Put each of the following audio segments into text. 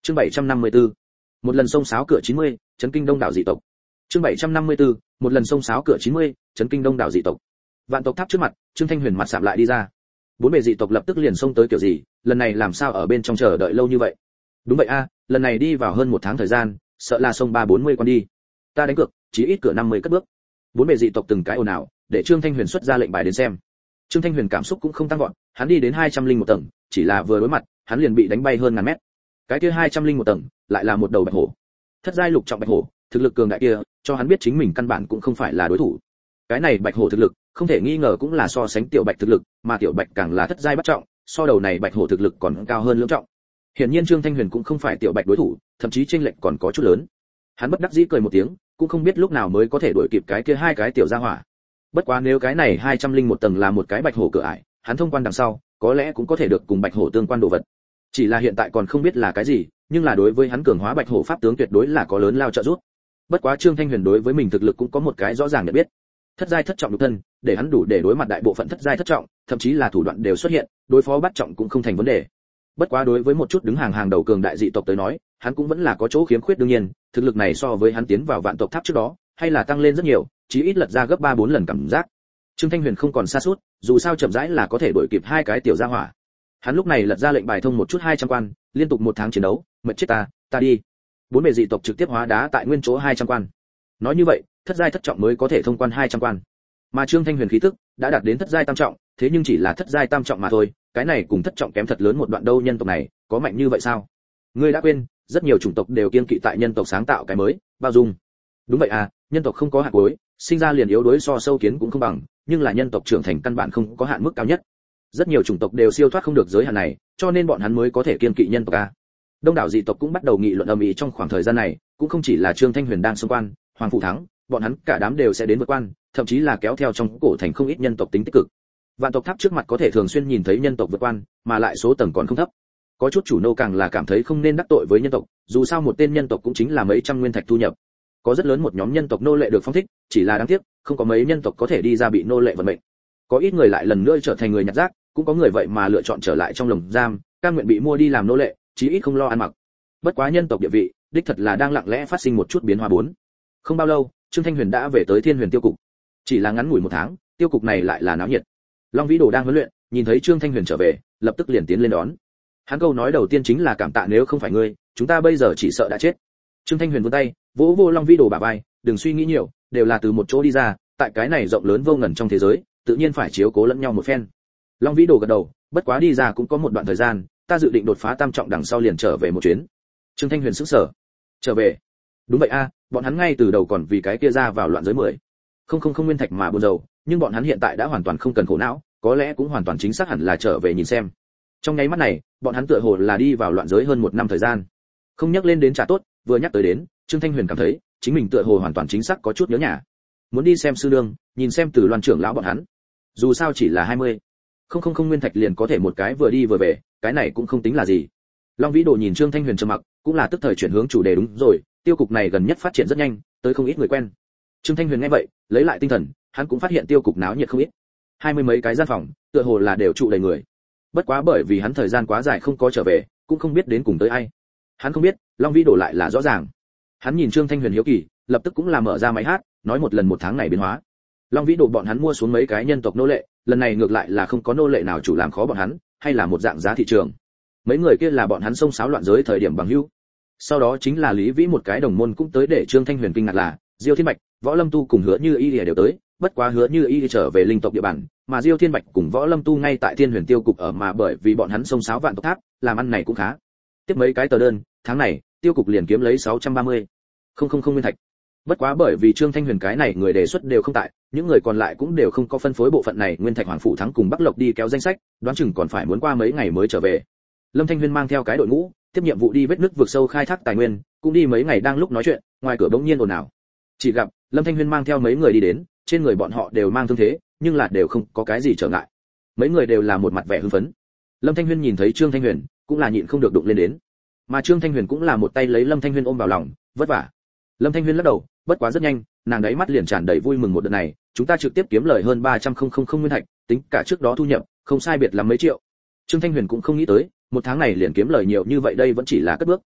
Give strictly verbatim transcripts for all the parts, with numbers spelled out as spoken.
Chương bảy trăm năm mươi tư. Một lần xông xáo cửa chín mươi, chấn kinh đông đảo dị tộc. Chương bảy trăm năm mươi tư. Một lần xông xáo cửa chín mươi, chấn kinh đông đảo dị tộc. Vạn tộc tháp trước mặt, Trương Thanh Huyền mặt sạm lại đi ra. Bốn bề dị tộc lập tức liền xông tới kiểu gì, lần này làm sao ở bên trong chờ đợi lâu như vậy? Đúng vậy a, lần này đi vào hơn một tháng thời gian, sợ là xông ba bốn mươi con đi. Ta đánh cược, chỉ ít cửa năm mươi cất bước. Bốn bề dị tộc từng cái ồn ào, để Trương Thanh Huyền xuất ra lệnh bài đến xem. Trương Thanh Huyền cảm xúc cũng không tăng vọt, hắn đi đến hai trăm linh một tầng, chỉ là vừa đối mặt, hắn liền bị đánh bay hơn ngàn mét. Cái kia hai trăm linh một tầng, lại là một đầu bạch hổ. Thất giai lục trọng bạch hổ, thực lực cường đại kia, cho hắn biết chính mình căn bản cũng không phải là đối thủ. Cái này bạch hổ thực lực, không thể nghi ngờ cũng là so sánh tiểu bạch thực lực, mà tiểu bạch càng là thất giai bắt trọng, so đầu này bạch hổ thực lực còn cao hơn lưỡng trọng. Hiển nhiên Trương Thanh Huyền cũng không phải tiểu bạch đối thủ, thậm chí chênh lệch còn có chút lớn. Hắn bất đắc dĩ cười một tiếng, cũng không biết lúc nào mới có thể đuổi kịp cái kia hai cái tiểu gia hỏa. Bất quá nếu cái này hai trăm linh một tầng là một cái bạch hổ cửa ải, hắn thông quan đằng sau, có lẽ cũng có thể được cùng bạch hổ tương quan đồ vật. Chỉ là hiện tại còn không biết là cái gì, nhưng là đối với hắn cường hóa bạch hổ pháp tướng tuyệt đối là có lớn lao trợ giúp. Bất quá Trương Thanh Huyền đối với mình thực lực cũng có một cái rõ ràng nhận biết. Thất giai thất trọng nhục thân, để hắn đủ để đối mặt đại bộ phận thất giai thất trọng, thậm chí là thủ đoạn đều xuất hiện, đối phó bắt trọng cũng không thành vấn đề. Bất quá đối với một chút đứng hàng hàng đầu cường đại dị tộc tới nói, hắn cũng vẫn là có chỗ khiếm khuyết đương nhiên, thực lực này so với hắn tiến vào vạn tộc tháp trước đó, hay là tăng lên rất nhiều, chí ít lật ra gấp ba bốn lần cảm giác. Trương Thanh Huyền không còn xa sút, dù sao chậm rãi là có thể đuổi kịp hai cái tiểu gia hỏa. Hắn lúc này lật ra lệnh bài thông một chút hai trăm quan, liên tục một tháng chiến đấu, mệt chết ta, ta đi. Bốn bề dị tộc trực tiếp hóa đá tại nguyên chỗ hai trăm quan. Nói như vậy, thất giai thất trọng mới có thể thông quan hai trăm quan. Mà Trương Thanh Huyền khí tức đã đạt đến thất giai tam trọng, thế nhưng chỉ là thất giai tam trọng mà thôi, cái này cùng thất trọng kém thật lớn một đoạn đâu, nhân tộc này có mạnh như vậy sao? Ngươi đã quên, rất nhiều chủng tộc đều kiêng kỵ tại nhân tộc sáng tạo cái mới, bao dung. Đúng vậy à, nhân tộc không có hạn cuối, sinh ra liền yếu đuối so sâu kiến cũng không bằng, nhưng là nhân tộc trưởng thành căn bản không có hạn mức cao nhất. Rất nhiều chủng tộc đều siêu thoát không được giới hạn này, cho nên bọn hắn mới có thể kiêng kỵ nhân tộc a. Đông đảo dị tộc cũng bắt đầu nghị luận ầm ĩ trong khoảng thời gian này, cũng không chỉ là Trương Thanh Huyền đang xung quan, Hoàng Phủ thắng, bọn hắn cả đám đều sẽ đến vượt quan, thậm chí là kéo theo trong cổ thành không ít nhân tộc tính tích cực. Vạn tộc tháp trước mặt có thể thường xuyên nhìn thấy nhân tộc vượt quan, mà lại số tầng còn không thấp. Có chút chủ nô càng là cảm thấy không nên đắc tội với nhân tộc, dù sao một tên nhân tộc cũng chính là mấy trăm nguyên thạch thu nhập. Có rất lớn một nhóm nhân tộc nô lệ được phong thích, chỉ là đáng tiếc, không có mấy nhân tộc có thể đi ra bị nô lệ vận mệnh. Có ít người lại lần nữa trở thành người nhặt rác, cũng có người vậy mà lựa chọn trở lại trong lồng giam, cam nguyện bị mua đi làm nô lệ, chí ít không lo ăn mặc. Bất quá nhân tộc địa vị, đích thật là đang lặng lẽ phát sinh một chút biến hóa bốn. Không bao lâu, Trương Thanh Huyền đã về tới Thiên Huyền Tiêu cục. Chỉ là ngắn ngủi một tháng, tiêu cục này lại là náo nhiệt. Long Vĩ Đồ đang huấn luyện, nhìn thấy Trương Thanh Huyền trở về, lập tức liền tiến lên đón. Hắn câu nói đầu tiên chính là cảm tạ, nếu không phải ngươi, chúng ta bây giờ chỉ sợ đã chết. Trương Thanh Huyền vươn tay, vỗ vỗ Long Vĩ Đồ bả vai, đừng suy nghĩ nhiều, đều là từ một chỗ đi ra, tại cái này rộng lớn vô ngần trong thế giới, tự nhiên phải chiếu cố lẫn nhau một phen. Long Vĩ Đồ gật đầu, bất quá đi ra cũng có một đoạn thời gian, ta dự định đột phá tam trọng đằng sau liền trở về một chuyến. Trương Thanh Huyền sững sờ. Trở về? Đúng vậy a, bọn hắn ngay từ đầu còn vì cái kia ra vào loạn giới mười. Không không không nguyên thạch mà buồn rầu, nhưng bọn hắn hiện tại đã hoàn toàn không cần khổ não, có lẽ cũng hoàn toàn chính xác hẳn là trở về nhìn xem. Trong nháy mắt này, bọn hắn tựa hồ là đi vào loạn giới hơn một năm thời gian. Không nhắc lên đến trả tốt, vừa nhắc tới đến, Trương Thanh Huyền cảm thấy, chính mình tựa hồ hoàn toàn chính xác có chút nhớ nhà. Muốn đi xem sư nương, nhìn xem Từ Loan trưởng lão bọn hắn. Dù sao chỉ là hai mươi. Không không không nguyên thạch liền có thể một cái vừa đi vừa về, cái này cũng không tính là gì. Long Vĩ Đồ nhìn Trương Thanh Huyền trầm mặc, cũng là tức thời chuyển hướng chủ đề, đúng rồi, tiêu cục này gần nhất phát triển rất nhanh, tới không ít người quen. Trương Thanh Huyền nghe vậy, lấy lại tinh thần, hắn cũng phát hiện tiêu cục náo nhiệt không ít. Hai mươi mấy cái gian phòng, tựa hồ là đều trụ đầy người. Bất quá bởi vì hắn thời gian quá dài không có trở về, cũng không biết đến cùng tới ai. Hắn không biết, Long Vĩ Đồ lại là rõ ràng. Hắn nhìn Trương Thanh Huyền hiếu kỳ, lập tức cũng là mở ra máy hát, nói một lần một tháng này biến hóa. Long Vĩ Đồ bọn hắn mua xuống mấy cái nhân tộc nô lệ, lần này ngược lại là không có nô lệ nào chủ làm khó bọn hắn, hay là một dạng giá thị trường. Mấy người kia là bọn hắn xông xáo loạn giới thời điểm bằng hữu. Sau đó chính là Lý Vĩ một cái đồng môn cũng tới, để Trương Thanh Huyền kinh ngạc là, Diêu Thiên Bạch, Võ Lâm Tu cùng Hứa Như Y đều tới, bất quá Hứa Như Y trở về linh tộc địa bàn, mà Diêu Thiên Bạch cùng Võ Lâm Tu ngay tại Thiên Huyền Tiêu cục ở, mà bởi vì bọn hắn xông xáo vạn tộc tháp, làm ăn này cũng khá. Tiếp mấy cái tờ đơn, tháng này, tiêu cục liền kiếm lấy sáu trăm ba mươi. Không không không nguyên thạch. Bất quá bởi vì Trương Thanh Huyền cái này người đề xuất đều không tại, những người còn lại cũng đều không có phân phối bộ phận này nguyên thạch. Hoàng Phủ Thắng cùng Bắc Lộc đi kéo danh sách, đoán chừng còn phải muốn qua mấy ngày mới trở về. Lâm Thanh Huyên mang theo cái đội ngũ, tiếp nhiệm vụ đi vết nứt vực sâu khai thác tài nguyên, cũng đi mấy ngày, đang lúc nói chuyện, ngoài cửa bỗng nhiên ồn ào. Chỉ gặp Lâm Thanh Huyên mang theo mấy người đi đến, trên người bọn họ đều mang thương thế, nhưng là đều không có cái gì trở ngại. Mấy người đều là một mặt vẻ hưng phấn. Lâm Thanh Huyên nhìn thấy Trương Thanh Huyền, cũng là nhịn không được đụng lên đến. Mà Trương Thanh Huyền cũng là một tay lấy Lâm Thanh Huyên ôm vào lòng, vất vả. Lâm Thanh Huyên lắc đầu, bất quá rất nhanh, nàng đáy mắt liền tràn đầy vui mừng, một đợt này, chúng ta trực tiếp kiếm lời hơn ba trăm không nguyên thạch, tính cả trước đó thu nhập, không sai biệt lắm mấy triệu. Trương Thanh Huyền cũng không nghĩ tới, một tháng này liền kiếm lời nhiều như vậy, đây vẫn chỉ là cất bước.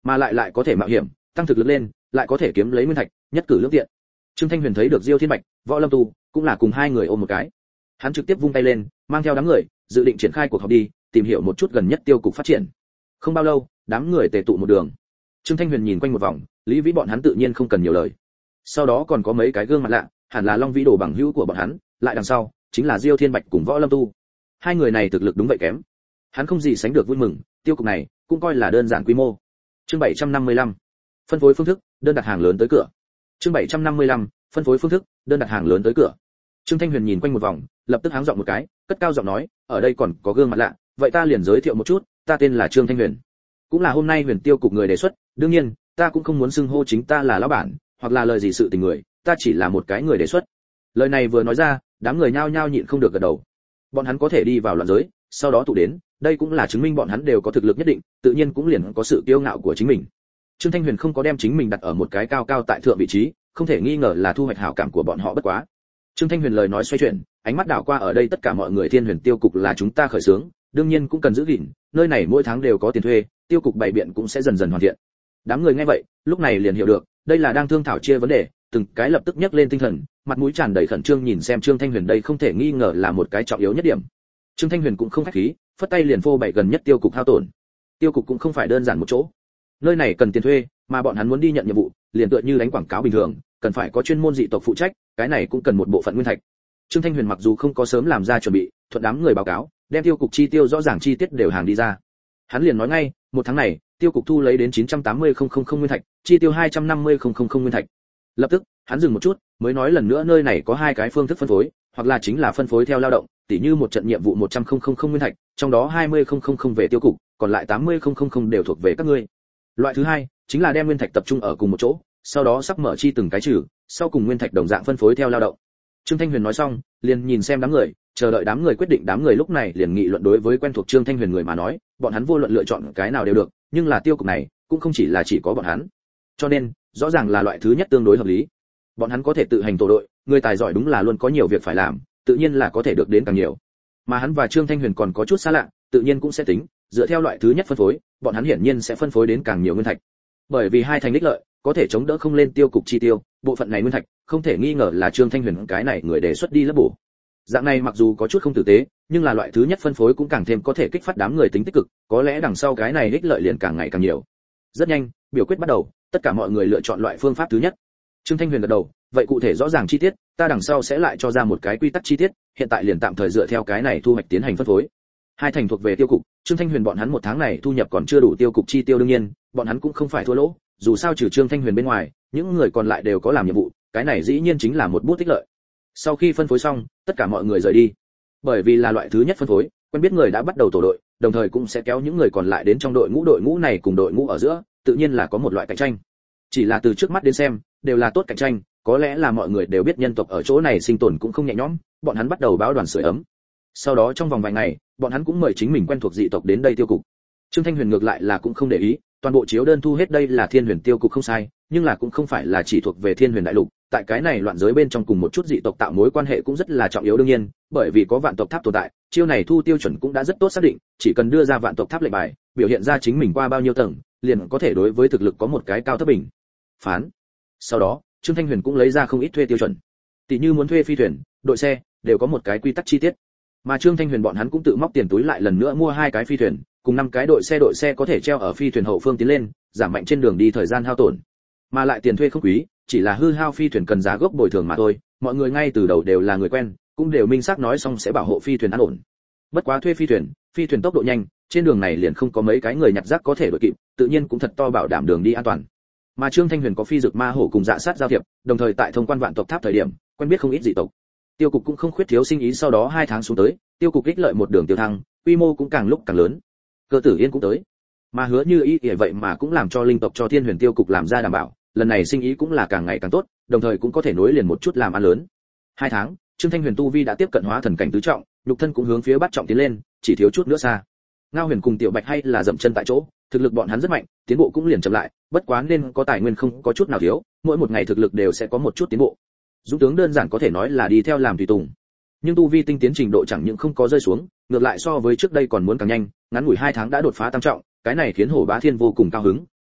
mà lại lại có thể mạo hiểm, tăng thực lực lên, lại có thể kiếm lấy nguyên thạch, nhất cử lưỡng tiện. Trương Thanh Huyền thấy được Diêu Thiên Bạch, Võ Lâm Tu, cũng là cùng hai người ôm một cái. Hắn trực tiếp vung tay lên, mang theo đám người, dự định triển khai cuộc họp đi, tìm hiểu một chút gần nhất tiêu cục phát triển. Không bao lâu, đám người tề tụ một đường. Trương Thanh Huyền nhìn quanh một vòng, Lý Vĩ bọn hắn tự nhiên không cần nhiều lời. Sau đó còn có mấy cái gương mặt lạ, hẳn là Long Vĩ Đồ bằng hữu của bọn hắn, lại đằng sau chính là Diêu Thiên Bạch cùng Võ Lâm Tu. Hai người này thực lực đúng vậy kém. Hắn không gì sánh được vui mừng, tiêu cục này cũng coi là đơn giản quy mô. Chương bảy trăm năm mươi lăm, phân phối phương thức, đơn đặt hàng lớn tới cửa. Chương bảy trăm năm mươi lăm, phân phối phương thức, đơn đặt hàng lớn tới cửa. Trương Thanh Huyền nhìn quanh một vòng, lập tức háng giọng một cái, cất cao giọng nói, ở đây còn có gương mặt lạ, vậy ta liền giới thiệu một chút, ta tên là Trương Thanh Huyền, cũng là hôm nay Huyền Tiêu cục người đề xuất, đương nhiên, ta cũng không muốn xưng hô chính ta là lão bản, hoặc là lời gì sự tình người, ta chỉ là một cái người đề xuất. Lời này vừa nói ra, đám người nhao nhao nhịn không được gật đầu. Bọn hắn có thể đi vào loạn giới, sau đó tụ đến, đây cũng là chứng minh bọn hắn đều có thực lực nhất định, tự nhiên cũng liền có sự kiêu ngạo của chính mình. Trương Thanh Huyền không có đem chính mình đặt ở một cái cao cao tại thượng vị trí, không thể nghi ngờ là thu hoạch hảo cảm của bọn họ bất quá. Trương Thanh Huyền lời nói xoay chuyển, ánh mắt đảo qua ở đây tất cả mọi người, Thiên Huyền Tiêu cục là chúng ta khởi xướng, đương nhiên cũng cần giữ gìn, nơi này mỗi tháng đều có tiền thuê, tiêu cục bày biện cũng sẽ dần dần hoàn thiện. Đám người nghe vậy, lúc này liền hiểu được, đây là đang thương thảo chia vấn đề, từng cái lập tức nhấc lên tinh thần, mặt mũi tràn đầy khẩn trương nhìn xem Trương Thanh Huyền, đây không thể nghi ngờ là một cái trọng yếu nhất điểm. Trương Thanh Huyền cũng không khách khí, phất tay liền phô bày gần nhất tiêu cục hao tổn. Tiêu cục cũng không phải đơn giản một chỗ, nơi này cần tiền thuê, mà bọn hắn muốn đi nhận nhiệm vụ, liền tựa như đánh quảng cáo bình thường, cần phải có chuyên môn dị tộc phụ trách, cái này cũng cần một bộ phận nguyên thạch. Trương Thanh Huyền mặc dù không có sớm làm ra chuẩn bị, thuận đám người báo cáo, đem tiêu cục chi tiêu rõ ràng chi tiết đều hàng đi ra. Hắn liền nói ngay, một tháng này, tiêu cục thu lấy đến chín trăm tám mươi nghìn nguyên thạch, chi tiêu hai trăm năm mươi nghìn nguyên thạch. Lập tức, hắn dừng một chút, mới nói lần nữa, nơi này có hai cái phương thức phân phối, hoặc là chính là phân phối theo lao động, tỉ như một trận nhiệm vụ một trăm nghìn nguyên thạch, trong đó hai mươi nghìn về tiêu cục, còn lại tám mươi nghìn đều thuộc về các ngươi. Loại thứ hai, chính là đem nguyên thạch tập trung ở cùng một chỗ, sau đó sắp mở chi từng cái trừ, sau cùng nguyên thạch đồng dạng phân phối theo lao động. Trương Thanh Huyền nói xong, liền nhìn xem đám người, chờ đợi đám người quyết định. Đám người lúc này liền nghị luận, đối với quen thuộc Trương Thanh Huyền người mà nói, bọn hắn vô luận lựa chọn cái nào đều được, nhưng là tiêu cục này, cũng không chỉ là chỉ có bọn hắn. Cho nên, rõ ràng là loại thứ nhất tương đối hợp lý. Bọn hắn có thể tự hành tổ đội, người tài giỏi đúng là luôn có nhiều việc phải làm, tự nhiên là có thể được đến càng nhiều. Mà hắn và Trương Thanh Huyền còn có chút xa lạ, tự nhiên cũng sẽ tính, dựa theo loại thứ nhất phân phối, bọn hắn hiển nhiên sẽ phân phối đến càng nhiều nguyên thạch. Bởi vì hai thành đích lợi, có thể chống đỡ không lên tiêu cục chi tiêu, bộ phận này nguyên thạch, không thể nghi ngờ là Trương Thanh Huyền cái này người đề xuất đi lấp bổ. Dạng này mặc dù có chút không tử tế, nhưng là loại thứ nhất phân phối cũng càng thêm có thể kích phát đám người tính tích cực, có lẽ đằng sau cái này ích lợi liền càng ngày càng nhiều. Rất nhanh, biểu quyết bắt đầu, tất cả mọi người lựa chọn loại phương pháp thứ nhất. Trương Thanh Huyền gật đầu, vậy cụ thể rõ ràng chi tiết, ta đằng sau sẽ lại cho ra một cái quy tắc chi tiết, hiện tại liền tạm thời dựa theo cái này thu hoạch tiến hành phân phối. Hai thành thuộc về tiêu cục, Trương Thanh Huyền bọn hắn một tháng này thu nhập còn chưa đủ tiêu cục chi tiêu, đương nhiên, bọn hắn cũng không phải thua lỗ, dù sao trừ Trương Thanh Huyền bên ngoài, những người còn lại đều có làm nhiệm vụ, cái này dĩ nhiên chính là một bút tích lợi. Sau khi phân phối xong, tất cả mọi người rời đi. Bởi vì là loại thứ nhất phân phối, quen biết người đã bắt đầu tổ đội, đồng thời cũng sẽ kéo những người còn lại đến trong đội ngũ, đội ngũ này cùng đội ngũ ở giữa, tự nhiên là có một loại cạnh tranh. Chỉ là từ trước mắt đến xem, đều là tốt cạnh tranh, có lẽ là mọi người đều biết nhân tộc ở chỗ này sinh tồn cũng không nhẹ nhõm, bọn hắn bắt đầu báo đoàn sưởi ấm. Sau đó trong vòng vài ngày, bọn hắn cũng mời chính mình quen thuộc dị tộc đến đây tiêu cục. Trương Thanh Huyền ngược lại là cũng không để ý, toàn bộ chiếu đơn thu hết đây là Thiên Huyền tiêu cục không sai, nhưng là cũng không phải là chỉ thuộc về Thiên Huyền đại lục, tại cái này loạn giới bên trong cùng một chút dị tộc tạo mối quan hệ cũng rất là trọng yếu, đương nhiên, bởi vì có vạn tộc tháp tồn tại, chiêu này thu tiêu chuẩn cũng đã rất tốt xác định, chỉ cần đưa ra vạn tộc tháp lệnh bài, biểu hiện ra chính mình qua bao nhiêu tầng, liền có thể đối với thực lực có một cái cao thấp bình phán. Sau đó, Trương Thanh Huyền cũng lấy ra không ít thuê tiêu chuẩn, tỷ như muốn thuê phi thuyền, đội xe, đều có một cái quy tắc chi tiết. Mà Trương Thanh Huyền bọn hắn cũng tự móc tiền túi lại lần nữa mua hai cái phi thuyền, cùng năm cái đội xe, đội xe có thể treo ở phi thuyền hậu phương tiến lên, giảm mạnh trên đường đi thời gian hao tổn. Mà lại tiền thuê không quý, chỉ là hư hao phi thuyền cần giá gốc bồi thường mà thôi, mọi người ngay từ đầu đều là người quen, cũng đều minh xác nói xong sẽ bảo hộ phi thuyền an ổn. Bất quá thuê phi thuyền, phi thuyền tốc độ nhanh, trên đường này liền không có mấy cái người nhặt rác có thể đuổi kịp, tự nhiên cũng thật to bảo đảm đường đi an toàn. Mà Trương Thanh Huyền có phi dược ma hổ cùng dạ sát giao thiệp, đồng thời tại thông quan vạn tộc tháp thời điểm, quen biết không ít dị tộc. Tiêu cục cũng không khuyết thiếu sinh ý, sau đó hai tháng xuống tới, tiêu cục ích lợi một đường tiêu thăng, quy mô cũng càng lúc càng lớn. Cơ Tử Yên cũng tới, mà Hứa Như Ý vậy vậy mà cũng làm cho linh tộc cho Thiên Huyền tiêu cục làm ra đảm bảo, lần này sinh ý cũng là càng ngày càng tốt, đồng thời cũng có thể nối liền một chút làm ăn lớn. Hai tháng, Trương Thanh Huyền tu vi đã tiếp cận hóa thần cảnh tứ trọng, nhục thân cũng hướng phía bát trọng tiến lên, chỉ thiếu chút nữa xa. Ngao Huyền cùng Tiểu Bạch hay là dậm chân tại chỗ, thực lực bọn hắn rất mạnh, tiến bộ cũng liền chậm lại, bất quá nên có tài nguyên không có chút nào thiếu, mỗi một ngày thực lực đều sẽ có một chút tiến bộ. Dũng tướng đơn giản có thể nói là đi theo làm tùy tùng, nhưng tu vi tinh tiến trình độ chẳng những không có rơi xuống, ngược lại so với trước đây còn muốn càng nhanh, ngắn ngủi hai tháng đã đột phá tam trọng, cái này khiến Hổ Bá Thiên vô cùng cao hứng,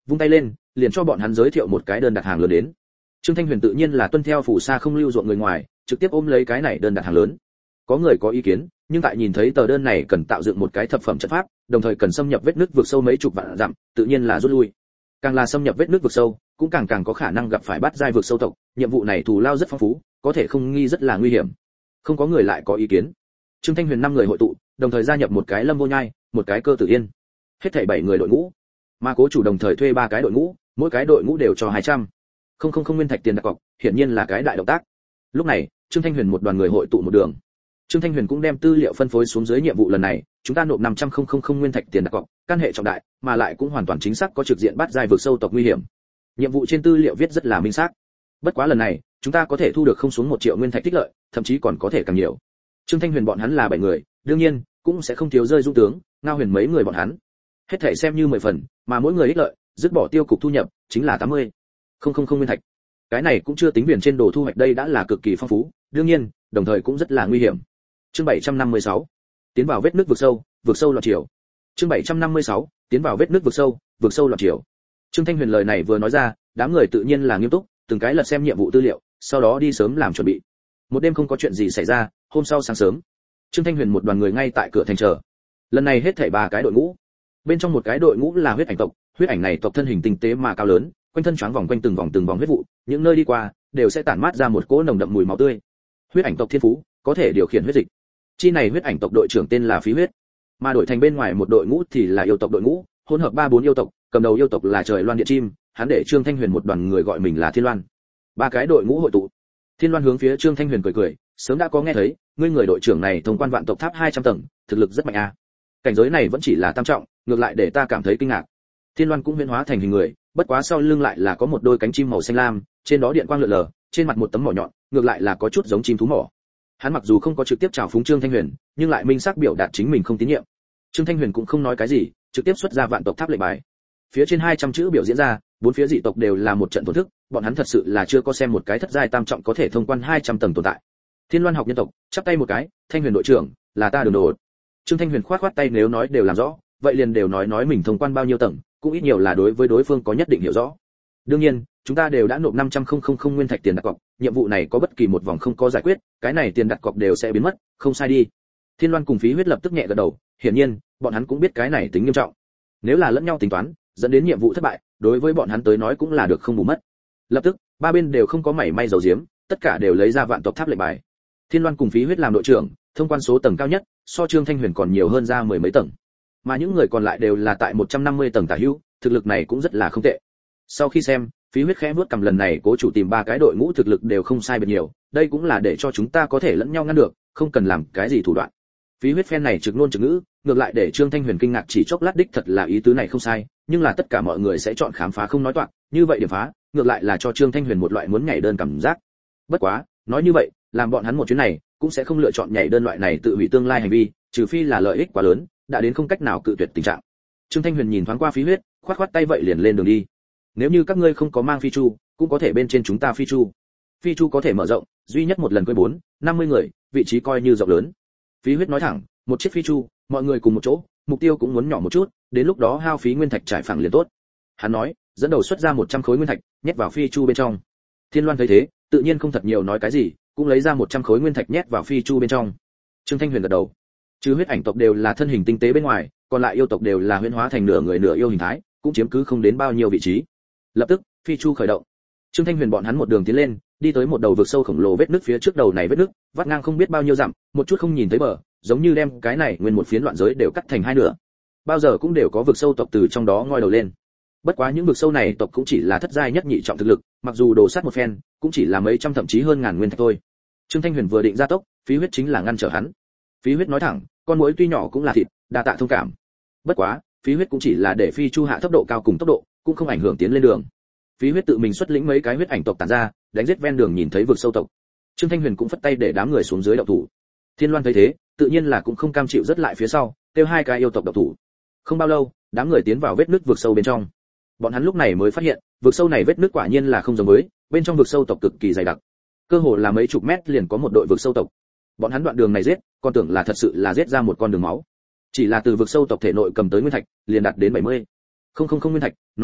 vung tay lên liền cho bọn hắn giới thiệu một cái đơn đặt hàng lớn đến. Trương Thanh Huyền tự nhiên là tuân theo phù sa không lưu ruộng người ngoài, trực tiếp ôm lấy cái này đơn đặt hàng lớn. Có người có ý kiến, nhưng tại nhìn thấy tờ đơn này cần tạo dựng một cái thập phẩm trận pháp, đồng thời cần xâm nhập vết nứt vực sâu mấy chục vạn dặm, tự nhiên là rút lui. Càng là xâm nhập vết nứt vực sâu, cũng càng càng có khả năng gặp phải bắt giai vực sâu tộc, nhiệm vụ này thù lao rất phong phú, có thể không nghi rất là nguy hiểm. Không có người lại có ý kiến. Trương Thanh Huyền năm người hội tụ, đồng thời gia nhập một cái Lâm Vô Nhai, một cái Cơ Tử Yên. Hết thảy bảy người đội ngũ. Mà Cố chủ đồng thời thuê ba cái đội ngũ, mỗi cái đội ngũ đều cho hai trăm. Không không không nguyên thạch tiền đặt cọc, hiển nhiên là cái đại động tác. Lúc này, Trương Thanh Huyền một đoàn người hội tụ một đường. Trương Thanh Huyền cũng đem tư liệu phân phối xuống dưới nhiệm vụ lần này, chúng ta nộp năm trăm không nguyên thạch tiền đặt cọc, căn hệ trọng đại, mà lại cũng hoàn toàn chính xác có trực diện bắt giai vực sâu tộc nguy hiểm. Nhiệm vụ trên tư liệu viết rất là minh xác. Bất quá lần này, chúng ta có thể thu được không xuống một triệu nguyên thạch tích lợi, thậm chí còn có thể càng nhiều. Trương Thanh Huyền bọn hắn là bảy người, đương nhiên cũng sẽ không thiếu rơi dung tướng, Ngao Huyền mấy người bọn hắn. Hết thảy xem như mười phần, mà mỗi người ích lợi, dứt bỏ tiêu cục thu nhập, chính là tám mươi. Không không không nguyên thạch. Cái này cũng chưa tính biển trên đồ thu hoạch đây đã là cực kỳ phong phú, đương nhiên, đồng thời cũng rất là nguy hiểm. Chương bảy trăm năm mươi sáu. Tiến vào vết nước vực sâu, vực sâu loạn chiều. Chương bảy trăm năm mươi sáu. Tiến vào vết nước vực sâu, vực sâu loạn chiều. Trương Thanh Huyền lời này vừa nói ra, đám người tự nhiên là nghiêm túc, từng cái lật xem nhiệm vụ tư liệu, sau đó đi sớm làm chuẩn bị. Một đêm không có chuyện gì xảy ra, hôm sau sáng sớm, Trương Thanh Huyền một đoàn người ngay tại cửa thành chờ. Lần này hết thảy ba cái đội ngũ. Bên trong một cái đội ngũ là huyết ảnh tộc, huyết ảnh này tộc thân hình tinh tế mà cao lớn, quanh thân choáng vòng quanh từng vòng từng vòng huyết vụ, những nơi đi qua đều sẽ tản mát ra một cỗ nồng đậm mùi máu tươi. Huyết ảnh tộc thiên phú, có thể điều khiển huyết dịch. Chi này huyết ảnh tộc đội trưởng tên là Phí Huyết, mà đổi thành bên ngoài một đội ngũ thì là yêu tộc đội ngũ, hỗn hợp ba bốn yêu tộc, cầm đầu yêu tộc là Trời Loan Điện Chim, hắn để Trương Thanh Huyền một đoàn người gọi mình là Thiên Loan. Ba cái đội ngũ hội tụ. Thiên Loan hướng phía Trương Thanh Huyền cười cười, sớm đã có nghe thấy, ngươi người đội trưởng này thông quan vạn tộc tháp hai trăm tầng, thực lực rất mạnh a. Cảnh giới này vẫn chỉ là tam trọng, ngược lại để ta cảm thấy kinh ngạc. Thiên Loan cũng huyễn hóa thành hình người, bất quá sau lưng lại là có một đôi cánh chim màu xanh lam, trên đó điện quang lượn lờ, trên mặt một tấm mỏ nhọn, ngược lại là có chút giống chim thú mỏ. Hắn mặc dù không có trực tiếp chào phúng Trương Thanh Huyền, nhưng lại minh xác biểu đạt chính mình không tín nhiệm. Trương Thanh Huyền cũng không nói cái gì, trực tiếp xuất ra vạn tộc tháp lệnh bài. Phía trên hai trăm chữ biểu diễn ra, bốn phía dị tộc đều là một trận thổn thức, bọn hắn thật sự là chưa có xem một cái thất giai tam trọng có thể thông quan hai trăm tầng tồn tại. Thiên Loan học nhân tộc, chắp tay một cái, Thanh Huyền đội trưởng, là ta Đường Đột. Trương Thanh Huyền khoát khoát tay, nếu nói đều làm rõ, vậy liền đều nói nói mình thông quan bao nhiêu tầng, cũng ít nhiều là đối với đối phương có nhất định hiểu rõ. Đương nhiên, chúng ta đều đã nộp năm trăm không nguyên thạch tiền đặt cọc, nhiệm vụ này có bất kỳ một vòng không có giải quyết, cái này tiền đặt cọc đều sẽ biến mất, không sai đi. Thiên Loan cùng Phí Huyết lập tức nhẹ gật đầu, hiển nhiên, bọn hắn cũng biết cái này tính nghiêm trọng. Nếu là lẫn nhau tính toán, dẫn đến nhiệm vụ thất bại, đối với bọn hắn tới nói cũng là được không bù mất. Lập tức, ba bên đều không có mảy may giấu giếm, tất cả đều lấy ra vạn tộc tháp lệnh bài. Thiên Loan cùng Phí Huyết làm đội trưởng, thông quan số tầng cao nhất, so Trương Thanh Huyền còn nhiều hơn ra mười mấy tầng. Mà những người còn lại đều là tại một trăm năm mươi tầng tả hữu, thực lực này cũng rất là không tệ. Sau khi xem, Phí Huyết khẽ vuốt cầm, lần này Cố chủ tìm ba cái đội ngũ thực lực đều không sai biệt nhiều, đây cũng là để cho chúng ta có thể lẫn nhau ngăn được, không cần làm cái gì thủ đoạn. Phí Huyết phen này trực ngôn trực ngữ, ngược lại để Trương Thanh Huyền kinh ngạc, chỉ chốc lát đích thật là ý tứ này không sai, nhưng là tất cả mọi người sẽ chọn khám phá không nói toạc, như vậy điểm phá, ngược lại là cho Trương Thanh Huyền một loại muốn nhảy đơn cảm giác. Bất quá, nói như vậy, làm bọn hắn một chuyến này, cũng sẽ không lựa chọn nhảy đơn loại này tự hủy tương lai hành vi, trừ phi là lợi ích quá lớn, đã đến không cách nào cự tuyệt tình trạng. Trương Thanh Huyền nhìn thoáng qua Phí Huyết, khoát khoát tay, vậy liền lên đường đi. Nếu như các ngươi không có mang phi chu, cũng có thể bên trên chúng ta phi chu. Phi chu có thể mở rộng, duy nhất một lần cưỡi bốn, năm mươi người, vị trí coi như rộng lớn. Phí Huyết nói thẳng, một chiếc phi chu, mọi người cùng một chỗ, mục tiêu cũng muốn nhỏ một chút, đến lúc đó hao phí nguyên thạch trải phẳng liền tốt. Hắn nói, dẫn đầu xuất ra một trăm khối nguyên thạch, nhét vào phi chu bên trong. Thiên Loan thấy thế, tự nhiên không thật nhiều nói cái gì, cũng lấy ra một trăm khối nguyên thạch nhét vào phi chu bên trong. Trương Thanh Huyền gật đầu. Chứ huyết ảnh tộc đều là thân hình tinh tế bên ngoài, còn lại yêu tộc đều là huyễn hóa thành nửa người nửa yêu hình thái, cũng chiếm cứ không đến bao nhiêu vị trí. Lập tức, phi chu khởi động. Trương Thanh Huyền bọn hắn một đường tiến lên, đi tới một đầu vực sâu khổng lồ, vết nứt phía trước đầu này vết nứt, vắt ngang không biết bao nhiêu dặm, một chút không nhìn thấy bờ, giống như đem cái này nguyên một phiến loạn giới đều cắt thành hai nửa. Bao giờ cũng đều có vực sâu tộc từ trong đó ngoi đầu lên. Bất quá những vực sâu này tộc cũng chỉ là thất giai nhất nhị trọng thực lực, mặc dù đồ sát một phen, cũng chỉ là mấy trăm thậm chí hơn ngàn nguyên thạch thôi. Trương Thanh Huyền vừa định ra tốc, Phí Huyết chính là ngăn trở hắn. Phí Huyết nói thẳng, con muỗi tuy nhỏ cũng là thịt, đa tạ thông cảm. Bất quá, Phí Huyết cũng chỉ là để phi chu hạ tốc độ cao cùng tốc độ, cũng không ảnh hưởng tiến lên đường. Phí Huyết tự mình xuất lĩnh mấy cái huyết ảnh tộc tản ra, đánh giết ven đường nhìn thấy vực sâu tộc. Trương Thanh Huyền cũng phất tay để đám người xuống dưới động thủ. Thiên Loan thấy thế, tự nhiên là cũng không cam chịu rất lại phía sau, kêu hai cái yêu tộc động thủ. Không bao lâu, đám người tiến vào vết nứt vực sâu bên trong. Bọn hắn lúc này mới phát hiện, vực sâu này vết nứt quả nhiên là không giống với, bên trong vực sâu tộc cực kỳ dày đặc. Cơ hồ là mấy chục mét liền có một đội vực sâu tộc. Bọn hắn đoạn đường này giết, còn tưởng là thật sự là giết ra một con đường máu. Chỉ là từ vực sâu tộc thể nội cầm tới nguyên thạch, liền đạt đến bảy mươi. Không không không nguyên thạch, nói cách khác,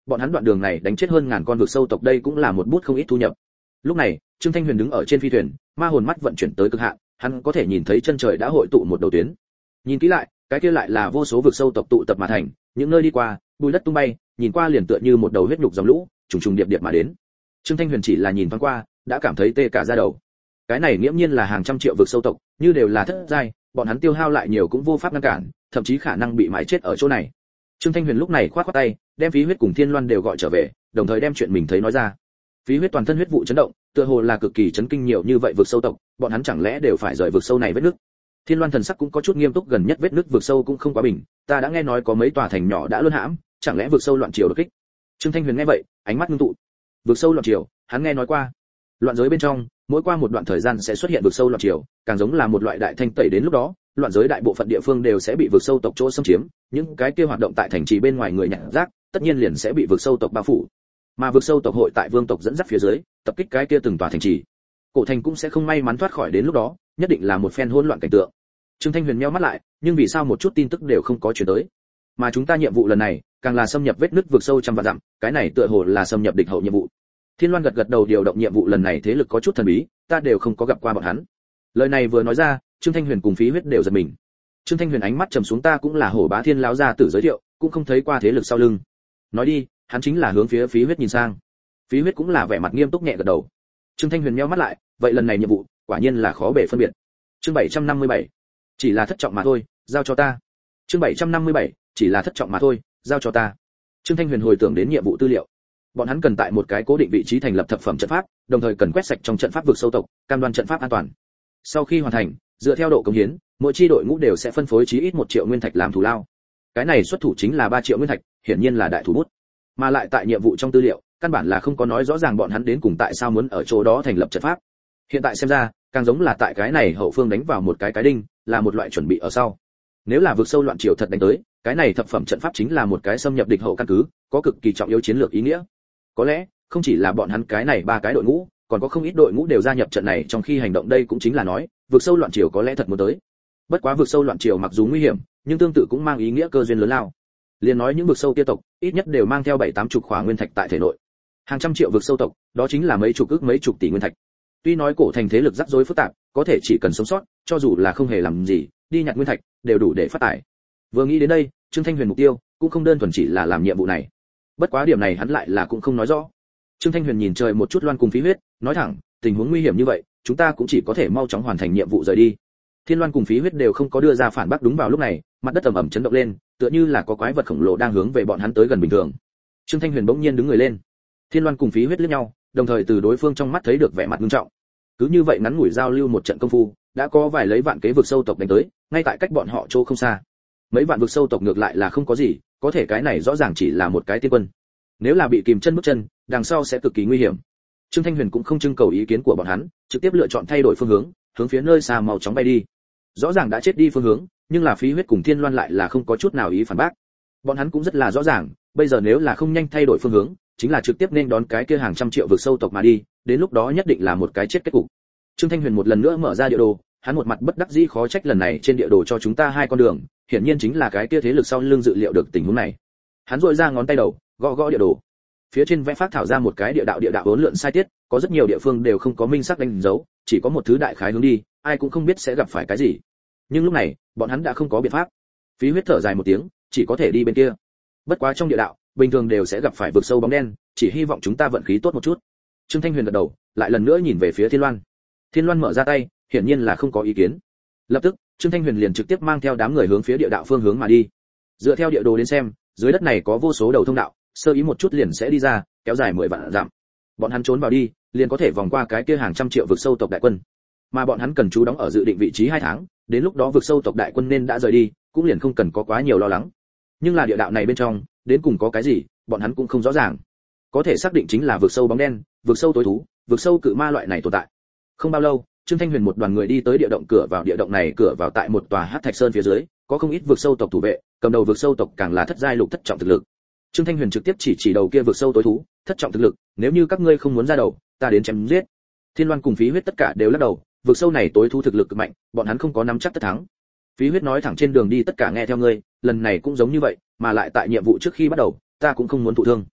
bọn hắn đoạn đường này đánh chết hơn ngàn con vực sâu tộc, đây cũng là một bút không ít thu nhập. Lúc này Trương Thanh Huyền đứng ở trên phi thuyền, ma hồn mắt vận chuyển tới cực hạn, hắn có thể nhìn thấy chân trời đã hội tụ một đầu tuyến. Nhìn kỹ lại, cái kia lại là vô số vực sâu tộc tụ tập mà thành, những nơi đi qua, bụi đất tung bay, nhìn qua liền tựa như một đầu huyết nhục dòng lũ, trùng trùng điệp điệp mà đến. Trương Thanh Huyền chỉ là nhìn thoáng qua, đã cảm thấy tê cả da đầu. Cái này nghiễm nhiên là hàng trăm triệu vực sâu tộc, như đều là thất giai, bọn hắn tiêu hao lại nhiều cũng vô pháp ngăn cản, thậm chí khả năng bị mãi chết ở chỗ này. Trương Thanh Huyền lúc này khoát khoát tay, đem Phí Huyết cùng Thiên Loan đều gọi trở về, đồng thời đem chuyện mình thấy nói ra. Phí Huyết toàn thân huyết vụ chấn động, tựa hồ là cực kỳ chấn kinh, nhiều như vậy vực sâu tộc, bọn hắn chẳng lẽ đều phải rời vực sâu này vết nước. Thiên Loan thần sắc cũng có chút nghiêm túc, gần nhất vết nước vực sâu cũng không quá bình, ta đã nghe nói có mấy tòa thành nhỏ đã luân hãm, chẳng lẽ vực sâu loạn triều đột kích. Trương Thanh Huyền nghe vậy, ánh mắt ngưng tụ. Vực sâu loạn triều, hắn nghe nói qua. Loạn giới bên trong, mỗi qua một đoạn thời gian sẽ xuất hiện vực sâu loạn triều, càng giống là một loại đại thanh tẩy, đến lúc đó, loạn giới đại bộ phận địa phương đều sẽ bị vực sâu tộc chỗ xâm chiếm, những cái kia hoạt động tại thành trì bên ngoài người nhặt rác, tất nhiên liền sẽ bị vực sâu tộc bao phủ. Mà vực sâu tộc hội tại vương tộc dẫn dắt phía dưới, tập kích cái kia từng tòa thành trì. Cổ thành cũng sẽ không may mắn thoát khỏi, đến lúc đó, nhất định là một phen hỗn loạn cảnh tượng. Trương Thanh Huyền nheo mắt lại, nhưng vì sao một chút tin tức đều không có truyền tới? Mà chúng ta nhiệm vụ lần này, càng là xâm nhập vết nứt vực sâu trăm vạn dặm, cái này tựa hồ là xâm nhập địch hậu nhiệm vụ. Thiên Loan gật gật đầu, điều động nhiệm vụ lần này thế lực có chút thần bí, ta đều không có gặp qua bọn hắn. Lời này vừa nói ra, Trương Thanh Huyền cùng Phí Huyết đều giật mình. Trương Thanh Huyền ánh mắt trầm xuống, ta cũng là Hổ Bá Thiên lão gia tử giới thiệu, cũng không thấy qua thế lực sau lưng. Nói đi, hắn chính là hướng phía Phí Huyết nhìn sang. Phí Huyết cũng là vẻ mặt nghiêm túc nhẹ gật đầu. Trương Thanh Huyền nheo mắt lại, vậy lần này nhiệm vụ, quả nhiên là khó bề phân biệt. Chương bảy trăm năm mươi bảy, chỉ là thất trọng mà thôi, giao cho ta. Chương bảy trăm năm mươi bảy, chỉ là thất trọng mà thôi, giao cho ta. Trương Thanh Huyền hồi tưởng đến nhiệm vụ tư liệu. Bọn hắn cần tại một cái cố định vị trí thành lập thập phẩm trận pháp, đồng thời cần quét sạch trong trận pháp vực sâu tộc, cam đoan trận pháp an toàn. Sau khi hoàn thành, dựa theo độ cống hiến, mỗi chi đội ngũ đều sẽ phân phối chí ít một triệu nguyên thạch làm thù lao. Cái này xuất thủ chính là ba triệu nguyên thạch, hiển nhiên là đại thủ bút. Mà lại tại nhiệm vụ trong tư liệu, căn bản là không có nói rõ ràng bọn hắn đến cùng tại sao muốn ở chỗ đó thành lập trận pháp. Hiện tại xem ra, càng giống là tại cái này hậu phương đánh vào một cái cái đinh, là một loại chuẩn bị ở sau. Nếu là vực sâu loạn triều thật đánh tới, cái này thập phẩm trận pháp chính là một cái xâm nhập địch hậu căn cứ, có cực kỳ trọng yếu chiến lược ý nghĩa. Có lẽ, không chỉ là bọn hắn cái này ba cái đội ngũ, còn có không ít đội ngũ đều gia nhập trận này trong khi hành động, đây cũng chính là nói, vực sâu loạn triều có lẽ thật muốn tới. Bất quá vực sâu loạn triều mặc dù nguy hiểm, nhưng tương tự cũng mang ý nghĩa cơ duyên lớn lao. Liên nói những vực sâu kia tộc, ít nhất đều mang theo bảy tám chục khỏa nguyên thạch tại thể nội. Hàng trăm triệu vực sâu tộc, đó chính là mấy chục ức mấy chục tỷ nguyên thạch. Tuy nói cổ thành thế lực rắc rối phức tạp, có thể chỉ cần sống sót, cho dù là không hề làm gì, đi nhặt nguyên thạch, đều đủ để phát tài. Vừa nghĩ đến đây, Trương Thanh Huyền mục tiêu cũng không đơn thuần chỉ là làm nhiệm vụ này. Bất quá điểm này hắn lại là cũng không nói rõ. Trương Thanh Huyền nhìn trời một chút Loan cùng Phí Huyết, nói thẳng, tình huống nguy hiểm như vậy, chúng ta cũng chỉ có thể mau chóng hoàn thành nhiệm vụ rời đi. Thiên Loan cùng Phí Huyết đều không có đưa ra phản bác, đúng vào lúc này, mặt đất ầm ầm chấn động lên, tựa như là có quái vật khổng lồ đang hướng về bọn hắn tới gần bình thường. Trương Thanh Huyền bỗng nhiên đứng người lên. Thiên Loan cùng Phí Huyết liếc nhau, đồng thời từ đối phương trong mắt thấy được vẻ mặt nghiêm trọng. Cứ như vậy ngắn ngủi giao lưu một trận công phu, đã có vài lấy vạn kế vực sâu tộc đánh tới, ngay tại cách bọn họ chỗ không xa. Mấy vạn vực sâu tộc ngược lại là không có gì, có thể cái này rõ ràng chỉ là một cái tiên quân. Nếu là bị kìm chân bước chân, đằng sau sẽ cực kỳ nguy hiểm. Trương Thanh Huyền cũng không trưng cầu ý kiến của bọn hắn, trực tiếp lựa chọn thay đổi phương hướng, hướng phía nơi xa màu chóng bay đi. Rõ ràng đã chết đi phương hướng, nhưng là Phí Huyết cùng Thiên Loan lại là không có chút nào ý phản bác. Bọn hắn cũng rất là rõ ràng, bây giờ nếu là không nhanh thay đổi phương hướng, chính là trực tiếp nên đón cái kia hàng trăm triệu vực sâu tộc mà đi, đến lúc đó nhất định là một cái chết kết cục. Trương Thanh Huyền một lần nữa mở ra địa đồ, hắn một mặt bất đắc dĩ, khó trách lần này trên địa đồ cho chúng ta hai con đường, hiển nhiên chính là cái kia thế lực sau lưng dự liệu được tình huống này. Hắn duỗi ra ngón tay đầu, gõ gõ địa đồ. Phía trên vẽ phát thảo ra một cái địa đạo, địa đạo vốn lượn sai tiết, có rất nhiều địa phương đều không có minh xác đánh dấu, chỉ có một thứ đại khái hướng đi, ai cũng không biết sẽ gặp phải cái gì. Nhưng lúc này, bọn hắn đã không có biện pháp. Phí Huyết thở dài một tiếng, chỉ có thể đi bên kia. Bất quá trong địa đạo, bình thường đều sẽ gặp phải vực sâu bóng đen, chỉ hy vọng chúng ta vận khí tốt một chút. Trương Thanh Huyền gật đầu, lại lần nữa nhìn về phía Thiên Loan. Thiên Loan mở ra tay, hiển nhiên là không có ý kiến. Lập tức, Trương Thanh Huyền liền trực tiếp mang theo đám người hướng phía địa đạo phương hướng mà đi. Dựa theo địa đồ đến xem, dưới đất này có vô số đầu thông đạo, sơ ý một chút liền sẽ đi ra, kéo dài mười vạn dặm. Bọn hắn trốn vào đi, liền có thể vòng qua cái kia hàng trăm triệu vực sâu tộc đại quân. Mà bọn hắn cần trú đóng ở dự định vị trí hai tháng, đến lúc đó vực sâu tộc đại quân nên đã rời đi, cũng liền không cần có quá nhiều lo lắng. Nhưng là địa đạo này bên trong, đến cùng có cái gì, bọn hắn cũng không rõ ràng. Có thể xác định chính là vực sâu bóng đen, vực sâu tối thú, vực sâu cự ma loại này tồn tại. Không bao lâu, Trương Thanh Huyền một đoàn người đi tới địa động, cửa vào địa động này, cửa vào tại một tòa hắc thạch sơn phía dưới, có không ít vực sâu tộc thủ vệ, cầm đầu vực sâu tộc càng là thất giai lục thất trọng thực lực. Trương Thanh Huyền trực tiếp chỉ chỉ đầu kia vực sâu tối thú, thất trọng thực lực, nếu như các ngươi không muốn ra đầu, ta đến chém giết. Thiên Loan cùng Phí Huyết tất cả đều lắc đầu, vực sâu này tối thú thực lực cực mạnh, bọn hắn không có nắm chắc tất thắng. Phí Huyết nói thẳng, trên đường đi tất cả nghe theo ngươi, lần này cũng giống như vậy, mà lại tại nhiệm vụ trước khi bắt đầu, ta cũng không muốn thụ thương.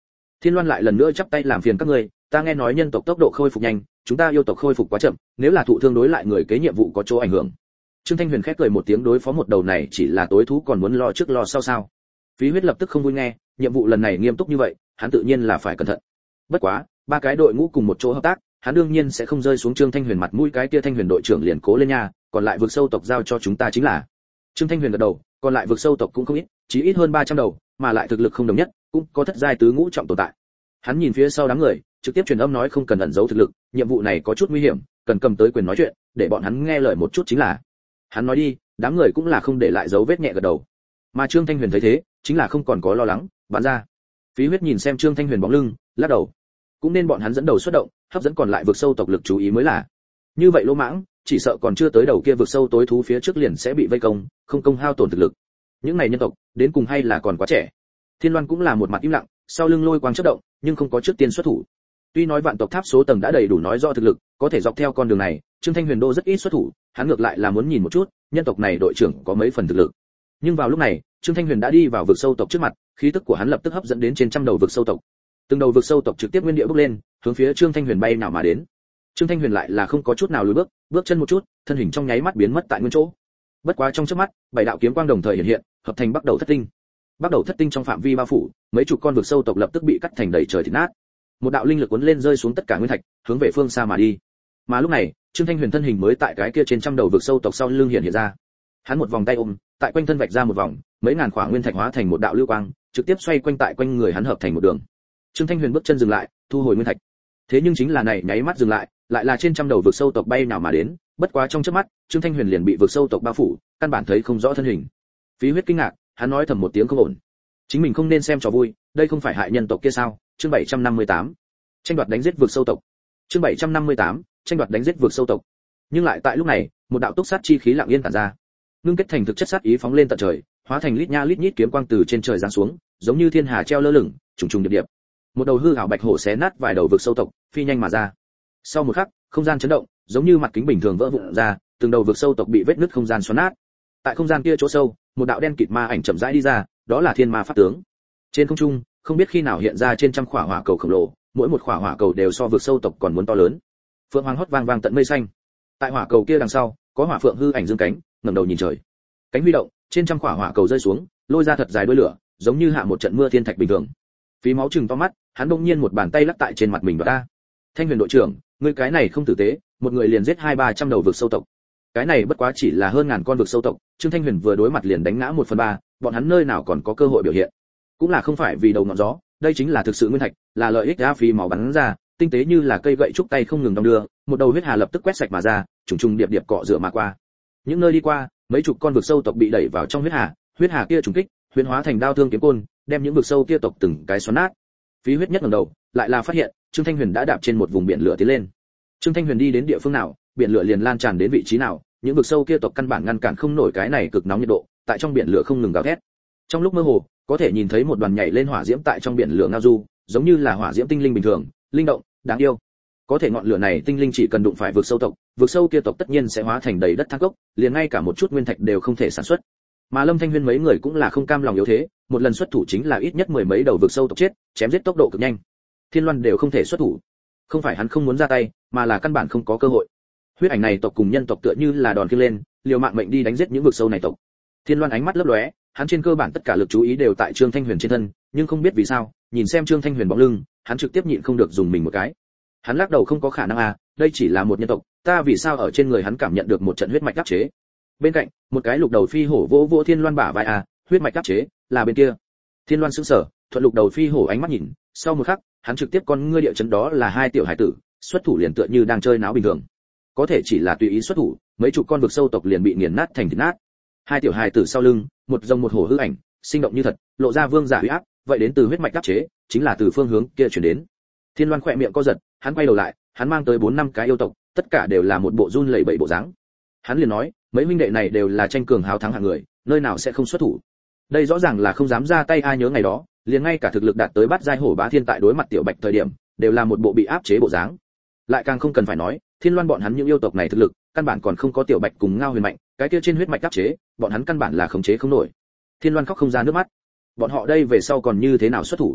Thiên Loan lại lần nữa chắp tay làm phiền các ngươi, ta nghe nói nhân tộc tốc độ khôi phục nhanh, chúng ta yêu tộc khôi phục quá chậm, nếu là thụ thương đối lại người kế nhiệm vụ có chỗ ảnh hưởng. Trương Thanh Huyền khép cười một tiếng, đối phó một đầu này chỉ là tối thú còn muốn lo trước lo sau sao? Phí Huyết lập tức không vui nghe, nhiệm vụ lần này nghiêm túc như vậy, hắn tự nhiên là phải cẩn thận. Bất quá, ba cái đội ngũ cùng một chỗ hợp tác, hắn đương nhiên sẽ không rơi xuống Trương Thanh Huyền mặt mũi, cái kia Thanh Huyền đội trưởng liền cố lên nha, còn lại vực sâu tộc giao cho chúng ta chính là. Trương Thanh Huyền gật đầu, còn lại vực sâu tộc cũng không ít, chỉ ít hơn ba trăm đầu, mà lại thực lực không đồng nhất, cũng có thất giai tứ ngũ trọng tồn tại. Hắn nhìn phía sau đám người, trực tiếp truyền âm nói không cần ẩn giấu thực lực, nhiệm vụ này có chút nguy hiểm, cần cầm tới quyền nói chuyện, để bọn hắn nghe lời một chút chính là. Hắn nói đi, đám người cũng là không để lại dấu vết nhẹ gật đầu. Mà Trương Thanh Huyền thấy thế, chính là không còn có lo lắng, bắn ra. Phí Huyết nhìn xem Trương Thanh Huyền bóng lưng, lắc đầu. Cũng nên bọn hắn dẫn đầu xuất động, hấp dẫn còn lại vực sâu tộc lực chú ý mới là. Như vậy lỗ mãng, chỉ sợ còn chưa tới đầu kia vực sâu tối thú phía trước liền sẽ bị vây công, không công hao tổn thực lực. Những này nhân tộc, đến cùng hay là còn quá trẻ. Thiên Loan cũng là một mặt im lặng, sau lưng lôi quang chớp động, nhưng không có trước tiên xuất thủ. Tuy nói vạn tộc tháp số tầng đã đầy đủ nói rõ thực lực, có thể dọc theo con đường này, Trương Thanh Huyền đô rất ít xuất thủ, hắn ngược lại là muốn nhìn một chút, nhân tộc này đội trưởng có mấy phần thực lực. Nhưng vào lúc này, Trương Thanh Huyền đã đi vào vực sâu tộc trước mặt, khí tức của hắn lập tức hấp dẫn đến trên trăm đầu vực sâu tộc. Từng đầu vực sâu tộc trực tiếp nguyên địa bước lên, hướng phía Trương Thanh Huyền bay nào mà đến. Trương Thanh Huyền lại là không có chút nào lùi bước, bước chân một chút, thân hình trong nháy mắt biến mất tại nguyên chỗ. Bất quá trong chớp mắt, bảy đạo kiếm quang đồng thời hiện hiện, hợp thành Bắc Đầu Thất Tinh. Bắc Đầu Thất Tinh trong phạm vi bao phủ, mấy chục con vực sâu tộc lập tức bị cắt thành đầy trời thịt nát. Một đạo linh lực cuốn lên rơi xuống tất cả nguyên thạch, hướng về phương xa mà đi. Mà lúc này, Trương Thanh Huyền thân hình mới tại cái kia trên trăm đầu vực sâu tộc sau lưng hiện hiện ra. Hắn một vòng tay ôm, tại quanh thân vạch ra một vòng, mấy ngàn khỏa nguyên thạch hóa thành một đạo lưu quang, trực tiếp xoay quanh tại quanh người hắn hợp thành một đường. Trương Thanh Huyền bước chân dừng lại, thu hồi nguyên thạch. Thế nhưng chính là này nháy mắt dừng lại, lại là trên trăm đầu vực sâu tộc bay nào mà đến, bất quá trong chớp mắt, Trương Thanh Huyền liền bị vực sâu tộc bao phủ, căn bản thấy không rõ thân hình. Phí Huyết kinh ngạc, hắn nói thầm một tiếng không ổn. Chính mình không nên xem trò vui, đây không phải hại nhân tộc kia sao? Chương bảy trăm năm mươi tám. Tranh đoạt đánh giết vực sâu tộc. Chương bảy trăm năm mươi tám. Tranh đoạt đánh giết vực sâu tộc. Nhưng lại tại lúc này, một đạo túc sát chi khí lặng yên tản ra. Ngưng kết thành thực chất sát ý phóng lên tận trời, hóa thành lít nha lít nhít kiếm quang từ trên trời giáng xuống, giống như thiên hà treo lơ lửng, trùng trùng điệp điệp. Một đầu hư ảo bạch hổ xé nát vài đầu vực sâu tộc, phi nhanh mà ra. Sau một khắc, không gian chấn động, giống như mặt kính bình thường vỡ vụn ra, từng đầu vực sâu tộc bị vết nứt không gian xoắn nát. Tại không gian kia chỗ sâu, một đạo đen kịt ma ảnh chậm rãi đi ra, đó là thiên ma pháp tướng. Trên không trung, không biết khi nào hiện ra trên trăm khỏa hỏa cầu khổng lồ, mỗi một khỏa hỏa cầu đều so vực sâu tộc còn muốn to lớn. Phượng hoàng hót vang vang tận mây xanh. Tại hỏa cầu kia đằng sau, có hỏa phượng hư ảnh dương cánh, ngẩng đầu nhìn trời. Cánh huy động, trên trăm khỏa hỏa cầu rơi xuống, lôi ra thật dài đuôi lửa, giống như hạ một trận mưa thiên thạch bình thường. Phí máu chừng to mắt, hắn bỗng nhiên một bàn tay lắc tại trên mặt mình và ta. Thanh Huyền đội trưởng, ngươi cái này không tử tế, một người liền giết hai ba trăm đầu vực sâu tộc. Cái này bất quá chỉ là hơn ngàn con vực sâu tộc, Trương Thanh Huyền vừa đối mặt liền đánh ngã một phần ba, bọn hắn nơi nào còn có cơ hội biểu hiện. Cũng là không phải vì đầu ngọn gió, đây chính là thực sự nguyên thạch, là lợi ích ra phí máu bắn ra, tinh tế như là cây gậy trúc tay không ngừng đong đưa, một đầu huyết hà lập tức quét sạch mà ra, trùng trùng điệp điệp cọ rửa mà qua. Những nơi đi qua, mấy chục con vực sâu tộc bị đẩy vào trong huyết hà, huyết hà kia trùng kích, huyễn hóa thành đao thương kiếm côn, đem những vực sâu kia tộc từng cái xoắn nát. Phí Huyết nhất ngẩng đầu, lại là phát hiện, Trương Thanh Huyền đã đạp trên một vùng biển lửa tiến lên. Trương Thanh Huyền đi đến địa phương nào, biển lửa liền lan tràn đến vị trí nào, những vực sâu kia tộc căn bản ngăn cản không nổi cái này cực nóng nhiệt độ, tại trong biển lửa không ngừng gào thét. Trong lúc mơ hồ, có thể nhìn thấy một đoàn nhảy lên hỏa diễm tại trong biển lửa ngao du, giống như là hỏa diễm tinh linh bình thường, linh động, đáng yêu. Có thể ngọn lửa này tinh linh chỉ cần đụng phải vực sâu tộc, vực sâu kia tộc tất nhiên sẽ hóa thành đầy đất thang cốc, liền ngay cả một chút nguyên thạch đều không thể sản xuất. Mà Lâm Thanh Huyên mấy người cũng là không cam lòng yếu thế, một lần xuất thủ chính là ít nhất mười mấy đầu vực sâu tộc chết, chém giết tốc độ cực nhanh. Thiên Loan đều không thể xuất thủ. Không phải hắn không muốn ra tay, mà là căn bản không có cơ hội. Huyết ảnh này tộc cùng nhân tộc tựa như là đòn khiêng lên, liều mạng mệnh đi đánh giết những vực sâu này tộc. Thiên Loan ánh mắt lấp lóe, hắn trên cơ bản tất cả lực chú ý đều tại Trương Thanh Huyền trên thân, nhưng không biết vì sao, nhìn xem Trương Thanh Huyền bóng lưng, hắn trực tiếp nhịn không được dùng mình một cái. Hắn lắc đầu không có khả năng à, đây chỉ là một nhân tộc, ta vì sao ở trên người hắn cảm nhận được một trận huyết mạch áp chế. Bên cạnh, một cái lục đầu phi hổ vỗ vỗ Thiên Loan bả vai à, huyết mạch áp chế, là bên kia. Thiên Loan sững sờ, thuận lục đầu phi hổ ánh mắt nhìn, sau một khắc, hắn trực tiếp con ngươi địa chấn đó là hai tiểu hải tử, xuất thủ liền tựa như đang chơi náo bình thường. Có thể chỉ là tùy ý xuất thủ, mấy chục con vực sâu tộc liền bị nghiền nát thành thịt nát. Hai tiểu hải tử sau lưng, một rồng một hổ hư ảnh, sinh động như thật, lộ ra vương giả uy áp, vậy đến từ huyết mạch áp chế, chính là từ phương hướng kia truyền đến. Thiên Loan khỏe miệng co giật, hắn quay đầu lại, hắn mang tới bốn năm cái yêu tộc, tất cả đều là một bộ run lẩy bẩy bộ dáng. Hắn liền nói, mấy huynh đệ này đều là tranh cường hào thắng hạng người, nơi nào sẽ không xuất thủ. Đây rõ ràng là không dám ra tay, ai nhớ ngày đó, liền ngay cả thực lực đạt tới bát giai hổ bá thiên tại đối mặt tiểu bạch thời điểm, đều là một bộ bị áp chế bộ dáng. Lại càng không cần phải nói, Thiên Loan bọn hắn những yêu tộc này thực lực, căn bản còn không có tiểu bạch cùng Ngao Huyền mạnh, cái kia trên huyết mạch áp chế, bọn hắn căn bản là khống chế không nổi. Thiên Loan khóc không ra nước mắt. Bọn họ đây về sau còn như thế nào xuất thủ?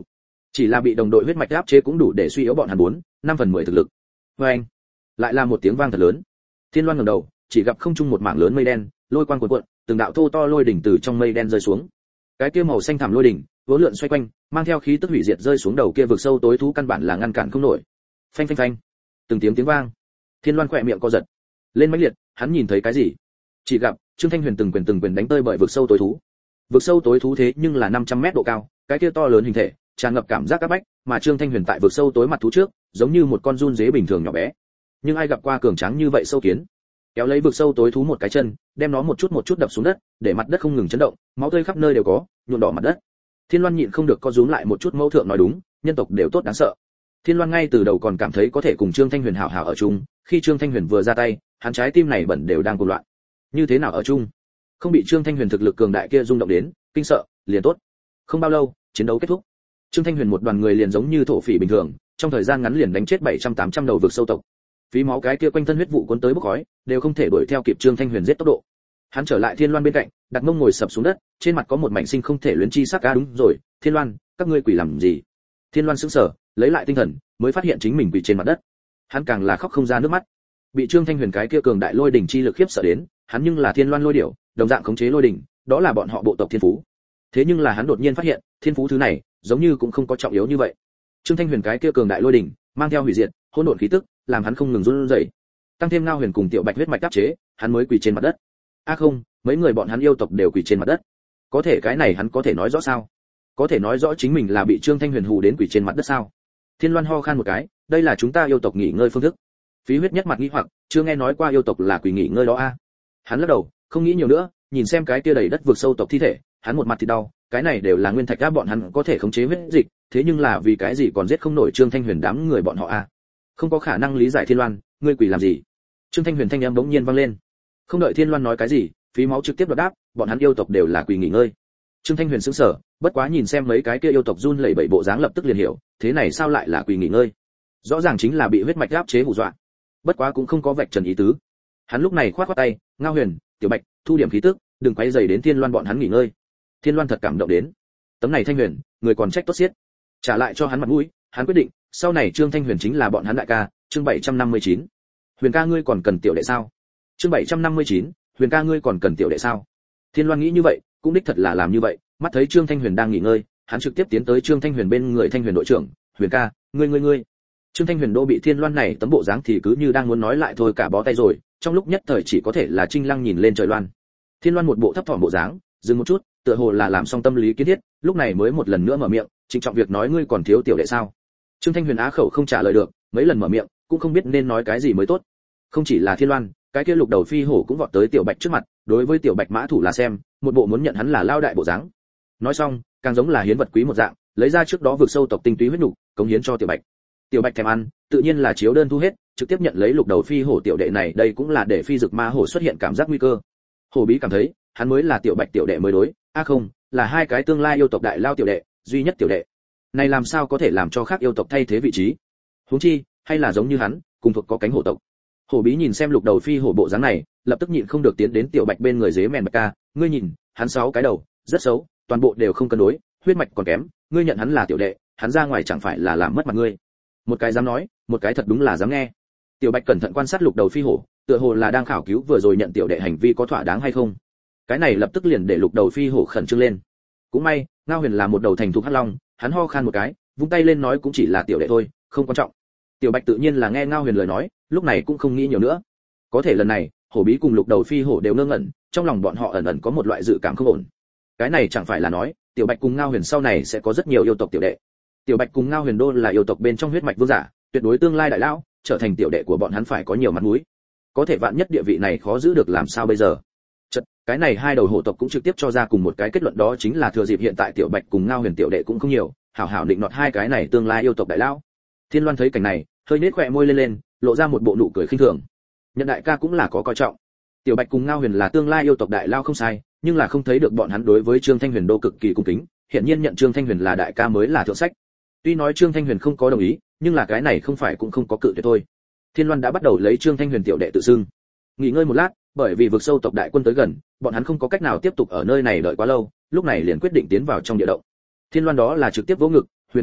Chỉ là bị đồng đội huyết mạch áp chế cũng đủ để suy yếu bọn hắn bốn, năm phần mười thực lực. Oeng! Lại là một tiếng vang thật lớn. Thiên Loan ngẩng đầu, chỉ gặp không trung một mảng lớn mây đen, lôi quang cuộn cuộn, từng đạo thô to lôi đỉnh từ trong mây đen rơi xuống. Cái kia màu xanh thẳm lôi đỉnh, vốn lượn xoay quanh, mang theo khí tức hủy diệt rơi xuống đầu kia vực sâu tối thú căn bản là ngăn cản không nổi. Phanh phanh phanh. Từng tiếng tiếng vang. Thiên Loan khỏe miệng co giật. Lên mãnh liệt, hắn nhìn thấy cái gì? Chỉ gặp Trương Thanh Huyền từng quyền từng quyền đánh tơi bởi vực sâu tối thú. Vực sâu tối thú thế nhưng là năm trăm mét độ cao, cái kia to lớn hình thể, tràn ngập cảm giác các bách, mà Trương Thanh Huyền tại vực sâu tối mặt thú trước, giống như một con giun dế bình thường nhỏ bé. Nhưng ai gặp qua cường tráng như vậy sâu kiến? Kéo lấy vực sâu tối thú một cái chân, đem nó một chút một chút đập xuống đất, để mặt đất không ngừng chấn động, máu tươi khắp nơi đều có, nhuộm đỏ mặt đất. Thiên Loan nhịn không được co rúm lại một chút, mẫu thượng nói đúng, nhân tộc đều tốt đáng sợ. Thiên Loan ngay từ đầu còn cảm thấy có thể cùng Trương Thanh Huyền hảo hảo ở chung, khi Trương Thanh Huyền vừa ra tay, hắn trái tim này bẩn đều đang cuồng loạn. Như thế nào ở chung? Không bị Trương Thanh Huyền thực lực cường đại kia rung động đến, kinh sợ, liền tốt. Không bao lâu, chiến đấu kết thúc. Trương Thanh Huyền một đoàn người liền giống như thổ phỉ bình thường, trong thời gian ngắn liền đánh chết bảy trăm tám trăm đầu vực sâu tộc. Phí máu cái kia quanh thân huyết vụ cuốn tới bốc khói, đều không thể đuổi theo kịp Trương Thanh Huyền giết tốc độ. Hắn trở lại Thiên Loan bên cạnh, đặt mông ngồi sập xuống đất, trên mặt có một mảnh sinh không thể luyến chi sắc. Á đúng rồi, Thiên Loan, các ngươi quỷ làm gì? Thiên Loan sững sờ, lấy lại tinh thần, mới phát hiện chính mình quỳ trên mặt đất. Hắn càng là khóc không ra nước mắt. Bị Trương Thanh Huyền cái kia cường đại lôi đỉnh chi lực khiếp sợ đến, hắn nhưng là Thiên Loan lôi điểu, đồng dạng khống chế lôi đỉnh, đó là bọn họ bộ tộc thiên phú. Thế nhưng là hắn đột nhiên phát hiện, thiên phú thứ này, giống như cũng không có trọng yếu như vậy. Trương Thanh Huyền cái kia cường đại lôi đỉnh, mang theo hủy diệt, hỗn độn khí tức, làm hắn không ngừng run rẩy. Tăng thêm Ngao Huyền cùng Tiểu Bạch huyết mạch áp chế, hắn mới quỳ trên mặt đất. A à không, mấy người bọn hắn yêu tộc đều quỳ trên mặt đất. Có thể cái này hắn có thể nói rõ sao? Có thể nói rõ chính mình là bị Trương Thanh Huyền hù đến quỳ trên mặt đất sao? Thiên Loan ho khan một cái, đây là chúng ta yêu tộc nghỉ ngơi phương thức. Phí Huyết nhất mặt nghi hoặc, chưa nghe nói qua yêu tộc là quỳ nghỉ ngơi đó a. À? Hắn lắc đầu, không nghĩ nhiều nữa, nhìn xem cái kia đầy đất vực sâu tộc thi thể, hắn một mặt thì đau, cái này đều là nguyên thạch áp bọn hắn có thể khống chế huyết dịch, thế nhưng là vì cái gì còn giết không nổi Trương Thanh Huyền đám người bọn họ a? À? Không có khả năng lý giải Thiên Loan, ngươi quỳ làm gì? Trương Thanh Huyền thanh âm bỗng nhiên vang lên. Không đợi Thiên Loan nói cái gì, Phí máu trực tiếp đoạt đáp, bọn hắn yêu tộc đều là quỳ nghỉ ngơi. Trương Thanh Huyền sững sờ, bất quá nhìn xem mấy cái kia yêu tộc run lẩy bẩy bộ dáng lập tức liền hiểu, thế này sao lại là quỳ nghỉ ngơi? Rõ ràng chính là bị huyết mạch áp chế hù dọa. Bất quá cũng không có vạch trần ý tứ. Hắn lúc này khoát khoát tay, Ngao Huyền, Tiểu Bạch, thu điểm khí tức, đừng quấy rầy đến Thiên Loan bọn hắn nghỉ ngơi. Thiên Loan thật cảm động đến. Tấm này Thanh Huyền, người còn trách tốt xiết. Trả lại cho hắn mặt mũi, hắn quyết định, sau này Trương Thanh Huyền chính là bọn hắn đại ca, chương bảy trăm năm mươi chín. Huyền ca ngươi còn cần tiểu đệ sao? Chương bảy trăm năm mươi chín, Huyền ca ngươi còn cần tiểu đệ sao? Thiên Loan nghĩ như vậy, cũng đích thật là làm như vậy, mắt thấy Trương Thanh Huyền đang nghỉ ngơi, hắn trực tiếp tiến tới Trương Thanh Huyền bên người Thanh Huyền đội trưởng, "Huyền ca, ngươi ngươi ngươi." Trương Thanh Huyền đô bị Thiên Loan này tấm bộ dáng thì cứ như đang muốn nói lại thôi cả bó tay rồi, trong lúc nhất thời chỉ có thể là Trinh Lăng nhìn lên trời Loan. Thiên Loan một bộ thấp thỏm bộ dáng, dừng một chút, tựa hồ là làm xong tâm lý kiến thiết, lúc này mới một lần nữa mở miệng, trịnh trọng việc nói, ngươi còn thiếu tiểu đệ sao? Trương Thanh Huyền á khẩu không trả lời được, mấy lần mở miệng, cũng không biết nên nói cái gì mới tốt. Không chỉ là Thiên Loan, cái kia Lục Đầu Phi Hổ cũng vọt tới Tiểu Bạch trước mặt, đối với Tiểu Bạch mã thủ là xem, một bộ muốn nhận hắn là lao đại bộ dáng. Nói xong, càng giống là hiến vật quý một dạng, lấy ra trước đó vượt sâu tộc tinh túy huyết nục, cống hiến cho Tiểu Bạch. Tiểu Bạch thèm ăn, tự nhiên là chiếu đơn thu hết, trực tiếp nhận lấy Lục Đầu Phi Hổ tiểu đệ này, đây cũng là để Phi Dực Ma Hổ xuất hiện cảm giác nguy cơ. Hổ Bí cảm thấy, hắn mới là Tiểu Bạch tiểu đệ mới đối, a à không, là hai cái tương lai yêu tộc đại lao tiểu đệ, duy nhất tiểu đệ. Này làm sao có thể làm cho khác yêu tộc thay thế vị trí? Huống chi, hay là giống như hắn, cùng thuộc có cánh hổ tộc. Hổ Bí nhìn xem Lục Đầu Phi Hổ bộ dáng này, lập tức nhịn không được tiến đến Tiểu Bạch bên người dế mèn Bạch ca, ngươi nhìn, hắn sáu cái đầu, rất xấu, toàn bộ đều không cân đối, huyết mạch còn kém, ngươi nhận hắn là tiểu đệ, hắn ra ngoài chẳng phải là làm mất mặt ngươi. Một cái dám nói, một cái thật đúng là dám nghe. Tiểu Bạch cẩn thận quan sát Lục Đầu Phi Hổ, tựa hồ là đang khảo cứu vừa rồi nhận tiểu đệ hành vi có thỏa đáng hay không. Cái này lập tức liền để Lục Đầu Phi Hổ khẩn trương lên. Cũng may, Ngao Huyền là một đầu thành thục hắc long, hắn ho khan một cái, vung tay lên nói cũng chỉ là tiểu đệ thôi, không quan trọng. Tiểu Bạch tự nhiên là nghe Ngao Huyền lời nói, lúc này cũng không nghĩ nhiều nữa. Có thể lần này, Hổ Bí cùng Lục Đầu Phi Hổ đều ngơ ngẩn, trong lòng bọn họ ẩn ẩn có một loại dự cảm không ổn. Cái này chẳng phải là nói, Tiểu Bạch cùng Ngao Huyền sau này sẽ có rất nhiều yêu tộc tiểu đệ. Tiểu Bạch cùng Ngao Huyền đô là yêu tộc bên trong huyết mạch vương giả, tuyệt đối tương lai đại lão, trở thành tiểu đệ của bọn hắn phải có nhiều mặt mũi. Có thể vạn nhất địa vị này khó giữ được làm sao bây giờ? Chật, cái này hai đầu hổ tộc cũng trực tiếp cho ra cùng một cái kết luận, đó chính là thừa dịp hiện tại Tiểu Bạch cùng Ngao Huyền tiểu đệ cũng không nhiều, hảo hảo định nọt hai cái này tương lai yêu tộc đại lão. Thiên Loan thấy cảnh này, hơi nết khóe môi lên lên, lộ ra một bộ nụ cười khinh thường. Nhận đại ca cũng là có coi trọng. Tiểu Bạch cùng Ngao Huyền là tương lai yêu tộc đại lao không sai, nhưng là không thấy được bọn hắn đối với Trương Thanh Huyền đô cực kỳ cung kính, hiện nhiên nhận Trương Thanh Huyền là đại ca mới là thượng sách. Tuy nói Trương Thanh Huyền không có đồng ý, nhưng là cái này không phải cũng không có cự tuyệt thôi. Thiên Loan đã bắt đầu lấy Trương Thanh Huyền tiểu đệ tự xưng. Nghỉ ngơi một lát, bởi vì vực sâu tộc đại quân tới gần, bọn hắn không có cách nào tiếp tục ở nơi này đợi quá lâu, lúc này liền quyết định tiến vào trong địa động. Thiên Loan đó là trực tiếp vỗ ngực, Huyền ca,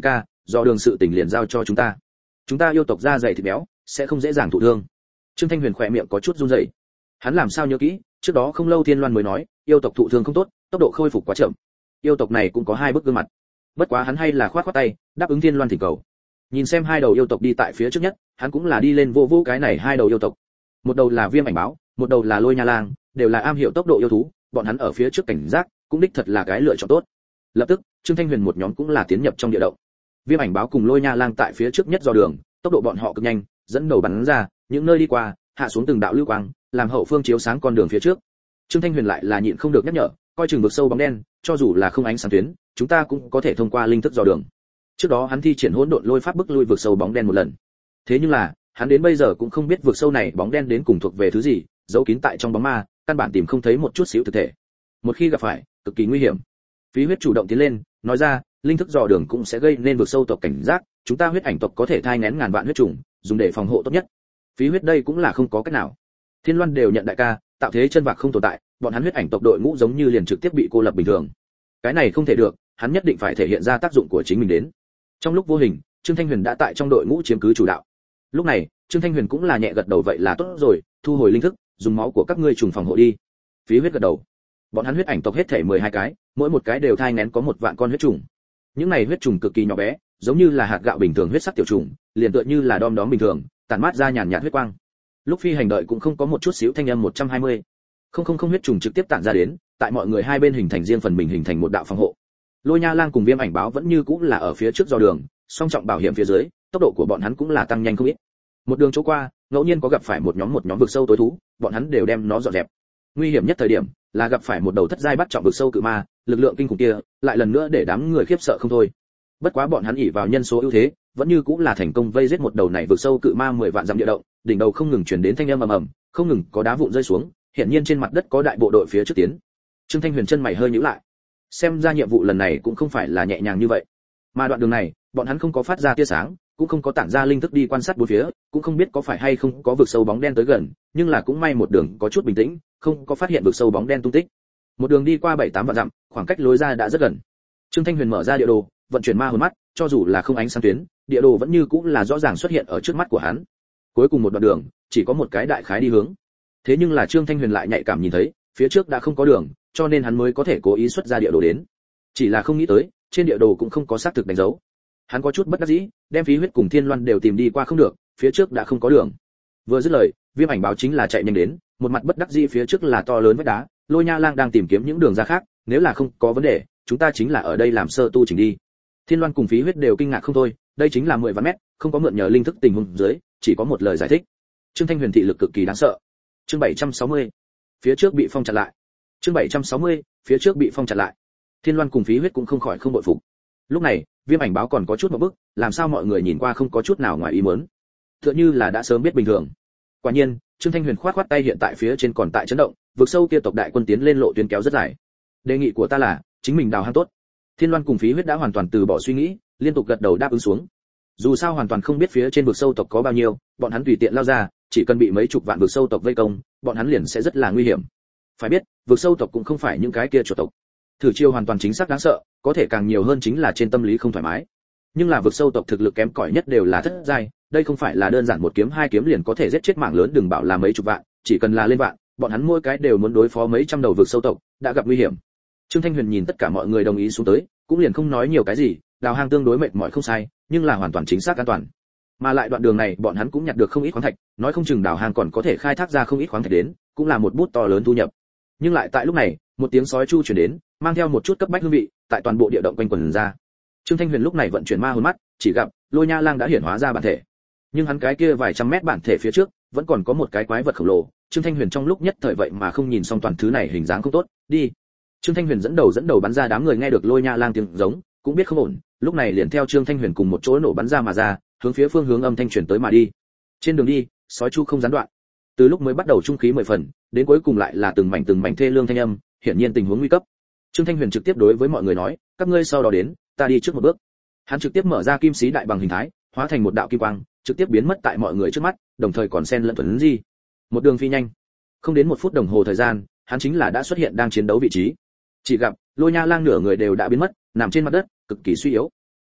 do đường sự tình liền giao cho chúng ta. Chúng ta yêu tộc da dày thịt béo, sẽ không dễ dàng thụ thương. Trương Thanh Huyền khỏe miệng có chút run rẩy. Hắn làm sao nhớ kỹ, trước đó không lâu Thiên Loan mới nói, yêu tộc thụ thương không tốt, tốc độ khôi phục quá chậm. Yêu tộc này cũng có hai bức gương mặt. Bất quá hắn hay là khoát khoát tay, đáp ứng Thiên Loan thỉnh cầu. Nhìn xem hai đầu yêu tộc đi tại phía trước nhất, hắn cũng là đi lên vô vô cái này hai đầu yêu tộc. Một đầu là Viêm Ảnh Báo, một đầu là Lôi Nha Lang, đều là am hiểu tốc độ yêu thú, bọn hắn ở phía trước cảnh giác, cũng đích thật là cái lựa chọn tốt. Lập tức, Trương Thanh Huyền một nhóm cũng là tiến nhập trong địa động. Viêm Ảnh Báo cùng Lôi Nha Lang tại phía trước nhất dò đường, tốc độ bọn họ cực nhanh, dẫn đầu bắn ra, những nơi đi qua, hạ xuống từng đạo lưu quang, làm hậu phương chiếu sáng con đường phía trước. Trương Thanh Huyền lại là nhịn không được nhắc nhở, coi chừng vực sâu bóng đen, cho dù là không ánh sáng tuyến, chúng ta cũng có thể thông qua linh thức dò đường. Trước đó hắn thi triển hỗn độn lôi pháp bức lui vực sâu bóng đen một lần. Thế nhưng là, hắn đến bây giờ cũng không biết vực sâu này bóng đen đến cùng thuộc về thứ gì, giấu kín tại trong bóng ma, căn bản tìm không thấy một chút xíu thực thể. Một khi gặp phải, cực kỳ nguy hiểm. Phí Huyết chủ động tiến lên, nói ra, linh thức dò đường cũng sẽ gây nên vực sâu tộc cảnh giác, chúng ta huyết ảnh tộc có thể thai nghén ngàn vạn huyết trùng, dùng để phòng hộ tốt nhất. Phí Huyết đây cũng là không có cách nào. Thiên Loan đều nhận đại ca, tạo thế chân vạc không tồn tại, bọn hắn huyết ảnh tộc đội ngũ giống như liền trực tiếp bị cô lập bình thường. Cái này không thể được, hắn nhất định phải thể hiện ra tác dụng của chính mình đến. Trong lúc vô hình, Trương Thanh Huyền đã tại trong đội ngũ chiếm cứ chủ đạo. Lúc này, Trương Thanh Huyền cũng là nhẹ gật đầu, vậy là tốt rồi, thu hồi linh thức, dùng máu của các ngươi trùng phòng hộ đi. Phí Huyết gật đầu. Bọn hắn huyết ảnh tộc hết thảy mười hai cái, mỗi một cái đều thai nghén có một vạn con huyết trùng. Những này huyết trùng cực kỳ nhỏ bé, giống như là hạt gạo bình thường huyết sắc tiểu trùng, liền tựa như là đom đóm bình thường, tản mát ra nhàn nhạt huyết quang. Lúc phi hành đợi cũng không có một chút xíu thanh âm một trăm hai mươi. Không không không huyết trùng trực tiếp tản ra đến, tại mọi người hai bên hình thành riêng phần mình hình thành một đạo phòng hộ. Lôi Nha Lang cùng Viêm Ảnh Báo vẫn như cũng là ở phía trước dò đường, song trọng bảo hiểm phía dưới, tốc độ của bọn hắn cũng là tăng nhanh không ít. Một đường chỗ qua, ngẫu nhiên có gặp phải một nhóm một nhóm vực sâu tối thú, bọn hắn đều đem nó dọn dẹp. Nguy hiểm nhất thời điểm là gặp phải một đầu thất giai bắt trọng vực sâu cự ma, lực lượng kinh khủng kia, lại lần nữa để đám người khiếp sợ không thôi. Bất quá bọn hắn ỷ vào nhân số ưu thế, vẫn như cũng là thành công vây giết một đầu này vực sâu cự ma mười vạn dặm địa động, đỉnh đầu không ngừng truyền đến thanh âm ầm ầm, không ngừng có đá vụn rơi xuống, hiện nhiên trên mặt đất có đại bộ đội phía trước tiến. Trương Thanh Huyền chân mày hơi nhíu lại. Xem ra nhiệm vụ lần này cũng không phải là nhẹ nhàng như vậy. Mà đoạn đường này, bọn hắn không có phát ra tia sáng, cũng không có tản ra linh thức đi quan sát bốn phía, cũng không biết có phải hay không có vực sâu bóng đen tới gần, nhưng là cũng may một đường có chút bình tĩnh, không có phát hiện vực sâu bóng đen tung tích. Một đường đi qua bảy tám vạn dặm, khoảng cách lối ra đã rất gần. Trương Thanh Huyền mở ra địa đồ, vận chuyển ma hồn mắt, cho dù là không ánh sáng tuyến, địa đồ vẫn như cũng là rõ ràng xuất hiện ở trước mắt của hắn. Cuối cùng một đoạn đường, chỉ có một cái đại khái đi hướng. Thế nhưng là Trương Thanh Huyền lại nhạy cảm nhìn thấy, phía trước đã không có đường, cho nên hắn mới có thể cố ý xuất ra địa đồ đến. Chỉ là không nghĩ tới, trên địa đồ cũng không có xác thực đánh dấu. Hắn có chút bất đắc dĩ, đem Phí Huyết cùng Thiên Loan đều tìm đi qua không được, phía trước đã không có đường. Vừa dứt lời, Viêm Ảnh Báo chính là chạy nhanh đến, một mặt bất đắc dĩ, phía trước là to lớn vách đá, Lôi Nha Lang đang tìm kiếm những đường ra khác, nếu là không có vấn đề, chúng ta chính là ở đây làm sơ tu chỉnh đi. Thiên Loan cùng Phí Huyết đều kinh ngạc không thôi, đây chính là mười vạn mét, không có mượn nhờ linh thức tình huống dưới, chỉ có một lời giải thích. Trương Thanh Huyền thị lực cực kỳ đáng sợ. Chương bảy trăm sáu mươi, phía trước bị phong chặn lại. Chương bảy trăm sáu mươi, phía trước bị phong chặn lại. Thiên Loan cùng Phí Huyết cũng không khỏi không bội phục. Lúc này, Viêm Ảnh Báo còn có chút một bức, làm sao mọi người nhìn qua không có chút nào ngoài ý muốn, tựa như là đã sớm biết bình thường. Quả nhiên, Trương Thanh Huyền khoát khoát tay, hiện tại phía trên còn tại chấn động, vực sâu kia tộc đại quân tiến lên lộ tuyến kéo rất dài. Đề nghị của ta là, chính mình đào hang tốt. Thiên Loan cùng Phí Huyết đã hoàn toàn từ bỏ suy nghĩ, liên tục gật đầu đáp ứng xuống. Dù sao hoàn toàn không biết phía trên vực sâu tộc có bao nhiêu, bọn hắn tùy tiện lao ra, chỉ cần bị mấy chục vạn vực sâu tộc vây công, bọn hắn liền sẽ rất là nguy hiểm. Phải biết, vực sâu tộc cũng không phải những cái kia chuột tộc. Thử chiêu hoàn toàn chính xác đáng sợ, có thể càng nhiều hơn chính là trên tâm lý không thoải mái. Nhưng là vực sâu tộc thực lực kém cỏi nhất đều là thất giai, đây không phải là đơn giản một kiếm hai kiếm liền có thể giết chết mạng lớn, đừng bảo là mấy chục vạn, chỉ cần là lên vạn, bọn hắn mỗi cái đều muốn đối phó mấy trăm đầu vực sâu tộc, đã gặp nguy hiểm. Trương Thanh Huyền nhìn tất cả mọi người đồng ý xuống tới, cũng liền không nói nhiều cái gì, đào hang tương đối mệt mỏi không sai, nhưng là hoàn toàn chính xác an toàn. Mà lại đoạn đường này bọn hắn cũng nhặt được không ít khoáng thạch, nói không chừng đào hang còn có thể khai thác ra không ít khoáng thạch đến, cũng là một bút to lớn thu nhập. Nhưng lại tại lúc này, một tiếng sói chu truyền đến, mang theo một chút cấp bách hương vị, tại toàn bộ địa động quanh quẩn ra. Trương Thanh Huyền lúc này vận chuyển ma hồn mắt, chỉ gặp Lôi Nha Lang đã hiển hóa ra bản thể. Nhưng hắn cái kia vài trăm mét bản thể phía trước, vẫn còn có một cái quái vật khổng lồ. Trương Thanh Huyền trong lúc nhất thời vậy mà không nhìn xong toàn thứ này hình dáng không tốt, đi. Trương Thanh Huyền dẫn đầu dẫn đầu bắn ra, đám người nghe được Lôi Nha Lang tiếng giống, cũng biết không ổn, lúc này liền theo Trương Thanh Huyền cùng một chỗ nổ bắn ra mà ra, hướng phía phương hướng âm thanh truyền tới mà đi. Trên đường đi, sói chu không gián đoạn. Từ lúc mới bắt đầu trung khí mười phần, đến cuối cùng lại là từng mảnh từng mảnh thê lương thanh âm, hiển nhiên tình huống nguy cấp. Trương Thanh Huyền trực tiếp đối với mọi người nói, các ngươi sau đó đến, ta đi trước một bước. Hắn trực tiếp mở ra kim sĩ đại bằng hình thái, hóa thành một đạo kim quang, trực tiếp biến mất tại mọi người trước mắt, đồng thời còn xen lẫn thuần di. Một đường phi nhanh, không đến một phút đồng hồ thời gian, hắn chính là đã xuất hiện đang chiến đấu vị trí. Chỉ gặp Lôi Nha Lang nửa người đều đã biến mất, nằm trên mặt đất, cực kỳ suy yếu.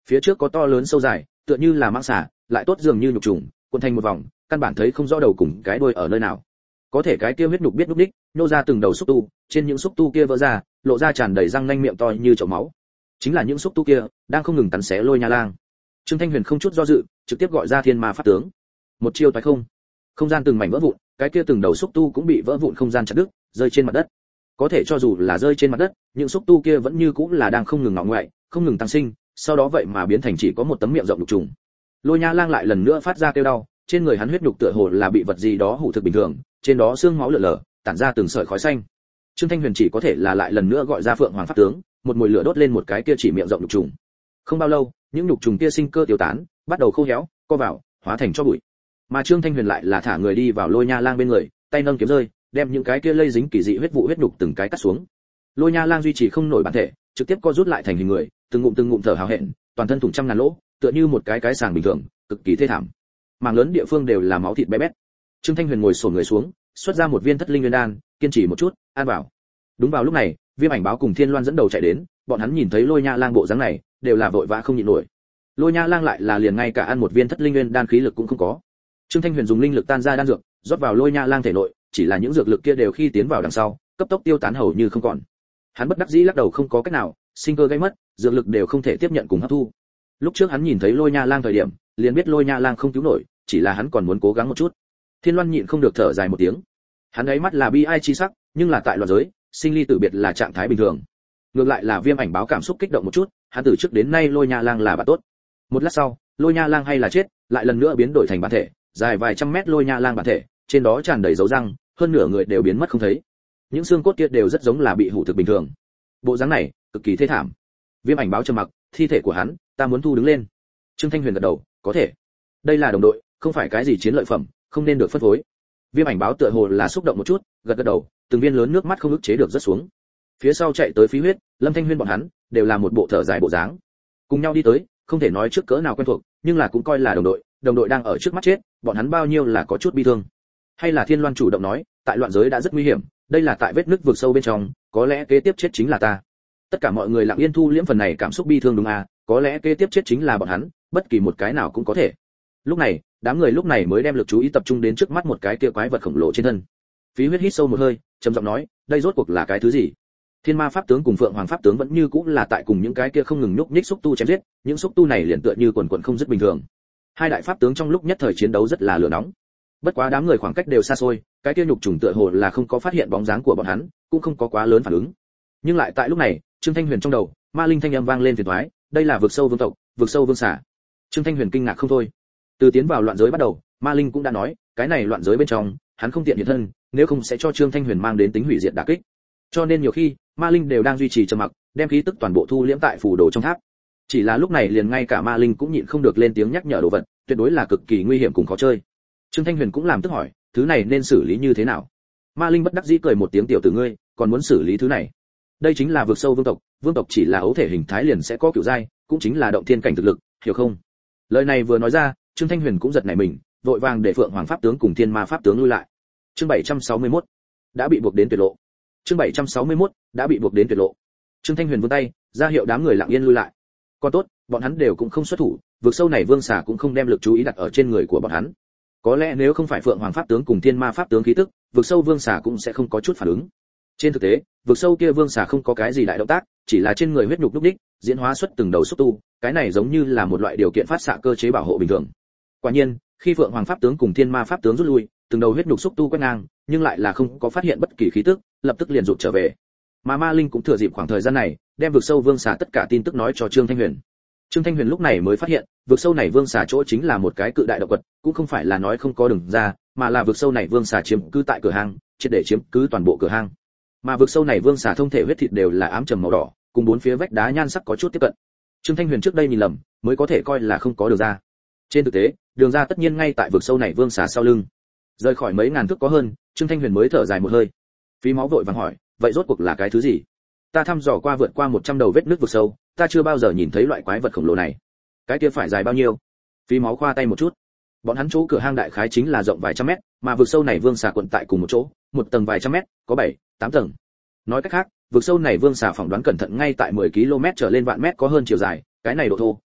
Phía trước có to lớn sâu dài, tựa như là mãng xà, lại tốt dường như nhục trùng, cuộn thành một vòng, căn bản thấy không rõ đầu cùng cái đuôi ở nơi nào. Có thể cái kia huyết nhục biết núc đích, nhô ra từng đầu xúc tu, trên những xúc tu kia vỡ ra, lộ ra tràn đầy răng nanh miệng to như chậu máu. Chính là những xúc tu kia đang không ngừng cắn xé Lôi Nha Lang. Trương Thanh Huyền không chút do dự, trực tiếp gọi ra Thiên Ma Pháp tướng. Một chiêu toái không. Không gian từng mảnh vỡ vụn, cái kia từng đầu xúc tu cũng bị vỡ vụn không gian chặt đứt, rơi trên mặt đất. Có thể cho dù là rơi trên mặt đất, những xúc tu kia vẫn như cũng là đang không ngừng ngọ ngoại, không ngừng tăng sinh, sau đó vậy mà biến thành chỉ có một tấm miệng rộng đục trùng. Lôi Nha Lang lại lần nữa phát ra kêu đau, trên người hắn huyết nhục tựa hồ là bị vật gì đó hủ thực bình thường, trên đó xương máu lở lở, tản ra từng sợi khói xanh. Trương Thanh Huyền chỉ có thể là lại lần nữa gọi ra Phượng Hoàng Pháp tướng, một mùi lửa đốt lên một cái kia chỉ miệng rộng đục trùng. Không bao lâu, những nhục trùng kia sinh cơ tiêu tán, bắt đầu khô héo, co vào, hóa thành tro bụi. Mà Trương Thanh Huyền lại là thả người đi vào Lôi Nha Lang bên người, tay nâng kiếm rơi, đem những cái kia lây dính kỳ dị huyết vụ huyết nhục từng cái cắt xuống. Lôi Nha Lang duy trì không nổi bản thể, trực tiếp co rút lại thành hình người, từng ngụm từng ngụm thở hào hẹn, toàn thân thủng trăm ngàn lỗ, tựa như một cái cái sàng bình thường, cực kỳ thê thảm. Mảng lớn địa phương đều là máu thịt bé bét. Trương Thanh Huyền ngồi xổm người xuống, xuất ra một viên thất linh nguyên đan, kiên trì một chút, ăn vào. Đúng vào lúc này, Viêm Ảnh Báo cùng Thiên Loan dẫn đầu chạy đến, bọn hắn nhìn thấy Lôi Nha Lang bộ dáng này, đều là vội vã không nhịn nổi. Lôi Nha Lang lại là liền ngay cả ăn một viên thất linh nguyên đan khí lực cũng không có. Trương Thanh Huyền dùng linh lực tan ra đan dược, rót vào Lôi Nha Lang thể nội, chỉ là những dược lực kia đều khi tiến vào đằng sau, cấp tốc tiêu tán hầu như không còn. Hắn bất đắc dĩ lắc đầu không có cách nào, sinh cơ gây mất, dược lực đều không thể tiếp nhận cùng hấp thu. Lúc trước hắn nhìn thấy Lôi Nha Lang thời điểm, liền biết Lôi Nha Lang không cứu nổi, chỉ là hắn còn muốn cố gắng một chút. Thiên Loan nhịn không được thở dài một tiếng. Hắn ấy mắt là bi ai chi sắc, nhưng là tại loạn giới, sinh ly tử biệt là trạng thái bình thường. Ngược lại là Viêm Ảnh Báo cảm xúc kích động một chút, hắn từ trước đến nay Lôi Nha Lang là bạn tốt. Một lát sau, Lôi Nha Lang hay là chết, lại lần nữa biến đổi thành bản thể, dài vài trăm mét Lôi Nha Lang bản thể, trên đó tràn đầy dấu răng, hơn nửa người đều biến mất không thấy. Những xương cốt kia đều rất giống là bị hủ thực bình thường. Bộ dáng này, cực kỳ thê thảm. Viêm Ảnh Báo trầm mặc, thi thể của hắn, ta muốn thu đứng lên. Trương Thanh Huyền gật đầu, có thể. Đây là đồng đội, không phải cái gì chiến lợi phẩm, không nên được phân phối. Viêm Ảnh Báo tựa hồ là xúc động một chút, gật gật đầu, từng viên lớn nước mắt không ức chế được rớt xuống. Phía sau chạy tới Phí Huyết, Lâm Thanh Huyên bọn hắn, đều là một bộ thở dài bộ dáng. Cùng nhau đi tới, không thể nói trước cỡ nào quen thuộc, nhưng là cũng coi là đồng đội, đồng đội đang ở trước mắt chết, bọn hắn bao nhiêu là có chút bi thương. Hay là Thiên Loan chủ động nói, tại loạn giới đã rất nguy hiểm, đây là tại vết nứt vực sâu bên trong, có lẽ kế tiếp chết chính là ta. Tất cả mọi người lặng yên thu liễm phần này cảm xúc bi thương đúng à, có lẽ kế tiếp chết chính là bọn hắn, bất kỳ một cái nào cũng có thể. Lúc này, đám người lúc này mới đem lực chú ý tập trung đến trước mắt một cái kia quái vật khổng lồ trên thân. Phí Huyết hít sâu một hơi, trầm giọng nói, đây rốt cuộc là cái thứ gì? Thiên Ma Pháp tướng cùng Phượng Hoàng Pháp tướng vẫn như cũng là tại cùng những cái kia không ngừng nhúc nhích xúc tu chém giết, những xúc tu này liền tựa như quần quần không dứt bình thường. Hai đại pháp tướng trong lúc nhất thời chiến đấu rất là lửa nóng. Bất quá đám người khoảng cách đều xa xôi, cái kia nhục trùng tựa hồ là không có phát hiện bóng dáng của bọn hắn, cũng không có quá lớn phản ứng. Nhưng lại tại lúc này, Trương Thanh Huyền trong đầu, ma linh thanh âm vang lên phiền toái, đây là vực sâu vương tộc, vực sâu vương xà. Trương Thanh Huyền kinh ngạc không thôi. Từ tiến vào loạn giới bắt đầu, ma linh cũng đã nói, cái này loạn giới bên trong, hắn không tiện hiện thân, nếu không sẽ cho Trương Thanh Huyền mang đến tính hủy diệt đả kích. Cho nên nhiều khi, ma linh đều đang duy trì trầm mặc, đem khí tức toàn bộ thu liễm tại phù đồ trong tháp. Chỉ là lúc này liền ngay cả ma linh cũng nhịn không được lên tiếng nhắc nhở đồ vật, tuyệt đối là cực kỳ nguy hiểm cùng khó chơi. Trương Thanh Huyền cũng làm tức hỏi, thứ này nên xử lý như thế nào? Ma linh bất đắc dĩ cười một tiếng, tiểu tử ngươi, còn muốn xử lý thứ này? Đây chính là vực sâu vương tộc, vương tộc chỉ là ấu thể hình thái liền sẽ có kiểu giai, cũng chính là động thiên cảnh thực lực, hiểu không? Lời này vừa nói ra, Trương Thanh Huyền cũng giật nảy mình, vội vàng để Phượng Hoàng Pháp tướng cùng Thiên Ma Pháp tướng lui lại. Chương bảy trăm sáu mươi mốt đã bị buộc đến tuyệt lộ. Chương bảy trăm sáu mươi mốt đã bị buộc đến tuyệt lộ. Trương Thanh Huyền vươn tay, ra hiệu đám người lặng yên lui lại. Còn tốt, bọn hắn đều cũng không xuất thủ, vực sâu này vương xà cũng không đem lực chú ý đặt ở trên người của bọn hắn. Có lẽ nếu không phải Phượng Hoàng Pháp tướng cùng Thiên Ma Pháp tướng khí tức, vực sâu vương xà cũng sẽ không có chút phản ứng. Trên thực tế, vực sâu kia vương xà không có cái gì đại động tác, chỉ là trên người huyết nhục lúc đích, diễn hóa xuất từng đầu xúc tu, cái này giống như là một loại điều kiện phát xạ cơ chế bảo hộ bình thường. Quả nhiên, khi Phượng Hoàng Pháp tướng cùng Thiên Ma Pháp tướng rút lui, từng đầu huyết nhục xúc tu quét ngang, nhưng lại là không có phát hiện bất kỳ khí tức, lập tức liền rụt trở về. Mà Ma Linh cũng thừa dịp khoảng thời gian này, đem vực sâu vương xà tất cả tin tức nói cho Trương Thanh Huyền. Trương Thanh Huyền lúc này mới phát hiện, vực sâu này vương xà chỗ chính là một cái cự đại động vật, cũng không phải là nói không có đường ra, mà là vực sâu này vương xà chiếm cứ tại cửa hang, triệt để chiếm cứ toàn bộ cửa hang. Mà vực sâu này vương xà thông thể huyết thịt đều là ám trầm màu đỏ, cùng bốn phía vách đá nhan sắc có chút tiếp cận. Trương Thanh Huyền trước đây nhìn lầm, mới có thể coi là không có đường ra. Trên thực tế, đường ra tất nhiên ngay tại vực sâu này vương xà sau lưng. Rời khỏi mấy ngàn thước có hơn, Trương Thanh Huyền mới thở dài một hơi. Phí Máu vội vàng hỏi, vậy rốt cuộc là cái thứ gì? Ta thăm dò qua vượt qua một trăm đầu vết nước vực sâu, ta chưa bao giờ nhìn thấy loại quái vật khổng lồ này. Cái kia phải dài bao nhiêu? Phí Máu khoa tay một chút. Bọn hắn chỗ cửa hang đại khái chính là rộng vài trăm mét, mà vực sâu này vương xà quận tại cùng một chỗ, một tầng vài trăm mét, có bảy, tám tầng. Nói cách khác, vực sâu này vương xà phỏng đoán cẩn thận ngay tại mười ki lô mét trở lên vạn mét có hơn chiều dài, cái này độ thô,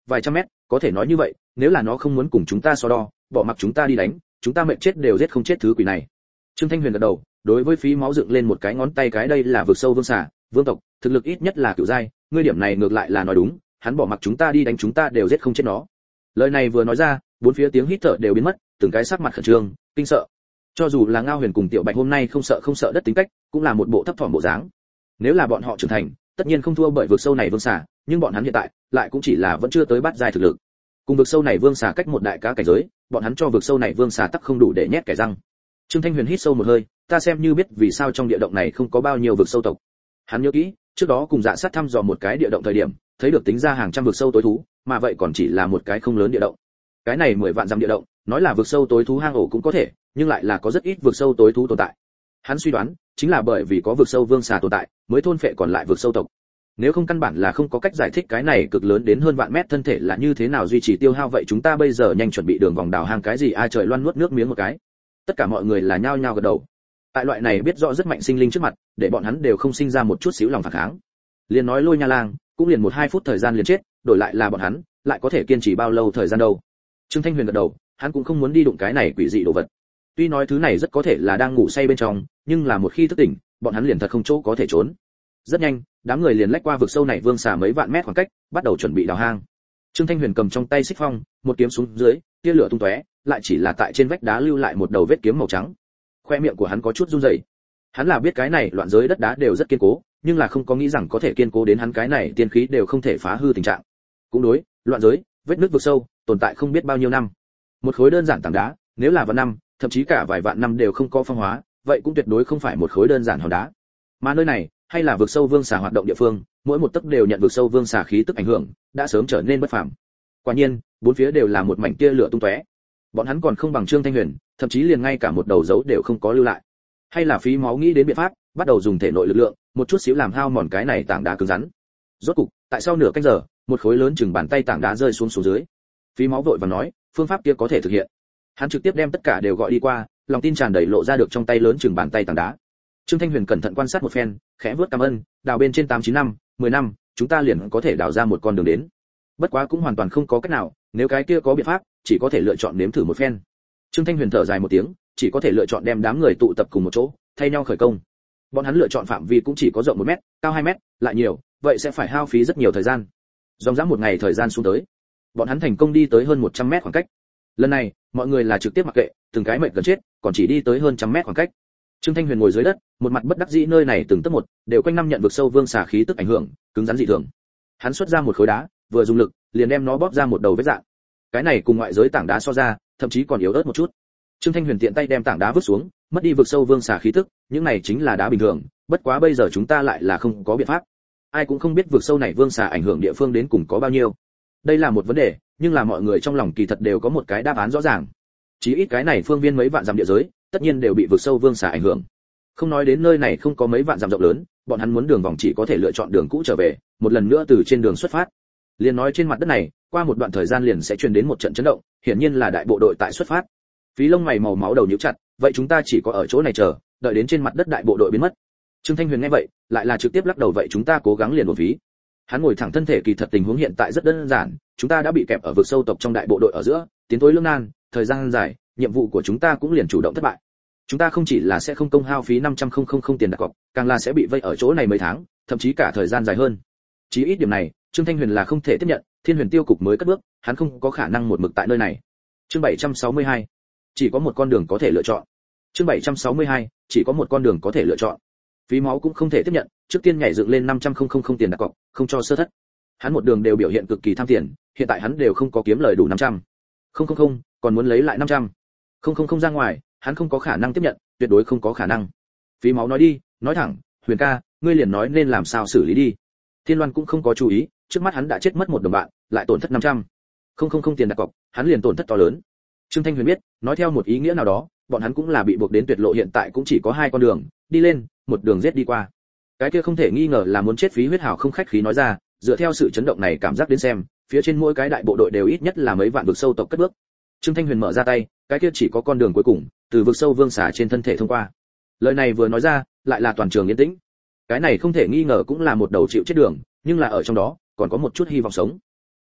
vài trăm mét, có thể nói như vậy, nếu là nó không muốn cùng chúng ta so đo, bỏ mặc chúng ta đi đánh, chúng ta mệt chết đều giết không chết thứ quỷ này. Trương Thanh Huyền gật đầu, đối với Phí Máu dựng lên một cái ngón tay, cái đây là vực sâu vương xà, vương tộc, thực lực ít nhất là cửu giai, ngươi điểm này ngược lại là nói đúng, hắn bỏ mặc chúng ta đi đánh chúng ta đều giết không chết nó. Lời này vừa nói ra, bốn phía tiếng hít thở đều biến mất, từng cái sắc mặt khẩn trương, kinh sợ. Cho dù là Ngao Huyền cùng Tiểu Bạch hôm nay không sợ không sợ đất tính cách, cũng là một bộ thấp thỏm bộ dáng. Nếu là bọn họ trưởng thành, tất nhiên không thua bởi vực sâu này vương xà, nhưng bọn hắn hiện tại lại cũng chỉ là vẫn chưa tới bát giai thực lực. Cùng vực sâu này vương xà cách một đại cá cảnh giới, bọn hắn cho vực sâu này vương xà tắc không đủ để nhét kẻ răng. Trương Thanh Huyền hít sâu một hơi, ta xem như biết vì sao trong địa động này không có bao nhiêu vực sâu tộc. Hắn nhớ kỹ, trước đó cùng Dạ Sát thăm dò một cái địa động thời điểm, thấy được tính ra hàng trăm vực sâu tối thú, mà vậy còn chỉ là một cái không lớn địa động. Cái này mười vạn dặm địa động, nói là vực sâu tối thú hang ổ cũng có thể, nhưng lại là có rất ít vực sâu tối thú tồn tại. Hắn suy đoán, chính là bởi vì có vực sâu vương xà tồn tại, mới thôn phệ còn lại vực sâu tộc. Nếu không căn bản là không có cách giải thích cái này cực lớn đến hơn vạn mét thân thể là như thế nào duy trì tiêu hao, vậy chúng ta bây giờ nhanh chuẩn bị đường vòng đào hang cái gì? A Trời Loan nuốt nước miếng một cái. Tất cả mọi người là nhao nhao gật đầu. Tại loại này biết rõ rất mạnh sinh linh trước mặt, để bọn hắn đều không sinh ra một chút xíu lòng phản kháng. Liền nói Lôi Nha Lang, cũng liền một hai phút thời gian liền chết, đổi lại là bọn hắn, lại có thể kiên trì bao lâu thời gian đâu? Trương Thanh Huyền gật đầu, hắn cũng không muốn đi đụng cái này quỷ dị đồ vật. Tuy nói thứ này rất có thể là đang ngủ say bên trong, nhưng là một khi thức tỉnh, bọn hắn liền thật không chỗ có thể trốn. Rất nhanh, đám người liền lách qua vực sâu này vương xà mấy vạn mét khoảng cách, bắt đầu chuẩn bị đào hang. Trương Thanh Huyền cầm trong tay xích phong, một kiếm xuống dưới, tia lửa tung tóe, lại chỉ là tại trên vách đá lưu lại một đầu vết kiếm màu trắng. Khoe miệng của hắn có chút run rẩy. Hắn là biết cái này loạn giới đất đá đều rất kiên cố, nhưng là không có nghĩ rằng có thể kiên cố đến hắn cái này tiên khí đều không thể phá hư tình trạng. Cũng đối, loạn giới, vết nứt vực sâu, tồn tại không biết bao nhiêu năm. Một khối đơn giản tảng đá, nếu là vạn năm, thậm chí cả vài vạn năm đều không có phong hóa, vậy cũng tuyệt đối không phải một khối đơn giản hòn đá. Mà nơi này, hay là vực sâu vương xà hoạt động địa phương, mỗi một tấc đều nhận vực sâu vương xà khí tức ảnh hưởng, đã sớm trở nên bất phàm. Quả nhiên, bốn phía đều là một mảnh tia lửa tung tóe. Bọn hắn còn không bằng Trương Thanh Huyền, thậm chí liền ngay cả một đầu dấu đều không có lưu lại. Hay là Phí Máu nghĩ đến biện pháp, bắt đầu dùng thể nội lực lượng, một chút xíu làm hao mòn cái này tảng đá cứng rắn. Rốt cục, tại sau nửa canh giờ, một khối lớn chừng bàn tay tảng đá rơi xuống xuống dưới. Phí Máu vội vàng nói, phương pháp kia có thể thực hiện. Hắn trực tiếp đem tất cả đều gọi đi qua, lòng tin tràn đầy lộ ra được trong tay lớn chừng bàn tay tảng đá. Trương Thanh Huyền cẩn thận quan sát một phen, khẽ vớt cảm ơn, đào bên trên tám chín năm, mười năm, chúng ta liền có thể đào ra một con đường đến. Bất quá cũng hoàn toàn không có cách nào, nếu cái kia có biện pháp, chỉ có thể lựa chọn nếm thử một phen. Trương Thanh Huyền thở dài một tiếng, chỉ có thể lựa chọn đem đám người tụ tập cùng một chỗ, thay nhau khởi công. Bọn hắn lựa chọn phạm vi cũng chỉ có rộng một mét, cao hai mét, lại nhiều, vậy sẽ phải hao phí rất nhiều thời gian. Dòng dã một ngày thời gian xuống tới, bọn hắn thành công đi tới hơn một trăm mét khoảng cách. Lần này, mọi người là trực tiếp mặc kệ, từng cái mệt gần chết, còn chỉ đi tới hơn trăm mét khoảng cách. Trương Thanh Huyền ngồi dưới đất, một mặt bất đắc dĩ, nơi này từng tấc một, đều quanh năm nhận vực sâu vương xà khí tức ảnh hưởng, cứng rắn dị thường. Hắn xuất ra một khối đá, vừa dùng lực, liền đem nó bóp ra một đầu vết dạng. Cái này cùng ngoại giới tảng đá so ra, thậm chí còn yếu ớt một chút. Trương Thanh Huyền tiện tay đem tảng đá vứt xuống, mất đi vực sâu vương xà khí tức, những này chính là đá bình thường, bất quá bây giờ chúng ta lại là không có biện pháp. Ai cũng không biết vực sâu này vương xà ảnh hưởng địa phương đến cùng có bao nhiêu. Đây là một vấn đề, nhưng là mọi người trong lòng kỳ thật đều có một cái đáp án rõ ràng. Chỉ ít cái này phương viên mấy vạn dặm địa giới, tất nhiên đều bị vực sâu vương xà ảnh hưởng. Không nói đến nơi này không có mấy vạn dặm rộng lớn, bọn hắn muốn đường vòng chỉ có thể lựa chọn đường cũ trở về, một lần nữa từ trên đường xuất phát. Liền nói trên mặt đất này, qua một đoạn thời gian liền sẽ truyền đến một trận chấn động, hiển nhiên là đại bộ đội tại xuất phát. Phí lông mày màu máu đầu nhíu chặt, vậy chúng ta chỉ có ở chỗ này chờ, đợi đến trên mặt đất đại bộ đội biến mất. Trương Thanh Huyền nghe vậy, lại là trực tiếp lắc đầu, vậy chúng ta cố gắng liền một phí. Hắn ngồi thẳng thân thể, kỳ thật tình huống hiện tại rất đơn giản, chúng ta đã bị kẹp ở vực sâu tộc trong đại bộ đội ở giữa, tiến thối lưỡng nan, thời gian dài, nhiệm vụ của chúng ta cũng liền chủ động thất bại. Chúng ta không chỉ là sẽ không công hao phí năm trăm không tiền đặt cọc, càng là sẽ bị vây ở chỗ này mấy tháng, thậm chí cả thời gian dài hơn. Chí ít điểm này, Trương Thanh Huyền là không thể tiếp nhận, Thiên Huyền Tiêu cục mới cất bước, hắn không có khả năng một mực tại nơi này. Chương bảy trăm sáu mươi hai, chỉ có một con đường có thể lựa chọn. Chương bảy trăm sáu mươi hai, chỉ có một con đường có thể lựa chọn. Phí Máu cũng không thể tiếp nhận, trước tiên nhảy dựng lên năm trăm không tiền đặt cọc, không cho sơ thất. Hắn một đường đều biểu hiện cực kỳ tham tiền, hiện tại hắn đều không có kiếm lời đủ năm trăm. Không không không, còn muốn lấy lại năm trăm. Không không không ra ngoài, hắn không có khả năng tiếp nhận, tuyệt đối không có khả năng. Phí Máu nói đi, nói thẳng, Huyền ca, ngươi liền nói nên làm sao xử lý đi. Thiên Loan cũng không có chú ý, trước mắt hắn đã chết mất một đồng bạn, lại tổn thất năm trăm. Không không không tiền đặt cọc, hắn liền tổn thất to lớn. Trương Thanh Huyền biết, nói theo một ý nghĩa nào đó, bọn hắn cũng là bị buộc đến tuyệt lộ, hiện tại cũng chỉ có hai con đường, đi lên, một đường giết đi qua. Cái kia không thể nghi ngờ là muốn chết. Phí Huyết Hào không khách khí nói ra, dựa theo sự chấn động này cảm giác đến xem, phía trên mỗi cái đại bộ đội đều ít nhất là mấy vạn vực sâu tộc cất bước. Trương Thanh Huyền mở ra tay, cái kia chỉ có con đường cuối cùng, từ vực sâu vương xà trên thân thể thông qua. Lời này vừa nói ra, lại là toàn trường yên tĩnh. Cái này không thể nghi ngờ cũng là một đầu chịu chết đường, nhưng là ở trong đó còn có một chút hy vọng sống.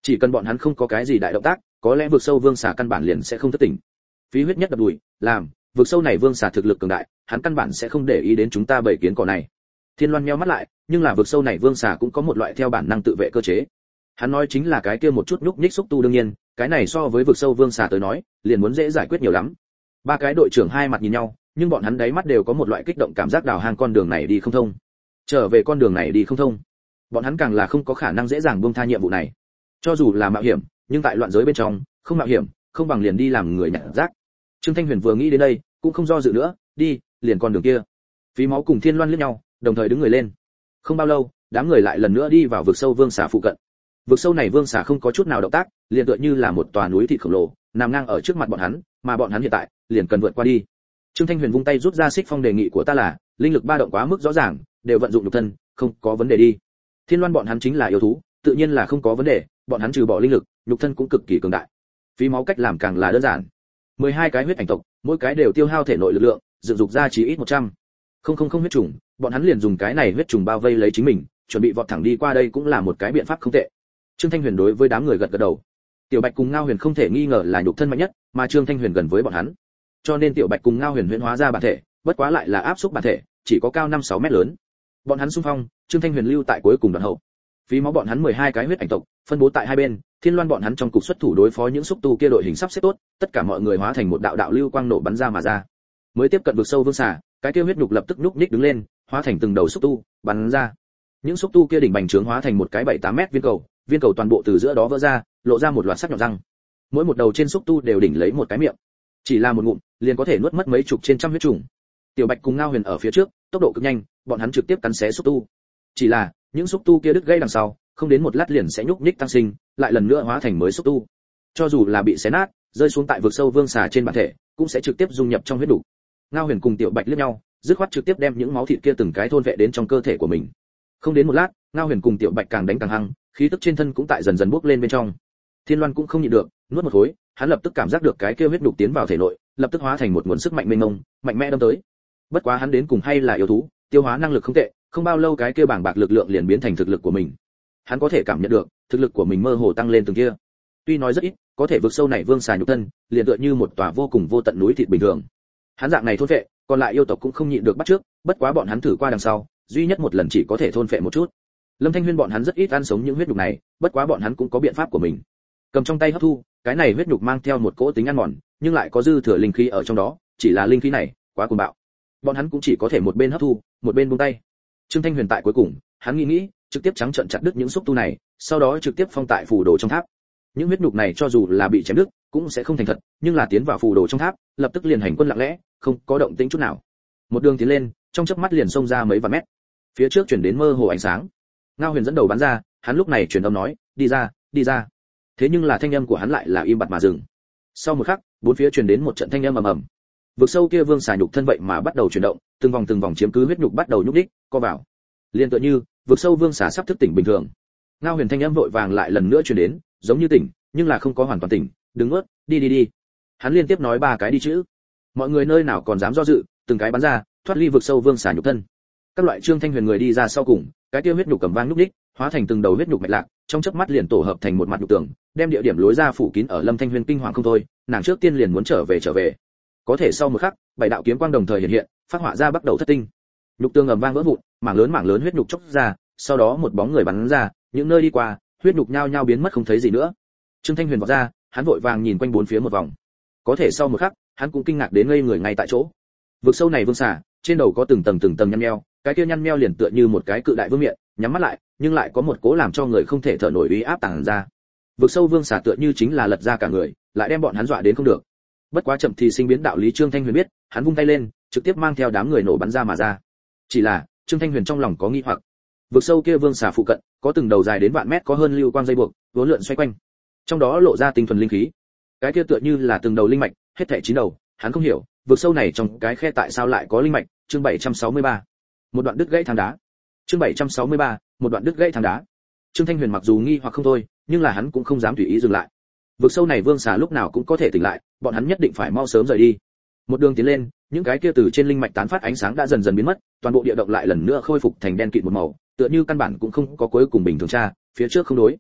Chỉ cần bọn hắn không có cái gì đại động tác, có lẽ vực sâu vương xà căn bản liền sẽ không thức tỉnh. Phí huyết nhất đập đùi, làm, vực sâu này vương xà thực lực cường đại, hắn căn bản sẽ không để ý đến chúng ta bảy kiến cỏ này. Thiên Loan nheo mắt lại, nhưng là vực sâu này vương xà cũng có một loại theo bản năng tự vệ cơ chế. Hắn nói chính là cái kia một chút nhúc nhích xúc tu, đương nhiên, cái này so với vực sâu vương xà tới nói, liền muốn dễ giải quyết nhiều lắm. Ba cái đội trưởng hai mặt nhìn nhau, nhưng bọn hắn đáy mắt đều có một loại kích động cảm giác đào hang con đường này đi không thông. Trở về con đường này đi không thông. Bọn hắn càng là không có khả năng dễ dàng buông tha nhiệm vụ này. Cho dù là mạo hiểm, nhưng tại loạn giới bên trong, không mạo hiểm, không bằng liền đi làm người nhặt rác. Trương Thanh Huyền vừa nghĩ đến đây, cũng không do dự nữa, đi, liền con đường kia. Phí Máu cùng Thiên Loan liếc nhau, đồng thời đứng người lên. Không bao lâu, đám người lại lần nữa đi vào vực sâu vương xà phụ cận. Vực sâu này vương xà không có chút nào động tác, liền tựa như là một tòa núi thịt khổng lồ, nằm ngang ở trước mặt bọn hắn, mà bọn hắn hiện tại liền cần vượt qua đi. Trương Thanh Huyền vung tay rút ra xích phong, đề nghị của ta là, linh lực ba động quá mức rõ ràng, đều vận dụng nhục thân, không có vấn đề đi. Thiên Loan bọn hắn chính là yêu thú, tự nhiên là không có vấn đề, bọn hắn trừ bỏ linh lực, nhục thân cũng cực kỳ cường đại. Phí Máu cách làm càng là đơn giản. mười hai cái huyết ảnh tộc, mỗi cái đều tiêu hao thể nội lực lượng, dựng dục ra chỉ ít một trăm. Không không không huyết trùng, bọn hắn liền dùng cái này huyết trùng bao vây lấy chính mình, chuẩn bị vọt thẳng đi qua đây cũng là một cái biện pháp không tệ. Trương Thanh Huyền đối với đám người gật gật đầu. Tiểu Bạch cùng Ngao Huyền không thể nghi ngờ là nhục thân mạnh nhất, mà Trương Thanh Huyền gần với bọn hắn. Cho nên Tiểu Bạch cùng Ngao Huyền huyễn hóa ra bản thể, bất quá lại là áp xúc bản thể, chỉ có cao năm sáu mét lớn. Bọn hắn xung phong, Trương Thanh Huyền lưu tại cuối cùng đoạn hậu. Phí Máu bọn hắn mười hai cái huyết ảnh tộc, phân bố tại hai bên, Thiên Loan bọn hắn trong cục xuất thủ đối phó những xúc tu kia đội hình sắp xếp tốt, tất cả mọi người hóa thành một đạo đạo lưu quang nổ bắn ra mà ra. Mới tiếp cận vực sâu vương xà, cái kia huyết nhục lập tức nhúc nhích đứng lên, hóa thành từng đầu xúc tu, bắn ra. Những xúc tu kia đỉnh bành trướng hóa thành một cái bảy tám mét viên cầu, viên cầu toàn bộ từ giữa đó vỡ ra, lộ ra một loạt sắc nhọn răng. Mỗi một đầu trên xúc tu đều đỉnh lấy một cái miệng. Chỉ là một ngụm, liền có thể nuốt mất mấy chục trên trăm huyết trùng. Tiểu Bạch cùng Ngao Huyền ở phía trước, tốc độ cực nhanh, bọn hắn trực tiếp cắn xé xúc tu. Chỉ là, những xúc tu kia đứt gãy đằng sau, không đến một lát liền sẽ nhúc nhích tăng sinh, lại lần nữa hóa thành mới xúc tu. Cho dù là bị xé nát, rơi xuống tại vực sâu vương xà trên bản thể, cũng sẽ trực tiếp dung nhập trong huyết đủ. Ngao Huyền cùng Tiểu Bạch liếc nhau, dứt khoát trực tiếp đem những máu thịt kia từng cái thôn vệ đến trong cơ thể của mình. Không đến một lát, Ngao Huyền cùng Tiểu Bạch càng đánh càng hăng, khí tức trên thân cũng tại dần dần bốc lên bên trong. Thiên Loan cũng không nhịn được, nuốt một khối, hắn lập tức cảm giác được cái kia huyết đục tiến vào thể nội, lập tức hóa thành một nguồn sức mạnh mênh mông, mạnh mẽ đâm tới. Bất quá hắn đến cùng hay là yêu thú, tiêu hóa năng lực không tệ, không bao lâu cái kia bảng bạc lực lượng liền biến thành thực lực của mình. Hắn có thể cảm nhận được, thực lực của mình mơ hồ tăng lên từng kia. Tuy nói rất ít, có thể vượt sâu này vương xà nhục thân, liền tựa như một tòa vô cùng vô tận núi thịt bình thường. Hắn dạng này thôn phệ, còn lại yêu tộc cũng không nhịn được bắt trước, bất quá bọn hắn thử qua đằng sau, duy nhất một lần chỉ có thể thôn phệ một chút. Lâm Thanh Huyên bọn hắn rất ít ăn sống những huyết nhục này, bất quá bọn hắn cũng có biện pháp của mình. Cầm trong tay hấp thu, cái này huyết nhục mang theo một cỗ tính ăn mòn, nhưng lại có dư thừa linh khí ở trong đó, chỉ là linh khí này quá cuồng bạo. Bọn hắn cũng chỉ có thể một bên hấp thu, một bên buông tay. Trương Thanh Huyền tại cuối cùng, hắn nghĩ nghĩ, trực tiếp trắng trợn chặt đứt những xúc tu này, sau đó trực tiếp phong tại phù đồ trong tháp. Những huyết nhục này cho dù là bị chém đứt, cũng sẽ không thành thật, nhưng là tiến vào phù đồ trong tháp, lập tức liền hành quân lặng lẽ, không có động tĩnh chút nào. Một đường tiến lên, trong chớp mắt liền xông ra mấy vạn mét. Phía trước chuyển đến mơ hồ ánh sáng. Ngao Huyền dẫn đầu bắn ra, hắn lúc này truyền âm nói, đi ra, đi ra. Thế nhưng là thanh âm của hắn lại là im bặt mà dừng. Sau một khắc, bốn phía truyền đến một trận thanh âm ầm ầm. Vực sâu kia vương xà nhục thân vậy mà bắt đầu chuyển động, từng vòng từng vòng chiếm cứ huyết nhục bắt đầu nhúc nhích, co vào. Liên tựa như, vực sâu vương xà sắp thức tỉnh bình thường. Ngao Huyền thanh âm vội vàng lại lần nữa truyền đến, giống như tỉnh, nhưng là không có hoàn toàn tỉnh, đứng ướt, đi đi đi. Hắn liên tiếp nói ba cái đi chữ. Mọi người nơi nào còn dám do dự, từng cái bắn ra, thoát ly vực sâu vương xà nhục thân. Các loại Trương Thanh Huyền người đi ra sau cùng, cái kia huyết nhục cầm vang nhúc nhích, hóa thành từng đầu huyết nhục mạch lạc, trong chớp mắt liền tổ hợp thành một mặt nhục tường, đem địa điểm lối ra phủ kín ở Lâm Thanh Huyền kinh hoàng không thôi, nàng trước tiên liền muốn trở về trở về. Có thể sau một khắc, bảy đạo kiếm quang đồng thời hiện hiện, phát họa ra bắt đầu thất tinh. Nhục tường ầm vang vỡ vụn, mảng lớn mảng lớn huyết nhục chốc ra, sau đó một bóng người bắn ra, những nơi đi qua, huyết nhục nhao nhao biến mất không thấy gì nữa. Trương Thanh Huyền vọt ra, hắn vội vàng nhìn quanh bốn phía một vòng. Có thể sau một khắc, hắn cũng kinh ngạc đến ngây người ngay tại chỗ. Vực sâu này vương xà, trên đầu có từng tầng từng tầng nhăn nheo, cái kia nhăn nheo liền tựa như một cái cự đại vương miện, nhắm mắt lại, nhưng lại có một cố làm cho người không thể thở nổi uy áp tàng ra. Vực sâu vương xà tựa như chính là lật ra cả người, lại đem bọn hắn dọa đến không được. Bất quá chậm thì sinh biến đạo lý Trương Thanh Huyền biết, hắn vung tay lên, trực tiếp mang theo đám người nổ bắn ra mà ra. Chỉ là, Trương Thanh Huyền trong lòng có nghi hoặc. Vực sâu kia vương xà phụ cận, có từng đầu dài đến vạn mét có hơn lưu quang dây buộc, vốn lượn xoay quanh. Trong đó lộ ra tinh thuần linh khí. Cái kia tựa như là từng đầu linh mạch, hết thảy chín đầu, hắn không hiểu, vực sâu này trong cái khe tại sao lại có linh mạch. Chương bảy trăm sáu mươi ba. Một đoạn đứt gãy thang đá. Chương bảy trăm sáu mươi ba. Một đoạn đứt gãy thang đá. Trương Thanh Huyền mặc dù nghi hoặc không thôi, nhưng là hắn cũng không dám tùy ý dừng lại. Vực sâu này vương xà lúc nào cũng có thể tỉnh lại, bọn hắn nhất định phải mau sớm rời đi. Một đường tiến lên, những cái kia từ trên linh mạch tán phát ánh sáng đã dần dần biến mất, toàn bộ địa động lại lần nữa khôi phục thành đen kịt một màu, tựa như căn bản cũng không có cuối cùng bình thường tra, phía trước không đối.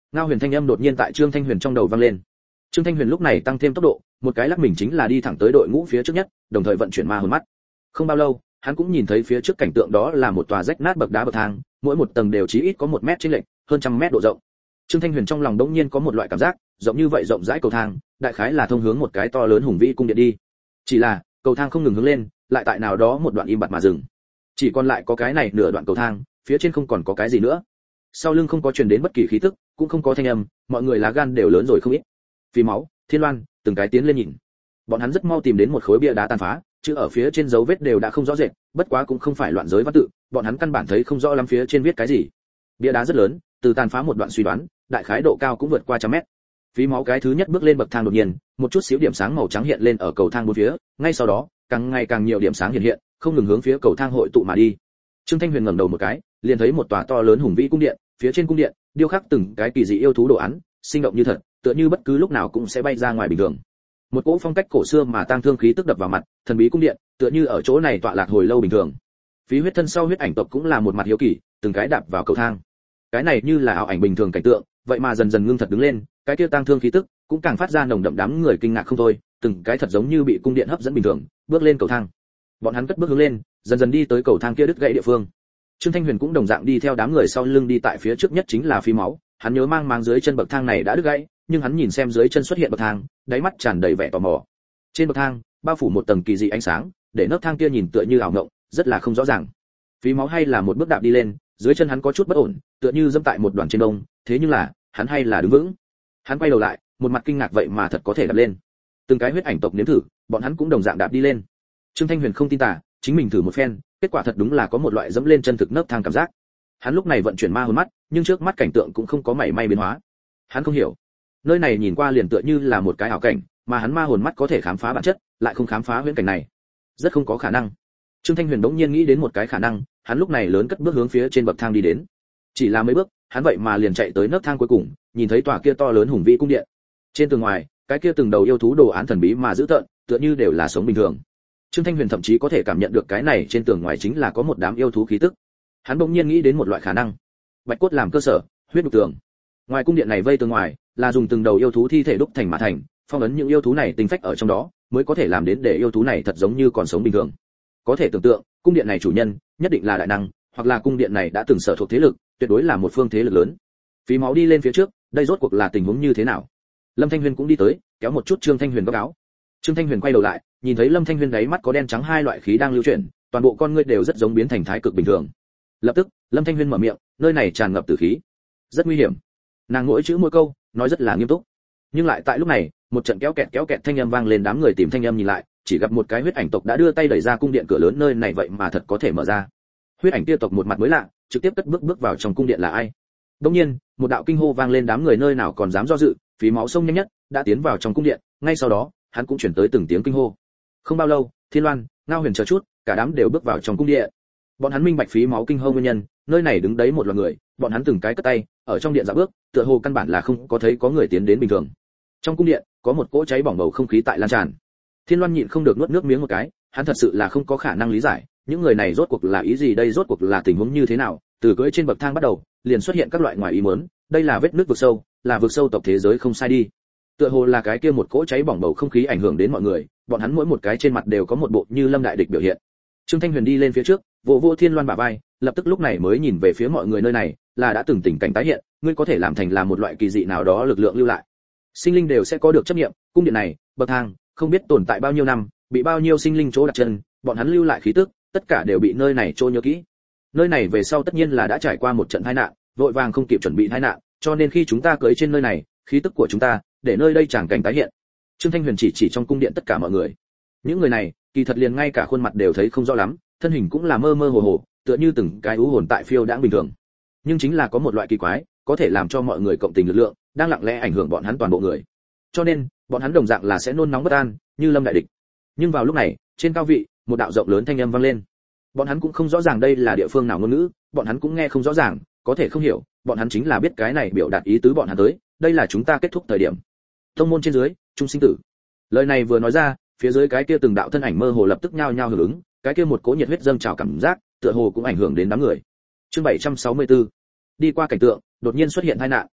Ngao Huyền thanh âm đột nhiên tại Trương Thanh Huyền trong đầu vang lên. Trương Thanh Huyền lúc này tăng thêm tốc độ, một cái lắc mình chính là đi thẳng tới đội ngũ phía trước nhất, đồng thời vận chuyển ma hồn mắt. Không bao lâu, hắn cũng nhìn thấy phía trước cảnh tượng đó là một tòa rách nát bậc đá bậc thang, mỗi một tầng đều chí ít có một mét trên lệch, hơn trăm mét độ rộng. Trương Thanh Huyền trong lòng đống nhiên có một loại cảm giác, rộng như vậy rộng rãi cầu thang, đại khái là thông hướng một cái to lớn hùng vĩ cung điện đi. Chỉ là, cầu thang không ngừng hướng lên, lại tại nào đó một đoạn im bặt mà dừng. Chỉ còn lại có cái này nửa đoạn cầu thang, phía trên không còn có cái gì nữa. Sau lưng không có truyền đến bất kỳ khí tức, cũng không có thanh âm, mọi người lá gan đều lớn rồi không ít. Phí Máu, Thiên Loan, từng cái tiến lên nhìn. Bọn hắn rất mau tìm đến một khối bia đá tàn phá, chữ ở phía trên dấu vết đều đã không rõ rệt, bất quá cũng không phải loạn giới văn tự, bọn hắn căn bản thấy không rõ lắm phía trên viết cái gì. Bia đá rất lớn, từ tàn phá một đoạn suy đoán, đại khái độ cao cũng vượt qua trăm mét. Phí Máu cái thứ nhất bước lên bậc thang đột nhiên, một chút xíu điểm sáng màu trắng hiện lên ở cầu thang bốn phía, ngay sau đó, càng ngày càng nhiều điểm sáng hiện hiện, không ngừng hướng phía cầu thang hội tụ mà đi. Trương Thanh Huyền ngẩng đầu một cái, liền thấy một tòa to lớn hùng vĩ cung điện, phía trên cung điện, điêu khắc từng cái kỳ dị yêu thú đồ án, sinh động như thật, tựa như bất cứ lúc nào cũng sẽ bay ra ngoài bình thường. Một cỗ phong cách cổ xưa mà tang thương khí tức đập vào mặt, thần bí cung điện, tựa như ở chỗ này tọa lạc hồi lâu bình thường. Phí Huyết thân sau huyết ảnh tộc cũng là một mặt hiếu kỳ, từng cái đạp vào cầu thang. Cái này như là ảo ảnh bình thường cảnh tượng, vậy mà dần dần ngưng thật đứng lên, cái kia tang thương khí tức cũng càng phát ra nồng đậm, đám người kinh ngạc không thôi, từng cái thật giống như bị cung điện hấp dẫn bình thường, bước lên cầu thang. Bọn hắn cất bước hướng lên, dần dần đi tới cầu thang kia đứt gãy địa phương. Trương Thanh Huyền cũng đồng dạng đi theo đám người sau lưng đi tại phía trước nhất chính là Phí Máu, hắn nhớ mang mang dưới chân bậc thang này đã đứt gãy, nhưng hắn nhìn xem dưới chân xuất hiện bậc thang, đáy mắt tràn đầy vẻ tò mò. Trên bậc thang, bao phủ một tầng kỳ dị ánh sáng, để nấc thang kia nhìn tựa như ảo ngộng, rất là không rõ ràng. Phí Máu hay là một bước đạp đi lên, dưới chân hắn có chút bất ổn, tựa như dẫm tại một đoàn trên đông, thế nhưng là, hắn hay là đứng vững. Hắn quay đầu lại, một mặt kinh ngạc vậy mà thật có thể đạp lên. Từng cái huyết ảnh tộc nếm thử, bọn hắn cũng đồng dạng đạp đi lên. Trương Thanh Huyền không tin tà, chính mình thử một phen, kết quả thật đúng là có một loại dẫm lên chân thực nấc thang cảm giác. Hắn lúc này vận chuyển ma hồn mắt, nhưng trước mắt cảnh tượng cũng không có mảy may biến hóa. Hắn không hiểu, nơi này nhìn qua liền tựa như là một cái ảo cảnh, mà hắn ma hồn mắt có thể khám phá bản chất, lại không khám phá huyễn cảnh này. Rất không có khả năng. Trương Thanh Huyền đống nhiên nghĩ đến một cái khả năng, hắn lúc này lớn cất bước hướng phía trên bậc thang đi đến. Chỉ là mấy bước, hắn vậy mà liền chạy tới nấc thang cuối cùng, nhìn thấy tòa kia to lớn hùng vĩ cung điện. Trên tường ngoài, cái kia từng đầu yêu thú đồ án thần bí mà dữ tợn, tựa như đều là sống bình thường. Trương Thanh Huyền thậm chí có thể cảm nhận được cái này trên tường ngoài chính là có một đám yêu thú khí tức. Hắn bỗng nhiên nghĩ đến một loại khả năng. Bạch cốt làm cơ sở, huyết đục tường. Ngoài cung điện này vây tường ngoài, là dùng từng đầu yêu thú thi thể đúc thành mà thành, phong ấn những yêu thú này tinh phách ở trong đó, mới có thể làm đến để yêu thú này thật giống như còn sống bình thường. Có thể tưởng tượng, cung điện này chủ nhân nhất định là đại năng, hoặc là cung điện này đã từng sở thuộc thế lực, tuyệt đối là một phương thế lực lớn. Phí Máu đi lên phía trước, đây rốt cuộc là tình huống như thế nào? Lâm Thanh Huyền cũng đi tới, kéo một chút Trương Thanh Huyền góc áo. Trương Thanh Huyền quay đầu lại, nhìn thấy Lâm Thanh Huyền đáy mắt có đen trắng hai loại khí đang lưu chuyển, toàn bộ con ngươi đều rất giống biến thành thái cực bình thường. Lập tức, Lâm Thanh Huyền mở miệng, nơi này tràn ngập tử khí, rất nguy hiểm. Nàng mỗi chữ mỗi câu, nói rất là nghiêm túc. Nhưng lại tại lúc này, một trận kéo kẹt kéo kẹt thanh âm vang lên, đám người tìm thanh âm nhìn lại, chỉ gặp một cái huyết ảnh tộc đã đưa tay đẩy ra cung điện cửa lớn, nơi này vậy mà thật có thể mở ra. Huyết ảnh kia tộc một mặt mới lạ, trực tiếp cất bước bước vào trong cung điện là ai? Đương nhiên, một đạo kinh hô vang lên, đám người nơi nào còn dám do dự, Phí Máu sông nhanh nhất, đã tiến vào trong cung điện, ngay sau đó, hắn cũng chuyển tới từng tiếng kinh hô. Không bao lâu, Thiên Loan, Ngao Huyền chờ chút, cả đám đều bước vào trong cung điện. Bọn hắn minh bạch Phí Máu kinh hô nguyên nhân, nơi này đứng đấy một loạt người, bọn hắn từng cái cất tay, ở trong điện dạo bước, tựa hồ căn bản là không có thấy có người tiến đến bình thường. Trong cung điện, có một cỗ cháy bỏng bầu không khí tại lan tràn. Thiên Loan nhịn không được nuốt nước miếng một cái, hắn thật sự là không có khả năng lý giải, những người này rốt cuộc là ý gì đây, rốt cuộc là tình huống như thế nào, từ cưỡi trên bậc thang bắt đầu, liền xuất hiện các loại ngoài ý muốn, đây là vết nứt vực sâu, là vực sâu tộc thế giới không sai đi. Tựa hồ là cái kia một cỗ cháy bỏng bầu không khí ảnh hưởng đến mọi người, bọn hắn mỗi một cái trên mặt đều có một bộ như lâm đại địch biểu hiện. Trương Thanh Huyền đi lên phía trước, vỗ vỗ Thiên Loan bả vai, lập tức lúc này mới nhìn về phía mọi người nơi này, là đã từng tình cảnh tái hiện, ngươi có thể làm thành là một loại kỳ dị nào đó lực lượng lưu lại. Sinh linh đều sẽ có được chấp niệm, cung điện này, bậc thang, không biết tồn tại bao nhiêu năm, bị bao nhiêu sinh linh chỗ đặt chân, bọn hắn lưu lại khí tức, tất cả đều bị nơi này trô nhớ kỹ. Nơi này về sau tất nhiên là đã trải qua một trận tai nạn, vội vàng không kịp chuẩn bị tai nạn, cho nên khi chúng ta cưỡi trên nơi này, khí tức của chúng ta, để nơi đây chẳng cảnh tái hiện. Trương Thanh Huyền chỉ chỉ trong cung điện tất cả mọi người. Những người này, kỳ thật liền ngay cả khuôn mặt đều thấy không rõ lắm, thân hình cũng là mơ mơ hồ hồ, tựa như từng cái u hồn tại phiêu đãng bình thường. Nhưng chính là có một loại kỳ quái, có thể làm cho mọi người cộng tình lực lượng, đang lặng lẽ ảnh hưởng bọn hắn toàn bộ người. Cho nên, bọn hắn đồng dạng là sẽ nôn nóng bất an, như lâm đại địch. Nhưng vào lúc này, trên cao vị, một đạo rộng lớn thanh âm vang lên. Bọn hắn cũng không rõ ràng đây là địa phương nào ngôn ngữ, bọn hắn cũng nghe không rõ ràng, có thể không hiểu, bọn hắn chính là biết cái này biểu đạt ý tứ bọn hắn tới, đây là chúng ta kết thúc thời điểm. Tông môn trên dưới, trung sinh tử. Lời này vừa nói ra, phía dưới cái kia từng đạo thân ảnh mơ hồ lập tức nhao nhao hưởng ứng, cái kia một cỗ nhiệt huyết dâng trào cảm giác, tựa hồ cũng ảnh hưởng đến đám người. Chương bảy trăm sáu mươi tư. Đi qua cảnh tượng, đột nhiên xuất hiện tai nạn.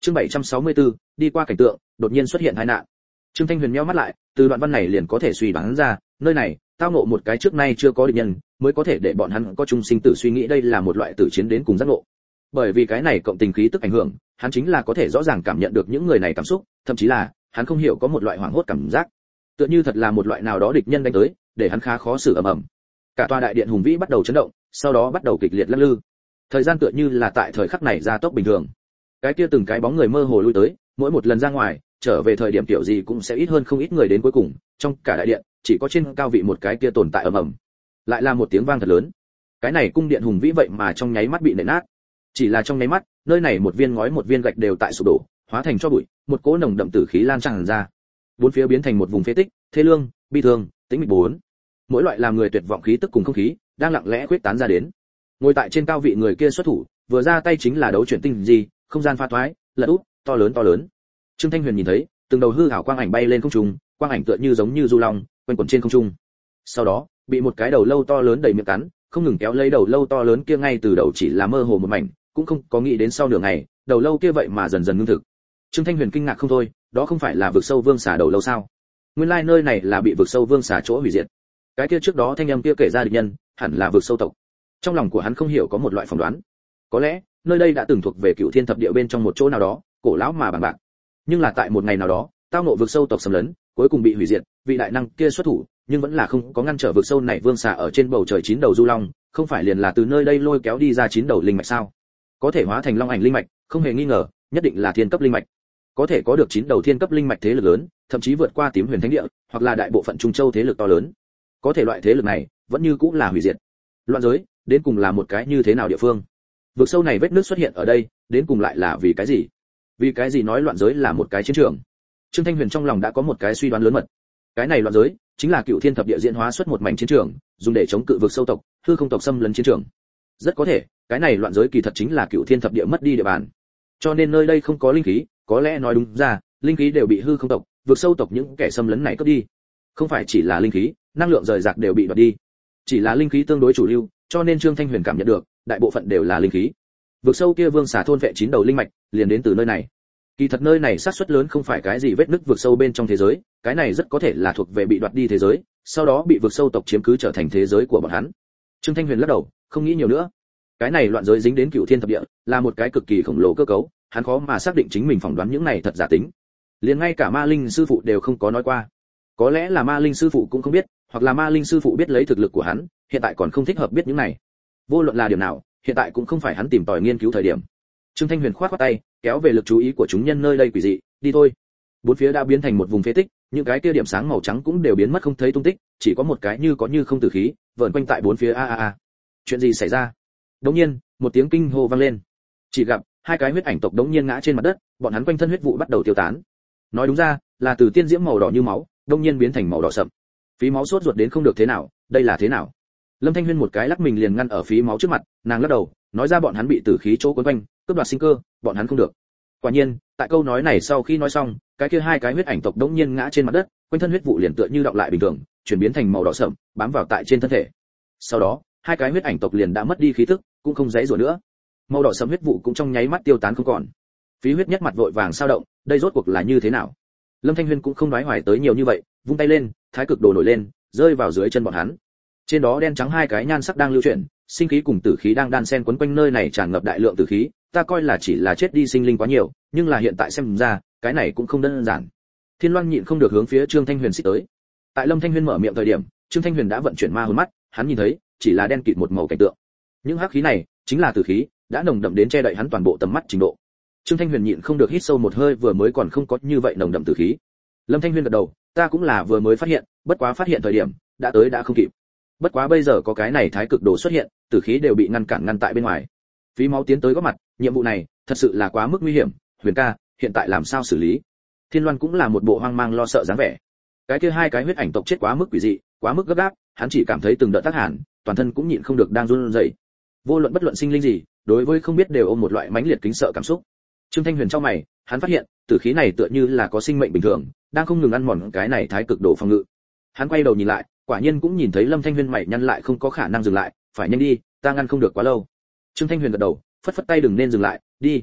Chương bảy trăm sáu mươi tư, đi qua cảnh tượng, đột nhiên xuất hiện tai nạn. Trương Thanh Huyền nhíu mắt lại, từ đoạn văn này liền có thể suy đoán ra, nơi này, tao ngộ một cái trước nay chưa có địch nhân, mới có thể để bọn hắn có chung sinh tử suy nghĩ đây là một loại tử chiến đến cùng giác ngộ. Bởi vì cái này cộng tình khí tức ảnh hưởng, hắn chính là có thể rõ ràng cảm nhận được những người này cảm xúc, thậm chí là, hắn không hiểu có một loại hoảng hốt cảm giác. Tựa như thật là một loại nào đó địch nhân đánh tới, để hắn khá khó xử ầm ầm. Cả tòa đại điện hùng vĩ bắt đầu chấn động, sau đó bắt đầu kịch liệt lắc lư. Thời gian tựa như là tại thời khắc này gia tốc bình thường. Cái kia từng cái bóng người mơ hồ lui tới, mỗi một lần ra ngoài, trở về thời điểm tiểu gì cũng sẽ ít hơn không ít người đến cuối cùng, trong cả đại điện, chỉ có trên cao vị một cái kia tồn tại ầm ầm. Lại là một tiếng vang thật lớn. Cái này cung điện hùng vĩ vậy mà trong nháy mắt bị nện nát. Chỉ là trong nháy mắt, nơi này một viên ngói một viên gạch đều tại sụp đổ, hóa thành tro bụi, một cỗ nồng đậm tử khí lan tràn ra. Bốn phía biến thành một vùng phế tích, thê lương, bi thương, tĩnh mịch bốn. Mỗi loại làm người tuyệt vọng khí tức cùng không khí, đang lặng lẽ khuếch tán ra đến. Ngồi tại trên cao vị người kia xuất thủ, vừa ra tay chính là đấu chuyển tinh gì, không gian pha thoái, lật úp, to lớn to lớn. Trương Thanh Huyền nhìn thấy, từng đầu hư ảo quang ảnh bay lên không trung, quang ảnh tựa như giống như du long, quanh quẩn trên không trung. Sau đó, bị một cái đầu lâu to lớn đầy miệng cắn, không ngừng kéo lấy đầu lâu to lớn kia ngay từ đầu chỉ là mơ hồ một mảnh, cũng không có nghĩ đến sau nửa ngày, đầu lâu kia vậy mà dần dần ngưng thực. Trương Thanh Huyền kinh ngạc không thôi, đó không phải là vực sâu vương xà đầu lâu sao? Nguyên lai nơi này là bị vực sâu vương xà chỗ hủy diệt. Cái kia trước đó thanh âm kia kể ra địch nhân, hẳn là vực sâu tộc. Trong lòng của hắn không hiểu có một loại phỏng đoán. Có lẽ, nơi đây đã từng thuộc về Cửu Thiên Thập Địa bên trong một chỗ nào đó, cổ lão mà bằng bạc. Nhưng là tại một ngày nào đó, tao ngộ vực sâu tộc xâm lấn, cuối cùng bị hủy diệt, vị đại năng kia xuất thủ, nhưng vẫn là không có ngăn trở vực sâu này vương xà ở trên bầu trời chín đầu du long, không phải liền là từ nơi đây lôi kéo đi ra chín đầu linh mạch sao? Có thể hóa thành long ảnh linh mạch, không hề nghi ngờ, nhất định là thiên cấp linh mạch. Có thể có được chín đầu thiên cấp linh mạch thế lực lớn, thậm chí vượt qua Tím Huyền Thánh Địa, hoặc là đại bộ phận Trung Châu thế lực to lớn. Có thể loại thế lực này, vẫn như cũng là hủy diệt. Loạn giới, đến cùng là một cái như thế nào địa phương? Vực sâu này vết nước xuất hiện ở đây, đến cùng lại là vì cái gì? Vì cái gì nói loạn giới là một cái chiến trường? Trương Thanh Huyền trong lòng đã có một cái suy đoán lớn mật. Cái này loạn giới, chính là Cửu Thiên Thập Địa diễn hóa xuất một mảnh chiến trường, dùng để chống cự vực sâu tộc, hư không tộc xâm lấn chiến trường. Rất có thể, cái này loạn giới kỳ thật chính là Cửu Thiên Thập Địa mất đi địa bàn. Cho nên nơi đây không có linh khí, có lẽ nói đúng ra, linh khí đều bị hư không tộc, vực sâu tộc những kẻ xâm lấn này cướp đi. Không phải chỉ là linh khí, năng lượng rời rạc đều bị đoạt đi. Chỉ là linh khí tương đối chủ lưu, cho nên Trương Thanh Huyền cảm nhận được, đại bộ phận đều là linh khí. Vực sâu kia vương xà thôn vệ chín đầu linh mạch, liền đến từ nơi này. Kỳ thật nơi này xác suất lớn không phải cái gì vết nứt vực sâu bên trong thế giới, cái này rất có thể là thuộc về bị đoạt đi thế giới, sau đó bị vực sâu tộc chiếm cứ trở thành thế giới của bọn hắn. Trương Thanh Huyền lắc đầu, không nghĩ nhiều nữa. Cái này loạn giới dính đến Cửu Thiên Thập Địa, là một cái cực kỳ khổng lồ cơ cấu, hắn khó mà xác định chính mình phỏng đoán những này thật giả tính. Liền ngay cả Ma Linh sư phụ đều không có nói qua. Có lẽ là Ma Linh sư phụ cũng không biết, hoặc là Ma Linh sư phụ biết lấy thực lực của hắn, hiện tại còn không thích hợp biết những này. Vô luận là điểm nào, hiện tại cũng không phải hắn tìm tòi nghiên cứu thời điểm. Trương Thanh Huyền khoát khoát tay, kéo về lực chú ý của chúng nhân nơi đây quỷ dị, đi thôi. Bốn phía đã biến thành một vùng phế tích, những cái kia điểm sáng màu trắng cũng đều biến mất không thấy tung tích, chỉ có một cái như có như không tử khí, vờn quanh tại bốn phía a a a. Chuyện gì xảy ra? Đống nhiên, một tiếng kinh hô vang lên. Chỉ gặp hai cái huyết ảnh tộc đống nhiên ngã trên mặt đất, bọn hắn quanh thân huyết vụ bắt đầu tiêu tán. Nói đúng ra, là từ tiên diễm màu đỏ như máu, đống nhiên biến thành màu đỏ sậm. Phí máu sốt ruột đến không được thế nào, đây là thế nào? Lâm Thanh Huyên một cái lắc mình liền ngăn ở phí máu trước mặt, nàng lắc đầu, nói ra bọn hắn bị tử khí chỗ quấn quanh, cướp đoạt sinh cơ, bọn hắn không được. Quả nhiên, tại câu nói này sau khi nói xong, cái kia hai cái huyết ảnh tộc đống nhiên ngã trên mặt đất, quanh thân huyết vụ liền tựa như đọng lại bình thường, chuyển biến thành màu đỏ sậm, bám vào tại trên thân thể. Sau đó, hai cái huyết ảnh tộc liền đã mất đi khí tức, cũng không dãy rủa nữa. Màu đỏ sậm huyết vụ cũng trong nháy mắt tiêu tán không còn. Phí huyết nhất mặt vội vàng sao động, đây rốt cuộc là như thế nào? Lâm Thanh Huyên cũng không nói hoài tới nhiều như vậy, vung tay lên, thái cực đồ nổi lên, rơi vào dưới chân bọn hắn. Trên đó đen trắng hai cái nhan sắc đang lưu chuyển, sinh khí cùng tử khí đang đan xen quấn quanh nơi này tràn ngập đại lượng tử khí, ta coi là chỉ là chết đi sinh linh quá nhiều, nhưng là hiện tại xem ra, cái này cũng không đơn giản. Thiên Loan nhịn không được hướng phía Trương Thanh Huyền xích tới. Tại Lâm Thanh Huyền mở miệng thời điểm, Trương Thanh Huyền đã vận chuyển ma hồn mắt, hắn nhìn thấy, chỉ là đen kịt một màu cảnh tượng. Những hắc khí này, chính là tử khí, đã nồng đậm đến che đậy hắn toàn bộ tầm mắt trình độ. Trương Thanh Huyền nhịn không được hít sâu một hơi, vừa mới còn không có như vậy nồng đậm tử khí. Lâm Thanh Huyền gật đầu, ta cũng là vừa mới phát hiện, bất quá phát hiện thời điểm, đã tới đã không kịp. Bất quá bây giờ có cái này thái cực đồ xuất hiện, tử khí đều bị ngăn cản ngăn tại bên ngoài. Phí máu tiến tới góp mặt, nhiệm vụ này thật sự là quá mức nguy hiểm, Huyền ca, hiện tại làm sao xử lý? Thiên Loan cũng là một bộ hoang mang lo sợ dáng vẻ. Cái kia hai cái huyết ảnh tộc chết quá mức quỷ dị, quá mức gấp gáp, hắn chỉ cảm thấy từng đợt tác hàn, toàn thân cũng nhịn không được đang run rẩy. Vô luận bất luận sinh linh gì, đối với không biết đều ôm một loại mãnh liệt kính sợ cảm xúc. Trương Thanh Huyền trong mày, hắn phát hiện, tử khí này tựa như là có sinh mệnh bình thường, đang không ngừng ăn mòn cái này thái cực đồ phòng ngự. Hắn quay đầu nhìn lại, quả nhiên cũng nhìn thấy Lâm Thanh Huyền mày nhăn lại không có khả năng dừng lại, phải nhanh đi, ta ngăn không được quá lâu. Trương Thanh Huyền gật đầu, phất phất tay đừng nên dừng lại, đi.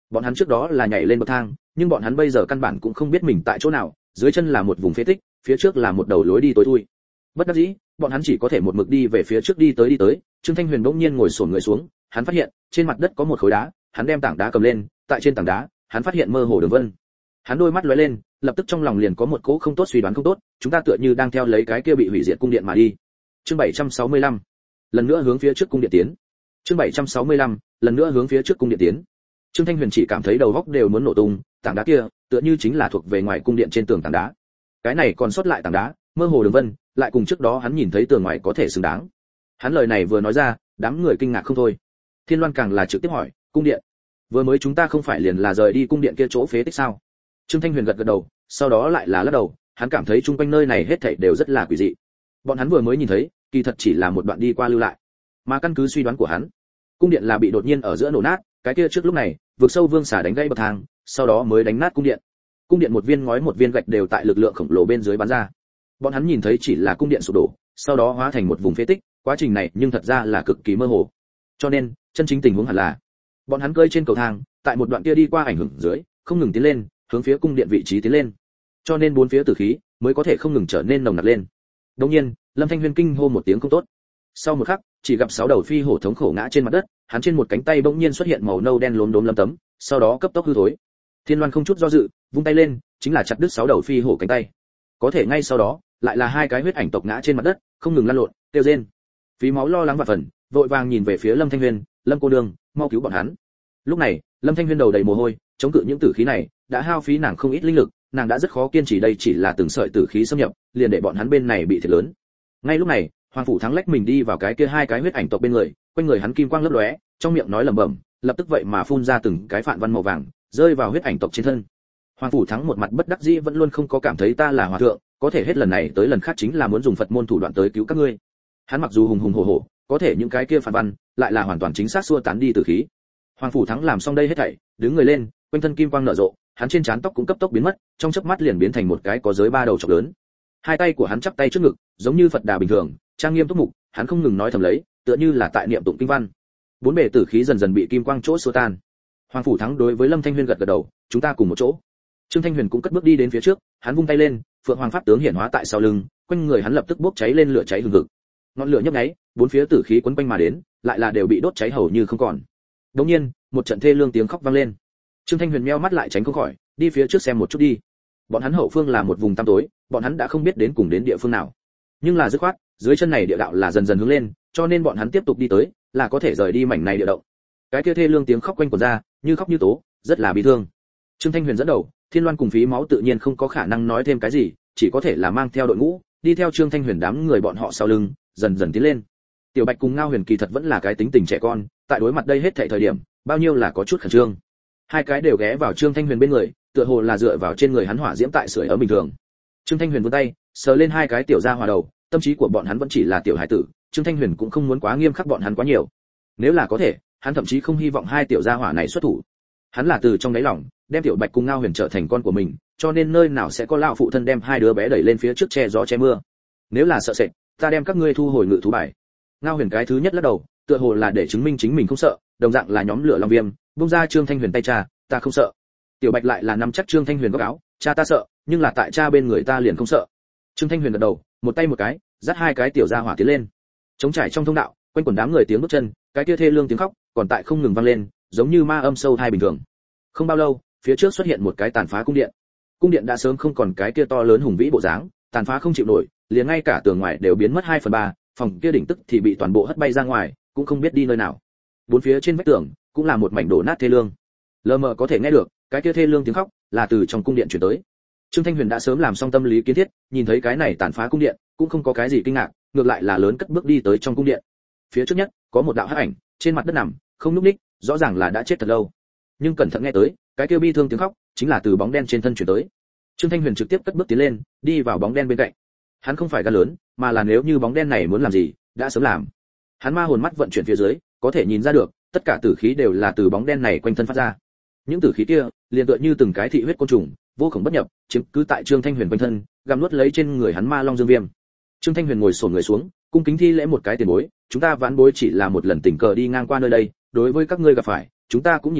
Bọn hắn trước đó là nhảy lên bậc thang, nhưng bọn hắn bây giờ căn bản cũng không biết mình tại chỗ nào, dưới chân là một vùng phế tích, phía trước là một đầu lối đi tối thui. Bất đắc dĩ, bọn hắn chỉ có thể một mực đi về phía trước đi tới đi tới. Trương Thanh Huyền bỗng nhiên ngồi xổm người xuống, hắn phát hiện trên mặt đất có một khối đá, hắn đem tảng đá cầm lên, tại trên tảng đá, hắn phát hiện mơ hồ đường vân. Hắn đôi mắt lóe lên, lập tức trong lòng liền có một cỗ không tốt suy đoán không tốt, chúng ta tựa như đang theo lấy cái kia bị hủy diệt cung điện mà đi. Chương bảy trăm sáu mươi lăm, lần nữa hướng phía trước cung điện tiến. Chương bảy trăm sáu mươi lăm, lần nữa hướng phía trước cung điện tiến. Trương Thanh Huyền chỉ cảm thấy đầu óc đều muốn nổ tung, tảng đá kia, tựa như chính là thuộc về ngoài cung điện trên tường tảng đá. Cái này còn sót lại tảng đá, mơ hồ đường vân, lại cùng trước đó hắn nhìn thấy tường ngoài có thể xứng đáng. Hắn lời này vừa nói ra, đám người kinh ngạc không thôi. Thiên Loan càng là trực tiếp hỏi, cung điện, vừa mới chúng ta không phải liền là rời đi cung điện kia chỗ phế tích sao? Trương Thanh Huyền gật gật đầu, sau đó lại là lắc đầu, hắn cảm thấy chung quanh nơi này hết thảy đều rất là quỷ dị. Bọn hắn vừa mới nhìn thấy, kỳ thật chỉ là một đoạn đi qua lưu lại. Mà căn cứ suy đoán của hắn, cung điện là bị đột nhiên ở giữa nổ nát, cái kia trước lúc này, vượt sâu vương xả đánh gãy bậc thang, sau đó mới đánh nát cung điện. Cung điện một viên ngói một viên gạch đều tại lực lượng khổng lồ bên dưới bắn ra. Bọn hắn nhìn thấy chỉ là cung điện sụp đổ, sau đó hóa thành một vùng phế tích, quá trình này nhưng thật ra là cực kỳ mơ hồ. Cho nên, chân chính tình huống hẳn là, bọn hắn cơi trên cầu thang, tại một đoạn kia đi qua ảnh hưởng dưới, không ngừng tiến lên, hướng phía cung điện vị trí tiến lên. Cho nên bốn phía tử khí mới có thể không ngừng trở nên nồng nặc lên. Đột nhiên, Lâm Thanh Huyên kinh hô một tiếng không tốt. Sau một khắc, chỉ gặp sáu đầu phi hổ thống khổ ngã trên mặt đất, hắn trên một cánh tay bỗng nhiên xuất hiện màu nâu đen lốm đốm lấm tấm, sau đó cấp tốc hư thối. Thiên Loan không chút do dự, vung tay lên, chính là chặt đứt sáu đầu phi hổ cánh tay. Có thể ngay sau đó, lại là hai cái huyết ảnh tộc ngã trên mặt đất, không ngừng lăn lộn, kêu rên. Phí máu lo lắng và phần, vội vàng nhìn về phía Lâm Thanh Huyên, "Lâm cô nương, mau cứu bọn hắn." Lúc này, Lâm Thanh Huyên đầu đầy mồ hôi, chống cự những tử khí này, đã hao phí nàng không ít linh lực, nàng đã rất khó kiên trì đây chỉ là từng sợi tử khí xâm nhập, liền để bọn hắn bên này bị thiệt lớn. Ngay lúc này, Hoàng phủ Thắng lách mình đi vào cái kia hai cái huyết ảnh tộc bên người, quanh người hắn kim quang lấp lóe, trong miệng nói lẩm bẩm, lập tức vậy mà phun ra từng cái phạn văn màu vàng, rơi vào huyết ảnh tộc trên thân. Hoàng phủ Thắng một mặt bất đắc dĩ vẫn luôn không có cảm thấy ta là hòa thượng, có thể hết lần này tới lần khác chính là muốn dùng Phật môn thủ đoạn tới cứu các ngươi. Hắn mặc dù hùng hùng hổ hổ, có thể những cái kia phản văn lại là hoàn toàn chính xác xua tán đi tử khí. Hoàng phủ Thắng làm xong đây hết thảy, đứng người lên, quanh thân kim quang nở rộ, hắn trên trán tóc cũng cấp tốc biến mất, trong chớp mắt liền biến thành một cái có giới ba đầu chọc lớn. Hai tay của hắn chắp tay trước ngực, giống như Phật đà bình thường, trang nghiêm túc mục, hắn không ngừng nói thầm lấy, tựa như là tại niệm tụng kinh văn. Bốn bề tử khí dần dần bị kim quang chỗ xua tan. Hoàng phủ Thắng đối với Lâm Thanh Huyên gật gật đầu, chúng ta cùng một chỗ. Trương Thanh Huyền cũng cất bước đi đến phía trước, hắn vung tay lên, Phượng Hoàng pháp tướng hiển hóa tại sau lưng, quanh người hắn lập tức bốc cháy lên lửa cháy hừng hực. Ngọn lửa nhấp nháy, bốn phía tử khí quấn quanh mà đến, lại là đều bị đốt cháy hầu như không còn. Đột nhiên, một trận thê lương tiếng khóc vang lên. Trương Thanh Huyền meo mắt lại tránh không khỏi, đi phía trước xem một chút đi. Bọn hắn hậu phương là một vùng tăm tối, bọn hắn đã không biết đến cùng đến địa phương nào. Nhưng là dứt khoát, dưới chân này địa đạo là dần dần hướng lên, cho nên bọn hắn tiếp tục đi tới, là có thể rời đi mảnh này địa động. Cái kia thê lương tiếng khóc quanh quẩn ra, như khóc như tố, rất là bi thương. Trương Thanh Huyền dẫn đầu, Thiên Loan cùng Phí Máu tự nhiên không có khả năng nói thêm cái gì, chỉ có thể là mang theo đội ngũ, đi theo Trương Thanh Huyền đám người bọn họ sau lưng, dần dần tiến lên. Tiểu Bạch cùng Ngao Huyền kỳ thật vẫn là cái tính tình trẻ con, tại đối mặt đây hết thảy thời điểm, bao nhiêu là có chút khẩn trương. Hai cái đều ghé vào Trương Thanh Huyền bên người, tựa hồ là dựa vào trên người hắn hỏa diễm tại sưởi ở bình thường. Trương Thanh Huyền vươn tay, sờ lên hai cái tiểu gia hỏa đầu, tâm trí của bọn hắn vẫn chỉ là tiểu hải tử, Trương Thanh Huyền cũng không muốn quá nghiêm khắc bọn hắn quá nhiều. Nếu là có thể, hắn thậm chí không hy vọng hai tiểu gia hỏa này xuất thủ. Hắn là từ trong đáy lòng đem Tiểu Bạch cùng Ngao Huyền trở thành con của mình, cho nên nơi nào sẽ có lão phụ thân đem hai đứa bé đẩy lên phía trước che gió che mưa. Nếu là sợ sệt, ta đem các ngươi thu hồi ngự thú bài. Ngao Huyền cái thứ nhất lắc đầu, tựa hồ là để chứng minh chính mình không sợ, đồng dạng là nhóm lửa long viêm, buông ra Trương Thanh Huyền tay cha, ta không sợ. Tiểu Bạch lại là nắm chắc Trương Thanh Huyền góc áo, cha ta sợ, nhưng là tại cha bên người ta liền không sợ. Trương Thanh Huyền gật đầu, một tay một cái, dắt hai cái tiểu gia hỏa tiến lên. Trống trải trong thông đạo, quanh quần đám người tiếng bước chân, cái kia thê lương tiếng khóc, còn tại không ngừng vang lên, giống như ma âm sâu thai bình thường. Không bao lâu, phía trước xuất hiện một cái tàn phá cung điện. Cung điện đã sớm không còn cái kia to lớn hùng vĩ bộ dáng, tàn phá không chịu nổi, liền ngay cả tường ngoài đều biến mất hai phần ba, phòng kia đỉnh tức thì bị toàn bộ hất bay ra ngoài, cũng không biết đi nơi nào. Bốn phía trên vách tường cũng là một mảnh đổ nát thê lương. Lờ mờ có thể nghe được, cái kia thê lương tiếng khóc là từ trong cung điện truyền tới. Trương Thanh Huyền đã sớm làm xong tâm lý kiến thiết, nhìn thấy cái này tàn phá cung điện, cũng không có cái gì kinh ngạc, ngược lại là lớn cất bước đi tới trong cung điện. Phía trước nhất, có một đạo hắc ảnh, trên mặt đất nằm, không nhúc nhích, rõ ràng là đã chết thật lâu. Nhưng cẩn thận nghe tới, cái kia bi thương tiếng khóc, chính là từ bóng đen trên thân truyền tới. Trương Thanh Huyền trực tiếp cất bước tiến lên, đi vào bóng đen bên cạnh. Hắn không phải gan lớn, mà là nếu như bóng đen này muốn làm gì, đã sớm làm. Hắn ma hồn mắt vận chuyển phía dưới, có thể nhìn ra được, tất cả tử khí đều là từ bóng đen này quanh thân phát ra. Những tử khí kia, liền tựa như từng cái thị huyết côn trùng, vô cùng bất nhập, chiếm cứ tại Trương Thanh Huyền quanh thân, gặm nuốt lấy trên người hắn ma long dương viêm. Trương Thanh Huyền ngồi xổm người xuống, cung kính thi lễ một cái tiền bối, chúng ta vãn bối chỉ là một lần tình cờ đi ngang qua nơi đây, đối với các ngươi gặp phải, chúng ta cũng nhìn thấy,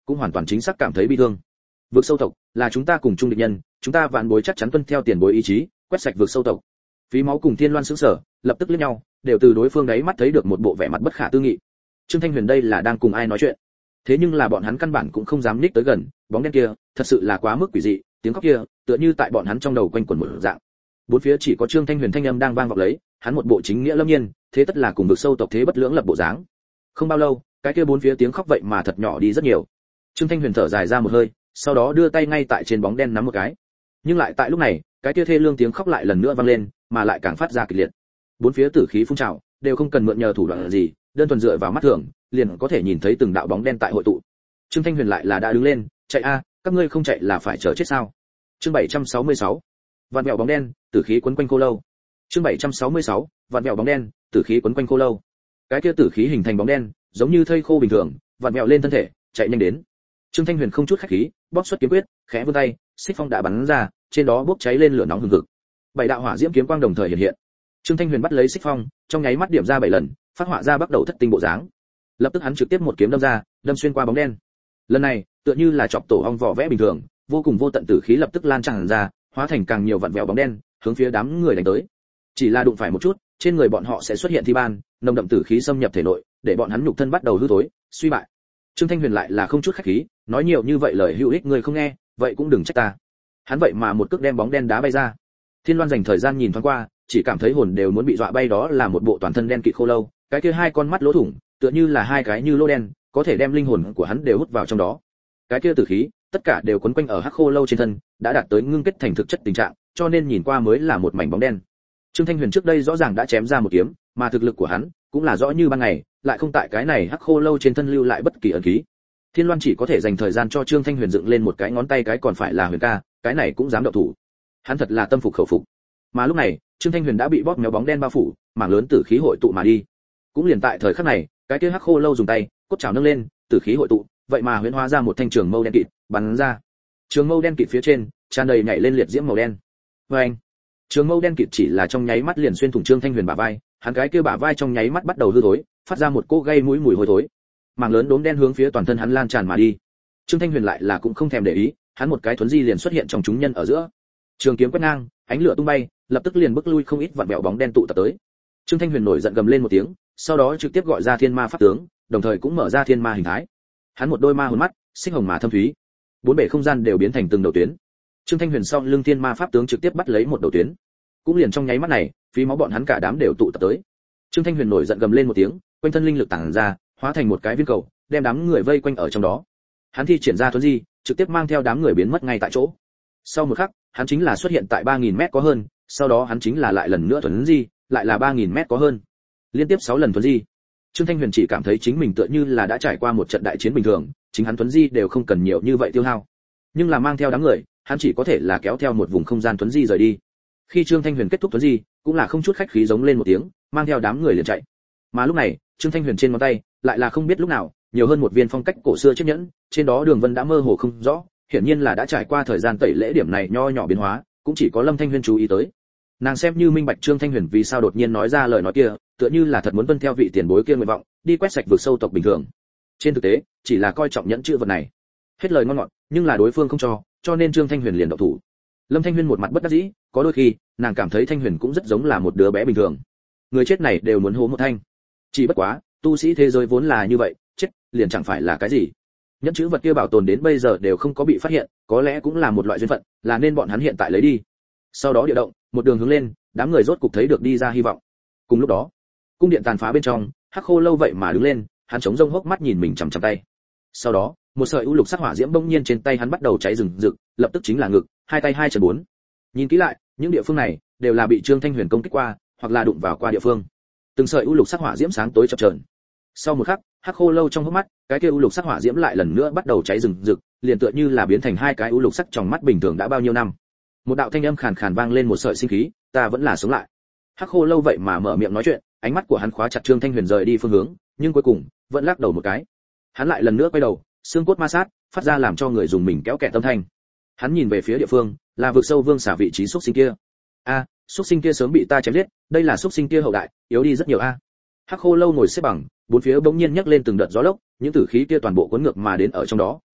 cũng hoàn toàn chính xác cảm thấy bi thương. Vực sâu tộc là chúng ta cùng chung địch nhân, chúng ta vạn bối chắc chắn tuân theo tiền bối ý chí, quét sạch vực sâu tộc. Phí Máu cùng Thiên Loan sững sờ, lập tức liếc nhau, đều từ đối phương đấy mắt thấy được một bộ vẻ mặt bất khả tư nghị. Trương Thanh Huyền đây là đang cùng ai nói chuyện? Thế nhưng là bọn hắn căn bản cũng không dám ních tới gần, bóng đen kia, thật sự là quá mức quỷ dị, tiếng khóc kia, tựa như tại bọn hắn trong đầu quanh quẩn một dạng. Bốn phía chỉ có Trương Thanh Huyền thanh âm đang vang vọng lấy, hắn một bộ chính nghĩa lâm nhiên, thế tất là cùng vực sâu tộc thế bất lưỡng lập bộ dáng. Không bao lâu, cái kia bốn phía tiếng khóc vậy mà thật nhỏ đi rất nhiều. Trương Thanh Huyền thở dài ra một hơi, sau đó đưa tay ngay tại trên bóng đen nắm một cái. Nhưng lại tại lúc này, cái kia thê lương tiếng khóc lại lần nữa vang lên, mà lại càng phát ra kịch liệt. Bốn phía tử khí phun trào, đều không cần mượn nhờ thủ đoạn gì, đơn thuần dựa vào mắt thường, liền có thể nhìn thấy từng đạo bóng đen tại hội tụ. Trương Thanh Huyền lại là đã đứng lên, chạy a, các ngươi không chạy là phải chờ chết sao? Chương bảy trăm sáu mươi sáu. Vạn vẹo bóng đen, tử khí quấn quanh khô lâu. Chương bảy trăm sáu mươi sáu. Vạn vẹo bóng đen, tử khí quấn quanh khô lâu. Cái kia tử khí hình thành bóng đen, giống như thây khô bình thường, vạn vẹo lên thân thể, chạy nhanh đến. Trương Thanh Huyền không chút khách khí, bóp xuất kiếm quyết, khẽ vươn tay, xích phong đã bắn ra, trên đó bốc cháy lên lửa nóng hừng hực. Bảy đạo hỏa diễm kiếm quang đồng thời hiện hiện. Trương Thanh Huyền bắt lấy xích phong, trong nháy mắt điểm ra bảy lần, phát họa ra bắt đầu thất tinh bộ dáng. Lập tức hắn trực tiếp một kiếm đâm ra, đâm xuyên qua bóng đen. Lần này, tựa như là chọc tổ ong vỏ vẽ bình thường, vô cùng vô tận tử khí lập tức lan tràn ra, hóa thành càng nhiều vặn vẹo bóng đen, hướng phía đám người đánh tới. Chỉ là đụng phải một chút, trên người bọn họ sẽ xuất hiện thi ban, nồng đậm tử khí xâm nhập thể nội, để bọn hắn nhục thân bắt đầu hư thối, suy bại. Trương Thanh Huyền lại là không chút khách khí, nói nhiều như vậy lời hữu ích người không nghe, vậy cũng đừng trách ta. Hắn vậy mà một cước đem bóng đen đá bay ra. Thiên Loan dành thời gian nhìn thoáng qua, chỉ cảm thấy hồn đều muốn bị dọa bay, đó là một bộ toàn thân đen kịt khô lâu, cái kia hai con mắt lỗ thủng, tựa như là hai cái như lỗ đen, có thể đem linh hồn của hắn đều hút vào trong đó. Cái kia tử khí, tất cả đều quấn quanh ở hắc khô lâu trên thân, đã đạt tới ngưng kết thành thực chất tình trạng, cho nên nhìn qua mới là một mảnh bóng đen. Trương Thanh Huyền trước đây rõ ràng đã chém ra một kiếm, mà thực lực của hắn cũng là rõ như ban ngày, lại không tại cái này hắc khô lâu trên thân lưu lại bất kỳ ẩn ký. Thiên Loan chỉ có thể dành thời gian cho Trương Thanh Huyền dựng lên một cái ngón tay, cái còn phải là Huyền ca, cái này cũng dám động thủ. Hắn thật là tâm phục khẩu phục. Mà lúc này, Trương Thanh Huyền đã bị bóp méo bóng đen bao phủ, mảng lớn tử khí hội tụ mà đi. Cũng liền tại thời khắc này, cái kia hắc khô lâu dùng tay, cốt chảo nâng lên, tử khí hội tụ, vậy mà huyễn hóa ra một thanh trường mâu đen kịt, bắn ra. Trường mâu đen kịt phía trên, tràn đầy nhảy lên liệt diễm màu đen. Oeng! Trường mâu đen kịt chỉ là trong nháy mắt liền xuyên thủng Trương Thanh Huyền bả vai, hắn cái kia bả vai trong nháy mắt bắt đầu hư thối, phát ra một cỗ gây mũi mùi hôi thối. Mảng lớn đốm đen hướng phía toàn thân hắn lan tràn mà đi. Trương Thanh Huyền lại là cũng không thèm để ý, hắn một cái thuấn di liền xuất hiện trong chúng nhân ở giữa. Trường kiếm quét ngang, ánh lửa tung bay, lập tức liền bức lui không ít vạn bẹo bóng đen tụ tập tới. Trương Thanh Huyền nổi giận gầm lên một tiếng, sau đó trực tiếp gọi ra Thiên Ma pháp tướng, đồng thời cũng mở ra thiên ma hình thái. Hắn một đôi ma hồn mắt, xích hồng mà thâm thúy, bốn bề không gian đều biến thành từng đầu tuyến. Trương Thanh Huyền sau lưng Thiên Ma pháp tướng trực tiếp bắt lấy một đầu tuyến. Cũng liền trong nháy mắt này, Phí Máu bọn hắn cả đám đều tụ tập tới. Trương Thanh Huyền nổi giận gầm lên một tiếng, quanh thân linh lực tản ra, hóa thành một cái viên cầu, đem đám người vây quanh ở trong đó. Hắn thi triển ra thuấn di, trực tiếp mang theo đám người biến mất ngay tại chỗ. Sau một khắc, hắn chính là xuất hiện tại ba nghìn mét có hơn, sau đó hắn chính là lại lần nữa thuấn di, lại là ba nghìn mét có hơn. Liên tiếp sáu lần thuấn di. Trương Thanh Huyền chỉ cảm thấy chính mình tựa như là đã trải qua một trận đại chiến bình thường, chính hắn thuấn di đều không cần nhiều như vậy tiêu hao. Nhưng là mang theo đám người, hắn chỉ có thể là kéo theo một vùng không gian thuấn di rời đi. Khi Trương Thanh Huyền kết thúc thuấn di, cũng là không chút khách khí giống lên một tiếng, mang theo đám người liền chạy. Mà lúc này, Trương Thanh Huyền trên ngón tay, lại là không biết lúc nào, nhiều hơn một viên phong cách cổ xưa chiếc nhẫn, trên đó đường vân đã mơ hồ không rõ, hiển nhiên là đã trải qua thời gian tẩy lễ, điểm này nho nhỏ biến hóa, cũng chỉ có Lâm Thanh Huyền chú ý tới. Nàng xem như minh bạch Trương Thanh Huyền vì sao đột nhiên nói ra lời nói kia, tựa như là thật muốn tuân theo vị tiền bối kia nguyện vọng, đi quét sạch vực sâu tộc bình thường. Trên thực tế, chỉ là coi trọng nhẫn chữ vật này. Hết lời ngon ngọt, nhưng là đối phương không cho, cho nên Trương Thanh Huyền liền động thủ. Lâm Thanh Huyền một mặt bất đắc dĩ, có đôi khi, nàng cảm thấy Thanh Huyền cũng rất giống là một đứa bé bình thường. Người chết này đều muốn hố một thanh. Chỉ bất quá, tu sĩ thế giới vốn là như vậy, chết liền chẳng phải là cái gì. Nhẫn chữ vật kia bảo tồn đến bây giờ đều không có bị phát hiện, có lẽ cũng là một loại duyên phận, là nên bọn hắn hiện tại lấy đi. Sau đó địa động, một đường hướng lên, đám người rốt cục thấy được đi ra hy vọng. Cùng lúc đó, cung điện tàn phá bên trong, hắc khô lâu vậy mà đứng lên, hắn chống rông hốc mắt nhìn mình chằm chằm tay. Sau đó, một sợi u lục sắc hỏa diễm bỗng nhiên trên tay hắn bắt đầu cháy rừng rực, lập tức chính là ngực, hai tay hai chân bốn. Nhìn kỹ lại, những địa phương này đều là bị Trương Thanh Huyền công kích qua, hoặc là đụng vào qua địa phương. Từng sợi u lục sắc hỏa diễm sáng tối chập chờn. Sau một khắc, hắc khô lâu trong hốc mắt, cái kia u lục sắc hỏa diễm lại lần nữa bắt đầu cháy rừng rực, liền tựa như là biến thành hai cái u lục sắc trong mắt bình thường đã bao nhiêu năm. Một đạo thanh âm khàn khàn vang lên một sợi sinh khí, ta vẫn là sống lại. Hắc khô lâu vậy mà mở miệng nói chuyện, ánh mắt của hắn khóa chặt Trương Thanh Huyền rời đi phương hướng, nhưng cuối cùng vẫn lắc đầu một cái. Hắn lại lần nữa quay đầu, xương cốt ma sát, phát ra làm cho người dùng mình kéo kẹt tâm thanh. Hắn nhìn về phía địa phương, là vực sâu vương xả vị trí xúc sinh kia. A, à, xúc sinh kia sớm bị ta chém giết, đây là xúc sinh kia hậu đại, yếu đi rất nhiều a. À. Hắc khô lâu ngồi xếp bằng, bốn phía bỗng nhiên nhấc lên từng đợt gió lốc, những tử khí kia toàn bộ cuốn ngược mà đến ở trong đó,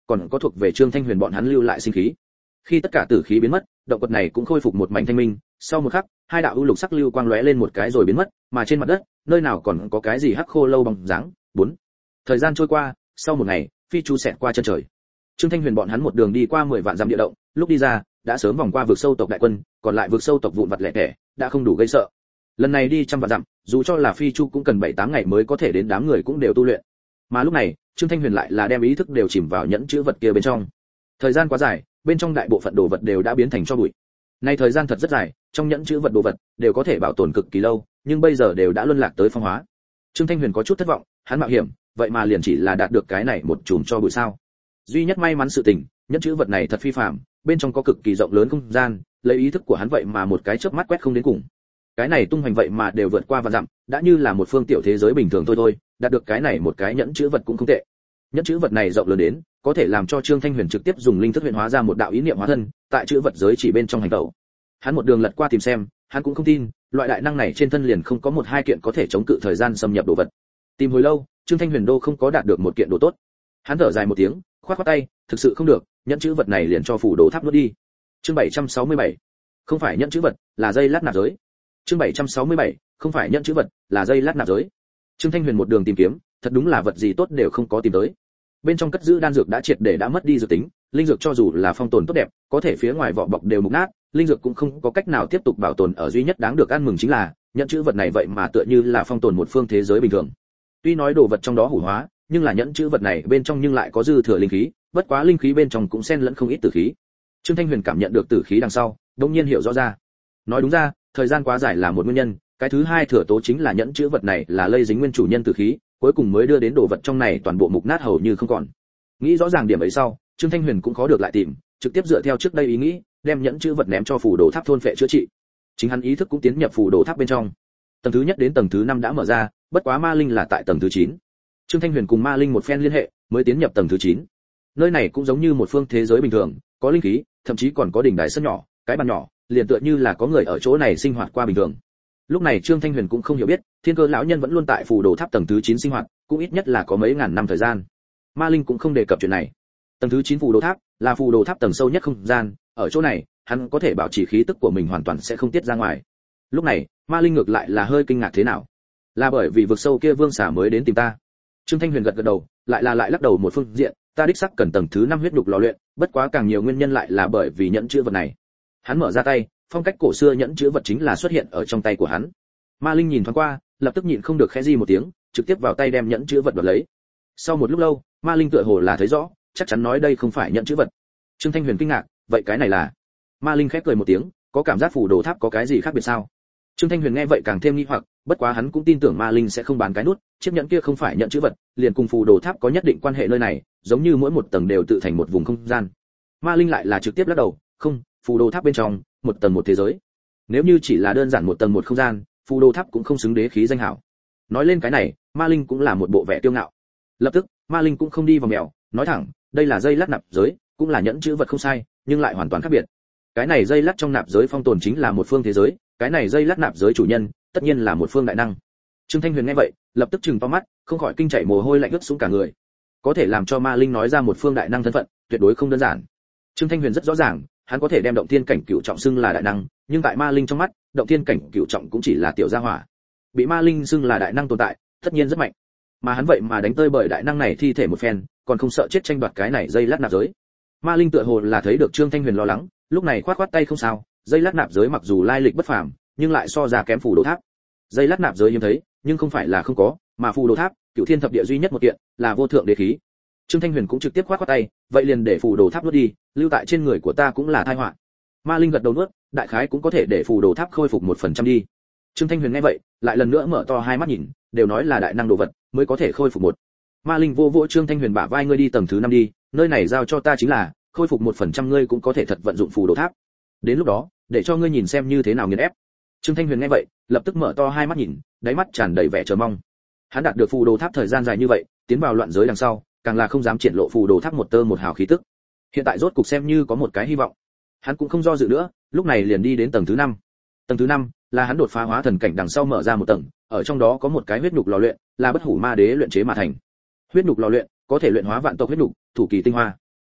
còn có thuộc về Trương Thanh Huyền bọn hắn lưu lại sinh khí. Khi tất cả tử khí biến mất, động quật này cũng khôi phục một mảnh thanh minh, sau một khắc, hai đạo ưu lục sắc lưu quang lóe lên một cái rồi biến mất, mà trên mặt đất, nơi nào còn có cái gì hắc khô lâu bóng dáng. Bốn. Thời gian trôi qua, sau một ngày, phi chu xẹt qua chân trời. Trương Thanh Huyền bọn hắn một đường đi qua mười vạn dặm địa động, lúc đi ra, đã sớm vòng qua vực sâu tộc đại quân, còn lại vực sâu tộc vụn vặt lẻ tẻ, đã không đủ gây sợ. Lần này đi trăm vạn dặm, dù cho là phi chu cũng cần bảy tám ngày mới có thể đến, đám người cũng đều tu luyện. Mà lúc này, Trương Thanh Huyền lại là đem ý thức đều chìm vào nhẫn chữ vật kia bên trong. Thời gian quá dài, bên trong đại bộ phận đồ vật đều đã biến thành tro bụi. Nay thời gian thật rất dài, trong nhẫn chữ vật đồ vật đều có thể bảo tồn cực kỳ lâu, nhưng bây giờ đều đã luân lạc tới phong hóa. Trương Thanh Huyền có chút thất vọng, hắn mạo hiểm, vậy mà liền chỉ là đạt được cái này một chùm cho bụi sao? Duy nhất may mắn sự tình, nhẫn chữ vật này thật phi phàm, bên trong có cực kỳ rộng lớn không gian, lấy ý thức của hắn vậy mà một cái chớp mắt quét không đến cùng. Cái này tung hoành vậy mà đều vượt qua vạn dặm, đã như là một phương tiểu thế giới bình thường thôi thôi, đạt được cái này một cái nhẫn chữ vật cũng không tệ. Nhẫn chữ vật này rộng lớn đến, có thể làm cho Trương Thanh Huyền trực tiếp dùng linh thức huyền hóa ra một đạo ý niệm hóa thân, tại chữ vật giới chỉ bên trong hành tẩu. Hắn một đường lật qua tìm xem, hắn cũng không tin, loại đại năng này trên thân liền không có một hai kiện có thể chống cự thời gian xâm nhập đồ vật. Tìm hồi lâu, Trương Thanh Huyền đô không có đạt được một kiện đồ tốt. Hắn thở dài một tiếng, khoát khoát tay, thực sự không được, nhẫn chữ vật này liền cho phủ đồ tháp nuốt đi. Chương bảy trăm sáu mươi bảy. Không phải nhẫn chữ vật, là dây lát nạp giới. Chương bảy trăm sáu mươi bảy. Không phải nhẫn chữ vật, là dây lát nạp giới. Trương Thanh Huyền một đường tìm kiếm, thật đúng là vật gì tốt đều không có tìm tới. Bên trong cất giữ đan dược đã triệt để đã mất đi dược tính, linh dược cho dù là phong tồn tốt đẹp, có thể phía ngoài vỏ bọc đều mục nát, linh dược cũng không có cách nào tiếp tục bảo tồn ở, duy nhất đáng được ăn mừng chính là, nhẫn chữ vật này vậy mà tựa như là phong tồn một phương thế giới bình thường. Tuy nói đồ vật trong đó hủ hóa, nhưng là nhẫn chữ vật này bên trong nhưng lại có dư thừa linh khí, bất quá linh khí bên trong cũng xen lẫn không ít tử khí. Trương Thanh Huyền cảm nhận được tử khí đằng sau, đột nhiên hiểu rõ ra. Nói đúng ra, thời gian quá dài là một nguyên nhân, cái thứ hai thừa tố chính là nhẫn chữ vật này là lây dính nguyên chủ nhân tử khí, cuối cùng mới đưa đến đồ vật trong này toàn bộ mục nát hầu như không còn. Nghĩ rõ ràng điểm ấy sau, Trương Thanh Huyền cũng khó được lại tìm, trực tiếp dựa theo trước đây ý nghĩ, đem nhẫn chữ vật ném cho phủ đồ tháp thôn phệ chữa trị. Chính hắn ý thức cũng tiến nhập phủ đồ tháp bên trong. Tầng thứ nhất đến tầng thứ năm đã mở ra, bất quá ma linh là tại tầng thứ chín. Trương Thanh Huyền cùng ma linh một phen liên hệ, mới tiến nhập tầng thứ chín. Nơi này cũng giống như một phương thế giới bình thường, có linh khí, thậm chí còn có đỉnh đài sân nhỏ, cái bàn nhỏ, liền tựa như là có người ở chỗ này sinh hoạt qua bình thường. Lúc này Trương Thanh Huyền cũng không hiểu biết, Thiên Cơ lão nhân vẫn luôn tại phủ đồ tháp tầng thứ chín sinh hoạt, cũng ít nhất là có mấy ngàn năm thời gian. Ma linh cũng không đề cập chuyện này. Tầng thứ chín phủ đồ tháp là phủ đồ tháp tầng sâu nhất không gian, ở chỗ này, hắn có thể bảo trì khí tức của mình hoàn toàn sẽ không tiết ra ngoài. Lúc này, ma linh ngược lại là hơi kinh ngạc thế nào? Là bởi vì vực sâu kia vương xà mới đến tìm ta. Trương Thanh Huyền gật gật đầu, lại là lại lắc đầu một phương diện, ta đích xác cần tầng thứ năm huyết đục lò luyện, bất quá càng nhiều nguyên nhân lại là bởi vì nhẫn chữ vật này. Hắn mở ra tay, phong cách cổ xưa nhẫn chữ vật chính là xuất hiện ở trong tay của hắn. Ma linh nhìn thoáng qua, lập tức nhịn không được khẽ di một tiếng, trực tiếp vào tay đem nhẫn chữ vật đoạt lấy. Sau một lúc lâu, ma linh tựa hồ là thấy rõ, chắc chắn nói đây không phải nhẫn chữ vật. Trương Thanh Huyền kinh ngạc, vậy cái này là? Ma linh khép cười một tiếng, có cảm giác phủ đồ tháp có cái gì khác biệt sao? Trương Thanh Huyền nghe vậy càng thêm nghi hoặc, bất quá hắn cũng tin tưởng ma linh sẽ không bán cái nút, chiếc nhẫn kia không phải nhẫn chữ vật, liền cùng phù đồ tháp có nhất định quan hệ nơi này, giống như mỗi một tầng đều tự thành một vùng không gian. Ma linh lại là trực tiếp lắc đầu, không, phù đồ tháp bên trong, một tầng một thế giới. Nếu như chỉ là đơn giản một tầng một không gian, phù đồ tháp cũng không xứng đế khí danh hảo. Nói lên cái này, ma linh cũng là một bộ vẻ kiêu ngạo. Lập tức, ma linh cũng không đi vào mèo, nói thẳng, đây là dây lát nạp giới, cũng là nhẫn chữ vật không sai, nhưng lại hoàn toàn khác biệt. Cái này dây lát trong nạp giới phong tồn chính là một phương thế giới, cái này dây lát nạp giới chủ nhân, tất nhiên là một phương đại năng. Trương Thanh Huyền nghe vậy, lập tức trừng to mắt, không khỏi kinh chảy mồ hôi lạnh ướt xuống cả người. Có thể làm cho ma linh nói ra một phương đại năng thân phận, tuyệt đối không đơn giản. Trương Thanh Huyền rất rõ ràng, hắn có thể đem động thiên cảnh cửu trọng xưng là đại năng, nhưng tại ma linh trong mắt, động thiên cảnh cửu trọng cũng chỉ là tiểu gia hỏa. Bị ma linh xưng là đại năng tồn tại, tất nhiên rất mạnh. Mà hắn vậy mà đánh tơi bởi đại năng này thi thể một phen, còn không sợ chết tranh đoạt cái này dây lát nạp giới. Ma linh tựa hồ là thấy được Trương Thanh Huyền lo lắng, lúc này khoát khoát tay không sao, dây lát nạp giới mặc dù lai lịch bất phàm, nhưng lại so ra kém phù đồ tháp. Dây lát nạp giới hiếm thấy, nhưng không phải là không có, mà phù đồ tháp, cửu thiên thập địa duy nhất một kiện, là vô thượng đế khí. Trương Thanh Huyền cũng trực tiếp khoát khoát tay, vậy liền để phù đồ tháp nuốt đi, lưu tại trên người của ta cũng là tai họa. Ma linh gật đầu nuốt, đại khái cũng có thể để phù đồ tháp khôi phục một phần trăm đi. Trương Thanh Huyền nghe vậy, lại lần nữa mở to hai mắt nhìn, đều nói là đại năng đồ vật, mới có thể khôi phục một. Ma linh vô vỗ Trương Thanh Huyền bả vai, ngươi đi tầng thứ năm đi, nơi này giao cho ta chính là, khôi phục một phần trăm ngươi cũng có thể thật vận dụng phù đồ tháp. Đến lúc đó, để cho ngươi nhìn xem như thế nào nghiền ép. Trương Thanh Huyền nghe vậy, lập tức mở to hai mắt nhìn, đáy mắt tràn đầy vẻ chờ mong. Hắn đạt được phù đồ tháp thời gian dài như vậy, tiến vào loạn giới đằng sau, càng là không dám triển lộ phù đồ tháp một tơ một hào khí tức. Hiện tại rốt cục xem như có một cái hy vọng. Hắn cũng không do dự nữa, lúc này liền đi đến tầng thứ năm. Tầng thứ năm là hắn đột phá hóa thần cảnh đằng sau mở ra một tầng, ở trong đó có một cái huyết nhục lò luyện, là bất hủ ma đế luyện chế mà thành. Huyết nhục lò luyện có thể luyện hóa vạn tộc huyết nhục, thủ kỳ tinh hoa.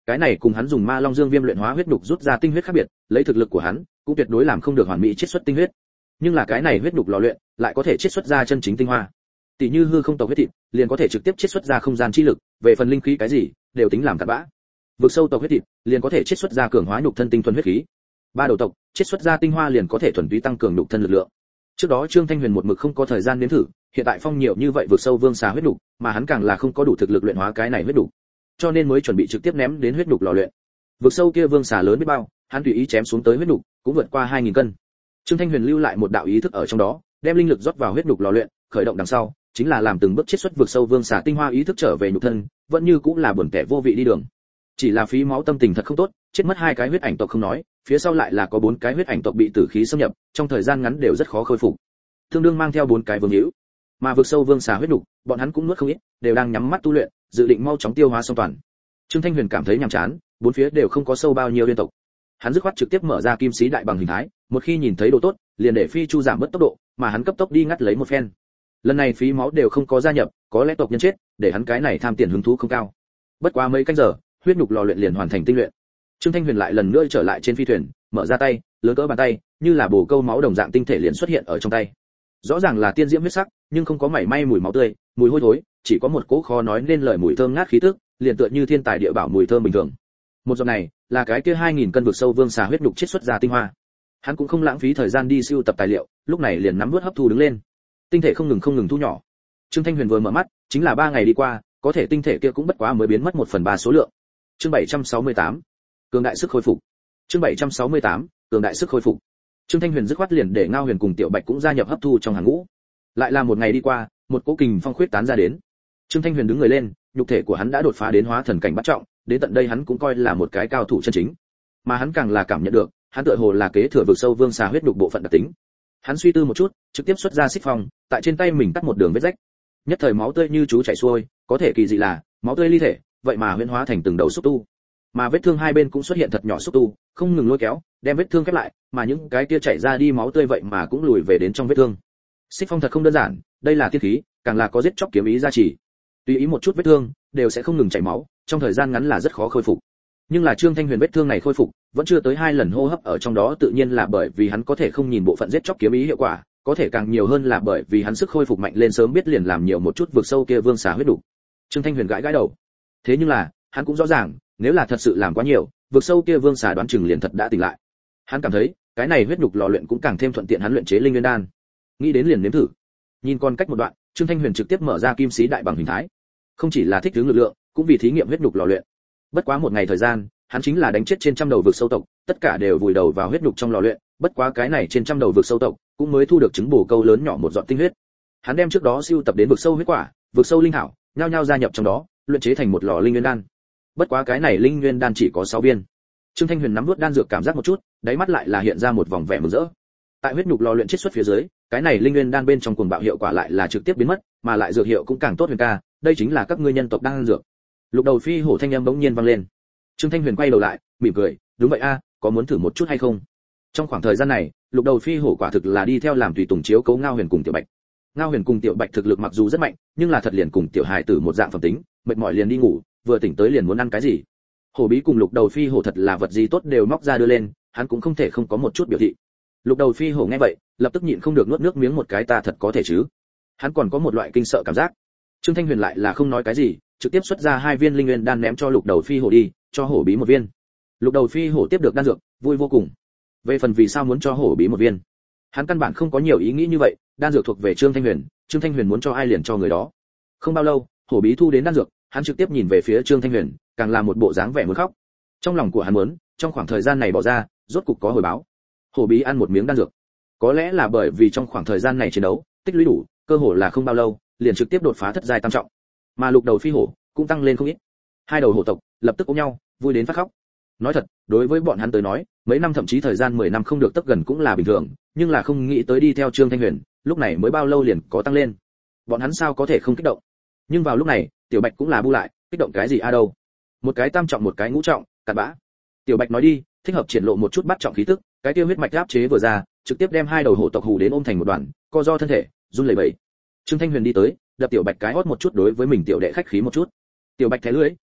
Cái này cùng hắn dùng Ma Long Dương Viêm luyện hóa huyết nhục rút ra tinh huyết khác biệt, lấy thực lực của hắn, cũng tuyệt đối làm không được hoàn mỹ chiết xuất tinh huyết. Nhưng là cái này huyết nhục lò luyện, lại có thể chiết xuất ra chân chính tinh hoa. Tỷ như hư không tộc huyết thịt, liền có thể trực tiếp chiết xuất ra không gian chi lực, về phần linh khí cái gì, đều tính làm cặn bã. Vực sâu tộc huyết thịt, liền có thể chiết xuất ra cường hóa nhục thân tinh thuần huyết khí. Ba đầu tộc, chiết xuất ra tinh hoa liền có thể thuần túy tăng cường nhục thân lực lượng. Trước đó Trương Thanh Huyền một mực không có thời gian nếm thử, hiện tại phong nhiều như vậy vực sâu vương xà huyết nhục, mà hắn càng là không có đủ thực lực luyện hóa cái này huyết nhục, cho nên mới chuẩn bị trực tiếp ném đến huyết nhục lò luyện. Vực sâu kia vương xà lớn biết bao, hắn tùy ý chém xuống tới huyết nhục, cũng vượt qua hai nghìn cân. Trương Thanh Huyền lưu lại một đạo ý thức ở trong đó, đem linh lực rót vào huyết nhục lò luyện, khởi động đằng sau, chính là làm từng bước chiết xuất vực sâu vương xà tinh hoa ý thức trở về nhục thân, vẫn như cũng là buồn kẻ vô vị đi đường. Chỉ là phí máu tâm tình thật không tốt, chết mất hai cái huyết ảnh tộc không nói, phía sau lại là có bốn cái huyết ảnh tộc bị tử khí xâm nhập, trong thời gian ngắn đều rất khó khôi phục. Tương đương mang theo bốn cái vương hữu, mà vực sâu vương xà huyết nhục, bọn hắn cũng nuốt không ít, đều đang nhắm mắt tu luyện, dự định mau chóng tiêu hóa xong toàn. Trương Thanh Huyền cảm thấy nhàm chán, bốn phía đều không có sâu bao nhiêu liên tộc. Hắn dứt khoát trực tiếp mở ra kim sĩ đại bằng hình thái, một khi nhìn thấy đồ tốt, liền để phi chu giảm bớt tốc độ, mà hắn cấp tốc đi ngắt lấy một phen. Lần này phí máu đều không có gia nhập, có lẽ tộc nhân chết, để hắn cái này tham tiền hứng thú không cao. Bất quá mấy canh giờ, huyết nhục lò luyện liền hoàn thành tinh luyện. Trương Thanh Huyền lại lần nữa trở lại trên phi thuyền, mở ra tay, lớn cỡ bàn tay, như là bồ câu máu đồng dạng tinh thể liền xuất hiện ở trong tay. Rõ ràng là tiên diễm huyết sắc, nhưng không có mảy may mùi máu tươi, mùi hôi thối, chỉ có một cỗ khó nói nên lời mùi thơm ngát khí tức, liền tựa như thiên tài địa bảo mùi thơm bình thường. Một giọt này, là cái kia hai nghìn cân vực sâu vương xà huyết nhục chiết xuất ra tinh hoa. Hắn cũng không lãng phí thời gian đi sưu tập tài liệu, lúc này liền nắm nuốt hấp thu đứng lên. Tinh thể không ngừng không ngừng thu nhỏ. Trương Thanh Huyền vừa mở mắt, chính là ba ngày đi qua, có thể tinh thể kia cũng bất quá mới biến mất một phần ba số lượng. Chương bảy trăm sáu mươi tám, cường đại sức hồi phục. Chương bảy trăm sáu mươi tám, cường đại sức hồi phục. Trương Thanh Huyền dứt khoát liền để Ngao Huyền cùng Tiểu Bạch cũng gia nhập hấp thu trong hàng ngũ. Lại là một ngày đi qua, một cỗ kình phong khuyết tán ra đến. Trương Thanh Huyền đứng người lên, nhục thể của hắn đã đột phá đến hóa thần cảnh bắt trọng, đến tận đây hắn cũng coi là một cái cao thủ chân chính. Mà hắn càng là cảm nhận được, hắn tựa hồ là kế thừa vực sâu vương xà huyết nhục bộ phận đặc tính. Hắn suy tư một chút, trực tiếp xuất ra xích phong, tại trên tay mình cắt một đường vết rách. Nhất thời máu tươi như chú chảy xuôi, có thể kỳ dị là, máu tươi ly thể, vậy mà huyễn hóa thành từng đầu xúc tu. Mà vết thương hai bên cũng xuất hiện thật nhỏ xúc tu, không ngừng lôi kéo, đem vết thương khép lại, mà những cái kia chảy ra đi máu tươi vậy mà cũng lùi về đến trong vết thương. Xích phong thật không đơn giản, đây là tiên khí, càng là có giết chóc kiếm ý gia trì. Tùy ý một chút vết thương, đều sẽ không ngừng chảy máu, trong thời gian ngắn là rất khó khôi phục. Nhưng là Trương Thanh Huyền vết thương này khôi phục, vẫn chưa tới hai lần hô hấp ở trong đó, tự nhiên là bởi vì hắn có thể không nhìn bộ phận giết chóc kiếm ý hiệu quả, có thể càng nhiều hơn là bởi vì hắn sức khôi phục mạnh lên sớm biết liền làm nhiều một chút vượt sâu kia vương xà huyết đủ. Trương Thanh Huyền gãi gãi đầu. Thế nhưng là, hắn cũng rõ ràng, nếu là thật sự làm quá nhiều, vượt sâu kia vương xà đoán chừng liền thật đã tỉnh lại. Hắn cảm thấy, cái này huyết nhục lò luyện cũng càng thêm thuận tiện hắn luyện chế linh nguyên đan. Nghĩ đến liền nếm thử. Nhìn con cách một đoạn, Trương Thanh Huyền trực tiếp mở ra kim sĩ đại bằng hình thái. Không chỉ là thích ứng lực lượng, cũng vì thí nghiệm huyết nhục lò luyện. Bất quá một ngày thời gian, hắn chính là đánh chết trên trăm đầu vực sâu tộc, tất cả đều vùi đầu vào huyết nhục trong lò luyện, bất quá cái này trên trăm đầu vực sâu tộc, cũng mới thu được trứng bồ câu lớn nhỏ một giọt tinh huyết. Hắn đem trước đó siêu tập đến vực sâu huyết quả, vực sâu linh thảo, nhao nhao gia nhập trong đó, luyện chế thành một lò linh nguyên đan. Bất quá cái này linh nguyên đan chỉ có sáu viên. Trương Thanh Huyền nắm nuốt đan dược cảm giác một chút, đáy mắt lại là hiện ra một vòng vẻ mừng rỡ. Tại huyết nhục lò luyện chiết xuất phía dưới, cái này linh nguyên đan bên trong cuồng bạo hiệu quả lại là trực tiếp biến mất, mà lại dược hiệu cũng càng tốt. Huyền ca, đây chính là các ngươi nhân tộc đan dược. Lục Đầu Phi hổ thanh âm bỗng nhiên vang lên. Trương Thanh Huyền quay đầu lại, mỉm cười, đúng vậy a, có muốn thử một chút hay không? Trong khoảng thời gian này, Lục Đầu Phi hổ quả thực là đi theo làm tùy tùng chiếu cố Ngao Huyền cùng Tiểu Bạch. Ngao Huyền cùng Tiểu Bạch thực lực mặc dù rất mạnh, nhưng là thật liền cùng tiểu hài tử một dạng phẩm tính, mệt mỏi liền đi ngủ, vừa tỉnh tới liền muốn ăn cái gì. Hổ Bí cùng Lục Đầu Phi hổ thật là vật gì tốt đều móc ra đưa lên, hắn cũng không thể không có một chút biểu thị. Lục Đầu Phi hổ nghe vậy, lập tức nhịn không được nuốt nước miếng một cái, ta thật có thể chứ? Hắn còn có một loại kinh sợ cảm giác. Trương Thanh Huyền lại là không nói cái gì, trực tiếp xuất ra hai viên linh nguyên đan ném cho Lục Đầu Phi hổ đi, cho Hổ Bí một viên. Lục Đầu Phi hổ tiếp được đan dược, vui vô cùng. Về phần vì sao muốn cho Hổ Bí một viên, hắn căn bản không có nhiều ý nghĩ như vậy, đan dược thuộc về Trương Thanh Huyền, Trương Thanh Huyền muốn cho ai liền cho người đó. Không bao lâu, Hổ Bí thu đến đan dược, hắn trực tiếp nhìn về phía Trương Thanh Huyền, càng là một bộ dáng vẻ muốn khóc. Trong lòng của hắn muốn, trong khoảng thời gian này bỏ ra, rốt cục có hồi báo. Hổ Bí ăn một miếng đan dược. Có lẽ là bởi vì trong khoảng thời gian này chiến đấu, tích lũy đủ, cơ hồ là không bao lâu, liền trực tiếp đột phá thất giai tam trọng. Mà Lục Đầu Phi hổ cũng tăng lên không ít. Hai đầu hổ tộc lập tức ôm nhau, vui đến phát khóc. Nói thật, đối với bọn hắn tới nói, mấy năm thậm chí thời gian mười năm không được tấp gần cũng là bình thường, nhưng là không nghĩ tới đi theo Trương Thanh Huyền, lúc này mới bao lâu liền có tăng lên. Bọn hắn sao có thể không kích động. Nhưng vào lúc này, Tiểu Bạch cũng là bu lại, kích động cái gì a đâu? Một cái tam trọng một cái ngũ trọng, cặn bã. Tiểu Bạch nói đi, thích hợp triển lộ một chút bắt trọng khí tức, cái tiêu huyết mạch áp chế vừa ra, trực tiếp đem hai đầu hổ tộc hù đến ôm thành một đoàn, co do thân thể, run lẩy bẩy. Trương Thanh Huyền đi tới, đập Tiểu Bạch cái hót một chút, đối với mình tiểu đệ khách khí một chút. Tiểu Bạch thé lưỡi,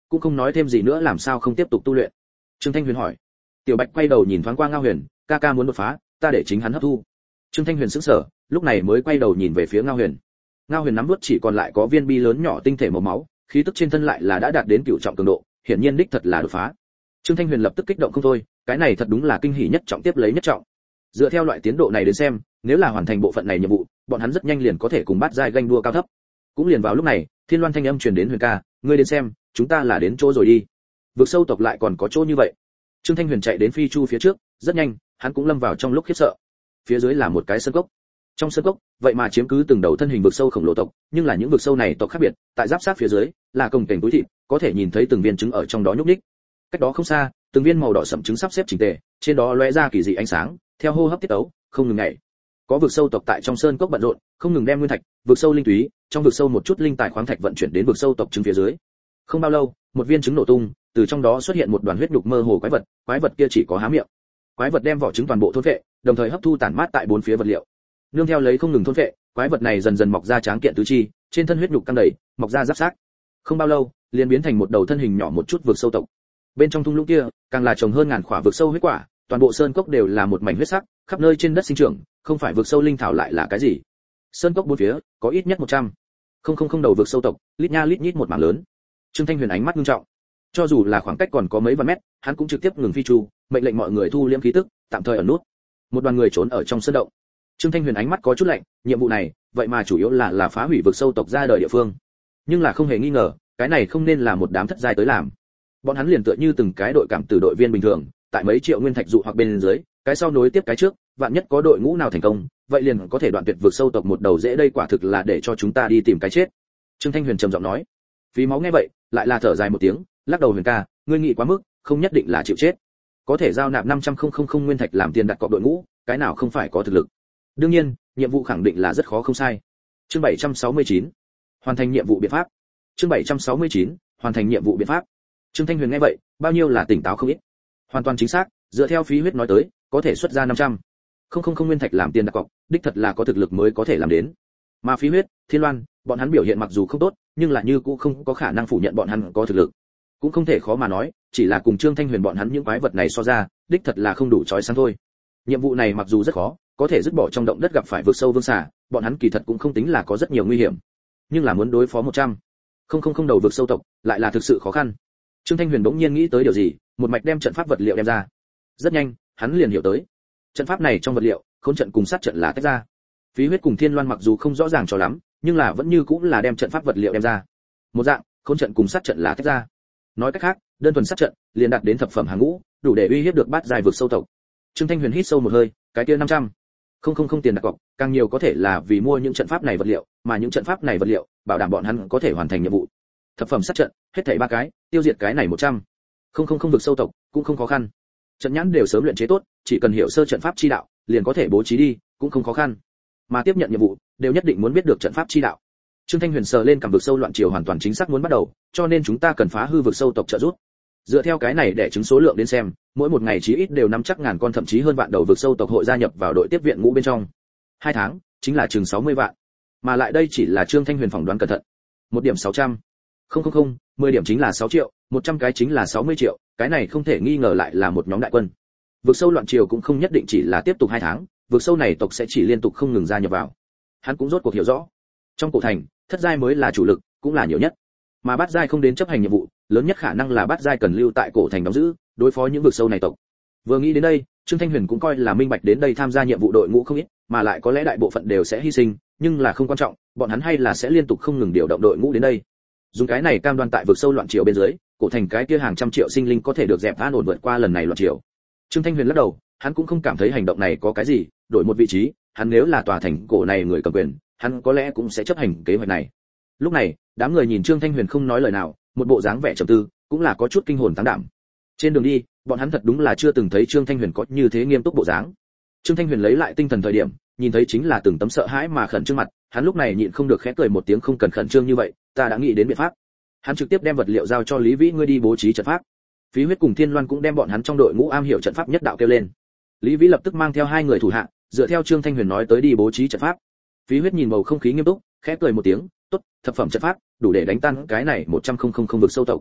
cũng không nói thêm gì nữa, làm sao không tiếp tục tu luyện? Trương Thanh Huyền hỏi. Tiểu Bạch quay đầu nhìn thoáng qua Ngao Huyền, ca ca muốn đột phá, ta để chính hắn hấp thu. Trương Thanh Huyền sững sờ, lúc này mới quay đầu nhìn về phía Ngao Huyền. Ngao Huyền nắm nuốt chỉ còn lại có viên bi lớn nhỏ tinh thể màu máu, khí tức trên thân lại là đã đạt đến cửu trọng cường độ, hiển nhiên đích thật là đột phá. Trương Thanh Huyền lập tức kích động không thôi, cái này thật đúng là kinh hỉ nhất trọng tiếp lấy nhất trọng. Dựa theo loại tiến độ này đến xem, nếu là hoàn thành bộ phận này nhiệm vụ, bọn hắn rất nhanh liền có thể cùng bắt giai ganh đua cao thấp. Cũng liền vào lúc này, Thiên Loan thanh âm truyền đến Huyền ca, ngươi đến xem, chúng ta là đến chỗ rồi đi. Vực sâu tộc lại còn có chỗ như vậy. Trương Thanh Huyền chạy đến phi chu phía trước, rất nhanh, hắn cũng lâm vào trong lúc khiếp sợ. Phía dưới là một cái sơn cốc. Trong sơn cốc, vậy mà chiếm cứ từng đầu thân hình vực sâu khổng lồ tộc, nhưng là những vực sâu này tộc khác biệt, tại giáp sát phía dưới, là cồng kềnh túi thịt, có thể nhìn thấy từng viên trứng ở trong đó nhúc nhích. Cách đó không xa, từng viên màu đỏ sẫm trứng sắp xếp chỉnh tề, trên đó lóe ra kỳ dị ánh sáng, theo hô hấp tiết tấu, không ngừng nhảy. Có vực sâu tộc tại trong sơn cốc bận rộn, không ngừng đem nguyên thạch, vực sâu linh túy, trong vực sâu một chút linh tài khoáng thạch vận chuyển đến vực sâu tộc trứng phía dưới. Không bao lâu, một viên trứng nổ tung, từ trong đó xuất hiện một đoàn huyết nhục mơ hồ quái vật, quái vật kia chỉ có há miệng. Quái vật đem vỏ trứng toàn bộ thôn phệ, đồng thời hấp thu tản mát tại bốn phía vật liệu. Nương theo lấy không ngừng thôn phệ, quái vật này dần dần mọc ra tráng kiện tứ chi, trên thân huyết nhục căng đầy, mọc ra giáp xác. Không bao lâu, liền biến thành một đầu thân hình nhỏ một chút vực sâu tộc. Bên trong thung lũng kia, càng là trồng hơn ngàn quả vực sâu huyết quả, toàn bộ sơn cốc đều là một mảnh huyết sắc, khắp nơi trên đất sinh trưởng, không phải vực sâu linh thảo lại là cái gì? Sơn cốc bốn phía, có ít nhất một trăm không không không đầu vực sâu tộc, lít nha lít nhít một mảng lớn. Trương Thanh Huyền ánh mắt nghiêm trọng. Cho dù là khoảng cách còn có mấy vạn mét, hắn cũng trực tiếp ngừng phi chu, mệnh lệnh mọi người thu liễm khí tức, tạm thời ẩn nút. Một đoàn người trốn ở trong sơn động. Trương Thanh Huyền ánh mắt có chút lạnh, nhiệm vụ này, vậy mà chủ yếu là là phá hủy vực sâu tộc ra đời địa phương. Nhưng là không hề nghi ngờ, cái này không nên là một đám thất giai tới làm. Bọn hắn liền tựa như từng cái đội cảm tử đội viên bình thường, tại mấy triệu nguyên thạch dụ hoặc bên dưới, cái sau nối tiếp cái trước, vạn nhất có đội ngũ nào thành công, vậy liền có thể đoạn tuyệt vực sâu tộc một đầu dễ, đây quả thực là để cho chúng ta đi tìm cái chết. Trương Thanh Huyền trầm giọng nói. Phí Máu nghe vậy, lại là thở dài một tiếng, lắc đầu. Huyền ca, ngươi nghĩ quá mức, không nhất định là chịu chết. Có thể giao nạp năm trăm không nguyên thạch làm tiền đặt cọc đội ngũ, cái nào không phải có thực lực. Đương nhiên, nhiệm vụ khẳng định là rất khó không sai. Chương bảy trăm sáu mươi chín, hoàn thành nhiệm vụ biện pháp. Chương bảy trăm sáu mươi chín, hoàn thành nhiệm vụ biện pháp. Trương Thanh Huyền nghe vậy, bao nhiêu là tỉnh táo không ít. Hoàn toàn chính xác, dựa theo Phí Huyết nói tới, có thể xuất ra năm trăm không nguyên thạch làm tiền đặt cọc, đích thật là có thực lực mới có thể làm đến. Mà Phí Huyết, Thiên Loan, bọn hắn biểu hiện mặc dù không tốt, nhưng là như cũng không có khả năng phủ nhận bọn hắn có thực lực. Cũng không thể khó mà nói, chỉ là cùng Trương Thanh Huyền bọn hắn những quái vật này so ra, đích thật là không đủ chói sáng thôi. Nhiệm vụ này mặc dù rất khó, có thể dứt bỏ trong động đất gặp phải vực sâu vương xà, bọn hắn kỳ thật cũng không tính là có rất nhiều nguy hiểm. Nhưng là muốn đối phó một trăm không đầu vực sâu tộc, lại là thực sự khó khăn. Trương Thanh Huyền bỗng nhiên nghĩ tới điều gì, một mạch đem trận pháp vật liệu đem ra. Rất nhanh, hắn liền hiểu tới. Trận pháp này trong vật liệu, khốn trận cùng sát trận là tách ra. Phí Huyết cùng Thiên Loan mặc dù không rõ ràng cho lắm, nhưng là vẫn như cũng là đem trận pháp vật liệu đem ra. Một dạng, khốn trận cùng sát trận là tách ra. Nói cách khác, đơn thuần sát trận liền đạt đến thập phẩm hàng ngũ, đủ để uy hiếp được bát giai vực sâu tộc. Trương Thanh Huyền hít sâu một hơi, cái kia năm trăm không không không tiền đặt cọc, càng nhiều có thể là vì mua những trận pháp này vật liệu, mà những trận pháp này vật liệu, bảo đảm bọn hắn có thể hoàn thành nhiệm vụ. Thập phẩm sát trận, hết thảy ba cái, tiêu diệt cái này một trăm không không không vực sâu tộc, cũng không khó khăn. Trận nhãn đều sớm luyện chế tốt, chỉ cần hiểu sơ trận pháp chi đạo, liền có thể bố trí đi, cũng không khó khăn. Mà tiếp nhận nhiệm vụ, đều nhất định muốn biết được trận pháp chi đạo. Trương Thanh Huyền sờ lên cảm vực sâu loạn triều hoàn toàn chính xác muốn bắt đầu, cho nên chúng ta cần phá hư vực sâu tộc trợ giúp. Dựa theo cái này để chứng số lượng đến xem, mỗi một ngày chí ít đều năm chắc ngàn con thậm chí hơn vạn đầu vực sâu tộc hội gia nhập vào đội tiếp viện ngũ bên trong. Hai tháng, chính là chừng sáu mươi vạn. Mà lại đây chỉ là Trương Thanh Huyền phỏng đoán cẩn thận. Một điểm sáu trăm không không không, mười điểm chính là sáu triệu, một trăm cái chính là sáu mươi triệu, cái này không thể nghi ngờ lại là một nhóm đại quân. Vực sâu loạn triều cũng không nhất định chỉ là tiếp tục hai tháng, vực sâu này tộc sẽ chỉ liên tục không ngừng gia nhập vào. Hắn cũng rốt cuộc hiểu rõ. Trong cổ thành, thất giai mới là chủ lực, cũng là nhiều nhất. Mà bát giai không đến chấp hành nhiệm vụ, lớn nhất khả năng là bát giai cần lưu tại cổ thành đóng giữ, đối phó những vực sâu này tộc. Vừa nghĩ đến đây, Trương Thanh Huyền cũng coi là minh bạch đến đây tham gia nhiệm vụ đội ngũ không ít, mà lại có lẽ đại bộ phận đều sẽ hy sinh, nhưng là không quan trọng, bọn hắn hay là sẽ liên tục không ngừng điều động đội ngũ đến đây. Dùng cái này cam đoan tại vực sâu loạn triều bên dưới, cổ thành cái kia hàng trăm triệu sinh linh có thể được dẹp an ổn vượt qua lần này loạn triều. Trương Thanh Huyền lắc đầu, hắn cũng không cảm thấy hành động này có cái gì, đổi một vị trí, hắn nếu là tòa thành cổ này người cầm quyền, hắn có lẽ cũng sẽ chấp hành kế hoạch này. Lúc này, đám người nhìn Trương Thanh Huyền không nói lời nào, một bộ dáng vẻ trầm tư, cũng là có chút kinh hồn táng đảm. Trên đường đi, bọn hắn thật đúng là chưa từng thấy Trương Thanh Huyền có như thế nghiêm túc bộ dáng. Trương Thanh Huyền lấy lại tinh thần thời điểm, nhìn thấy chính là từng tấm sợ hãi mà khẩn trương mặt, hắn lúc này nhịn không được khẽ cười một tiếng, không cần khẩn trương như vậy, ta đã nghĩ đến biện pháp. Hắn trực tiếp đem vật liệu giao cho Lý Vĩ, ngươi đi bố trí trận pháp. Phí Huyết cùng Thiên Loan cũng đem bọn hắn trong đội ngũ am hiểu trận pháp nhất đạo kêu lên. Lý Vĩ lập tức mang theo hai người thủ hạ, dựa theo Trương Thanh Huyền nói tới đi bố trí trận pháp. Phí Huyết nhìn bầu không khí nghiêm túc, khẽ cười một tiếng, tốt, thập phẩm trận pháp, đủ để đánh tan cái này một trăm không không không vực sâu tộc.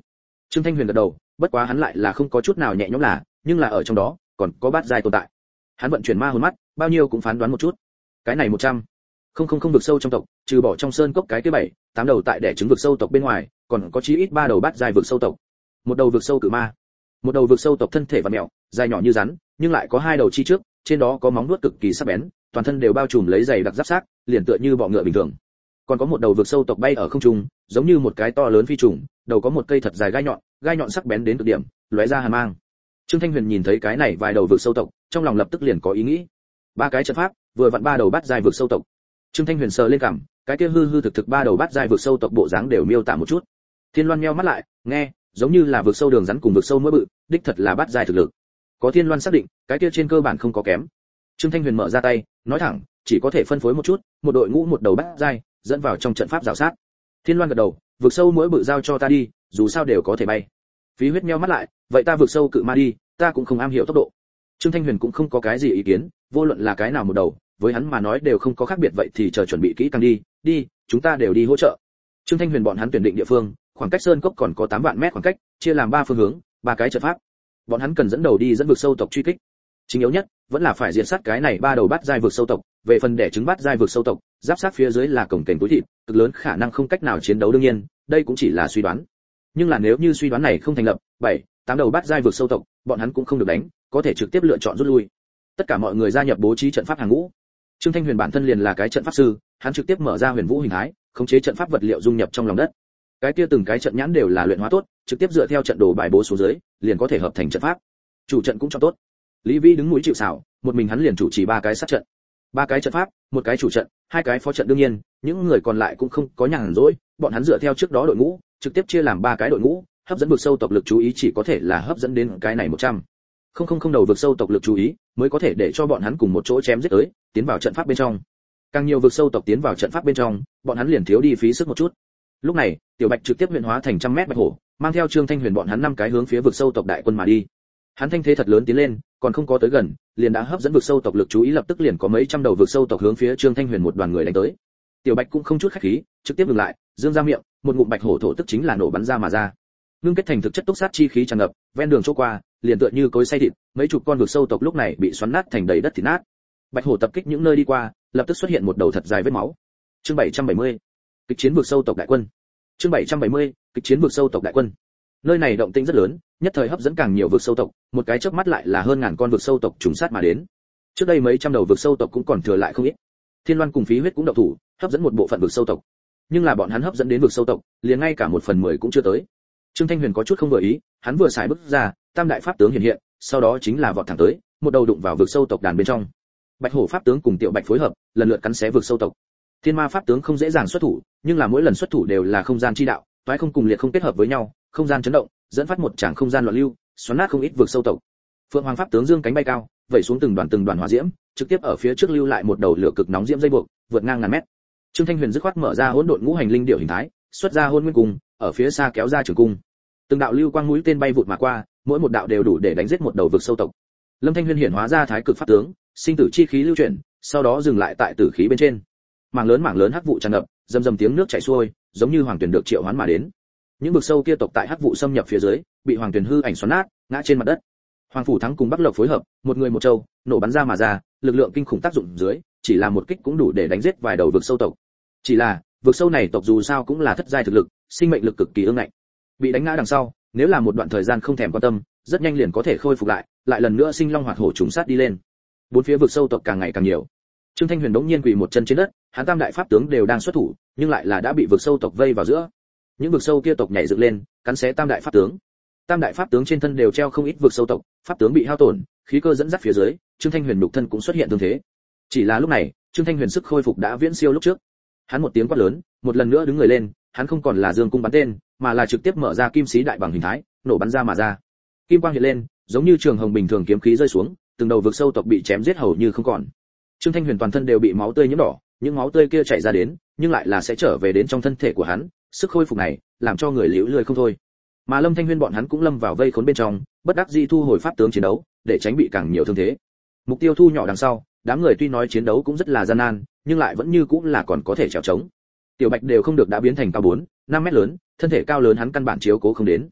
Trương Thanh Huyền gật đầu, bất quá hắn lại là không có chút nào nhẹ nhõm là, nhưng là ở trong đó còn có bát giai tồn tại. Hắn vận chuyển ma hồn mắt, bao nhiêu cũng phán đoán một chút. Cái này một trăm, không không không vực sâu trong tộc, trừ bỏ trong sơn cốc cái kia bảy, tám đầu tại đẻ trứng vực sâu tộc bên ngoài, còn có chí ít ba đầu bát giai vực sâu tộc. Một đầu vực sâu cự ma, một đầu vực sâu tộc thân thể và mèo, dài nhỏ như rắn, nhưng lại có hai đầu chi trước, trên đó có móng vuốt cực kỳ sắc bén, toàn thân đều bao trùm lấy dày đặc giáp xác, liền tựa như bọ ngựa bình thường. Còn có một đầu vực sâu tộc bay ở không trung, giống như một cái to lớn phi trùng, đầu có một cây thật dài gai nhọn, gai nhọn sắc bén đến cực điểm, lóe ra hàn mang. Trương Thanh Huyền nhìn thấy cái này vài đầu vực sâu tộc, trong lòng lập tức liền có ý nghĩ. Ba cái trận pháp, vừa vặn ba đầu bát giai vực sâu tộc. Trương Thanh Huyền sờ lên cằm, cái kia hư hư thực thực ba đầu bát giai vực sâu tộc bộ dáng đều miêu tả một chút. Thiên Loan nheo mắt lại, nghe, giống như là vực sâu đường rắn cùng vực sâu mũi bự, đích thật là bát giai thực lực. Có Thiên Loan xác định, cái kia trên cơ bản không có kém. Trương Thanh Huyền mở ra tay, nói thẳng, chỉ có thể phân phối một chút, một đội ngũ một đầu bát giai, dẫn vào trong trận pháp rào sát. Thiên Loan gật đầu, vực sâu mũi bự giao cho ta đi, dù sao đều có thể bay. Phí Huyết nheo mắt lại, vậy ta vực sâu cự ma đi, ta cũng không am hiểu tốc độ. Trương Thanh Huyền cũng không có cái gì ý kiến, vô luận là cái nào một đầu, với hắn mà nói đều không có khác biệt, vậy thì chờ chuẩn bị kỹ càng đi, đi, chúng ta đều đi hỗ trợ. Trương Thanh Huyền bọn hắn tuyển định địa phương, khoảng cách sơn cốc còn có tám vạn mét khoảng cách, chia làm ba phương hướng, ba cái trận pháp. Bọn hắn cần dẫn đầu đi dẫn vực sâu tộc truy kích. Chính yếu nhất, vẫn là phải diệt sát cái này ba đầu bát giai vực sâu tộc, về phần đẻ trứng bát giai vực sâu tộc, giáp sát phía dưới là cổng kềnh túi thịt, cực lớn khả năng không cách nào chiến đấu đương nhiên, đây cũng chỉ là suy đoán. Nhưng là nếu như suy đoán này không thành lập, bảy, tám đầu bát giai vực sâu tộc, bọn hắn cũng không được đánh, có thể trực tiếp lựa chọn rút lui. Tất cả mọi người gia nhập bố trí trận pháp hàng ngũ. Trương Thanh Huyền bản thân liền là cái trận pháp sư, hắn trực tiếp mở ra Huyền Vũ hình thái, khống chế trận pháp vật liệu dung nhập trong lòng đất. Cái kia từng cái trận nhãn đều là luyện hóa tốt, trực tiếp dựa theo trận đồ bài bố xuống dưới, liền có thể hợp thành trận pháp. Chủ trận cũng cho tốt. Lý Vĩ đứng mũi chịu sào, một mình hắn liền chủ trì ba cái sát trận. Ba cái trận pháp, một cái chủ trận, hai cái phó trận đương nhiên, những người còn lại cũng không có nhàn rỗi, bọn hắn dựa theo trước đó đội ngũ, trực tiếp chia làm ba cái đội ngũ, hấp dẫn vực sâu tộc lực chú ý chỉ có thể là hấp dẫn đến cái này một trăm. Không không không đầu vực sâu tộc lực chú ý, mới có thể để cho bọn hắn cùng một chỗ chém giết tới, tiến vào trận pháp bên trong. Càng nhiều vực sâu tộc tiến vào trận pháp bên trong, bọn hắn liền thiếu đi phí sức một chút. Lúc này, Tiểu Bạch trực tiếp luyện hóa thành trăm mét bạch hổ, mang theo Trương Thanh Huyền bọn hắn năm cái hướng phía vực sâu tộc đại quân mà đi. Hắn thanh thế thật lớn tiến lên, còn không có tới gần, liền đã hấp dẫn vực sâu tộc lực chú ý, lập tức liền có mấy trăm đầu vực sâu tộc hướng phía Trương Thanh Huyền một đoàn người đánh tới. Tiểu Bạch cũng không chút khách khí, trực tiếp ngừng lại, dương ra miệng, một ngụm bạch hổ thổ tức chính là nổ bắn ra mà ra. Ngưng kết thành thực chất túc sát chi khí tràn ngập, ven đường chỗ qua, liền tựa như cối xay thịt, mấy chục con vực sâu tộc lúc này bị xoắn nát thành đầy đất thịt nát. Bạch hổ tập kích những nơi đi qua, lập tức xuất hiện một đầu thật dài vết máu. Chương bảy trăm bảy mươi, kịch chiến vực sâu tộc đại quân. Chương bảy trăm bảy mươi, kịch chiến vực sâu tộc đại quân. Nơi này động tĩnh rất lớn, nhất thời hấp dẫn càng nhiều vực sâu tộc, một cái chớp mắt lại là hơn ngàn con vực sâu tộc trùng sát mà đến. Trước đây mấy trăm đầu vực sâu tộc cũng còn thừa lại không ít. Thiên Loan cùng Phí Huyết cũng động thủ, hấp dẫn một bộ phận vực sâu tộc. Nhưng là bọn hắn hấp dẫn đến vực sâu tộc, liền ngay cả một phần mười cũng chưa tới. Trương Thanh Huyền có chút không vừa ý, hắn vừa xài bước ra, tam đại pháp tướng hiện hiện, sau đó chính là vọt thẳng tới, một đầu đụng vào vực sâu tộc đàn bên trong. Bạch hổ pháp tướng cùng Tiểu Bạch phối hợp, lần lượt cắn xé vực sâu tộc. Thiên ma pháp tướng không dễ dàng xuất thủ, nhưng là mỗi lần xuất thủ đều là không gian chi đạo, toái không cùng liệt không kết hợp với nhau, không gian chấn động, dẫn phát một tràng không gian loạn lưu, xoắn nát không ít vực sâu tộc. Phượng Hoàng pháp tướng dương cánh bay cao, vẩy xuống từng đoàn từng đoàn hỏa diễm, trực tiếp ở phía trước lưu lại một đầu lửa cực nóng diễm dây buộc, vượt ngang ngàn mét. Trương Thanh Huyền dứt khoát mở ra hỗn độn ngũ hành linh điểu hình thái, xuất ra hôn nguyên cung, ở phía xa kéo ra trường cung. Từng đạo lưu quang mũi tên bay vụt mà qua, mỗi một đạo đều đủ để đánh giết một đầu vực sâu tộc. Lâm Thanh Huyền hiển hóa ra thái cực pháp tướng, sinh tử chi khí lưu chuyển, sau đó dừng lại tại tử khí bên trên. Mảng lớn mảng lớn hắc vụ tràn ngập, rầm rầm tiếng nước chảy xuôi, giống như hoàng tuyển được triệu hoán mà đến. Những vực sâu kia tộc tại hắc vụ xâm nhập phía dưới, bị hoàng tuyển hư ảnh xoắn nát, ngã trên mặt đất. Hoàng phủ thắng cùng Bắc Lộc phối hợp, một người một châu, nổ bắn ra mà ra, lực lượng kinh khủng tác dụng dưới, chỉ là một kích cũng đủ để đánh giết vài đầu vực sâu tộc. Chỉ là, vực sâu này tộc dù sao cũng là thất giai thực lực, sinh mệnh lực cực kỳ ương ngạnh. Bị đánh ngã đằng sau, nếu là một đoạn thời gian không thèm quan tâm, rất nhanh liền có thể khôi phục lại, lại lần nữa sinh long hoạt hổ trùng sát đi lên. Bốn phía vực sâu tộc càng ngày càng nhiều. Trương Thanh Huyền đống nhiên quỳ một chân trên đất, hắn tam đại pháp tướng đều đang xuất thủ, nhưng lại là đã bị vực sâu tộc vây vào giữa. Những vực sâu kia tộc nhảy dựng lên, cắn xé tam đại pháp tướng. Tam đại pháp tướng trên thân đều treo không ít vực sâu tộc, pháp tướng bị hao tổn, khí cơ dẫn dắt phía dưới, Trương Thanh Huyền nhục thân cũng xuất hiện thương thế. Chỉ là lúc này, Trương Thanh Huyền sức khôi phục đã viễn siêu lúc trước. Hắn một tiếng quát lớn, một lần nữa đứng người lên, hắn không còn là dương cung bắn tên, mà là trực tiếp mở ra kim sĩ đại bằng hình thái, nổ bắn ra mà ra. Kim quang hiện lên, giống như trường hồng bình thường kiếm khí rơi xuống, từng đầu vực sâu tộc bị chém giết hầu như không còn. Trương Thanh Huyền toàn thân đều bị máu tươi nhuộm đỏ, những máu tươi kia chảy ra đến, nhưng lại là sẽ trở về đến trong thân thể của hắn, sức khôi phục này, làm cho người liễu lười không thôi. Mà Lâm Thanh Huyên bọn hắn cũng lâm vào vây khốn bên trong, bất đắc dĩ thu hồi pháp tướng chiến đấu, để tránh bị càng nhiều thương thế. Mục tiêu thu nhỏ đằng sau, đám người tuy nói chiến đấu cũng rất là gian nan, nhưng lại vẫn như cũng là còn có thể trèo trống. Tiểu Bạch đều không được đã biến thành cao bốn, năm mét lớn, thân thể cao lớn hắn căn bản chiếu cố không đến.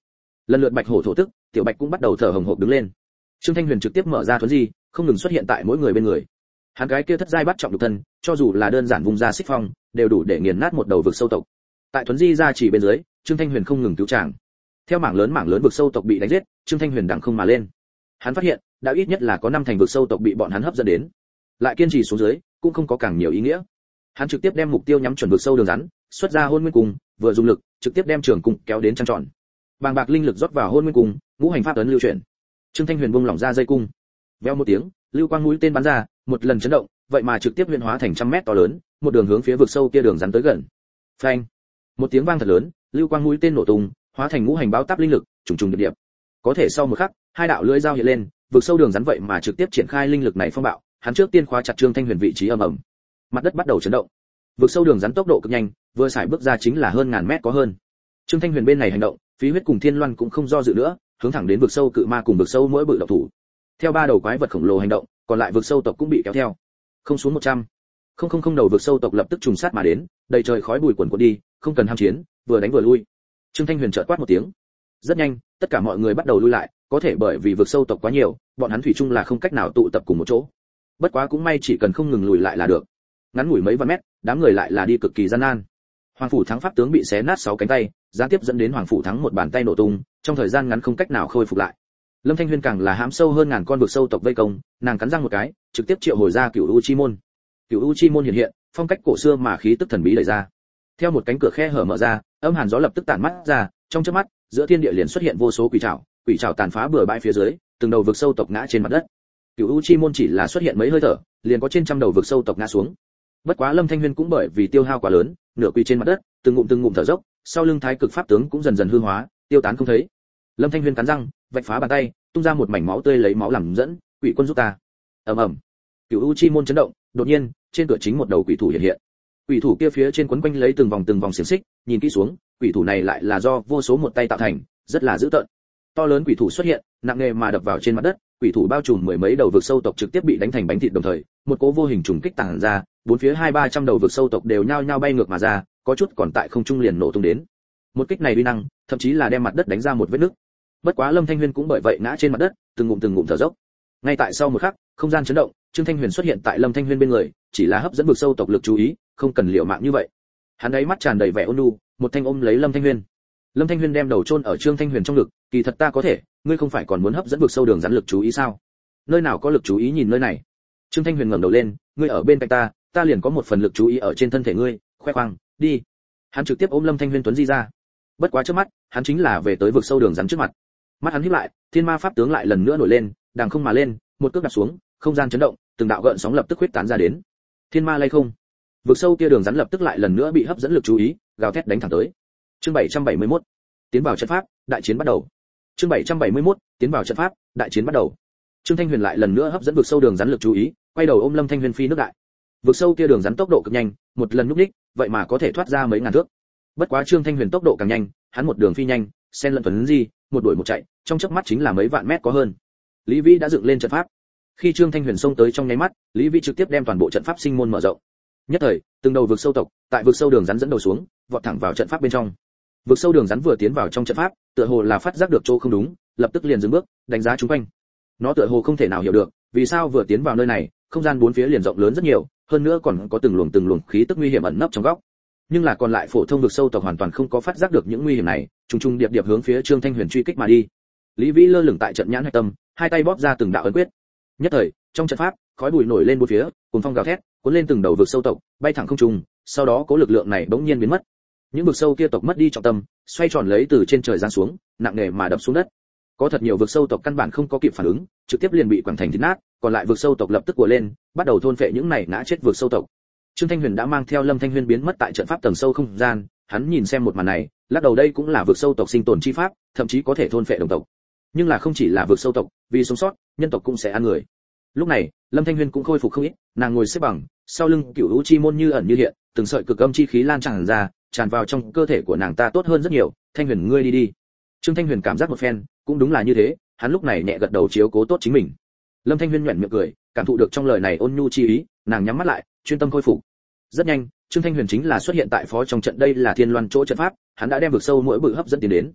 lần lượt bạch hổ thổ tức, tiểu bạch cũng bắt đầu thở hồng hộc đứng lên. Trương Thanh Huyền trực tiếp mở ra thuấn di, không ngừng xuất hiện tại mỗi người bên người. Hắn cái kia thất giai bắt trọng độc thân, cho dù là đơn giản vùng ra xích phong, đều đủ để nghiền nát một đầu vực sâu tộc. Tại thuấn di ra chỉ bên dưới, Trương Thanh Huyền không ngừng cứu tràng. Theo mảng lớn mảng lớn vực sâu tộc bị đánh giết, Trương Thanh Huyền đằng không mà lên. Hắn phát hiện, đã ít nhất là có năm thành vực sâu tộc bị bọn hắn hấp dẫn đến. Lại kiên trì xuống dưới, cũng không có càng nhiều ý nghĩa. Hắn trực tiếp đem mục tiêu nhắm chuẩn vực sâu đường rắn, xuất ra hôn nguyên cung, vừa dùng lực, trực tiếp đem trường cung kéo đến trăng tròn. Bàng bạc linh lực rót vào hôn nguyên cung, ngũ hành pháp ấn lưu chuyển. Trương Thanh Huyền buông lỏng ra dây cung. Veo một tiếng, lưu quang mũi tên bắn ra, một lần chấn động, vậy mà trực tiếp huyễn hóa thành trăm mét to lớn, một đường hướng phía vực sâu kia đường rắn tới gần. Phanh! Một tiếng vang thật lớn, lưu quang mũi tên nổ tung, hóa thành ngũ hành báo táp linh lực, trùng trùng điệp điệp. Có thể sau một khắc, hai đạo lưỡi dao hiện lên, vực sâu đường rắn vậy mà trực tiếp triển khai linh lực này phong bạo, hắn trước tiên khóa chặt Trương Thanh Huyền vị trí ầm ầm. Mặt đất bắt đầu chấn động. Vực sâu đường rắn tốc độ cực nhanh, vừa xài bước ra chính là hơn ngàn mét có hơn. Trương Thanh Huyền bên này hành động, Phí Huyết cùng Thiên Loan cũng không do dự nữa, hướng thẳng đến vực sâu cự ma cùng vực sâu mỗi bự động thủ. Theo ba đầu quái vật khổng lồ hành động, còn lại vực sâu tộc cũng bị kéo theo. Không xuống một trăm. Không không không đầu vực sâu tộc lập tức trùng sát mà đến, đầy trời khói bụi quần quật đi, không cần ham chiến, vừa đánh vừa lui. Trương Thanh Huyền chợt quát một tiếng. Rất nhanh, tất cả mọi người bắt đầu lui lại, có thể bởi vì vực sâu tộc quá nhiều, bọn hắn thủy chung là không cách nào tụ tập cùng một chỗ. Bất quá cũng may chỉ cần không ngừng lùi lại là được. Ngắn ngủi mấy vạn mét, đám người lại là đi cực kỳ gian nan. Hoàng phủ thắng pháp tướng bị xé nát sáu cánh tay, gián tiếp dẫn đến Hoàng phủ thắng một bàn tay nổ tung, trong thời gian ngắn không cách nào khôi phục lại. Lâm Thanh Huyên càng là hãm sâu hơn ngàn con vực sâu tộc vây công, nàng cắn răng một cái, trực tiếp triệu hồi ra Cửu U Chi môn. Cửu U Chi môn hiện hiện, phong cách cổ xưa mà khí tức thần bí đẩy ra. Theo một cánh cửa khe hở mở ra, âm hàn gió lập tức tản mắt ra, trong chớp mắt, giữa thiên địa liền xuất hiện vô số quỷ trảo, quỷ trảo tàn phá bừa bãi phía dưới, từng đầu vực sâu tộc ngã trên mặt đất. Cửu U Chi môn chỉ là xuất hiện mấy hơi thở, liền có trên trăm đầu vực sâu tộc ngã xuống. Bất quá Lâm Thanh Huyên cũng bởi vì tiêu hao quá lớn, nửa quỳ trên mặt đất, từng ngụm từng ngụm thở dốc, sau lưng thái cực pháp tướng cũng dần dần hư hóa, tiêu tán không thấy. Lâm Thanh Huyên cắn răng, vạch phá bàn tay, tung ra một mảnh máu tươi lấy máu làm dẫn, quỷ quân giúp ta. Ầm ầm. Cửu U Chi môn chấn động, đột nhiên, trên cửa chính một đầu quỷ thủ hiện hiện. Quỷ thủ kia phía trên quấn quanh lấy từng vòng từng vòng xiềng xích, nhìn kỹ xuống, quỷ thủ này lại là do vô số một tay tạo thành, rất là dữ tợn. To lớn quỷ thủ xuất hiện, nặng nề mà đập vào trên mặt đất, quỷ thủ bao trùm mười mấy đầu vực sâu tộc trực tiếp bị đánh thành bánh thịt đồng thời, một cỗ vô hình trùng kích tàng ra, bốn phía hai ba trăm đầu vực sâu tộc đều nhao nhao bay ngược mà ra, có chút còn tại không trung liền nổ tung đến. Một kích này uy năng, thậm chí là đem mặt đất đánh ra một vết nứt. Bất quá Lâm Thanh Huyên cũng bởi vậy ngã trên mặt đất, từng ngụm từng ngụm thở dốc. Ngay tại sau một khắc, không gian chấn động, Trương Thanh Huyền xuất hiện tại Lâm Thanh Huyên bên người, chỉ là hấp dẫn vực sâu tộc lực chú ý, không cần liều mạng như vậy. Hắn ấy mắt tràn đầy vẻ ôn nhu, một thanh ôm lấy Lâm Thanh Huyên. Lâm Thanh Huyên đem đầu chôn ở Trương Thanh Huyền trong ngực, kỳ thật ta có thể, ngươi không phải còn muốn hấp dẫn vực sâu đường rắn lực chú ý sao? Nơi nào có lực chú ý nhìn nơi này. Trương Thanh Huyền ngẩng đầu lên, ngươi ở bên cạnh ta, ta liền có một phần lực chú ý ở trên thân thể ngươi, khoe khoang, đi. Hắn trực tiếp ôm Lâm Thanh Huyên tuấn di ra. Bất quá trước mắt, hắn chính là về tới vực sâu đường rắn trước mặt. Mắt hắn híp lại, thiên ma pháp tướng lại lần nữa nổi lên, đằng không mà lên, một cước đạp xuống, không gian chấn động, từng đạo gợn sóng lập tức huyết tán ra đến. Thiên ma lay không. Vực sâu kia đường rắn lập tức lại lần nữa bị hấp dẫn lực chú ý, gào thét đánh thẳng tới. Chương bảy trăm bảy mươi mốt, tiến vào trận pháp, đại chiến bắt đầu. Chương bảy trăm bảy mươi mốt, tiến vào trận pháp, đại chiến bắt đầu. Trương Thanh Huyền lại lần nữa hấp dẫn vực sâu đường rắn lực chú ý, quay đầu ôm Lâm Thanh Huyền phi nước đại. Vực sâu kia đường rắn tốc độ cực nhanh, một lần núp đích, vậy mà có thể thoát ra mấy ngàn thước. Bất quá Trương Thanh Huyền tốc độ càng nhanh, hắn một đường phi nhanh, xen lẫn tuấn di, một đuổi một chạy, trong chớp mắt chính là mấy vạn mét có hơn. Lý Vĩ đã dựng lên trận pháp. Khi Trương Thanh Huyền xông tới trong nháy mắt, Lý Vĩ trực tiếp đem toàn bộ trận pháp sinh môn mở rộng. Nhất thời, từng đầu vực sâu tộc, tại vực sâu đường rắn dẫn đầu xuống, vọt thẳng vào trận pháp bên trong. Vực sâu đường rắn vừa tiến vào trong trận pháp, tựa hồ là phát giác được chỗ không đúng, lập tức liền dừng bước, đánh giá chúng quanh. Nó tựa hồ không thể nào hiểu được, vì sao vừa tiến vào nơi này, không gian bốn phía liền rộng lớn rất nhiều, hơn nữa còn có từng luồng từng luồng khí tức nguy hiểm ẩn nấp trong góc. Nhưng là còn lại phổ thông vực sâu tộc hoàn toàn không có phát giác được những nguy hiểm này, trùng trùng điệp điệp hướng phía Trương Thanh Huyền truy kích mà đi. Lý Vĩ lơ lửng tại trận nhãn hạch tâm, hai tay bóp ra từng đạo ấn quyết. Nhất thời, trong trận pháp, khói bụi nổi lên bốn phía, cuồng phong gào thét, cuốn lên từng đầu vực sâu tộc, bay thẳng không trung, sau đó cố lực lượng này bỗng nhiên biến mất. Những vực sâu kia tộc mất đi trọng tâm, xoay tròn lấy từ trên trời giáng xuống, nặng nề mà đập xuống đất. Có thật nhiều vực sâu tộc căn bản không có kịp phản ứng, trực tiếp liền bị quẳng thành thịt nát, còn lại vực sâu tộc lập tức của lên, bắt đầu thôn phệ những này ngã chết vực sâu tộc. Trương Thanh Huyền đã mang theo Lâm Thanh Huyền biến mất tại trận pháp tầng sâu không gian, hắn nhìn xem một màn này, lắc đầu đây cũng là vực sâu tộc sinh tồn chi pháp, thậm chí có thể thôn phệ đồng tộc. Nhưng là không chỉ là vực sâu tộc, vì sống sót, nhân tộc cũng sẽ ăn người. Lúc này, Lâm Thanh Huyền cũng khôi phục không ít, nàng ngồi xếp bằng, sau lưng Cửu U Chi môn như ẩn như hiện, từng sợi cực âm chi khí lan tràn ra, tràn vào trong cơ thể của nàng ta tốt hơn rất nhiều, Thanh Huyền ngươi đi đi. Trương Thanh Huyền cảm giác một phen, cũng đúng là như thế, hắn lúc này nhẹ gật đầu chiếu cố tốt chính mình. Lâm Thanh Huyền nhuyễn miệng cười, cảm thụ được trong lời này ôn nhu chi ý, nàng nhắm mắt lại, chuyên tâm khôi phục. Rất nhanh, Trương Thanh Huyền chính là xuất hiện tại phó trong trận đây là Thiên Loan chỗ trận pháp, hắn đã đem vực sâu mỗi bự hấp dẫn tiến đến.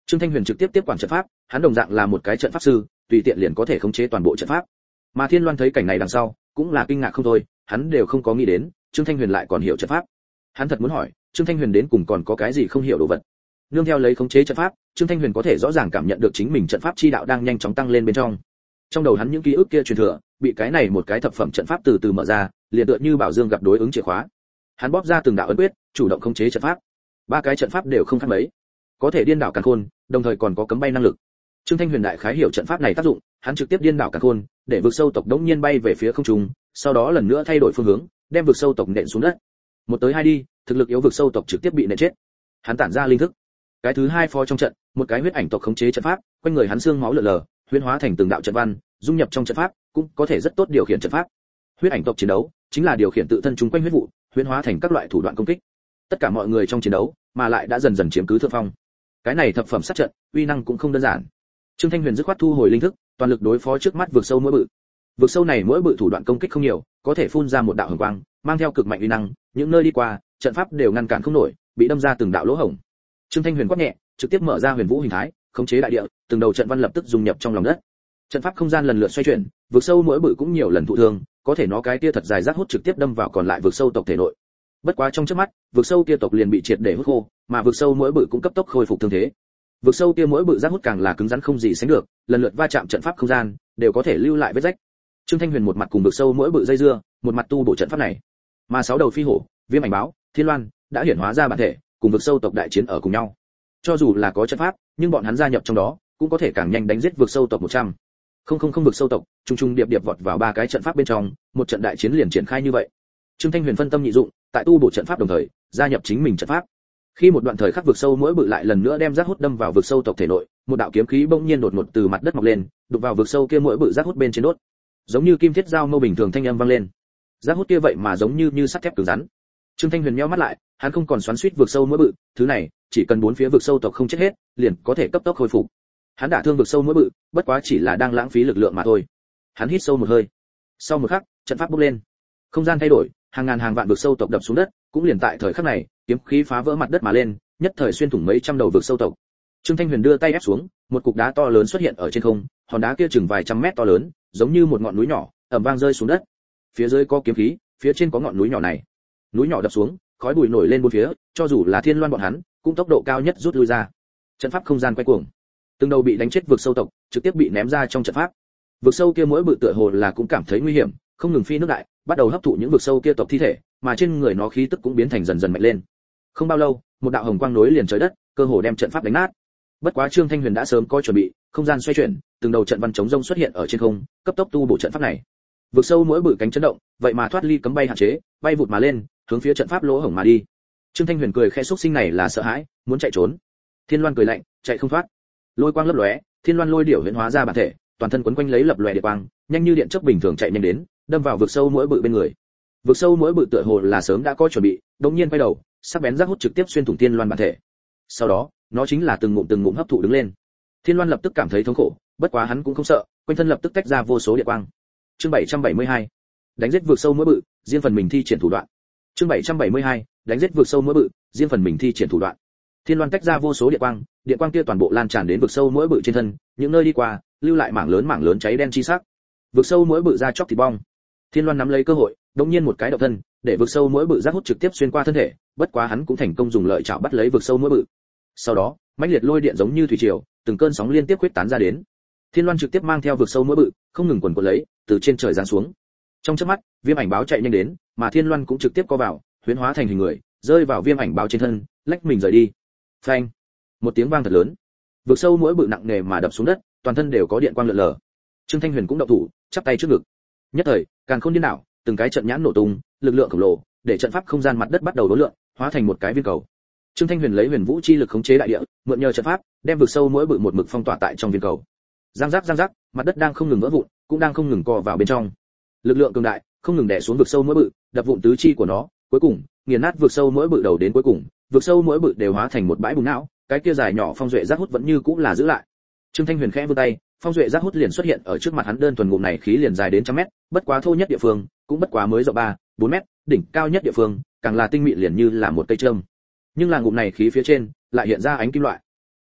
Trương Thanh Huyền trực tiếp tiếp quản trận pháp, hắn đồng dạng là một cái trận pháp sư, tùy tiện liền có thể khống chế toàn bộ trận pháp. Mà Thiên Loan thấy cảnh này đằng sau, cũng là kinh ngạc không thôi, hắn đều không có nghĩ đến, Trương Thanh Huyền lại còn hiểu trận pháp. Hắn thật muốn hỏi, Trương Thanh Huyền đến cùng còn có cái gì không hiểu đồ vật. Nương theo lấy khống chế trận pháp, Trương Thanh Huyền có thể rõ ràng cảm nhận được chính mình trận pháp chi đạo đang nhanh chóng tăng lên bên trong. Trong đầu hắn những ký ức kia truyền thừa, bị cái này một cái thập phẩm trận pháp từ từ mở ra, liền tựa như bảo dương gặp đối ứng chìa khóa. Hắn bóp ra từng đạo ấn quyết, chủ động khống chế trận pháp. Ba cái trận pháp đều không khác mấy, có thể điên đảo càn khôn, đồng thời còn có cấm bay năng lực. Trương Thanh Huyền đại khái hiểu trận pháp này tác dụng, hắn trực tiếp điên đảo càn khôn, để vực sâu tộc đống nhiên bay về phía không trung, sau đó lần nữa thay đổi phương hướng, đem vực sâu tộc nện xuống đất. Một tới hai đi, thực lực yếu vực sâu tộc trực tiếp bị nện chết. Hắn tản ra linh thức. Cái thứ hai phó trong trận, một cái huyết ảnh tộc khống chế trận pháp, quanh người hắn xương máu lở lờ, huyễn hóa thành từng đạo trận văn, dung nhập trong trận pháp, cũng có thể rất tốt điều khiển trận pháp. Huyết ảnh tộc chiến đấu, chính là điều khiển tự thân chúng quanh huyết vụ, huyễn hóa thành các loại thủ đoạn công kích. Tất cả mọi người trong chiến đấu, mà lại đã dần dần chiếm cứ thượng phong. Cái này thập phẩm sát trận, uy năng cũng không đơn giản. Trương Thanh Huyền dứt khoát thu hồi linh thức, toàn lực đối phó trước mắt vực sâu mỗi bự. Vực sâu này mỗi bự thủ đoạn công kích không nhiều, có thể phun ra một đạo hồng quang, mang theo cực mạnh uy năng, những nơi đi qua, trận pháp đều ngăn cản không nổi, bị đâm ra từng đạo lỗ hổng. Trương Thanh Huyền quát nhẹ, trực tiếp mở ra Huyền Vũ hình thái, khống chế đại địa, từng đầu trận văn lập tức dung nhập trong lòng đất. Trận pháp không gian lần lượt xoay chuyển, vực sâu mỗi bự cũng nhiều lần thụ thương, có thể nó cái tia thật dài rác hút trực tiếp đâm vào còn lại vực sâu tộc thể nội. Bất quá trong chớp mắt, vực sâu kia tộc liền bị triệt để hút khô, mà vực sâu mỗi bự cũng cấp tốc khôi phục thương thế. Vực sâu kia mỗi bự rác hút càng là cứng rắn không gì sánh được, lần lượt va chạm trận pháp không gian, đều có thể lưu lại vết rách. Trương Thanh Huyền một mặt cùng vực sâu mỗi bự dây dưa, một mặt tu bổ trận pháp này. Mà sáu đầu phi hổ, Viêm Ảnh Báo, Thiên Loan đã hiển hóa ra bản thể, cùng vực sâu tộc đại chiến ở cùng nhau. Cho dù là có trận pháp, nhưng bọn hắn gia nhập trong đó, cũng có thể càng nhanh đánh giết vực sâu tộc một trăm. Không không không vực sâu tộc, trung trung điệp điệp vọt vào ba cái trận pháp bên trong, một trận đại chiến liền triển khai như vậy. Trương Thanh Huyền phân tâm nhị dụng, tại tu bổ trận pháp đồng thời, gia nhập chính mình trận pháp. Khi một đoạn thời khắc vực sâu mỗi bự lại lần nữa đem rác hút đâm vào vực sâu tộc thể nội, một đạo kiếm khí bỗng nhiên đột ngột từ mặt đất mọc lên, đụng vào vực sâu kia mỗi bự rác hút bên trên đốt. Giống như kim thiết dao mâu bình thường thanh âm vang lên. Rác hút kia vậy mà giống như như sắt thép cứng rắn. Trương Thanh Huyền nhíu mắt lại, hắn không còn xoắn xuýt vực sâu mỗi bự, thứ này, chỉ cần bốn phía vực sâu tộc không chết hết, liền có thể cấp tốc hồi phục. Hắn đả thương vực sâu mỗi bự, bất quá chỉ là đang lãng phí lực lượng mà thôi. Hắn hít sâu một hơi. Sau một khắc, trận pháp bốc lên. Không gian thay đổi, hàng ngàn hàng vạn vực sâu tộc đập xuống đất, cũng liền tại thời khắc này, kiếm khí phá vỡ mặt đất mà lên, nhất thời xuyên thủng mấy trăm đầu vực sâu tộc. Trương Thanh Huyền đưa tay ép xuống, một cục đá to lớn xuất hiện ở trên không, hòn đá kia chừng vài trăm mét to lớn, giống như một ngọn núi nhỏ, ầm vang rơi xuống đất. Phía dưới có kiếm khí, phía trên có ngọn núi nhỏ này. Núi nhỏ đập xuống, khói bụi nổi lên bốn phía, cho dù là Thiên Loan bọn hắn, cũng tốc độ cao nhất rút lui ra. Trận pháp không gian quay cuồng. Từng đầu bị đánh chết vực sâu tộc, trực tiếp bị ném ra trong trận pháp. Vực sâu kia mỗi bự tựa hồ là cũng cảm thấy nguy hiểm, không ngừng phi nước đại, bắt đầu hấp thụ những vực sâu kia tộc thi thể, mà trên người nó khí tức cũng biến thành dần dần mạnh lên. Không bao lâu, một đạo hồng quang nối liền trời đất, cơ hồ đem trận pháp đánh nát. Bất quá Trương Thanh Huyền đã sớm có chuẩn bị, không gian xoay chuyển, từng đầu trận văn chống rông xuất hiện ở trên không, cấp tốc tu bổ trận pháp này. Vực sâu mỗi bự cánh chấn động, vậy mà thoát ly cấm bay hạn chế, bay vụt mà lên, hướng phía trận pháp lỗ hổng mà đi. Trương Thanh Huyền cười khẽ, xúc sinh này là sợ hãi, muốn chạy trốn. Thiên Loan cười lạnh, chạy không thoát. Lôi quang lấp lóe, Thiên Loan lôi điểu huyễn hóa ra bản thể, toàn thân quấn quanh lấy lập lòe điện quang, nhanh như điện chớp bình thường chạy nhanh đến, đâm vào vực sâu mỗi bự bên người. Vực sâu mỗi bự tựa hồ là sớm đã có chuẩn bị, đột nhiên quay đầu, sắc bén rác hút trực tiếp xuyên thủng Thiên Loan bản thể. Sau đó, nó chính là từng ngụm từng ngụm hấp thụ đứng lên. Thiên Loan lập tức cảm thấy thống khổ, bất quá hắn cũng không sợ, quanh thân lập tức tách ra vô số điện quang. Chương bảy trăm bảy mươi hai, đánh giết vực sâu mỗi bự, riêng phần mình thi triển thủ đoạn. Chương bảy trăm bảy mươi hai, đánh giết vực sâu mỗi bự, riêng phần mình thi triển thủ đoạn. Thiên Loan tách ra vô số điện quang, điện quang kia toàn bộ lan tràn đến vực sâu mỗi bự trên thân, những nơi đi qua, lưu lại mảng lớn mảng lớn cháy đen chi sắc. Vực sâu mỗi bự ra chóc thịt bong. Thiên Loan nắm lấy cơ hội, đột nhiên một cái động thân, để vực sâu mỗi bự rác hút trực tiếp xuyên qua thân thể, bất quá hắn cũng thành công dùng lợi chảo bắt lấy vực sâu mỗi bự. Sau đó, mãnh liệt lôi điện giống như thủy triều, từng cơn sóng liên tiếp quét tán ra đến. Thiên Loan trực tiếp mang theo vực sâu mỗi bự, không ngừng quần quật lấy, từ trên trời giáng xuống. Trong chớp mắt, Viêm Ảnh Báo chạy nhanh đến, mà Thiên Loan cũng trực tiếp co vào, huyễn hóa thành hình người, rơi vào Viêm Ảnh Báo trên thân, lách mình rời đi. Phanh! Một tiếng vang thật lớn. Vực sâu mỗi bự nặng nề mà đập xuống đất, toàn thân đều có điện quang lượn lờ. Trương Thanh Huyền cũng động thủ, chắp tay trước ngực. Nhất thời, càn khôn điên đảo, từng cái trận nhãn nổ tung, lực lượng khổng lồ, để trận pháp không gian mặt đất bắt đầu đối lượng, hóa thành một cái viên cầu. Trương Thanh Huyền lấy Huyền Vũ chi lực khống chế đại địa, mượn nhờ trận pháp, đem vực sâu mỗi bự một mực phong tỏa tại trong viên cầu. Giang giác giang giác, mặt đất đang không ngừng vỡ vụn, cũng đang không ngừng co vào bên trong. Lực lượng cường đại, không ngừng đè xuống vực sâu mỗi bự, đập vụn tứ chi của nó, cuối cùng, nghiền nát vực sâu mỗi bự đầu đến cuối cùng, vực sâu mỗi bự đều hóa thành một bãi bùn não, cái kia dài nhỏ phong duệ giác hút vẫn như cũng là giữ lại. Trương Thanh Huyền khẽ vươn tay, phong duệ giác hút liền xuất hiện ở trước mặt hắn, đơn thuần ngụm này khí liền dài đến trăm mét, bất quá thô nhất địa phương, cũng bất quá mới rộng ba, bốn mét, đỉnh cao nhất địa phương, càng là tinh mịn liền như là một cây châm. Nhưng là ngụm này khí phía trên, lại hiện ra ánh kim loại.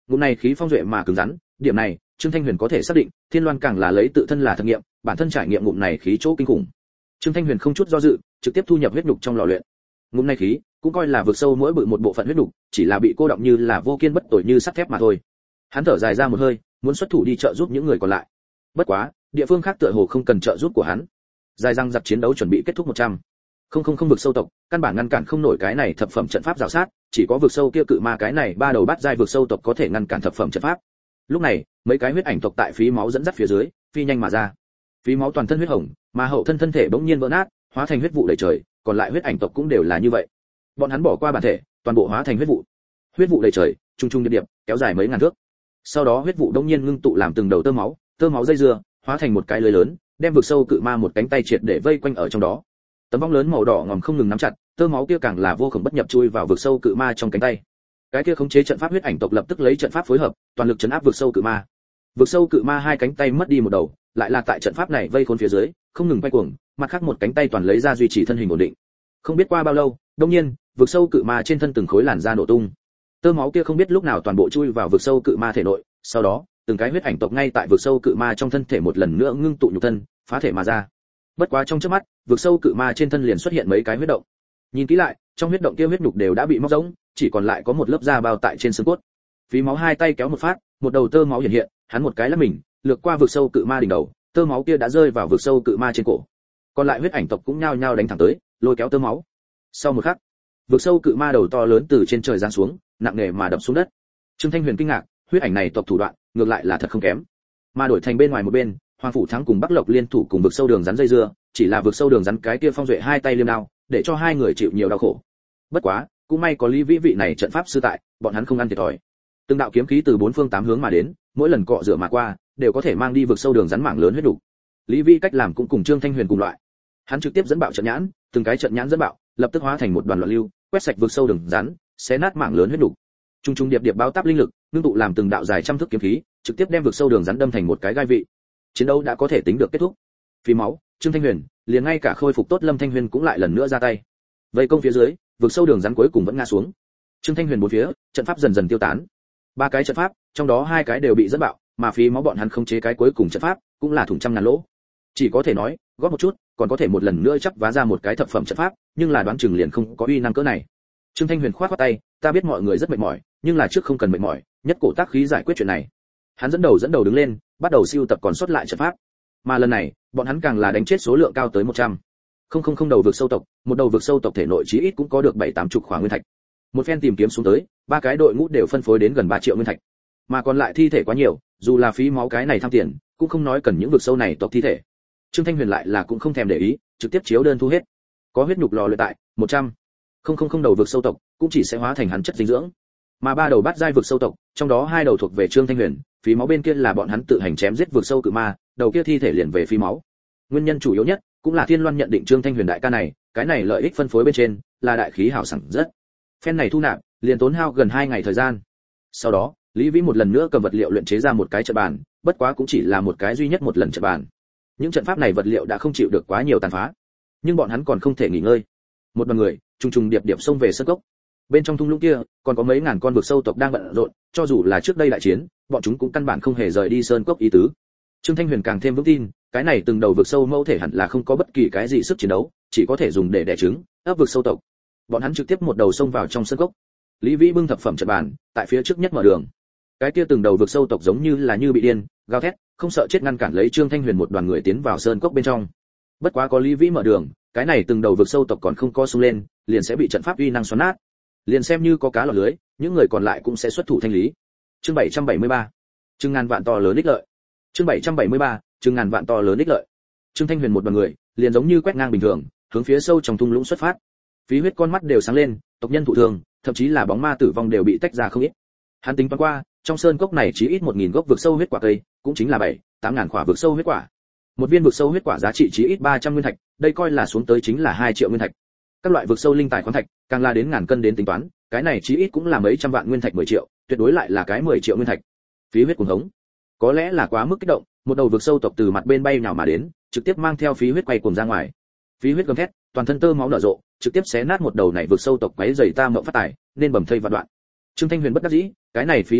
Ngụm này khí phong duệ mà cứng rắn, điểm này Trương Thanh Huyền có thể xác định, Thiên Loan càng là lấy tự thân là thực nghiệm, bản thân trải nghiệm ngụm này khí chỗ kinh khủng. Trương Thanh Huyền không chút do dự, trực tiếp thu nhập huyết nhục trong lò luyện. Ngụm này khí cũng coi là vượt sâu mỗi bự một bộ phận huyết nhục, chỉ là bị cô động như là vô kiên bất tồi như sắt thép mà thôi. Hắn thở dài ra một hơi, muốn xuất thủ đi trợ giúp những người còn lại. Bất quá, địa phương khác tựa hồ không cần trợ giúp của hắn. Dài răng giặc chiến đấu chuẩn bị kết thúc một trăm. Không không không vực sâu tộc, căn bản ngăn cản không nổi cái này thập phẩm trận pháp rào sát, chỉ có vực sâu kia cự ma cái này ba đầu bát giai vực sâu tộc có thể ngăn cản thập phẩm trận pháp. Lúc này, mấy cái huyết ảnh tộc tại phí máu dẫn dắt phía dưới, phi nhanh mà ra. Phí máu toàn thân huyết hồng, mà hậu thân thân thể bỗng nhiên vỡ nát, hóa thành huyết vụ đầy trời, còn lại huyết ảnh tộc cũng đều là như vậy. Bọn hắn bỏ qua bản thể, toàn bộ hóa thành huyết vụ. Huyết vụ đầy trời, trung trung điệp điệp, kéo dài mấy ngàn thước. Sau đó huyết vụ bỗng nhiên ngưng tụ làm từng đầu tơ máu, tơ máu dây dưa, hóa thành một cái lưới lớn, đem vực sâu cự ma một cánh tay triệt để vây quanh ở trong đó. Tấm vong lớn màu đỏ ngòm không ngừng nắm chặt, tơ máu kia càng là vô cùng bất nhập chui vào vực sâu cự ma trong cánh tay. Cái kia khống chế trận pháp huyết ảnh tộc lập tức lấy trận pháp phối hợp, toàn lực chấn áp vực sâu cự ma. Vực sâu cự ma hai cánh tay mất đi một đầu, lại là tại trận pháp này vây khốn phía dưới, không ngừng quay cuồng, mặt khác một cánh tay toàn lấy ra duy trì thân hình ổn định. Không biết qua bao lâu, đột nhiên, vực sâu cự ma trên thân từng khối làn da nổ tung. Tơ máu kia không biết lúc nào toàn bộ chui vào vực sâu cự ma thể nội, sau đó, từng cái huyết ảnh tộc ngay tại vực sâu cự ma trong thân thể một lần nữa ngưng tụ nhục thân, phá thể mà ra. Bất quá trong chớp mắt, vực sâu cự ma trên thân liền xuất hiện mấy cái huyết động. Nhìn kỹ lại, trong huyết động kia huyết nhục đều đã bị móc rỗng, chỉ còn lại có một lớp da bao tại trên xương cốt. Phí máu hai tay kéo một phát, một đầu tơ máu hiện hiện, hắn một cái lắc mình, lướt qua vực sâu cự ma đỉnh đầu, tơ máu kia đã rơi vào vực sâu cự ma trên cổ. Còn lại huyết ảnh tộc cũng nhao nhao đánh thẳng tới, lôi kéo tơ máu. Sau một khắc, vực sâu cự ma đầu to lớn từ trên trời giáng xuống, nặng nề mà đập xuống đất. Trương Thanh Huyền kinh ngạc, huyết ảnh này tộc thủ đoạn, ngược lại là thật không kém. Mà đổi thành bên ngoài một bên, Hoàng phủ thắng cùng Bắc Lộc liên thủ cùng vực sâu đường rắn dây dưa, chỉ là vực sâu đường rắn cái kia phong duệ hai tay liêm đao, để cho hai người chịu nhiều đau khổ. Bất quá, cũng may có Lý Vĩ vị này trận pháp sư tại, bọn hắn không ăn thiệt thòi. Từng đạo kiếm khí từ bốn phương tám hướng mà đến, mỗi lần cọ rửa mà qua, đều có thể mang đi vực sâu đường rắn mảng lớn huyết đủ. Lý Vĩ cách làm cũng cùng Trương Thanh Huyền cùng loại. Hắn trực tiếp dẫn bạo trận nhãn, từng cái trận nhãn dẫn bạo, lập tức hóa thành một đoàn loạn lưu, quét sạch vực sâu đường rắn, xé nát mảng lớn huyết đủ. Trung trung điệp điệp báo táp linh lực, ngưng tụ làm từng đạo dài trăm thước kiếm khí, trực tiếp đem vực sâu đường rắn đâm thành một cái gai vị. Chiến đấu đã có thể tính được kết thúc. Phí máu, Trương Thanh Huyền, liền ngay cả khôi phục tốt Lâm Thanh Huyền cũng lại lần nữa ra tay. Vây công phía dưới, vực sâu đường rắn cuối cùng vẫn ngã xuống. Trương Thanh Huyền bốn phía, trận pháp dần dần tiêu tán. Ba cái trận pháp, trong đó hai cái đều bị dẫn bạo, mà phí máu bọn hắn không chế cái cuối cùng trận pháp, cũng là thủng trăm ngàn lỗ. Chỉ có thể nói, góp một chút, còn có thể một lần nữa chắp vá ra một cái thập phẩm trận pháp, nhưng là đoán chừng liền không có uy năng cỡ này. Trương Thanh Huyền khoát khoát tay, ta biết mọi người rất mệt mỏi, nhưng là trước không cần mệt mỏi, nhất cổ tác khí giải quyết chuyện này. Hắn dẫn đầu dẫn đầu đứng lên, bắt đầu siêu tập còn sót lại trận pháp. Mà lần này, bọn hắn càng là đánh chết số lượng cao tới một trăm. Không không không đầu vực sâu tộc, một đầu vực sâu tộc thể nội chí ít cũng có được bảy tám chục khỏa nguyên thạch. Một phen tìm kiếm xuống tới, ba cái đội ngũ đều phân phối đến gần ba triệu nguyên thạch. Mà còn lại thi thể quá nhiều, dù là phí máu cái này tham tiền, cũng không nói cần những vực sâu này tộc thi thể. Trương Thanh Huyền lại là cũng không thèm để ý, trực tiếp chiếu đơn thu hết. Có huyết nhục lò luyện tại, một trăm. Không không không đầu vực sâu tộc, cũng chỉ sẽ hóa thành hắn chất dinh dưỡng. Mà ba đầu bát giai vực sâu tộc, trong đó hai đầu thuộc về Trương Thanh Huyền, phí máu bên kia là bọn hắn tự hành chém giết vực sâu cự ma, đầu kia thi thể liền về phí máu. Nguyên nhân chủ yếu nhất cũng là Thiên Loan nhận định Trương Thanh Huyền đại ca này, cái này lợi ích phân phối bên trên là đại khí hảo sảng rất. Phen này thu nạp, liền tốn hao gần hai ngày thời gian. Sau đó, Lý Vĩ một lần nữa cầm vật liệu luyện chế ra một cái trận bàn, bất quá cũng chỉ là một cái duy nhất một lần trận bàn. Những trận pháp này vật liệu đã không chịu được quá nhiều tàn phá, nhưng bọn hắn còn không thể nghỉ ngơi. Một đoàn người trùng trùng điệp điệp xông về sơn cốc. Bên trong thung lũng kia, còn có mấy ngàn con vực sâu tộc đang bận rộn, cho dù là trước đây đại chiến, bọn chúng cũng căn bản không hề rời đi sơn cốc ý tứ. Trương Thanh Huyền càng thêm vững tin, cái này từng đầu vực sâu mẫu thể hẳn là không có bất kỳ cái gì sức chiến đấu, chỉ có thể dùng để đẻ trứng, ấp vực sâu tộc. Bọn hắn trực tiếp một đầu xông vào trong sơn cốc. Lý Vĩ bưng thập phẩm trận bàn, tại phía trước nhất mở đường. Cái kia từng đầu vực sâu tộc giống như là như bị điên, gào thét, không sợ chết ngăn cản lấy Trương Thanh Huyền một đoàn người tiến vào sơn cốc bên trong. Bất quá có Lý Vĩ mở đường, cái này từng đầu vực sâu tộc còn không co xông lên, liền sẽ bị trận pháp uy năng xoắn nát. Liền xem như có cá lọt lưới, những người còn lại cũng sẽ xuất thủ thanh lý. Chương bảy trăm bảy mươi ba, chương ngàn vạn to lớn ích lợi. Chương bảy trăm bảy mươi ba, chương ngàn vạn to lớn ích lợi. Trương Thanh Huyền một đoàn người, liền giống như quét ngang bình thường, hướng phía sâu trong thung lũng xuất phát. Phí huyết con mắt đều sáng lên, tộc nhân thụ thương, thậm chí là bóng ma tử vong đều bị tách ra không ít. Hắn tính toán qua, trong sơn cốc này chỉ ít một nghìn gốc vực sâu huyết quả cây, cũng chính là bảy, tám ngàn quả vực sâu huyết quả. Một viên vực sâu huyết quả giá trị chỉ ít ba trăm nguyên thạch, đây coi là xuống tới chính là hai triệu nguyên thạch. Các loại vực sâu linh tài khoáng thạch, càng là đến ngàn cân đến tính toán, cái này chỉ ít cũng là mấy trăm vạn nguyên thạch mười triệu, tuyệt đối lại là cái mười triệu nguyên thạch. Phí huyết cuồng hống. Có lẽ là quá mức kích động, một đầu vực sâu tộc từ mặt bên bay nhào mà đến, trực tiếp mang theo phí huyết quay cuồng ra ngoài. Phí huyết gầm thét, toàn thân tơ máu nở rộ, trực tiếp xé nát một đầu này vực sâu tộc quấy rầy ta mộng phát tài, nên bầm thây vạn đoạn. Trương Thanh Huyền bất đắc dĩ, cái này phí huyết ta,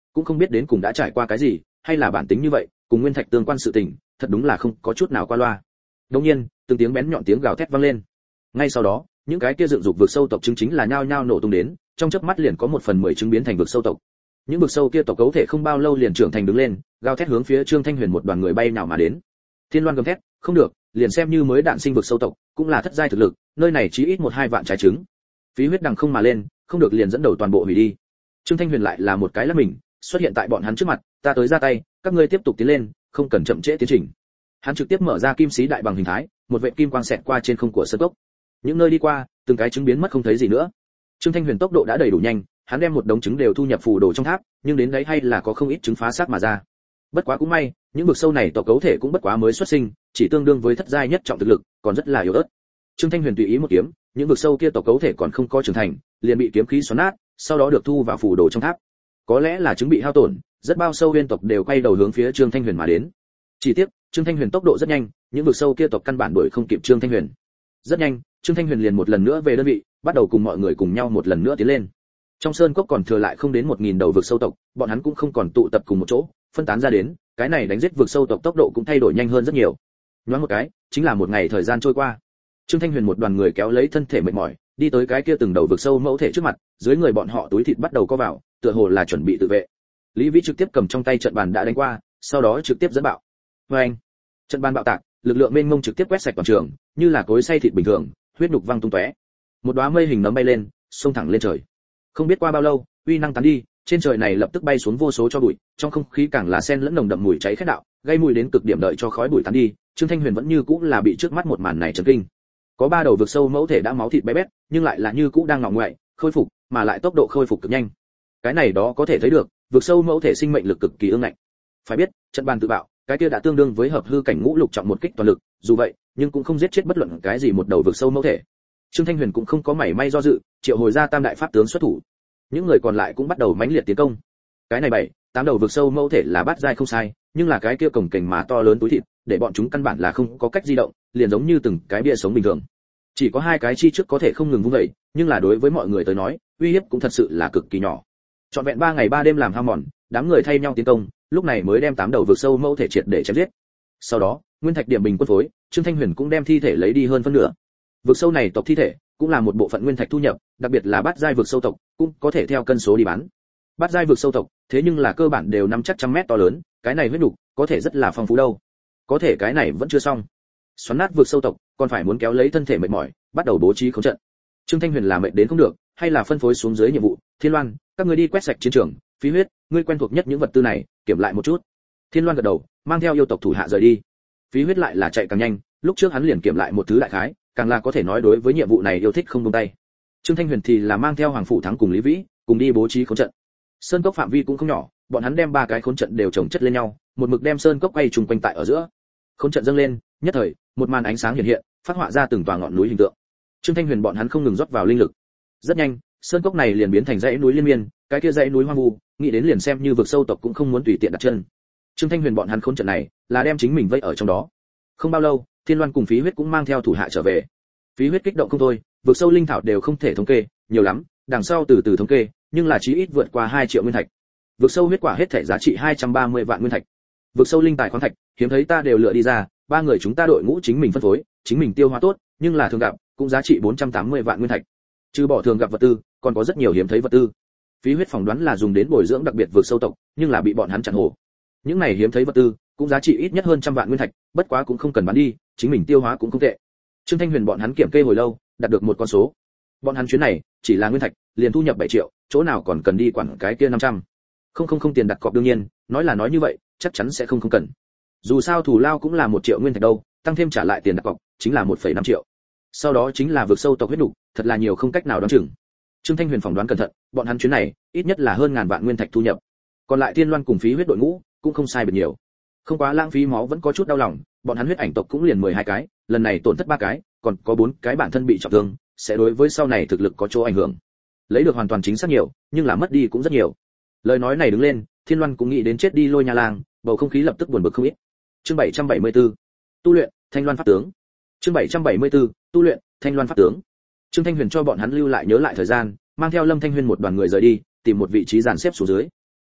cũng không biết đến cùng đã trải qua cái gì, hay là bản tính như vậy, cùng nguyên thạch tương quan sự tình, thật đúng là không có chút nào qua loa. Đột nhiên, từng tiếng bén nhọn tiếng gào thét vang lên. Ngay sau đó, những cái kia dựng dục vực sâu tộc trứng chính là nhao nhao nổ tung đến, trong chớp mắt liền có một phần mười trứng biến thành vực sâu tộc. Những vực sâu kia tộc cấu thể không bao lâu liền trưởng thành đứng lên, gào thét hướng phía Trương Thanh Huyền một đoàn người bay nào mà đến. Thiên Loan gầm thét, không được, liền xem như mới đạn sinh vực sâu tộc, cũng là thất giai thực lực, nơi này chí ít một hai vạn trái trứng. Phí huyết đằng không mà lên, không được liền dẫn đầu toàn bộ hủy đi. Trương Thanh Huyền lại là một cái lắc mình, xuất hiện tại bọn hắn trước mặt, ta tới ra tay, các ngươi tiếp tục tiến lên, không cần chậm trễ tiến trình. Hắn trực tiếp mở ra kim sĩ đại bằng hình thái, một vệt kim quang xẹt qua trên không của sơn cốc. Những nơi đi qua, từng cái trứng biến mất không thấy gì nữa. Trương Thanh Huyền tốc độ đã đầy đủ nhanh, hắn đem một đống trứng đều thu nhập phù đồ trong tháp, nhưng đến đấy hay là có không ít trứng phá xác mà ra. Bất quá cũng may, những vực sâu này tộc cấu thể cũng bất quá mới xuất sinh, chỉ tương đương với thất giai nhất trọng thực lực, còn rất là yếu ớt. Trương Thanh Huyền tùy ý một kiếm, những vực sâu kia tộc cấu thể còn không có trưởng thành, liền bị kiếm khí xoắn nát, sau đó được thu vào phù đồ trong tháp. Có lẽ là trứng bị hao tổn, rất bao sâu huyên tộc đều quay đầu hướng phía Trương Thanh Huyền mà đến. Chỉ tiếc, Trương Thanh Huyền tốc độ rất nhanh, những vực sâu kia tộc căn bản đuổi không kịp Trương Thanh Huyền. Rất nhanh, Trương Thanh Huyền liền một lần nữa về đơn vị, bắt đầu cùng mọi người cùng nhau một lần nữa tiến lên. Trong sơn cốc còn thừa lại không đến một nghìn đầu vực sâu tộc, bọn hắn cũng không còn tụ tập cùng một chỗ, phân tán ra đến, cái này đánh giết vực sâu tộc tốc độ cũng thay đổi nhanh hơn rất nhiều. Nhoáng một cái, chính là một ngày thời gian trôi qua. Trương Thanh Huyền một đoàn người kéo lấy thân thể mệt mỏi, đi tới cái kia từng đầu vực sâu mẫu thể trước mặt, dưới người bọn họ túi thịt bắt đầu co vào, tựa hồ là chuẩn bị tự vệ. Lý Vĩ trực tiếp cầm trong tay trận bàn đã đánh qua, sau đó trực tiếp dẫn bạo. Oeng! Trận bàn bạo tạc, lực lượng mênh mông trực tiếp quét sạch toàn trường, như là cối xay thịt bình thường, huyết nhục văng tung tóe. Một đóa mây hình nấm bay lên, xông thẳng lên trời. Không biết qua bao lâu, uy năng tán đi, trên trời này lập tức bay xuống vô số cho bụi, trong không khí càng là xen lẫn nồng đậm mùi cháy khét đạo, gây mùi đến cực điểm, đợi cho khói bụi tán đi, Trương Thanh Huyền vẫn như cũ là bị trước mắt một màn này chấn kinh. Có ba đầu vực sâu mẫu thể đã máu thịt bé bét, nhưng lại là như cũ đang ngọ ngoại, khôi phục, mà lại tốc độ khôi phục cực nhanh. Cái này đó có thể thấy được, vực sâu mẫu thể sinh mệnh lực cực kỳ ương ngạnh. Phải biết, trận bàn tự bạo, cái kia đã tương đương với hợp hư cảnh ngũ lục trọng một kích toàn lực, dù vậy, nhưng cũng không giết chết bất luận cái gì một đầu vực sâu mẫu thể. Trương Thanh Huyền cũng không có mảy may do dự, triệu hồi ra tam đại pháp tướng xuất thủ. Những người còn lại cũng bắt đầu mãnh liệt tiến công. Cái này bảy, tám đầu vực sâu mẫu thể là bát giai không sai, nhưng là cái kia cổng kềnh mà to lớn túi thịt, để bọn chúng căn bản là không có cách di động, liền giống như từng cái bia sống bình thường. Chỉ có hai cái chi trước có thể không ngừng vung dậy, nhưng là đối với mọi người tới nói, uy hiếp cũng thật sự là cực kỳ nhỏ. Trọn vẹn ba ngày ba đêm làm hao mòn, đám người thay nhau tiến công, lúc này mới đem tám đầu vực sâu mẫu thể triệt để chém giết. Sau đó, nguyên thạch điểm bình quân phối, Trương Thanh Huyền cũng đem thi thể lấy đi hơn phân nửa. Vực sâu này tộc thi thể cũng là một bộ phận nguyên thạch thu nhập, đặc biệt là bát giai vực sâu tộc, cũng có thể theo cân số đi bán. Bát giai vực sâu tộc, thế nhưng là cơ bản đều năm chắc trăm mét to lớn, cái này huyết đủ, có thể rất là phong phú đâu. Có thể cái này vẫn chưa xong. Xoắn nát vực sâu tộc, còn phải muốn kéo lấy thân thể mệt mỏi, bắt đầu bố trí khống trận. Trương Thanh Huyền là mệt đến không được, hay là phân phối xuống dưới nhiệm vụ, Thiên Loan, các ngươi đi quét sạch chiến trường, Phí Huyết, ngươi quen thuộc nhất những vật tư này, kiểm lại một chút. Thiên Loan gật đầu, mang theo yêu tộc thủ hạ rời đi. Phí Huyết lại là chạy càng nhanh, lúc trước hắn liền kiểm lại một thứ đại khái, càng là có thể nói đối với nhiệm vụ này yêu thích không buông tay. Trương Thanh Huyền thì là mang theo Hoàng Phủ Thắng cùng Lý Vĩ, cùng đi bố trí khống trận. Sơn cốc phạm vi cũng không nhỏ, bọn hắn đem ba cái khốn trận đều chồng chất lên nhau, một mực đem sơn cốc quay trùng quanh tại ở giữa. Khốn trận dâng lên, nhất thời, một màn ánh sáng hiện hiện, phát họa ra từng tòa ngọn núi hình tượng. Trương Thanh Huyền bọn hắn không ngừng rót vào linh lực. Rất nhanh, sơn cốc này liền biến thành dãy núi liên miên, cái kia dãy núi hoang vu, nghĩ đến liền xem như vực sâu tộc cũng không muốn tùy tiện đặt chân. Trương Thanh Huyền bọn hắn khốn trận này, là đem chính mình vây ở trong đó. Không bao lâu, Thiên Loan cùng Phí Huyết cũng mang theo thủ hạ trở về. Phí Huyết kích động không thôi, vực sâu linh thảo đều không thể thống kê, nhiều lắm, đằng sau từ từ thống kê, nhưng là chí ít vượt qua hai triệu nguyên thạch. Vực sâu huyết quả hết thể giá trị hai trăm ba mươi vạn nguyên thạch. Vực sâu linh tài khoáng thạch, hiếm thấy ta đều lựa đi ra, ba người chúng ta đội ngũ chính mình phân phối, chính mình tiêu hóa tốt, nhưng là thường gặp, cũng giá trị bốn trăm tám mươi vạn nguyên thạch. Trừ bỏ thường gặp vật tư, còn có rất nhiều hiếm thấy vật tư. Phí Huyết phỏng đoán là dùng đến bồi dưỡng đặc biệt vực sâu tộc, nhưng là bị bọn hắn chặn hổ. Những này hiếm thấy vật tư, cũng giá trị ít nhất hơn trăm vạn nguyên thạch, bất quá cũng không cần bán đi, chính mình tiêu hóa cũng không tệ. Trương Thanh Huyền bọn hắn kiểm kê hồi lâu, đạt được một con số. Bọn hắn chuyến này, chỉ là nguyên thạch, liền thu nhập bảy triệu, chỗ nào còn cần đi quản cái kia năm trăm. Không không không tiền đặt cọc đương nhiên, nói là nói như vậy, chắc chắn sẽ không không cần. Dù sao thủ lao cũng là một triệu nguyên thạch đâu, tăng thêm trả lại tiền đặt cọc, chính là một phẩy năm triệu. Sau đó chính là vực sâu tộc huyết đủ, thật là nhiều không cách nào đoán chừng. Trương Thanh Huyền phỏng đoán cẩn thận, bọn hắn chuyến này, ít nhất là hơn ngàn vạn nguyên thạch thu nhập. Còn lại Thiên Loan cùng Phí Huyết đội ngũ, cũng không sai biệt nhiều. Không quá lãng phí máu vẫn có chút đau lòng, bọn hắn huyết ảnh tộc cũng liền mười hai cái, lần này tổn thất ba cái, còn có bốn cái bản thân bị trọng thương, sẽ đối với sau này thực lực có chỗ ảnh hưởng. Lấy được hoàn toàn chính xác nhiều, nhưng là mất đi cũng rất nhiều. Lời nói này đứng lên, Thiên Loan cũng nghĩ đến chết đi Lôi Nha Lang, bầu không khí lập tức buồn bực không ít. Chương bảy trăm bảy mươi tư, tu luyện Thanh Loan pháp tướng. Chương bảy trăm bảy mươi tư, tu luyện Thanh Loan pháp tướng. Trương Thanh Huyền cho bọn hắn lưu lại nhớ lại thời gian, mang theo Lâm Thanh Huyền một đoàn người rời đi, tìm một vị trí dàn xếp xuống dưới.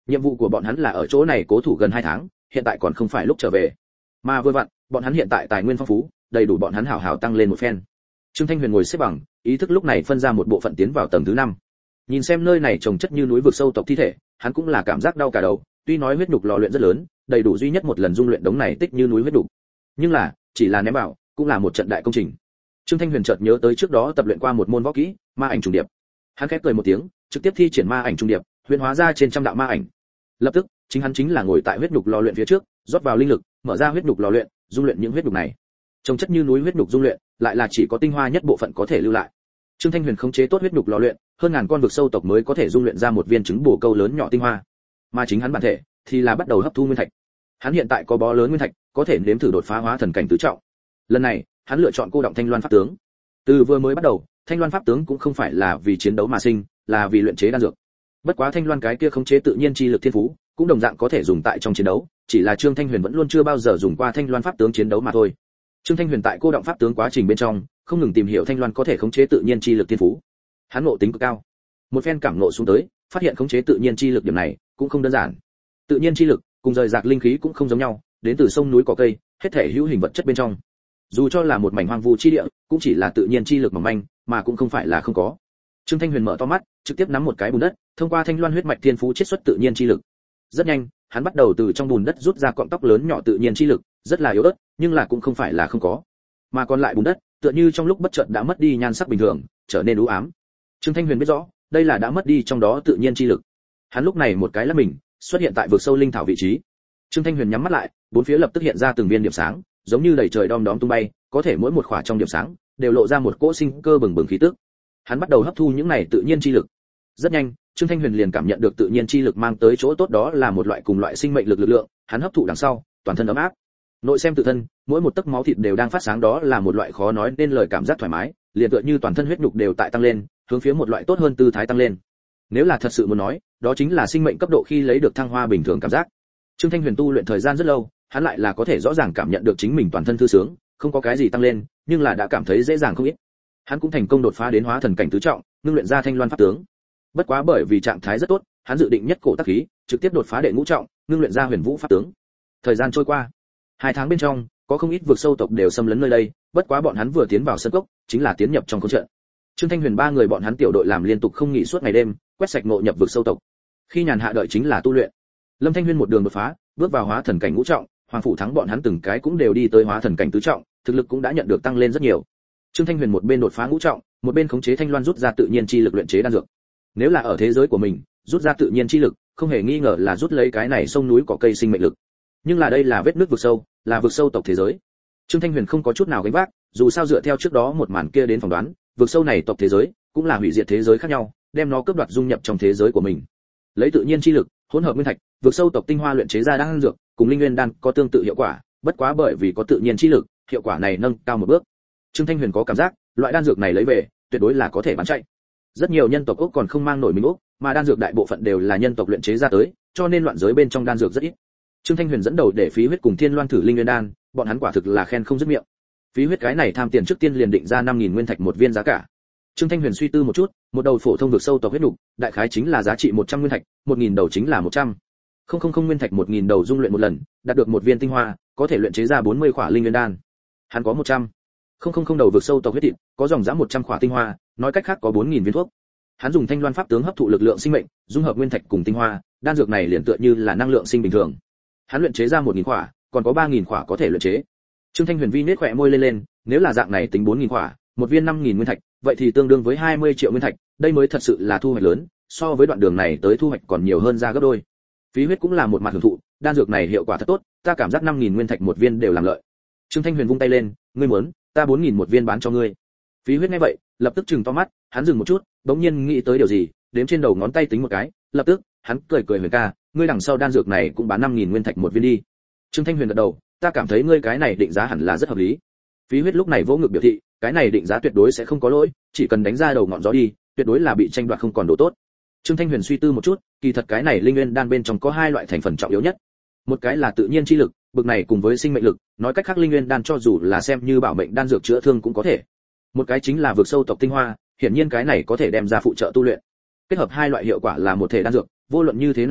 Nhiệm vụ của bọn hắn là ở chỗ này cố thủ gần hai tháng, hiện tại còn không phải lúc trở về. Mà vừa vặn, bọn hắn hiện tại tài nguyên phong phú, đầy đủ bọn hắn hảo hảo tăng lên một phen. Trương Thanh Huyền ngồi xếp bằng, ý thức lúc này phân ra một bộ phận tiến vào tầng thứ năm. Nhìn xem nơi này trồng chất như núi vực sâu tộc thi thể, hắn cũng là cảm giác đau cả đầu, tuy nói huyết nhục lò luyện rất lớn, đầy đủ duy nhất một lần dung luyện đống này tích như núi huyết nhục. Nhưng là, chỉ là ném vào, cũng là một trận đại công trình. Trương Thanh Huyền chợt nhớ tới trước đó tập luyện qua một môn võ kỹ, ma ảnh trùng điệp. Hắn khẽ cười một tiếng, trực tiếp thi triển ma ảnh trùng điệp, huyền hóa ra trên trăm đạo ma ảnh. Lập tức, chính hắn chính là ngồi tại huyết nhục lò luyện phía trước, rót vào linh lực, mở ra huyết nhục lò luyện, dung luyện những huyết nhục này. Trông chất như núi huyết nhục dung luyện, lại là chỉ có tinh hoa nhất bộ phận có thể lưu lại. Trương Thanh Huyền khống chế tốt huyết nhục lò luyện, hơn ngàn con vực sâu tộc mới có thể dung luyện ra một viên trứng bổ câu lớn nhỏ tinh hoa. Mà chính hắn bản thể thì là bắt đầu hấp thu nguyên thạch. Hắn hiện tại có bó lớn nguyên thạch, có thể nếm thử đột phá hóa thần cảnh tứ trọng. Lần này, hắn lựa chọn cô động Thanh Loan pháp tướng. Từ vừa mới bắt đầu, Thanh Loan pháp tướng cũng không phải là vì chiến đấu mà sinh, là vì luyện chế đan dược. Bất quá Thanh Loan cái kia khống chế tự nhiên chi lực thiên phú, cũng đồng dạng có thể dùng tại trong chiến đấu, chỉ là Trương Thanh Huyền vẫn luôn chưa bao giờ dùng qua Thanh Loan pháp tướng chiến đấu mà thôi. Trương Thanh Huyền tại cô động pháp tướng quá trình bên trong, không ngừng tìm hiểu Thanh Loan có thể khống chế tự nhiên chi lực thiên phú. Hắn ngộ tính cực cao. Một phen cảm ngộ xuống tới, phát hiện khống chế tự nhiên chi lực điểm này cũng không đơn giản. Tự nhiên chi lực cùng rời rạc linh khí cũng không giống nhau, đến từ sông núi cỏ cây, hết thể hữu hình vật chất bên trong. Dù cho là một mảnh hoang vu chi địa, cũng chỉ là tự nhiên chi lực mỏng manh, mà cũng không phải là không có. Trương Thanh Huyền mở to mắt, trực tiếp nắm một cái bùn đất, thông qua Thanh Loan huyết mạch thiên phú chiết xuất tự nhiên chi lực. Rất nhanh, hắn bắt đầu từ trong bùn đất rút ra cọng tóc lớn nhỏ tự nhiên chi lực, rất là yếu ớt, nhưng là cũng không phải là không có. Mà còn lại bùn đất, tựa như trong lúc bất chợt đã mất đi nhan sắc bình thường, trở nên u ám. Trương Thanh Huyền biết rõ, đây là đã mất đi trong đó tự nhiên chi lực. Hắn lúc này một cái lắc mình, xuất hiện tại vực sâu linh thảo vị trí. Trương Thanh Huyền nhắm mắt lại, bốn phía lập tức hiện ra từng viên điểm sáng, giống như đầy trời đom đóm tung bay, có thể mỗi một khỏa trong điểm sáng đều lộ ra một cỗ sinh cơ bừng bừng khí tức. Hắn bắt đầu hấp thu những này tự nhiên chi lực. Rất nhanh, Trương Thanh Huyền liền cảm nhận được tự nhiên chi lực mang tới chỗ tốt, đó là một loại cùng loại sinh mệnh lực lực lượng, hắn hấp thụ đằng sau, toàn thân ấm áp. Nội xem tự thân, mỗi một tấc máu thịt đều đang phát sáng, đó là một loại khó nói nên lời cảm giác thoải mái, liền tựa như toàn thân huyết nhục đều tại tăng lên, hướng phía một loại tốt hơn tư thái tăng lên. Nếu là thật sự muốn nói, đó chính là sinh mệnh cấp độ khi lấy được thăng hoa bình thường cảm giác. Trương Thanh Huyền tu luyện thời gian rất lâu, hắn lại là có thể rõ ràng cảm nhận được chính mình toàn thân thư sướng, không có cái gì tăng lên, nhưng là đã cảm thấy dễ dàng không ít. Hắn cũng thành công đột phá đến hóa thần cảnh tứ trọng, ngưng luyện ra Thanh Loan pháp tướng. Bất quá bởi vì trạng thái rất tốt, hắn dự định nhất cổ tác khí, trực tiếp đột phá đệ ngũ trọng, ngưng luyện ra Huyền Vũ pháp tướng. Thời gian trôi qua, hai tháng bên trong, có không ít vực sâu tộc đều xâm lấn nơi đây, bất quá bọn hắn vừa tiến vào sân cốc, chính là tiến nhập trong câu trận. Trương Thanh Huyền ba người bọn hắn tiểu đội làm liên tục không nghỉ suốt ngày đêm, quét sạch ngộ nhập vực sâu tộc. Khi nhàn hạ đợi chính là tu luyện. Lâm Thanh Huyên một đường đột phá, bước vào hóa thần cảnh ngũ trọng, Hoàng phủ thắng bọn hắn từng cái cũng đều đi tới hóa thần cảnh tứ trọng, thực lực cũng đã nhận được tăng lên rất nhiều. Trương Thanh Huyền một bên đột phá ngũ trọng, một bên khống chế Thanh Loan rút ra tự nhiên chi lực luyện chế đan dược. Nếu là ở thế giới của mình, rút ra tự nhiên chi lực, không hề nghi ngờ là rút lấy cái này sông núi cỏ cây sinh mệnh lực. Nhưng là đây là vết nước vực sâu, là vực sâu tộc thế giới. Trương Thanh Huyền không có chút nào gánh vác, dù sao dựa theo trước đó một màn kia đến phỏng đoán, vực sâu này tộc thế giới cũng là hủy diệt thế giới khác nhau, đem nó cướp đoạt dung nhập trong thế giới của mình. Lấy tự nhiên chi lực, hỗn hợp nguyên thạch, vực sâu tộc tinh hoa luyện chế ra đan dược, cùng linh nguyên đan có tương tự hiệu quả, bất quá bởi vì có tự nhiên chi lực, hiệu quả này nâng cao một bước. Trương Thanh Huyền có cảm giác, loại đan dược này lấy về, tuyệt đối là có thể bán chạy. Rất nhiều nhân tộc Úc còn không mang nổi mình Úc, mà đan dược đại bộ phận đều là nhân tộc luyện chế ra tới, cho nên loạn giới bên trong đan dược rất ít. Trương Thanh Huyền dẫn đầu để phí huyết cùng Thiên Loan thử linh nguyên đan, bọn hắn quả thực là khen không dứt miệng. Phí huyết cái này tham tiền trước tiên liền định ra năm nghìn nguyên thạch một viên giá cả. Trương Thanh Huyền suy tư một chút, một đầu phổ thông vực sâu tộc huyết nục, đại khái chính là giá trị một trăm nguyên thạch, một nghìn đầu chính là một trăm. Không không không nguyên thạch một nghìn đầu dung luyện một lần, đạt được một viên tinh hoa, có thể luyện chế ra bốn mươi khỏa linh nguyên đan. Hắn có một trăm. Không không không đầu vực sâu tộc huyết thịt, có dòng dã một trăm khỏa tinh hoa, nói cách khác có bốn nghìn viên thuốc. Hắn dùng Thanh Loan pháp tướng hấp thụ lực lượng sinh mệnh, dung hợp nguyên thạch cùng tinh hoa, đan dược này liền tựa như là năng lượng sinh bình thường. Hắn luyện chế ra một nghìn khỏa, còn có ba nghìn khỏa có thể luyện chế. Trương Thanh Huyền vi nết khỏe môi lên lên, nếu là dạng này tính bốn nghìn khỏa, một viên năm nghìn nguyên thạch, vậy thì tương đương với hai mươi triệu nguyên thạch, đây mới thật sự là thu hoạch lớn, so với đoạn đường này tới thu hoạch còn nhiều hơn ra gấp đôi. Phí huyết cũng là một mặt hưởng thụ, đan dược này hiệu quả thật tốt, ta cảm giác năm nghìn nguyên thạch một viên đều làm lợi. Trương Thanh Huyền vung tay lên, ngươi muốn, ta bốn nghìn một viên bán cho ngươi. Phí huyết nghe vậy, lập tức trừng to mắt, hắn dừng một chút, bỗng nhiên nghĩ tới điều gì, đếm trên đầu ngón tay tính một cái, lập tức, hắn cười cười Huyền ca, ngươi đằng sau đan dược này cũng bán năm nghìn nguyên thạch một viên đi. Trương Thanh Huyền gật đầu, ta cảm thấy ngươi cái này định giá hẳn là rất hợp lý. Phí huyết lúc này vỗ ngực biểu thị, cái này định giá tuyệt đối sẽ không có lỗi, chỉ cần đánh ra đầu ngọn gió đi, tuyệt đối là bị tranh đoạt không còn đồ tốt. Trương Thanh Huyền suy tư một chút, kỳ thật cái này linh nguyên đan bên trong có hai loại thành phần trọng yếu nhất. Một cái là tự nhiên chi lực, bực này cùng với sinh mệnh lực, nói cách khác linh nguyên đan cho dù là xem như bảo mệnh đan dược chữa thương cũng có thể. Một cái chính là vực sâu tộc tinh hoa, hiển nhiên cái này có thể đem ra phụ trợ tu luyện. Kết hợp hai loại hiệu quả là một thể đan dược, vô luận như thế nào muốn,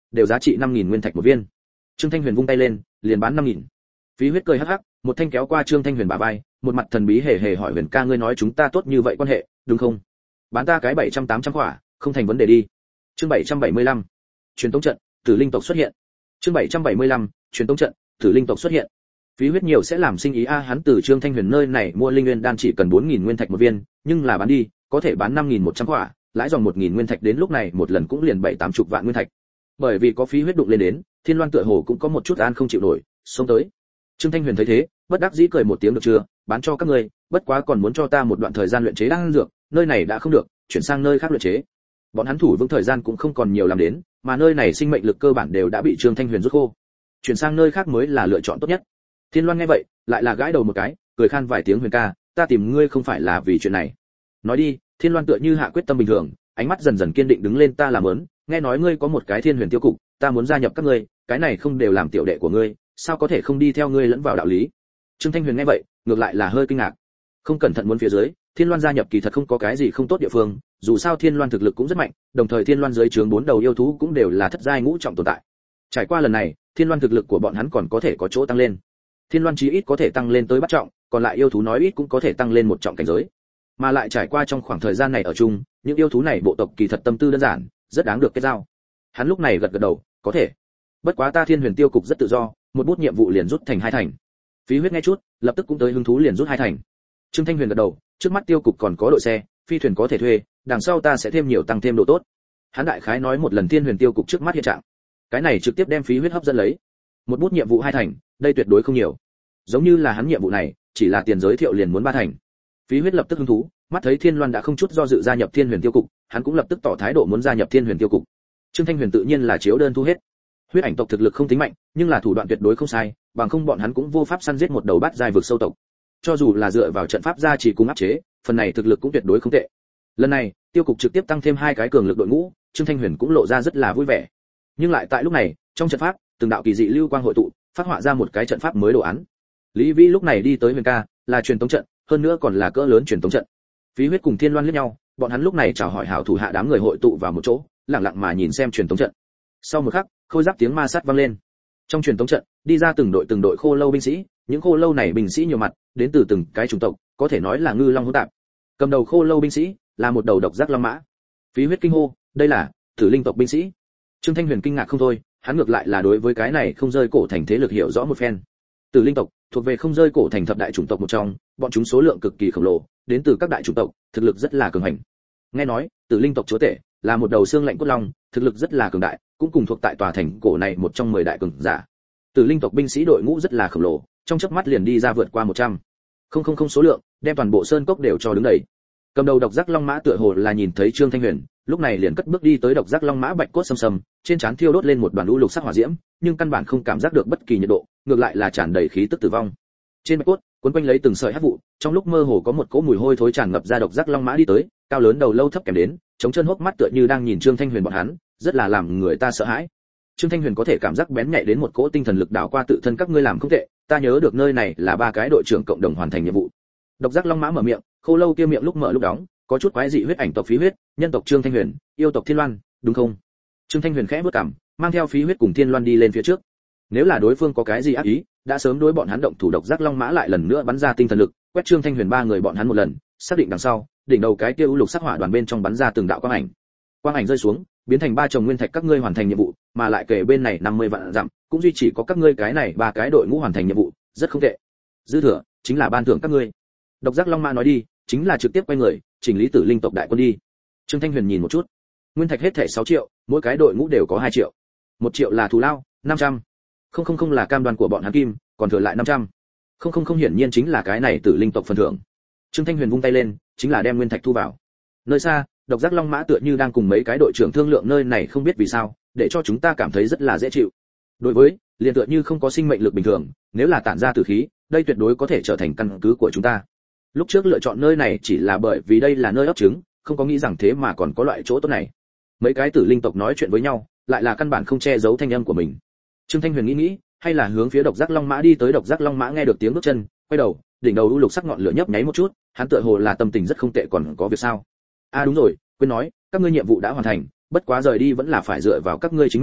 đều giá trị năm nghìn nguyên thạch một viên. Trương Thanh Huyền vung tay lên, liền bán năm nghìn. Phí Huyết cười hắc hắc, một thanh kéo qua Trương Thanh Huyền bả vai, một mặt thần bí hề hề hỏi Huyền ca ngươi nói chúng ta tốt như vậy quan hệ, đúng không? Bán ta cái bảy trăm tám trăm quả, không thành vấn đề đi. Chương bảy trăm bảy mươi lăm. Truyền tống trận, Tử Linh tộc xuất hiện. Chương bảy trăm bảy mươi lăm. Truyền tống trận, Tử Linh tộc xuất hiện. Phí Huyết nhiều sẽ làm sinh ý a, hắn từ Trương Thanh Huyền nơi này mua linh nguyên đan chỉ cần bốn nghìn nguyên thạch một viên, nhưng là bán đi, có thể bán năm nghìn một trăm quả, lãi dòng một nghìn nguyên thạch đến lúc này một lần cũng liền bảy tám chục vạn nguyên thạch. Bởi vì có Phí Huyết đụng lên đến, Thiên Loan tựa hồ cũng có một chút an không chịu nổi, xông tới. Trương Thanh Huyền thấy thế, bất đắc dĩ cười một tiếng được chưa, bán cho các ngươi, bất quá còn muốn cho ta một đoạn thời gian luyện chế đan dược, nơi này đã không được, chuyển sang nơi khác luyện chế. Bọn hắn thủ vững thời gian cũng không còn nhiều làm đến, mà nơi này sinh mệnh lực cơ bản đều đã bị Trương Thanh Huyền rút khô. Chuyển sang nơi khác mới là lựa chọn tốt nhất. Thiên Loan nghe vậy, lại là gãi đầu một cái, cười khan vài tiếng Huyền ca, ta tìm ngươi không phải là vì chuyện này. Nói đi, Thiên Loan tựa như hạ quyết tâm bình thường, ánh mắt dần dần kiên định đứng lên ta làm ớn, nghe nói ngươi có một cái Thiên Huyền tiêu cục, ta muốn gia nhập các ngươi, cái này không đều làm tiểu đệ của ngươi, sao có thể không đi theo ngươi lẫn vào đạo lý. Trương Thanh Huyền nghe vậy, ngược lại là hơi kinh ngạc. Không cẩn thận muốn phía dưới, Thiên Loan gia nhập kỳ thật không có cái gì không tốt địa phương, dù sao Thiên Loan thực lực cũng rất mạnh, đồng thời Thiên Loan dưới trướng bốn đầu yêu thú cũng đều là thất giai ngũ trọng tồn tại. Trải qua lần này, Thiên Loan thực lực của bọn hắn còn có thể có chỗ tăng lên. Thiên Loan chí ít có thể tăng lên tới bát trọng, còn lại yêu thú nói ít cũng có thể tăng lên một trọng cảnh giới. Mà lại trải qua trong khoảng thời gian này ở chung, những yêu thú này bộ tộc kỳ thật tâm tư đơn giản, rất đáng được kết giao. Hắn lúc này gật gật đầu, có thể. Bất quá ta Thiên Huyền tiêu cục rất tự do, một bút nhiệm vụ liền rút thành hai thành. Phí Huyết nghe chút, lập tức cũng tới hứng thú liền rút hai thành. Trương Thanh Huyền gật đầu, trước mắt tiêu cục còn có đội xe, phi thuyền có thể thuê, đằng sau ta sẽ thêm nhiều tăng thêm độ tốt. Hắn đại khái nói một lần Thiên Huyền tiêu cục trước mắt hiện trạng. Cái này trực tiếp đem Phí Huyết hấp dẫn lấy. Một bút nhiệm vụ hai thành, đây tuyệt đối không nhiều. Giống như là hắn nhiệm vụ này, chỉ là tiền giới thiệu liền muốn ba thành. Phí Huyết lập tức hứng thú, mắt thấy Thiên Loan đã không chút do dự gia nhập Thiên Huyền tiêu cục, hắn cũng lập tức tỏ thái độ muốn gia nhập Thiên Huyền tiêu cục. Trương Thanh Huyền tự nhiên là chiếu đơn thu hết. Huyết ảnh tộc thực lực không tính mạnh, nhưng là thủ đoạn tuyệt đối không sai, bằng không bọn hắn cũng vô pháp săn giết một đầu bát giai vực sâu tộc. Cho dù là dựa vào trận pháp gia trì cùng áp chế, phần này thực lực cũng tuyệt đối không tệ. Lần này, tiêu cục trực tiếp tăng thêm hai cái cường lực đội ngũ, Trương Thanh Huyền cũng lộ ra rất là vui vẻ. Nhưng lại tại lúc này, trong trận pháp, từng đạo kỳ dị lưu quang hội tụ, phát họa ra một cái trận pháp mới đồ án. Lý Vĩ lúc này đi tới Huyền ca, là truyền tống trận, hơn nữa còn là cỡ lớn truyền tống trận. Phí Huyết cùng Thiên Loan liếc nhau, bọn hắn lúc này chào hỏi hảo thủ hạ đám người hội tụ vào một chỗ, lặng lặng mà nhìn xem truyền tống trận. Sau một khắc, khôi giáp tiếng ma sát vang lên. Trong truyền tống trận, đi ra từng đội từng đội khô lâu binh sĩ, những khô lâu này binh sĩ nhiều mặt, đến từ từng cái chủng tộc, có thể nói là ngư long hỗn tạp. Cầm đầu khô lâu binh sĩ là một đầu độc giác long mã. Phí Huyết kinh hô, đây là Tử Linh tộc binh sĩ. Trương Thanh Huyền kinh ngạc không thôi, hắn ngược lại là đối với cái này không rơi cổ thành thế lực hiểu rõ một phen. Tử Linh tộc thuộc về không rơi cổ thành thập đại chủng tộc một trong, bọn chúng số lượng cực kỳ khổng lồ, đến từ các đại chủng tộc, thực lực rất là cường hành. Nghe nói, Tử Linh tộc chúa tể là một đầu xương lạnh cốt long, thực lực rất là cường đại, cũng cùng thuộc tại tòa thành cổ này một trong mười đại cường giả. Tử Linh tộc binh sĩ đội ngũ rất là khổng lồ, trong chớp mắt liền đi ra vượt qua một trăm. Không không không số lượng, đem toàn bộ sơn cốc đều cho đứng đầy. Cầm đầu độc giác long mã tựa hồ là nhìn thấy Trương Thanh Huyền, lúc này liền cất bước đi tới độc giác long mã bạch cốt sầm sầm, trên trán thiêu đốt lên một đoàn lũ lục sắc hỏa diễm, nhưng căn bản không cảm giác được bất kỳ nhiệt độ, ngược lại là tràn đầy khí tức tử vong. Trên bạch cốt, cuốn quanh lấy từng sợi hắc vụ, trong lúc mơ hồ có một cỗ mùi hôi thối tràn ngập ra độc giác long mã đi tới, cao lớn đầu lâu thấp kèm đến, chống chân hốc mắt tựa như đang nhìn Trương Thanh Huyền bọn hắn, rất là làm người ta sợ hãi. Trương Thanh Huyền có thể cảm giác bén nhạy đến một cỗ tinh thần lực đảo qua tự thân các ngươi làm không tệ, ta nhớ được nơi này là ba cái đội trưởng cộng đồng hoàn thành nhiệm vụ. Độc giác long mã mở miệng, khô lâu kia miệng lúc mở lúc đóng, có chút quái dị huyết ảnh tộc Phí Huyết, nhân tộc Trương Thanh Huyền, yêu tộc Thiên Loan, đúng không? Trương Thanh Huyền khẽ bước cằm, mang theo Phí Huyết cùng Thiên Loan đi lên phía trước. Nếu là đối phương có cái gì ác ý, đã sớm đối bọn hắn động thủ. Độc giác long mã lại lần nữa bắn ra tinh thần lực, quét Trương Thanh Huyền ba người bọn hắn một lần, xác định đằng sau, đỉnh đầu cái kia u lục sắc hỏa đoàn bên trong bắn ra từng đạo quang ảnh. Quang ảnh rơi xuống, biến thành ba chồng nguyên thạch các ngươi hoàn thành nhiệm vụ, mà lại kể bên này năm mươi vạn dặm, cũng duy chỉ có các ngươi cái này ba cái đội ngũ hoàn thành nhiệm vụ, rất không tệ. Dư thừa chính là ban thưởng các ngươi. Độc giác long mã nói đi, chính là trực tiếp quay người, chỉnh lý Tử Linh tộc đại quân đi. Trương Thanh Huyền nhìn một chút, nguyên thạch hết thảy sáu triệu, mỗi cái đội ngũ đều có hai triệu. một triệu là thù lao, năm trăm. Không không không là cam đoan của bọn hắn kim, còn thừa lại năm trăm. Không không không hiển nhiên chính là cái này Tử Linh tộc phần thưởng. Trương Thanh Huyền vung tay lên, chính là đem nguyên thạch thu vào. Nơi xa, độc giác long mã tựa như đang cùng mấy cái đội trưởng thương lượng nơi này không biết vì sao, để cho chúng ta cảm thấy rất là dễ chịu. Đối với, liền tựa như không có sinh mệnh lực bình thường, nếu là tản ra tử khí, đây tuyệt đối có thể trở thành căn cứ của chúng ta. Lúc trước lựa chọn nơi này chỉ là bởi vì đây là nơi ấp trứng, không có nghĩ rằng thế mà còn có loại chỗ tốt này. Mấy cái Tử Linh tộc nói chuyện với nhau, lại là căn bản không che giấu thanh âm của mình. Trương Thanh Huyền nghĩ nghĩ, hay là hướng phía độc giác long mã đi tới. Độc giác long mã nghe được tiếng bước chân, quay đầu, đỉnh đầu u lục sắc ngọn lửa nhấp nháy một chút, hắn tựa hồ là tâm tình rất không tệ. Còn có việc sao? À đúng rồi, quên nói, các ngươi nhiệm vụ đã hoàn thành, bất quá rời đi vẫn là phải dựa vào các ngươi chính mình,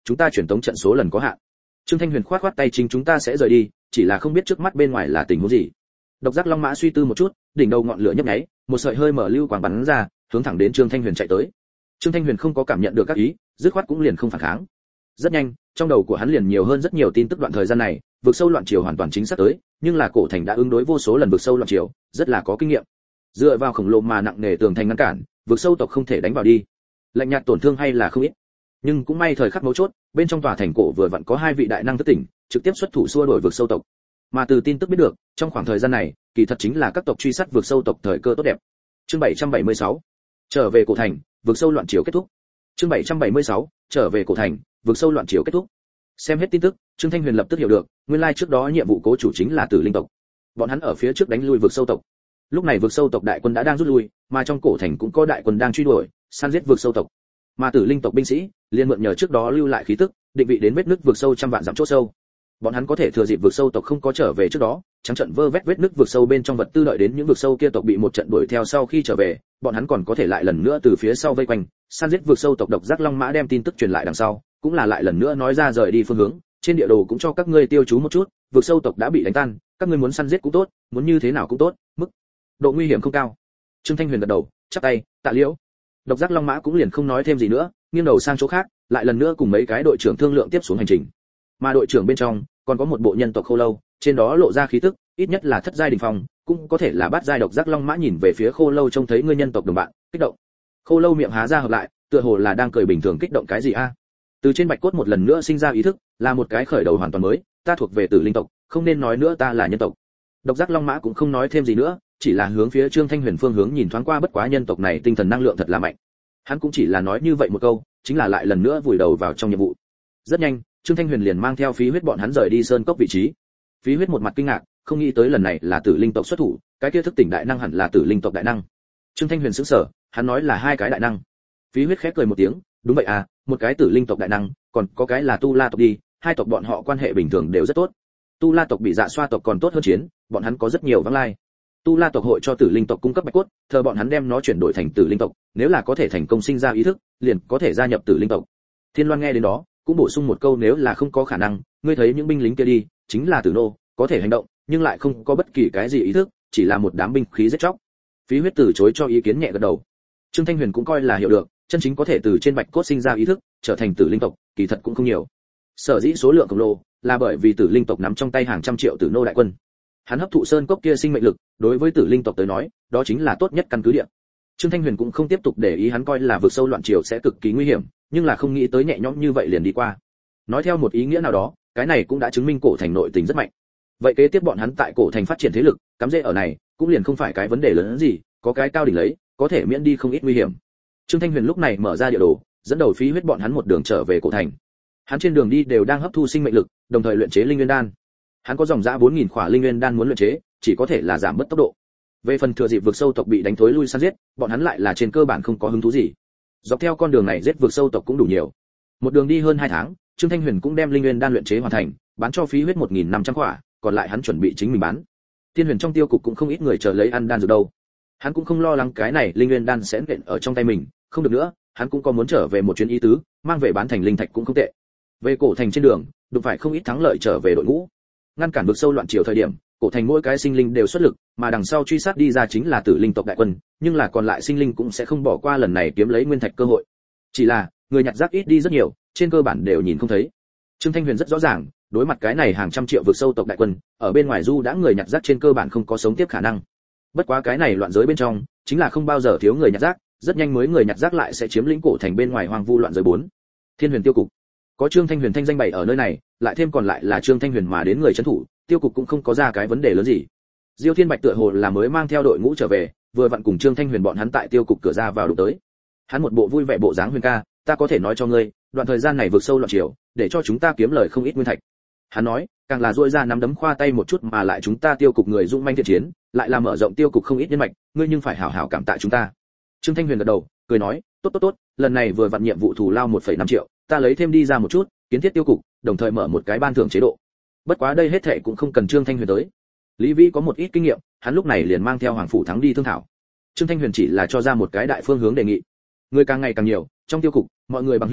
chúng ta truyền tống trận số lần có hạn. Trương Thanh Huyền khoát khoát tay, chính chúng ta sẽ rời đi, chỉ là không biết trước mắt bên ngoài là tình huống gì. Độc Giác Long Mã suy tư một chút, đỉnh đầu ngọn lửa nhấp nháy, một sợi hơi mở lưu quang bắn ra, hướng thẳng đến Trương Thanh Huyền chạy tới. Trương Thanh Huyền không có cảm nhận được các ý, dứt khoát cũng liền không phản kháng. Rất nhanh, trong đầu của hắn liền nhiều hơn rất nhiều tin tức. Đoạn thời gian này, vực sâu loạn triều hoàn toàn chính xác tới, nhưng là cổ thành đã ứng đối vô số lần vực sâu loạn triều, rất là có kinh nghiệm. Dựa vào khổng lồ mà nặng nề tường thành ngăn cản, vực sâu tộc không thể đánh vào đi. Lạnh nhạt tổn thương hay là không ít. Nhưng cũng may thời khắc mấu chốt, bên trong tòa thành cổ vừa vặn có hai vị đại năng thức tỉnh, trực tiếp xuất thủ xua đuổi vực sâu tộc. Mà từ tin tức biết được, trong khoảng thời gian này, kỳ thật chính là các tộc truy sát vực sâu tộc thời cơ tốt đẹp. Chương bảy trăm bảy mươi sáu, trở về cổ thành, vực sâu loạn triều kết thúc. Chương bảy trăm bảy mươi sáu, trở về cổ thành, vực sâu loạn triều kết thúc. Xem hết tin tức, Trương Thanh Huyền lập tức hiểu được, nguyên lai trước đó nhiệm vụ cố chủ chính là Tử Linh tộc. Bọn hắn ở phía trước đánh lui vực sâu tộc. Lúc này vực sâu tộc đại quân đã đang rút lui, mà trong cổ thành cũng có đại quân đang truy đuổi, săn giết vực sâu tộc. Mà Tử Linh tộc binh sĩ liên mượn nhờ trước đó lưu lại khí tức, định vị đến vết nứt vực sâu trăm vạn dặm chỗ sâu. Bọn hắn có thể thừa dịp vực sâu tộc không có trở về trước đó, trắng trận vơ vét vết nứt vực sâu bên trong vật tư, đợi đến những vực sâu kia tộc bị một trận đuổi theo sau khi trở về, bọn hắn còn có thể lại lần nữa từ phía sau vây quanh, săn giết vực sâu tộc. Độc Giác Long Mã đem tin tức truyền lại đằng sau, cũng là lại lần nữa nói ra rời đi phương hướng, trên địa đồ cũng cho các ngươi tiêu chú một chút, vực sâu tộc đã bị đánh tan, các ngươi muốn săn giết cũng tốt, muốn như thế nào cũng tốt, mức độ nguy hiểm không cao. Trương Thanh Huyền gật đầu, chắp tay, tạ liễu. Độc Giác Long Mã cũng liền không nói thêm gì nữa, nghiêng đầu sang chỗ khác, lại lần nữa cùng mấy cái đội trưởng thương lượng tiếp xuống hành trình. Mà đội trưởng bên trong còn có một bộ nhân tộc Khô Lâu, trên đó lộ ra khí tức, ít nhất là thất giai đỉnh phong, cũng có thể là bát giai. Độc Giác Long Mã nhìn về phía Khô Lâu, trông thấy ngươi nhân tộc đồng bạn, kích động. Khô Lâu miệng há ra hợp lại, tựa hồ là đang cười bình thường. Kích động cái gì a? Từ trên bạch cốt một lần nữa sinh ra ý thức, là một cái khởi đầu hoàn toàn mới, ta thuộc về Tử Linh tộc, không nên nói nữa ta là nhân tộc. Độc Giác Long Mã cũng không nói thêm gì nữa, chỉ là hướng phía Trương Thanh Huyền phương hướng nhìn thoáng qua. Bất quá nhân tộc này tinh thần năng lượng thật là mạnh. Hắn cũng chỉ là nói như vậy một câu, chính là lại lần nữa vùi đầu vào trong nhiệm vụ. Rất nhanh, Trương Thanh Huyền liền mang theo Phí Huyết bọn hắn rời đi sơn cốc vị trí. Phí Huyết một mặt kinh ngạc, không nghĩ tới lần này là Tử Linh tộc xuất thủ, cái kia thức tỉnh đại năng hẳn là Tử Linh tộc đại năng. Trương Thanh Huyền sững sờ, hắn nói là hai cái đại năng. Phí Huyết khẽ cười một tiếng, đúng vậy à, một cái Tử Linh tộc đại năng, còn có cái là Tu La tộc đi, hai tộc bọn họ quan hệ bình thường đều rất tốt. Tu La tộc bị Dạ Xoa tộc còn tốt hơn chiến, bọn hắn có rất nhiều vắng lai. Tu La tộc hội cho Tử Linh tộc cung cấp bạch cốt, thờ bọn hắn đem nó chuyển đổi thành Tử Linh tộc, nếu là có thể thành công sinh ra ý thức, liền có thể gia nhập Tử Linh tộc. Thiên Loan nghe đến đó, cũng bổ sung một câu, nếu là không có khả năng, ngươi thấy những binh lính kia đi, chính là tử nô, có thể hành động, nhưng lại không có bất kỳ cái gì ý thức, chỉ là một đám binh khí giết chóc. Phí Huyết từ chối cho ý kiến, nhẹ gật đầu. Trương Thanh Huyền cũng coi là hiểu được, chân chính có thể từ trên bạch cốt sinh ra ý thức, trở thành Tử Linh tộc, kỳ thật cũng không nhiều. Sở dĩ số lượng khổng lồ, là bởi vì Tử Linh tộc nắm trong tay hàng trăm triệu tử nô đại quân. Hắn hấp thụ sơn cốc kia sinh mệnh lực, đối với Tử Linh tộc tới nói, đó chính là tốt nhất căn cứ địa. Trương Thanh Huyền cũng không tiếp tục để ý, hắn coi là vực sâu loạn triều sẽ cực kỳ nguy hiểm, nhưng là không nghĩ tới nhẹ nhõm như vậy liền đi qua. Nói theo một ý nghĩa nào đó, cái này cũng đã chứng minh cổ thành nội tình rất mạnh. Vậy kế tiếp bọn hắn tại cổ thành phát triển thế lực, cắm rễ ở này, cũng liền không phải cái vấn đề lớn hơn gì, có cái cao đỉnh lấy, có thể miễn đi không ít nguy hiểm. Trương Thanh Huyền lúc này mở ra địa đồ, dẫn đầu Phí Huyết bọn hắn một đường trở về cổ thành. Hắn trên đường đi đều đang hấp thu sinh mệnh lực, đồng thời luyện chế linh nguyên đan. Hắn có dòng dã bốn nghìn khỏa linh nguyên đan muốn luyện chế, chỉ có thể là giảm bớt tốc độ. Về phần thừa dịp vực sâu tộc bị đánh thối lui săn giết, bọn hắn lại là trên cơ bản không có hứng thú gì. Dọc theo con đường này giết vực sâu tộc cũng đủ nhiều. Một đường đi hơn hai tháng, Trương Thanh Huyền cũng đem linh nguyên đan luyện chế hoàn thành, bán cho Phí Huyết một nghìn năm trăm khỏa, còn lại hắn chuẩn bị chính mình bán. Thiên Huyền trong tiêu cục cũng không ít người chờ lấy ăn đan dược đâu. Hắn cũng không lo lắng cái này linh nguyên đan sẽ nện ở trong tay mình, không được nữa, hắn cũng có muốn trở về một chuyến ý tứ, mang về bán thành linh thạch cũng không tệ. Về cổ thành trên đường, đụng phải không ít thắng lợi trở về đội ngũ. Ngăn cản vực sâu loạn triều thời điểm, cổ thành mỗi cái sinh linh đều xuất lực, mà đằng sau truy sát đi ra chính là Tử Linh tộc đại quân, nhưng là còn lại sinh linh cũng sẽ không bỏ qua lần này kiếm lấy nguyên thạch cơ hội. Chỉ là, người nhặt rác ít đi rất nhiều, trên cơ bản đều nhìn không thấy. Trương Thanh Huyền rất rõ ràng, đối mặt cái này hàng trăm triệu vực sâu tộc đại quân, ở bên ngoài du đã người nhặt rác trên cơ bản không có sống tiếp khả năng. Bất quá cái này loạn giới bên trong, chính là không bao giờ thiếu người nhặt rác, rất nhanh mới người nhặt rác lại sẽ chiếm lĩnh cổ thành bên ngoài hoang vu loạn giới bốn. Thiên Huyền tiêu cục. Có Trương Thanh Huyền thanh danh bày ở nơi này, lại thêm còn lại là Trương Thanh Huyền mà đến người trấn thủ, tiêu cục cũng không có ra cái vấn đề lớn gì. Diêu Thiên Bạch tựa hồ là mới mang theo đội ngũ trở về, vừa vặn cùng Trương Thanh Huyền bọn hắn tại tiêu cục cửa ra vào đụng tới. Hắn một bộ vui vẻ bộ dáng, Huyền ca, ta có thể nói cho ngươi, đoạn thời gian này vượt sâu loạn chiều, để cho chúng ta kiếm lời không ít nguyên thạch. Hắn nói, càng là duỗi ra nắm đấm khoa tay một chút, mà lại chúng ta tiêu cục người dũng manh thiện chiến, lại là mở rộng tiêu cục không ít nhân mạch, ngươi nhưng phải hảo hảo cảm tạ chúng ta. Trương Thanh Huyền gật đầu, cười nói, tốt tốt tốt, lần này vừa vặn nhiệm vụ thù lao một phẩy năm triệu, ta lấy thêm đi ra một chút, kiến thiết tiêu cục, đồng thời mở một cái ban thưởng chế độ. Bất quá đây hết thảy cũng không cần Trương Thanh Huyền tới. Lý Vĩ có một ít kinh nghiệm, hắn lúc này liền mang theo Hoàng phủ Thắng đi thương thảo. Trương Thanh Huyền chỉ là cho ra một cái đại phương hướng đề nghị. Người càng ngày càng nhiều, trong tiêu cục, mọi người bằng hữu,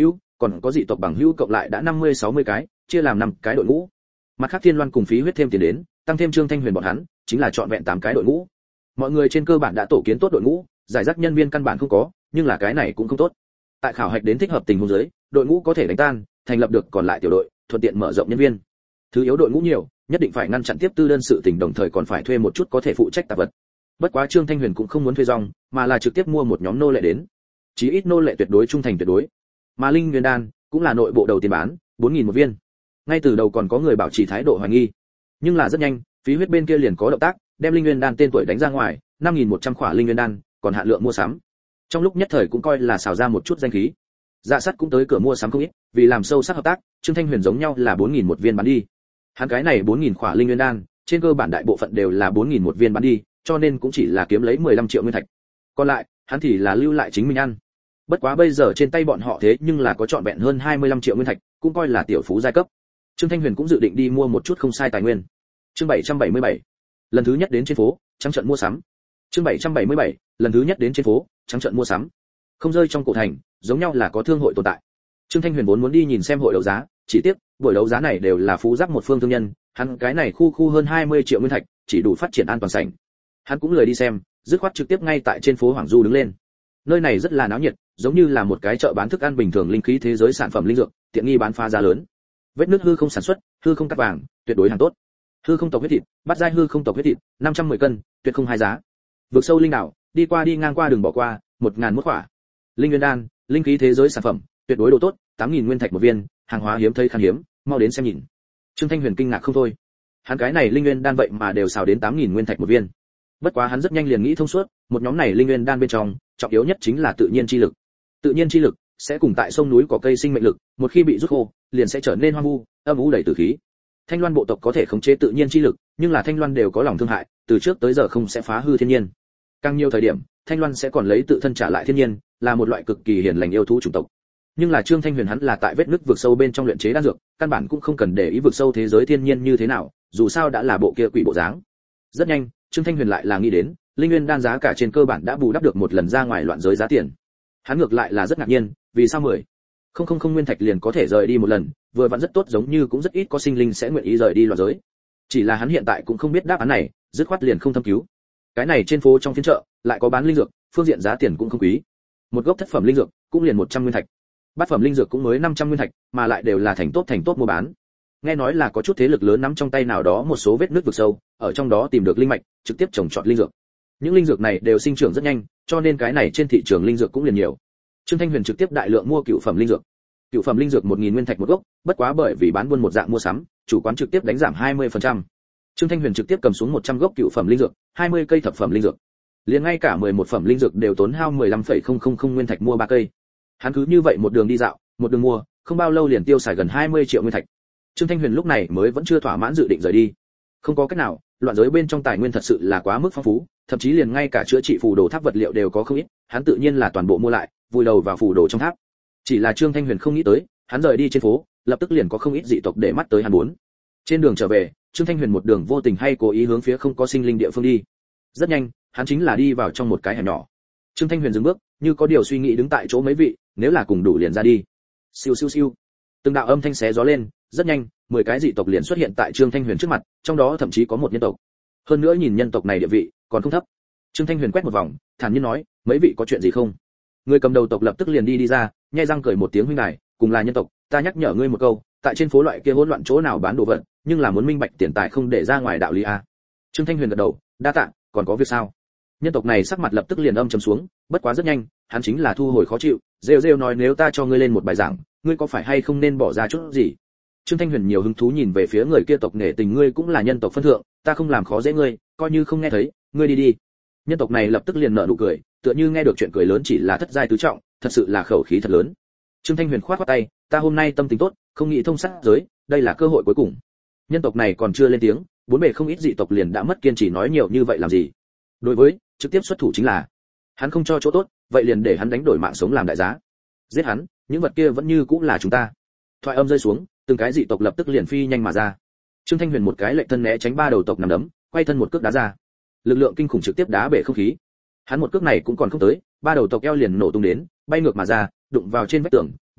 còn có dị tộc bằng hữu cộng lại đã năm mươi sáu mươi cái, chia làm năm cái đội ngũ. Mặt khác Thiên Loan cùng Phí Huyết thêm tiền đến, tăng thêm Trương Thanh Huyền bọn hắn, chính là trọn vẹn tám cái đội ngũ. Mọi người trên cơ bản đã tổ kiến tốt đội ngũ, giải rác nhân viên căn bản không có, nhưng là cái này cũng không tốt. Tại khảo hạch đến thích hợp tình huống dưới, đội ngũ có thể đánh tan, thành lập được còn lại tiểu đội, thuận tiện mở rộng nhân viên. Thứ yếu đội ngũ nhiều, nhất định phải ngăn chặn tiếp tư đơn sự tình, đồng thời còn phải thuê một chút có thể phụ trách tạp vật. Bất quá Trương Thanh Huyền cũng không muốn thuê rong, mà là trực tiếp mua một nhóm nô lệ đến. Chí ít nô lệ tuyệt đối trung thành tuyệt đối. Mà linh nguyên đan cũng là nội bộ đầu tiên bán, bốn nghìn một viên. Ngay từ đầu còn có người bảo trì thái độ hoài nghi, nhưng là rất nhanh, Phí Huyết bên kia liền có động tác, đem linh nguyên đan tên tuổi đánh ra ngoài, năm nghìn một trăm khỏa linh nguyên đan, còn hạn lượng mua sắm. Trong lúc nhất thời cũng coi là xào ra một chút danh khí. Dạ Sắt cũng tới cửa mua sắm không ít, vì làm sâu sắc hợp tác, Trương Thanh Huyền giống nhau là bốn nghìn một viên bán đi. Hắn cái này bốn nghìn khỏa linh nguyên đan, trên cơ bản đại bộ phận đều là bốn nghìn một viên bán đi, cho nên cũng chỉ là kiếm lấy mười lăm triệu nguyên thạch. Còn lại, hắn thì là lưu lại chính mình ăn. Bất quá bây giờ trên tay bọn họ thế nhưng là có trọn vẹn hơn hai mươi lăm triệu nguyên thạch, cũng coi là tiểu phú giai cấp. Trương Thanh Huyền cũng dự định đi mua một chút không sai tài nguyên. Chương bảy trăm bảy mươi bảy. Lần thứ nhất đến trên phố, trắng trợn mua sắm. Chương bảy trăm bảy mươi bảy. Lần thứ nhất đến trên phố, trắng trợn mua sắm. Không rơi trong cổ thành, giống nhau là có thương hội tồn tại. Trương Thanh Huyền vốn muốn đi nhìn xem hội đấu giá, chỉ tiếc, buổi đấu giá này đều là phú giáp một phương thương nhân, hắn cái này khu khu hơn hai mươi triệu nguyên thạch, chỉ đủ phát triển an toàn sảnh. Hắn cũng lười đi xem, dứt khoát trực tiếp ngay tại trên phố Hoàng Du đứng lên. Nơi này rất là náo nhiệt, giống như là một cái chợ bán thức ăn bình thường, linh khí thế giới sản phẩm linh dược, tiện nghi bán phá giá lớn. Vết nứt hư không sản xuất, hư không cắt vàng, tuyệt đối hàng tốt. Hư không tộc huyết thịt, bắt giai hư không tộc huyết thịt, năm trăm mười cân, tuyệt không hai giá. Vượt sâu linh đảo, đi qua đi ngang qua đường bỏ qua, một ngàn mốt quả. Linh nguyên đan, linh khí thế giới sản phẩm, tuyệt đối đồ tốt, tám nghìn nguyên thạch một viên, hàng hóa hiếm thấy khan hiếm, mau đến xem nhìn. Trương Thanh Huyền kinh ngạc không thôi. Hắn cái này linh nguyên đan vậy mà đều xào đến tám nghìn nguyên thạch một viên. Bất quá hắn rất nhanh liền nghĩ thông suốt, một nhóm này linh nguyên đan bên trong, trọng yếu nhất chính là tự nhiên chi lực. Tự nhiên chi lực sẽ cùng tại sông núi có cây sinh mệnh lực, một khi bị rút khô, liền sẽ trở nên hoang vu, âm u đầy tử khí. Thanh Loan bộ tộc có thể khống chế tự nhiên chi lực, nhưng là Thanh Loan đều có lòng thương hại, từ trước tới giờ không sẽ phá hư thiên nhiên. Càng nhiều thời điểm, Thanh Loan sẽ còn lấy tự thân trả lại thiên nhiên, là một loại cực kỳ hiền lành yêu thú chủng tộc. Nhưng là Trương Thanh Huyền hắn là tại vết nứt vực sâu bên trong luyện chế đan dược, căn bản cũng không cần để ý vực sâu thế giới thiên nhiên như thế nào, dù sao đã là bộ kia quỷ bộ dáng. Rất nhanh, Trương Thanh Huyền lại là nghĩ đến, linh nguyên đan giá cả trên cơ bản đã bù đắp được một lần ra ngoài loạn giới giá tiền. Hắn ngược lại là rất ngạc nhiên, vì sao mười không không không nguyên thạch liền có thể rời đi một lần, vừa vặn rất tốt, giống như cũng rất ít có sinh linh sẽ nguyện ý rời đi loạn giới. Chỉ là hắn hiện tại cũng không biết đáp án này, dứt khoát liền không thâm cứu. Cái này trên phố trong phiên chợ lại có bán linh dược, phương diện giá tiền cũng không quý. Một gốc thất phẩm linh dược cũng liền một trăm nguyên thạch. Bát phẩm linh dược cũng mới năm trăm nguyên thạch, mà lại đều là thành tốt thành tốt mua bán. Nghe nói là có chút thế lực lớn nắm trong tay nào đó một số vết nứt vực sâu, ở trong đó tìm được linh mạch, trực tiếp trồng trọt linh dược. Những linh dược này đều sinh trưởng rất nhanh, cho nên cái này trên thị trường linh dược cũng liền nhiều. Trương Thanh Huyền trực tiếp đại lượng mua cựu phẩm linh dược. Cựu phẩm linh dược một nghìn nguyên thạch một gốc, bất quá bởi vì bán buôn một dạng mua sắm, chủ quán trực tiếp đánh giảm hai mươi phần trăm. Trương Thanh Huyền trực tiếp cầm xuống một trăm gốc cựu phẩm linh dược, hai mươi cây thập phẩm linh dược. Liền ngay cả mười một phẩm linh dược đều tốn hao mười lăm phẩy không không không nguyên thạch mua ba cây. Hắn cứ như vậy một đường đi dạo, một đường mua, không bao lâu liền tiêu xài gần hai mươi triệu nguyên thạch. Trương Thanh Huyền lúc này mới vẫn chưa thỏa mãn dự định rời đi. Không có cách nào, loạn giới bên trong tài nguyên thật sự là quá mức phong phú, thậm chí liền ngay cả chữa trị phù đồ tháp vật liệu đều có không ít, hắn tự nhiên là toàn bộ mua lại, vùi đầu vào phù đồ trong tháp. Chỉ là Trương Thanh Huyền không nghĩ tới, hắn rời đi trên phố, lập tức liền có không ít dị tộc để mắt tới hắn muốn. Trên đường trở về, Trương Thanh Huyền một đường vô tình hay cố ý hướng phía không có sinh linh địa phương đi. Rất nhanh, hắn chính là đi vào trong một cái hẻm nhỏ. Trương Thanh Huyền dừng bước, như có điều suy nghĩ đứng tại chỗ mấy vị, nếu là cùng đủ liền ra đi. Siêu siêu siêu. Từng đạo âm thanh xé gió lên, rất nhanh, mười cái dị tộc liền xuất hiện tại Trương Thanh Huyền trước mặt, trong đó thậm chí có một nhân tộc. Hơn nữa nhìn nhân tộc này địa vị còn không thấp. Trương Thanh Huyền quét một vòng, thản nhiên nói, mấy vị có chuyện gì không? Người cầm đầu tộc lập tức liền đi đi ra, nhếch răng cười một tiếng, huynh đài, cùng là nhân tộc, ta nhắc nhở ngươi một câu, tại trên phố loại kia hỗn loạn chỗ nào bán đồ vật, nhưng là muốn minh bạch tiền tài không để ra ngoài đạo lý a. Trương Thanh Huyền gật đầu, đa tạ, còn có việc sao? Nhân tộc này sắc mặt lập tức liền âm trầm xuống, bất quá rất nhanh, hắn chính là thu hồi khó chịu, rêu rêu nói, nếu ta cho ngươi lên một bài giảng, ngươi có phải hay không nên bỏ ra chút gì? Trương Thanh Huyền nhiều hứng thú nhìn về phía người kia, tộc nể tình ngươi cũng là nhân tộc phân thượng, ta không làm khó dễ ngươi, coi như không nghe thấy, ngươi đi đi. Nhân tộc này lập tức liền nở nụ cười, tựa như nghe được chuyện cười lớn, chỉ là thất giai tứ trọng, thật sự là khẩu khí thật lớn. Trương Thanh Huyền khoát khoát tay, ta hôm nay tâm tình tốt, không nghĩ thông sát giới, đây là cơ hội cuối cùng. Nhân tộc này còn chưa lên tiếng, bốn bề không ít dị tộc liền đã mất kiên trì, nói nhiều như vậy làm gì? Đối với, trực tiếp xuất thủ chính là. Hắn không cho chỗ tốt, vậy liền để hắn đánh đổi mạng sống làm đại giá. Giết hắn, những vật kia vẫn như cũng là chúng ta. Thoại âm rơi xuống, từng cái dị tộc lập tức liền phi nhanh mà ra. Trương Thanh Huyền một cái lệnh thân né tránh ba đầu tộc nằm đấm, quay thân một cước đá ra. Lực lượng kinh khủng trực tiếp đá bể không khí. Hắn một cước này cũng còn không tới, ba đầu tộc eo liền nổ tung đến, bay ngược mà ra, đụng vào trên vách tường,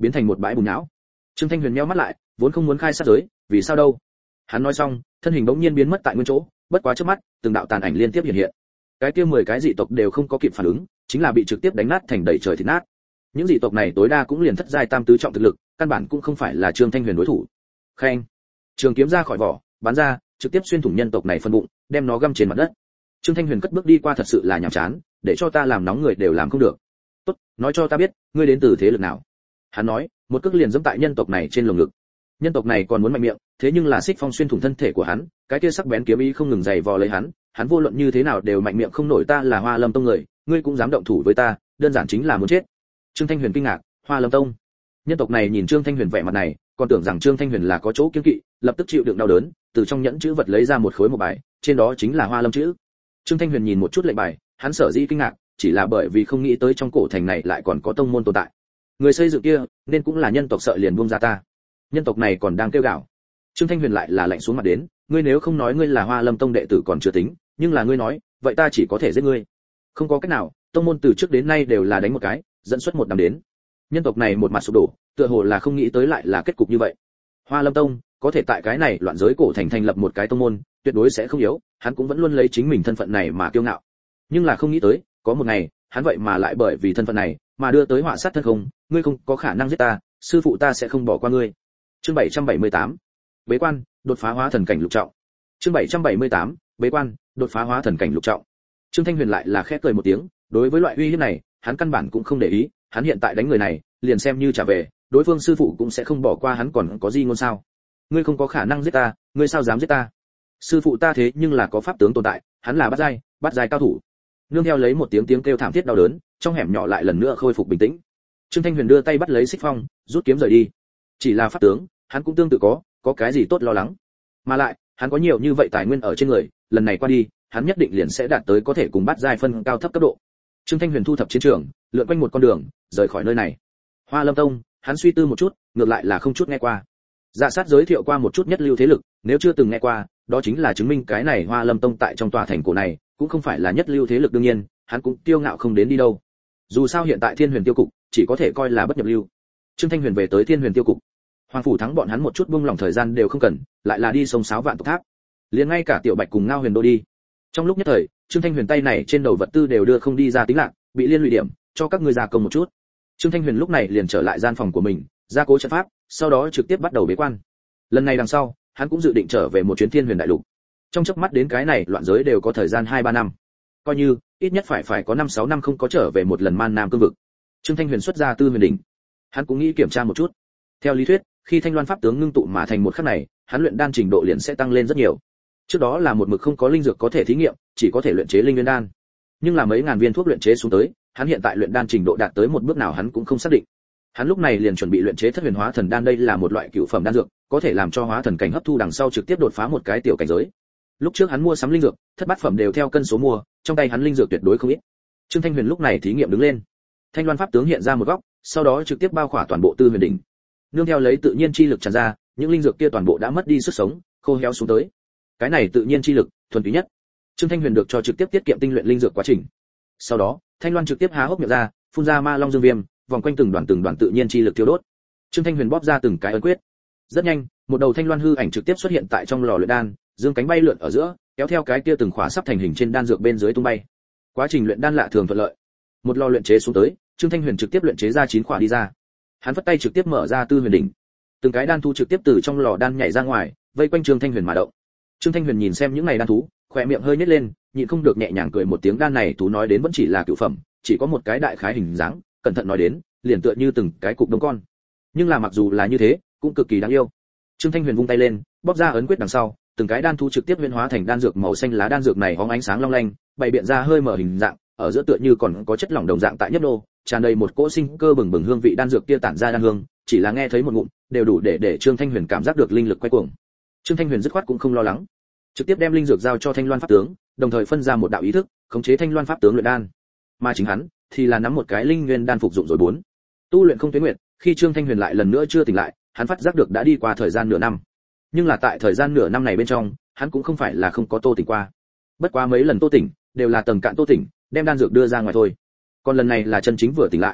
biến thành một bãi bùn nhão. Trương Thanh Huyền nheo mắt lại, vốn không muốn khai sát giới, vì sao đâu? Hắn nói xong, thân hình bỗng nhiên biến mất tại nguyên chỗ, bất quá chớp mắt, từng đạo tàn ảnh liên tiếp hiện hiện. Cái kia mười cái dị tộc đều không có kịp phản ứng, chính là bị trực tiếp đánh nát thành đầy trời thịt nát. Những dị tộc này tối đa cũng liền thất giai tam tứ trọng thực lực, căn bản cũng không phải là Trương Thanh Huyền đối thủ. Khen, trường kiếm ra khỏi vỏ, bắn ra, trực tiếp xuyên thủng nhân tộc này phân bụng, đem nó găm trên mặt đất. Trương Thanh Huyền cất bước đi qua thật sự là nhàm chán, để cho ta làm nóng người đều làm không được. Tốt, nói cho ta biết, ngươi đến từ thế lực nào? Hắn nói, một cước liền giẫm tại nhân tộc này trên lồng ngực. Nhân tộc này còn muốn mạnh miệng, thế nhưng là xích phong xuyên thủng thân thể của hắn, cái kia sắc bén kiếm ý không ngừng giày vò lấy hắn, hắn vô luận như thế nào đều mạnh miệng không nổi. Ta là Hoa Lâm Tông người, ngươi cũng dám động thủ với ta, đơn giản chính là muốn chết. Trương Thanh Huyền kinh ngạc, Hoa Lâm Tông? Nhân tộc này nhìn Trương Thanh Huyền vẻ mặt này, còn tưởng rằng Trương Thanh Huyền là có chỗ kiêng kỵ, lập tức chịu đựng đau đớn, từ trong nhẫn chữ vật lấy ra một khối một bài, trên đó chính là Hoa Lâm chữ. Trương Thanh Huyền nhìn một chút lệnh bài, hắn sở dĩ kinh ngạc, chỉ là bởi vì không nghĩ tới trong cổ thành này lại còn có tông môn tồn tại. Người xây dựng kia, nên cũng là nhân tộc, sợ liền buông ra ta. Nhân tộc này còn đang kêu gào. Trương Thanh Huyền lại là lạnh xuống mặt đến, ngươi nếu không nói ngươi là Hoa Lâm Tông đệ tử còn chưa tính, nhưng là ngươi nói, vậy ta chỉ có thể giết ngươi. Không có cách nào, tông môn từ trước đến nay đều là đánh một cái, dẫn xuất một đám đến. Nhân tộc này một mặt sụp đổ, tựa hồ là không nghĩ tới lại là kết cục như vậy. Hoa Lâm Tông có thể tại cái này loạn giới cổ thành thành lập một cái tông môn, tuyệt đối sẽ không yếu, hắn cũng vẫn luôn lấy chính mình thân phận này mà kiêu ngạo. Nhưng là không nghĩ tới, có một ngày, hắn vậy mà lại bởi vì thân phận này mà đưa tới họa sát thân không, ngươi không có khả năng giết ta, sư phụ ta sẽ không bỏ qua ngươi. Chương bảy trăm bảy mươi tám, bế quan, đột phá hóa thần cảnh lục trọng. Chương bảy trăm bảy mươi tám, bế quan, đột phá hóa thần cảnh lục trọng. Trương Thanh Huyền lại là khẽ cười một tiếng, đối với loại uy hiếp này, hắn căn bản cũng không để ý, hắn hiện tại đánh người này, liền xem như trả về, đối phương sư phụ cũng sẽ không bỏ qua hắn, còn có gì ngôn sao? Ngươi không có khả năng giết ta, ngươi sao dám giết ta? Sư phụ ta thế nhưng là có pháp tướng tồn tại, hắn là bát giai, bát giai cao thủ. Nương theo lấy một tiếng tiếng kêu thảm thiết đau đớn, trong hẻm nhỏ lại lần nữa khôi phục bình tĩnh. Trương Thanh Huyền đưa tay bắt lấy xích phong, rút kiếm rời đi. Chỉ là pháp tướng, hắn cũng tương tự có, có cái gì tốt lo lắng? Mà lại, hắn có nhiều như vậy tài nguyên ở trên người, lần này qua đi, hắn nhất định liền sẽ đạt tới có thể cùng bát giai phân cao thấp cấp độ. Trương Thanh Huyền thu thập chiến trường, lượn quanh một con đường, rời khỏi nơi này. Hoa Lâm Tông, hắn suy tư một chút, ngược lại là không chút nghe qua. Dạ Sát giới thiệu qua một chút nhất lưu thế lực, nếu chưa từng nghe qua, đó chính là chứng minh cái này Hoa Lâm Tông tại trong tòa thành cổ này, cũng không phải là nhất lưu thế lực, đương nhiên, hắn cũng kiêu ngạo không đến đi đâu. Dù sao hiện tại Thiên Huyền Tiêu cục chỉ có thể coi là bất nhập lưu. Trương Thanh Huyền về tới Thiên Huyền Tiêu cục. Hoàng phủ thắng bọn hắn một chút buông lỏng thời gian đều không cần, lại là đi sông sáo vạn tộc tháp. Liền ngay cả Tiểu Bạch cùng Ngao Huyền Đô đi. Trong lúc nhất thời, Trương Thanh Huyền tay này trên đầu vật tư đều đưa không đi ra tính lạc, bị liên lụy điểm, cho các ngươi gia công một chút. Trương Thanh Huyền lúc này liền trở lại gian phòng của mình, gia cố trận pháp, sau đó trực tiếp bắt đầu bế quan. Lần này đằng sau, hắn cũng dự định trở về một chuyến Thiên Huyền Đại Lục. Trong chớp mắt đến cái này loạn giới đều có thời gian hai ba năm. Coi như ít nhất phải phải có năm sáu năm không có trở về một lần Man Nam cương vực. Trương Thanh Huyền xuất ra Tư Huyền đỉnh. Hắn cũng nghĩ kiểm tra một chút. Theo lý thuyết, khi Thanh Loan pháp tướng ngưng tụ mà thành một khắc này, hắn luyện đan trình độ liền sẽ tăng lên rất nhiều. Trước đó là một mực không có linh dược có thể thí nghiệm, chỉ có thể luyện chế linh nguyên đan. Nhưng là mấy ngàn viên thuốc luyện chế xuống tới, hắn hiện tại luyện đan trình độ đạt tới một bước nào hắn cũng không xác định. Hắn lúc này liền chuẩn bị luyện chế Thất Huyền Hóa Thần đan, đây là một loại cửu phẩm đan dược, có thể làm cho hóa thần cảnh hấp thu đằng sau trực tiếp đột phá một cái tiểu cảnh giới. Lúc trước hắn mua sắm linh dược, thất bát phẩm đều theo cân số mua, trong tay hắn linh dược tuyệt đối không ít. Trương Thanh Huyền lúc này thí nghiệm đứng lên. Thanh Loan pháp tướng hiện ra một góc, sau đó trực tiếp bao khỏa toàn bộ Tư Huyền đỉnh. Nương theo lấy tự nhiên chi lực tràn ra, những linh dược kia toàn bộ đã mất đi sức sống, khô héo xuống tới. Cái này tự nhiên chi lực, thuần túy nhất. Trương Thanh Huyền được cho trực tiếp tiết kiệm tinh luyện linh dược quá trình. Sau đó, Thanh Loan trực tiếp há hốc miệng ra, phun ra ma long dương viêm, vòng quanh từng đoàn từng đoàn tự nhiên chi lực thiêu đốt. Trương Thanh Huyền bóp ra từng cái ấn quyết. Rất nhanh, một đầu thanh loan hư ảnh trực tiếp xuất hiện tại trong lò luyện đan, dương cánh bay lượn ở giữa, kéo theo cái kia từng khóa sắp thành hình trên đan dược bên dưới tung bay. Quá trình luyện đan lạ thường thuận lợi. Một lò luyện chế xuống tới, Trương Thanh Huyền trực tiếp luyện chế ra chín khóa đi ra. Hắn vất tay trực tiếp mở ra Tư Huyền đỉnh. Từng cái đan thú trực tiếp từ trong lò đan nhảy ra ngoài, vây quanh Trương Thanh Huyền mà động. Trương Thanh Huyền nhìn xem những này đan thú, khóe miệng hơi nhếch lên, nhịn không được nhẹ nhàng cười một tiếng. Đan này thú nói đến vẫn chỉ là cửu phẩm, chỉ có một cái đại khái hình dáng, cẩn thận nói đến, liền tựa như từng cái cục đông con. Nhưng là mặc dù là như thế, cũng cực kỳ đáng yêu. Trương Thanh Huyền vung tay lên, bóp ra ấn quyết đằng sau, từng cái đan thú trực tiếp huyễn hóa thành đan dược màu xanh lá. Đan dược này hóng ánh sáng long lanh, bày biện ra hơi mở hình dạng, ở giữa tựa như còn có chất lỏng đồng dạng tại nhấp nô, tràn đầy một cỗ sinh cơ bừng bừng hương vị. Đan dược kia tản ra đan hương, chỉ là nghe thấy một ngụm, đều đủ để để Trương Thanh Huyền cảm giác được linh lực quay cuồng. Trương Thanh Huyền dứt khoát cũng không lo lắng, trực tiếp đem linh dược giao cho Thanh Loan pháp tướng, đồng thời phân ra một đạo ý thức, khống chế Thanh Loan pháp tướng luyện đan. Mà chính hắn thì là nắm một cái linh nguyên đan phục dụng rồi bốn. Tu luyện không tuyến nguyện, khi Trương Thanh Huyền lại lần nữa chưa tỉnh lại, hắn phát giác được đã đi qua thời gian nửa năm. Nhưng là tại thời gian nửa năm này bên trong, hắn cũng không phải là không có tô tỉnh qua. Bất quá mấy lần tô tỉnh, đều là tầng cạn tô tỉnh, đem đan dược đưa ra ngoài thôi. Còn lần này là chân chính vừa tỉnh lại.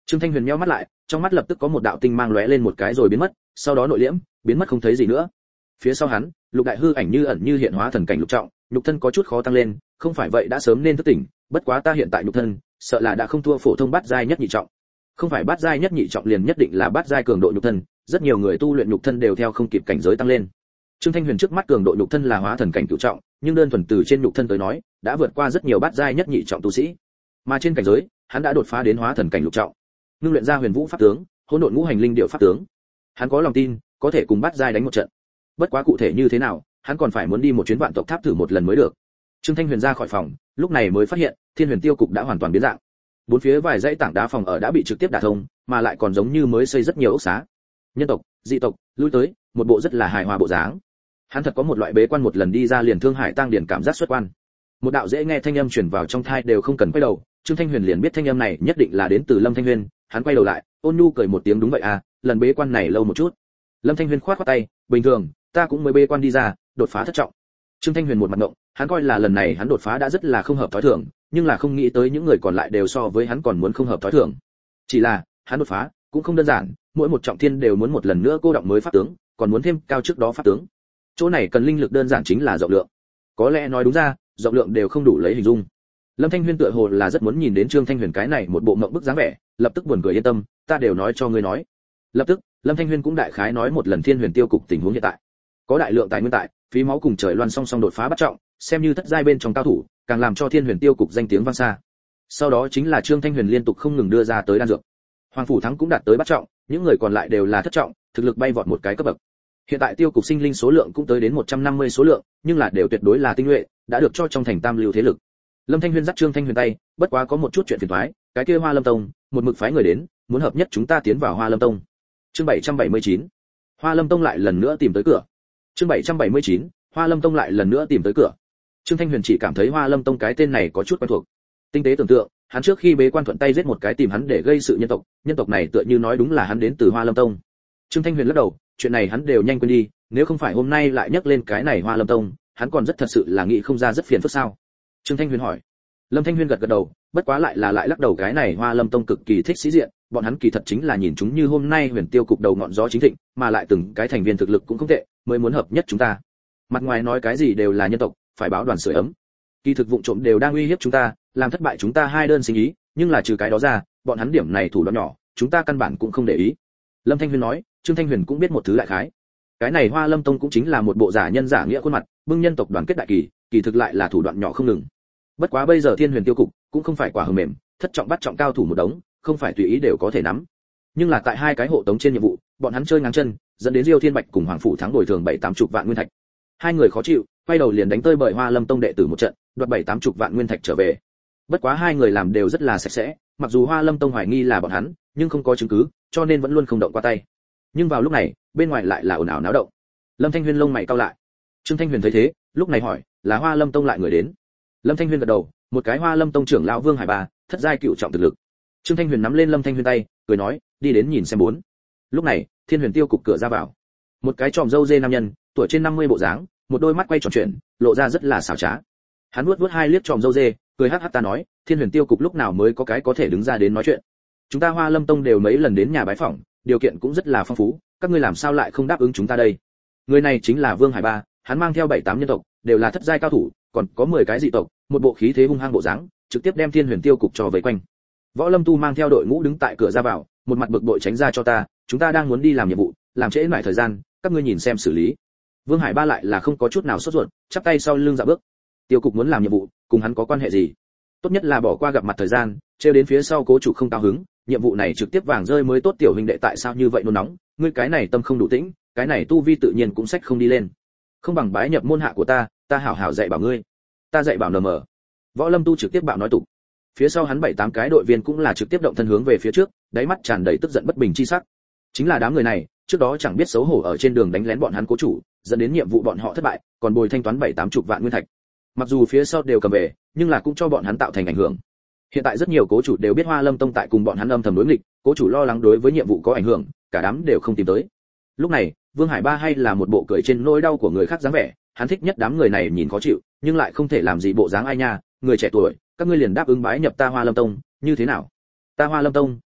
Trương Thanh Huyền nhíu mắt lại, trong mắt lập tức có một đạo tinh mang lóe lên một cái rồi biến mất, sau đó nội liễm, biến mất không thấy gì nữa. Phía sau hắn, lục đại hư ảnh như ẩn như hiện hóa thần cảnh lục trọng, nhục thân có chút khó tăng lên, không phải vậy đã sớm nên thức tỉnh, bất quá ta hiện tại nhục thân, sợ là đã không thua phổ thông bát giai nhất nhị trọng. Không phải bát giai nhất nhị trọng liền nhất định là bát giai cường độ nhục thân, rất nhiều người tu luyện nhục thân đều theo không kịp cảnh giới tăng lên. Trương Thanh Huyền trước mắt cường độ nhục thân là hóa thần cảnh cửu trọng, nhưng đơn thuần từ trên nhục thân tới nói, đã vượt qua rất nhiều bát giai nhất nhị trọng tu sĩ. Mà trên cảnh giới, hắn đã đột phá đến hóa thần cảnh lục trọng. Ngưng luyện ra Huyền Vũ pháp tướng, hỗn độn ngũ hành linh điệu pháp tướng. Hắn có lòng tin, có thể cùng bát giai đánh một trận. Bất quá cụ thể như thế nào, hắn còn phải muốn đi một chuyến vạn tộc tháp thử một lần mới được. Trương Thanh Huyền ra khỏi phòng, lúc này mới phát hiện, Thiên Huyền Tiêu cục đã hoàn toàn biến dạng. Bốn phía vài dãy tảng đá phòng ở đã bị trực tiếp đả thông, mà lại còn giống như mới xây rất nhiều ốc xá. Nhân tộc, dị tộc, lui tới, một bộ rất là hài hòa bộ dáng. Hắn thật có một loại bế quan một lần đi ra liền Thương Hải tăng điển cảm giác xuất quan. Một đạo dễ nghe thanh âm truyền vào trong tai đều không cần quay đầu, Trương Thanh Huyền liền biết thanh âm này nhất định là đến từ Lâm Thanh Huyền, hắn quay đầu lại, ôn nhu cười một tiếng đúng vậy à, lần bế quan này lâu một chút. Lâm Thanh Huyền khoát khoát tay, bình thường, ta cũng mới bế quan đi ra, đột phá thất trọng. Trương Thanh Huyền một mặt ngộng, hắn coi là lần này hắn đột phá đã rất là không hợp thói thường, nhưng là không nghĩ tới những người còn lại đều so với hắn còn muốn không hợp thói thường. Chỉ là, hắn đột phá cũng không đơn giản, mỗi một trọng thiên đều muốn một lần nữa cô động mới pháp tướng, còn muốn thêm cao trước đó pháp tướng. Chỗ này cần linh lực đơn giản chính là rộng lượng. Có lẽ nói đúng ra, rộng lượng đều không đủ lấy hình dung. Lâm Thanh Huyền tựa hồ là rất muốn nhìn đến Trương Thanh Huyền cái này một bộ mộng bức dáng vẻ, lập tức buồn cười yên tâm, ta đều nói cho ngươi nói. Lập tức, Lâm Thanh Huyền cũng đại khái nói một lần Thiên Huyền Tiêu cục tình huống hiện tại. Có đại lượng tài nguyên tại, phí máu cùng trời loan song song đột phá bắt trọng, xem như thất giai bên trong cao thủ, càng làm cho Thiên Huyền Tiêu cục danh tiếng vang xa. Sau đó chính là Trương Thanh Huyền liên tục không ngừng đưa ra tới đan dược. Hoàng phủ thắng cũng đạt tới bắt trọng, những người còn lại đều là thất trọng, thực lực bay vọt một cái cấp bậc. Hiện tại tiêu cục sinh linh số lượng cũng tới đến một trăm năm mươi số lượng, nhưng là đều tuyệt đối là tinh nhuệ, đã được cho trong thành tam lưu thế lực. Lâm Thanh Huyền dắt Trương Thanh Huyền tay, bất quá có một chút chuyện phiền toái, cái kia Hoa Lâm Tông, một mực phái người đến, muốn hợp nhất chúng ta tiến vào Hoa Lâm Tông. Chương bảy trăm bảy mươi chín. Hoa Lâm Tông lại lần nữa tìm tới cửa. Chương bảy trăm bảy mươi chín. Hoa Lâm Tông lại lần nữa tìm tới cửa. Trương Thanh Huyền chỉ cảm thấy Hoa Lâm Tông cái tên này có chút quen thuộc. Tinh tế tưởng tượng, hắn trước khi bế quan thuận tay giết một cái tìm hắn để gây sự nhân tộc, nhân tộc này tựa như nói đúng là hắn đến từ Hoa Lâm Tông. Trương Thanh Huyền lắc đầu, chuyện này hắn đều nhanh quên đi, nếu không phải hôm nay lại nhắc lên cái này Hoa Lâm Tông, hắn còn rất thật sự là nghĩ không ra rất phiền phức sao? Trương Thanh Huyền hỏi. Lâm Thanh Huyền gật gật đầu, bất quá lại là lại lắc đầu cái này Hoa Lâm Tông cực kỳ thích sĩ diện, bọn hắn kỳ thật chính là nhìn chúng như hôm nay Huyền Tiêu cục đầu ngọn gió chính thịnh, mà lại từng cái thành viên thực lực cũng không tệ, mới muốn hợp nhất chúng ta. Mặt ngoài nói cái gì đều là nhân tộc, phải báo đoàn sưởi ấm. Kỳ thực vụng trộm đều đang uy hiếp chúng ta, làm thất bại chúng ta hai đơn sinh ý, nhưng là trừ cái đó ra, bọn hắn điểm này thủ đoạn nhỏ, chúng ta căn bản cũng không để ý. Lâm Thanh Huyền nói, Trương Thanh Huyền cũng biết một thứ đại khái. Cái này Hoa Lâm Tông cũng chính là một bộ giả nhân giả nghĩa khuôn mặt, bưng nhân tộc đoàn kết đại kỳ, kỳ thực lại là thủ đoạn nhỏ không ngừng. Bất quá bây giờ Thiên Huyền Tiêu cục cũng không phải quả hờ mềm, thất trọng bắt trọng cao thủ một đống, không phải tùy ý đều có thể nắm. Nhưng là tại hai cái hộ tống trên nhiệm vụ, bọn hắn chơi ngang chân, dẫn đến Diêu Thiên Bạch cùng Hoàng phủ thắng bồi thường bảy tám chục vạn nguyên thạch. Hai người khó chịu, quay đầu liền đánh tơi bời Hoa Lâm Tông đệ tử một trận, đoạt bảy tám chục vạn nguyên thạch trở về. Bất quá hai người làm đều rất là sạch sẽ, mặc dù Hoa Lâm Tông hoài nghi là bọn hắn, nhưng không có chứng cứ, cho nên vẫn luôn không động qua tay. Nhưng vào lúc này, bên ngoài lại là ồn ào náo động. Lâm Thanh Huyền lông mày cau lại. Trương Thanh Huyền thấy thế, lúc này hỏi, là Hoa Lâm Tông lại người đến? Lâm Thanh Huyền gật đầu, một cái Hoa Lâm Tông trưởng lão Vương Hải Ba, thất giai cựu trọng thực lực. Trương Thanh Huyền nắm lên Lâm Thanh Huyền tay, cười nói, đi đến nhìn xem bốn. Lúc này, Thiên Huyền Tiêu cục cửa ra vào. Một cái tròm râu dê nam nhân, tuổi trên năm mươi bộ dáng, một đôi mắt quay tròn chuyển, lộ ra rất là xảo trá. Hắn vuốt vuốt hai liếc tròm râu dê, cười hắc hắc ta nói, Thiên Huyền Tiêu cục lúc nào mới có cái có thể đứng ra đến nói chuyện. Chúng ta Hoa Lâm Tông đều mấy lần đến nhà bái phỏng, điều kiện cũng rất là phong phú, các ngươi làm sao lại không đáp ứng chúng ta đây? Người này chính là Vương Hải Ba, hắn mang theo bảy tám nhân tộc, đều là thất giai cao thủ, còn có mười cái dị tộc, một bộ khí thế hung hăng bộ dáng, trực tiếp đem Thiên Huyền Tiêu cục cho vây quanh. Võ Lâm Tu mang theo đội ngũ đứng tại cửa ra vào, một mặt bực bội tránh ra cho ta, chúng ta đang muốn đi làm nhiệm vụ, làm trễ nải thời gian, các ngươi nhìn xem xử lý. Vương Hải Ba lại là không có chút nào sốt ruột, chắp tay sau lưng dạo bước. Tiêu cục muốn làm nhiệm vụ, cùng hắn có quan hệ gì? Tốt nhất là bỏ qua gặp mặt thời gian, trêu đến phía sau cố chủ không cao hứng, nhiệm vụ này trực tiếp vàng rơi mới tốt. Tiểu huynh đệ tại sao như vậy nôn nóng, ngươi cái này tâm không đủ tĩnh, cái này tu vi tự nhiên cũng sách không đi lên. Không bằng bái nhập môn hạ của ta, ta hảo hảo dạy bảo ngươi. Ta dạy bảo nờ mờ. Võ Lâm Tu trực tiếp bạo nói tục. Phía sau hắn bảy tám cái đội viên cũng là trực tiếp động thân hướng về phía trước, đáy mắt tràn đầy tức giận bất bình chi sắc. Chính là đám người này, trước đó chẳng biết xấu hổ ở trên đường đánh lén bọn hắn cố chủ, dẫn đến nhiệm vụ bọn họ thất bại, còn bồi thanh toán bảy tám chục vạn nguyên thạch. Mặc dù phía sau đều cầm về, nhưng là cũng cho bọn hắn tạo thành ảnh hưởng. Hiện tại rất nhiều cố chủ đều biết Hoa Lâm Tông tại cùng bọn hắn âm thầm đối nghịch, cố chủ lo lắng đối với nhiệm vụ có ảnh hưởng, cả đám đều không tìm tới. Lúc này, Vương Hải Ba hay là một bộ cười trên nỗi đau của người khác dáng vẻ, hắn thích nhất đám người này nhìn khó chịu, nhưng lại không thể làm gì bộ dáng ai nha, người trẻ tuổi, các ngươi liền đáp ứng bái nhập ta Hoa Lâm Tông, như thế nào? Ta Hoa Lâm Tông,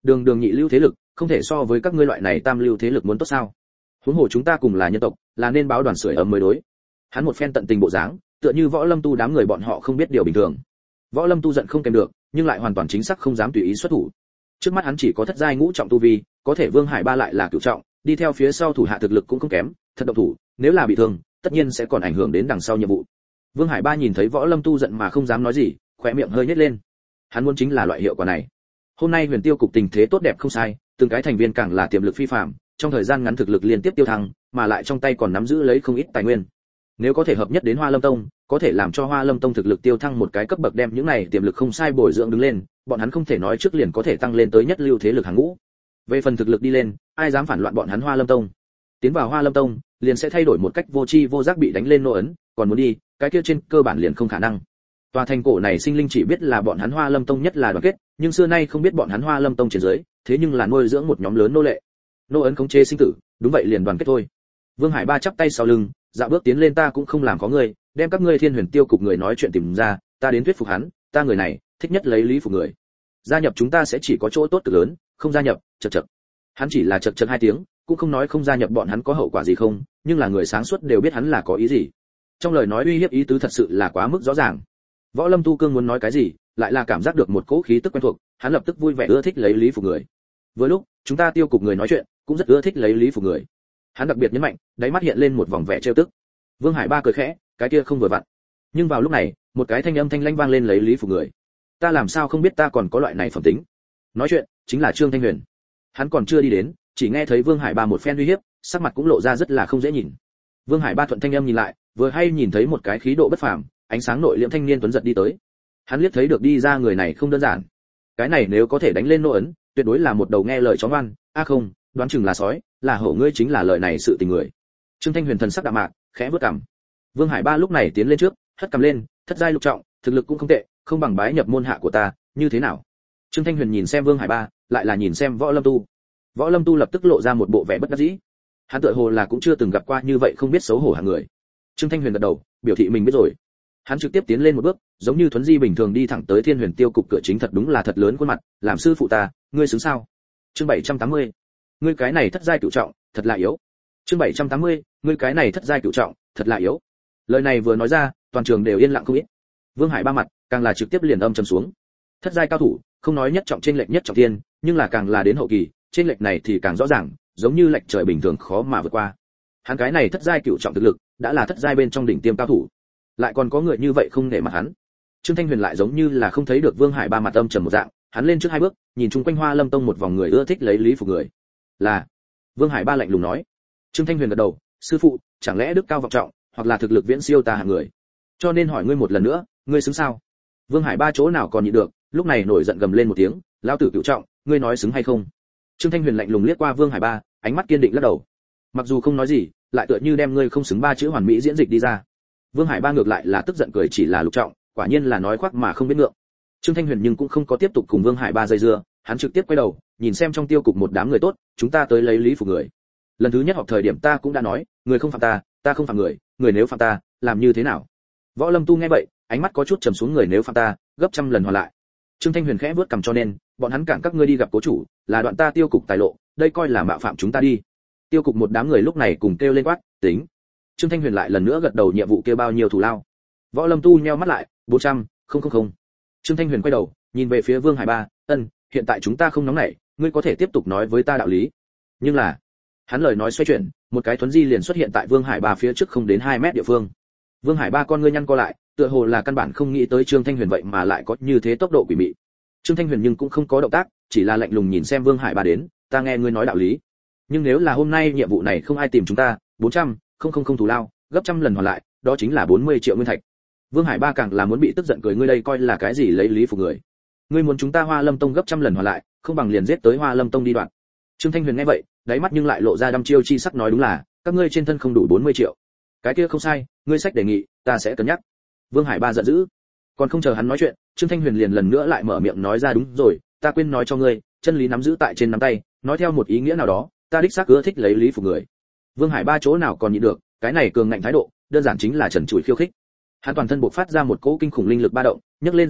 đường đường nhị lưu thế lực không thể so với các ngươi loại này tam lưu thế lực muốn tốt sao? Huống hồ chúng ta cùng là nhân tộc, là nên báo đoàn sưởi ấm mới đối. Hắn một phen tận tình bộ dáng, tựa như Võ Lâm Tu đám người bọn họ không biết điều bình thường. Võ Lâm Tu giận không kèm được, nhưng lại hoàn toàn chính xác không dám tùy ý xuất thủ. Trước mắt hắn chỉ có thất giai ngũ trọng tu vi, có thể Vương Hải Ba lại là cửu trọng, đi theo phía sau thủ hạ thực lực cũng không kém, thật động thủ, nếu là bị thương, tất nhiên sẽ còn ảnh hưởng đến đằng sau nhiệm vụ. Vương Hải Ba nhìn thấy Võ Lâm Tu giận mà không dám nói gì, khóe miệng hơi nhếch lên. Hắn muốn chính là loại hiệu quả này. Hôm nay Huyền Tiêu cục tình thế tốt đẹp không sai, từng cái thành viên càng là tiềm lực phi phàm, trong thời gian ngắn thực lực liên tiếp tiêu thăng, mà lại trong tay còn nắm giữ lấy không ít tài nguyên. Nếu có thể hợp nhất đến Hoa Lâm Tông, có thể làm cho Hoa Lâm Tông thực lực tiêu thăng một cái cấp bậc, đem những này tiềm lực không sai bồi dưỡng đứng lên, bọn hắn không thể nói trước liền có thể tăng lên tới nhất lưu thế lực hàng ngũ. Về phần thực lực đi lên, ai dám phản loạn bọn hắn Hoa Lâm Tông? Tiến vào Hoa Lâm Tông, liền sẽ thay đổi một cách vô tri vô giác bị đánh lên nô ấn, còn muốn đi, cái kia trên cơ bản liền không khả năng. Tòa thành cổ này sinh linh chỉ biết là bọn hắn Hoa Lâm Tông nhất là đoàn kết, nhưng xưa nay không biết bọn hắn Hoa Lâm Tông trên dưới, thế nhưng là nuôi dưỡng một nhóm lớn nô lệ. Nô ấn khống chế sinh tử, đúng vậy liền đoàn kết thôi. Vương Hải Ba chắp tay sau lưng, dạo bước tiến lên, ta cũng không làm có ngươi, đem các ngươi Thiên Huyền Tiêu cục người nói chuyện tìm ra, ta đến thuyết phục hắn, ta người này, thích nhất lấy lý phục người. Gia nhập chúng ta sẽ chỉ có chỗ tốt cực lớn, không gia nhập, chậc chậc. Hắn chỉ là chậc chậc hai tiếng, cũng không nói không gia nhập bọn hắn có hậu quả gì không, nhưng là người sáng suốt đều biết hắn là có ý gì. Trong lời nói uy hiếp ý tứ thật sự là quá mức rõ ràng. Võ Lâm Tu Cương muốn nói cái gì, lại là cảm giác được một cỗ khí tức quen thuộc, hắn lập tức vui vẻ ưa thích lấy lý phục người. Vừa lúc, chúng ta Tiêu cục người nói chuyện, cũng rất ưa thích lấy lý phục người. Hắn đặc biệt nhấn mạnh, đáy mắt hiện lên một vòng vẻ trêu tức. Vương Hải Ba cười khẽ, cái kia không vừa vặn. Nhưng vào lúc này, một cái thanh âm thanh lãnh vang lên lấy lý phục người. Ta làm sao không biết ta còn có loại này phẩm tính? Nói chuyện chính là Trương Thanh Huyền. Hắn còn chưa đi đến, chỉ nghe thấy Vương Hải Ba một phen uy hiếp, sắc mặt cũng lộ ra rất là không dễ nhìn. Vương Hải Ba thuận thanh âm nhìn lại, vừa hay nhìn thấy một cái khí độ bất phàm, ánh sáng nội liễm thanh niên tuấn giật đi tới. Hắn liếc thấy được đi ra người này không đơn giản. Cái này nếu có thể đánh lên nô ấn, tuyệt đối là một đầu nghe lời chó ngoan, a à không, đoán chừng là sói, là hổ, ngươi chính là lời này sự tình người. Trương Thanh Huyền thần sắc đạm mạc, khẽ vuốt cằm. Vương Hải Ba lúc này tiến lên trước, hất cằm lên, thất giai lục trọng, thực lực cũng không tệ, không bằng bái nhập môn hạ của ta, như thế nào? Trương Thanh Huyền nhìn xem Vương Hải Ba, lại là nhìn xem Võ Lâm Tu. Võ Lâm Tu lập tức lộ ra một bộ vẻ bất đắc dĩ. Hắn tựa hồ là cũng chưa từng gặp qua như vậy không biết xấu hổ hạng người. Trương Thanh Huyền gật đầu, biểu thị mình biết rồi. Hắn trực tiếp tiến lên một bước, giống như thuấn di bình thường đi thẳng tới Thiên Huyền Tiêu cục cửa chính, thật đúng là thật lớn khuôn mặt, làm sư phụ ta, ngươi xứng sao? Chương bảy trăm tám mươi. Ngươi cái này thất giai cửu trọng, thật là yếu. Chương bảy trăm tám mươi, ngươi cái này thất giai cửu trọng, thật là yếu. Lời này vừa nói ra, toàn trường đều yên lặng không ít. Vương Hải Ba mặt, càng là trực tiếp liền âm trầm xuống. Thất giai cao thủ, không nói nhất trọng trên lệch nhất trọng thiên, nhưng là càng là đến hậu kỳ, trên lệch này thì càng rõ ràng, giống như lệch trời bình thường khó mà vượt qua. Hắn cái này thất giai cửu trọng thực lực, đã là thất giai bên trong đỉnh tiêm cao thủ. Lại còn có người như vậy không để mặt hắn. Trương Thanh Huyền lại giống như là không thấy được Vương Hải Ba mặt âm trầm một dạng, hắn lên trước hai bước, nhìn chung quanh Hoa Lâm Tông một vòng người ưa thích lấy lý phục người. Là. Vương Hải Ba lạnh lùng nói. Trương Thanh Huyền gật đầu, sư phụ, chẳng lẽ đức cao vọng trọng, hoặc là thực lực viễn siêu ta hạng người? Cho nên hỏi ngươi một lần nữa, ngươi xứng sao? Vương Hải Ba chỗ nào còn nhịn được, lúc này nổi giận gầm lên một tiếng, lão tử cửu trọng, ngươi nói xứng hay không? Trương Thanh Huyền lạnh lùng liếc qua Vương Hải Ba, ánh mắt kiên định lắc đầu. Mặc dù không nói gì, lại tựa như đem ngươi không xứng ba chữ hoàn mỹ diễn dịch đi ra. Vương Hải Ba ngược lại là tức giận cười, chỉ là lục trọng, quả nhiên là nói khoác mà không biết ngượng. Trương Thanh Huyền nhưng cũng không có tiếp tục cùng Vương Hải Ba dây dưa, hắn trực tiếp quay đầu, nhìn xem trong tiêu cục một đám người tốt, chúng ta tới lấy lý phục người. Lần thứ nhất họp thời điểm ta cũng đã nói, người không phạm ta, ta không phạm người, người nếu phạm ta, làm như thế nào? Võ Lâm Tu nghe vậy, ánh mắt có chút trầm xuống, người nếu phạm ta, gấp trăm lần hoàn lại. Trương Thanh Huyền khẽ vuốt cằm, cho nên, bọn hắn cản các ngươi đi gặp cố chủ, là đoạn ta tiêu cục tài lộ, đây coi là mạo phạm chúng ta đi. Tiêu cục một đám người lúc này cùng kêu lên quát, tính. Trương Thanh Huyền lại lần nữa gật đầu, nhiệm vụ kia bao nhiêu thù lao? Võ Lâm Tu nheo mắt lại, bốn trăm, không không không. Trương Thanh Huyền quay đầu, nhìn về phía Vương Hải Ba, ân, hiện tại chúng ta không nóng nảy, ngươi có thể tiếp tục nói với ta đạo lý. Nhưng là, hắn lời nói xoay chuyển, một cái thuấn di liền xuất hiện tại Vương Hải Ba phía trước không đến hai mét địa phương. Vương Hải Ba con ngươi nhăn co lại, tựa hồ là căn bản không nghĩ tới Trương Thanh Huyền vậy mà lại có như thế tốc độ quỷ mị. Trương Thanh Huyền nhưng cũng không có động tác, chỉ là lạnh lùng nhìn xem Vương Hải Ba đến, ta nghe ngươi nói đạo lý. Nhưng nếu là hôm nay nhiệm vụ này không ai tìm chúng ta, bốn trăm, không không không thù lao, gấp trăm lần hoàn lại, đó chính là bốn mươi triệu nguyên thạch. Vương Hải Ba càng là muốn bị tức giận cười, ngươi đây coi là cái gì lấy lý phục người? Ngươi muốn chúng ta Hoa Lâm Tông gấp trăm lần hoàn lại, không bằng liền giết tới Hoa Lâm Tông đi đoạn. Trương Thanh Huyền nghe vậy, đáy mắt nhưng lại lộ ra đăm chiêu chi sắc, nói đúng là, các ngươi trên thân không đủ bốn mươi triệu. Cái kia không sai, ngươi sách đề nghị, ta sẽ cân nhắc. Vương Hải Ba giận dữ. Còn không chờ hắn nói chuyện, Trương Thanh Huyền liền lần nữa lại mở miệng nói ra, đúng rồi, ta quên nói cho ngươi, chân lý nắm giữ tại trên nắm tay, nói theo một ý nghĩa nào đó, ta đích xác ưa thích lấy lý phục người. Vương Hải Ba chỗ nào còn nhịn được, cái này cường ngạnh thái độ, đơn giản chính là trần trụi khiêu khích. Hắn toàn thân bộc phát ra một cỗ kinh khủng linh lực ba động, nhấc lên gió lốc,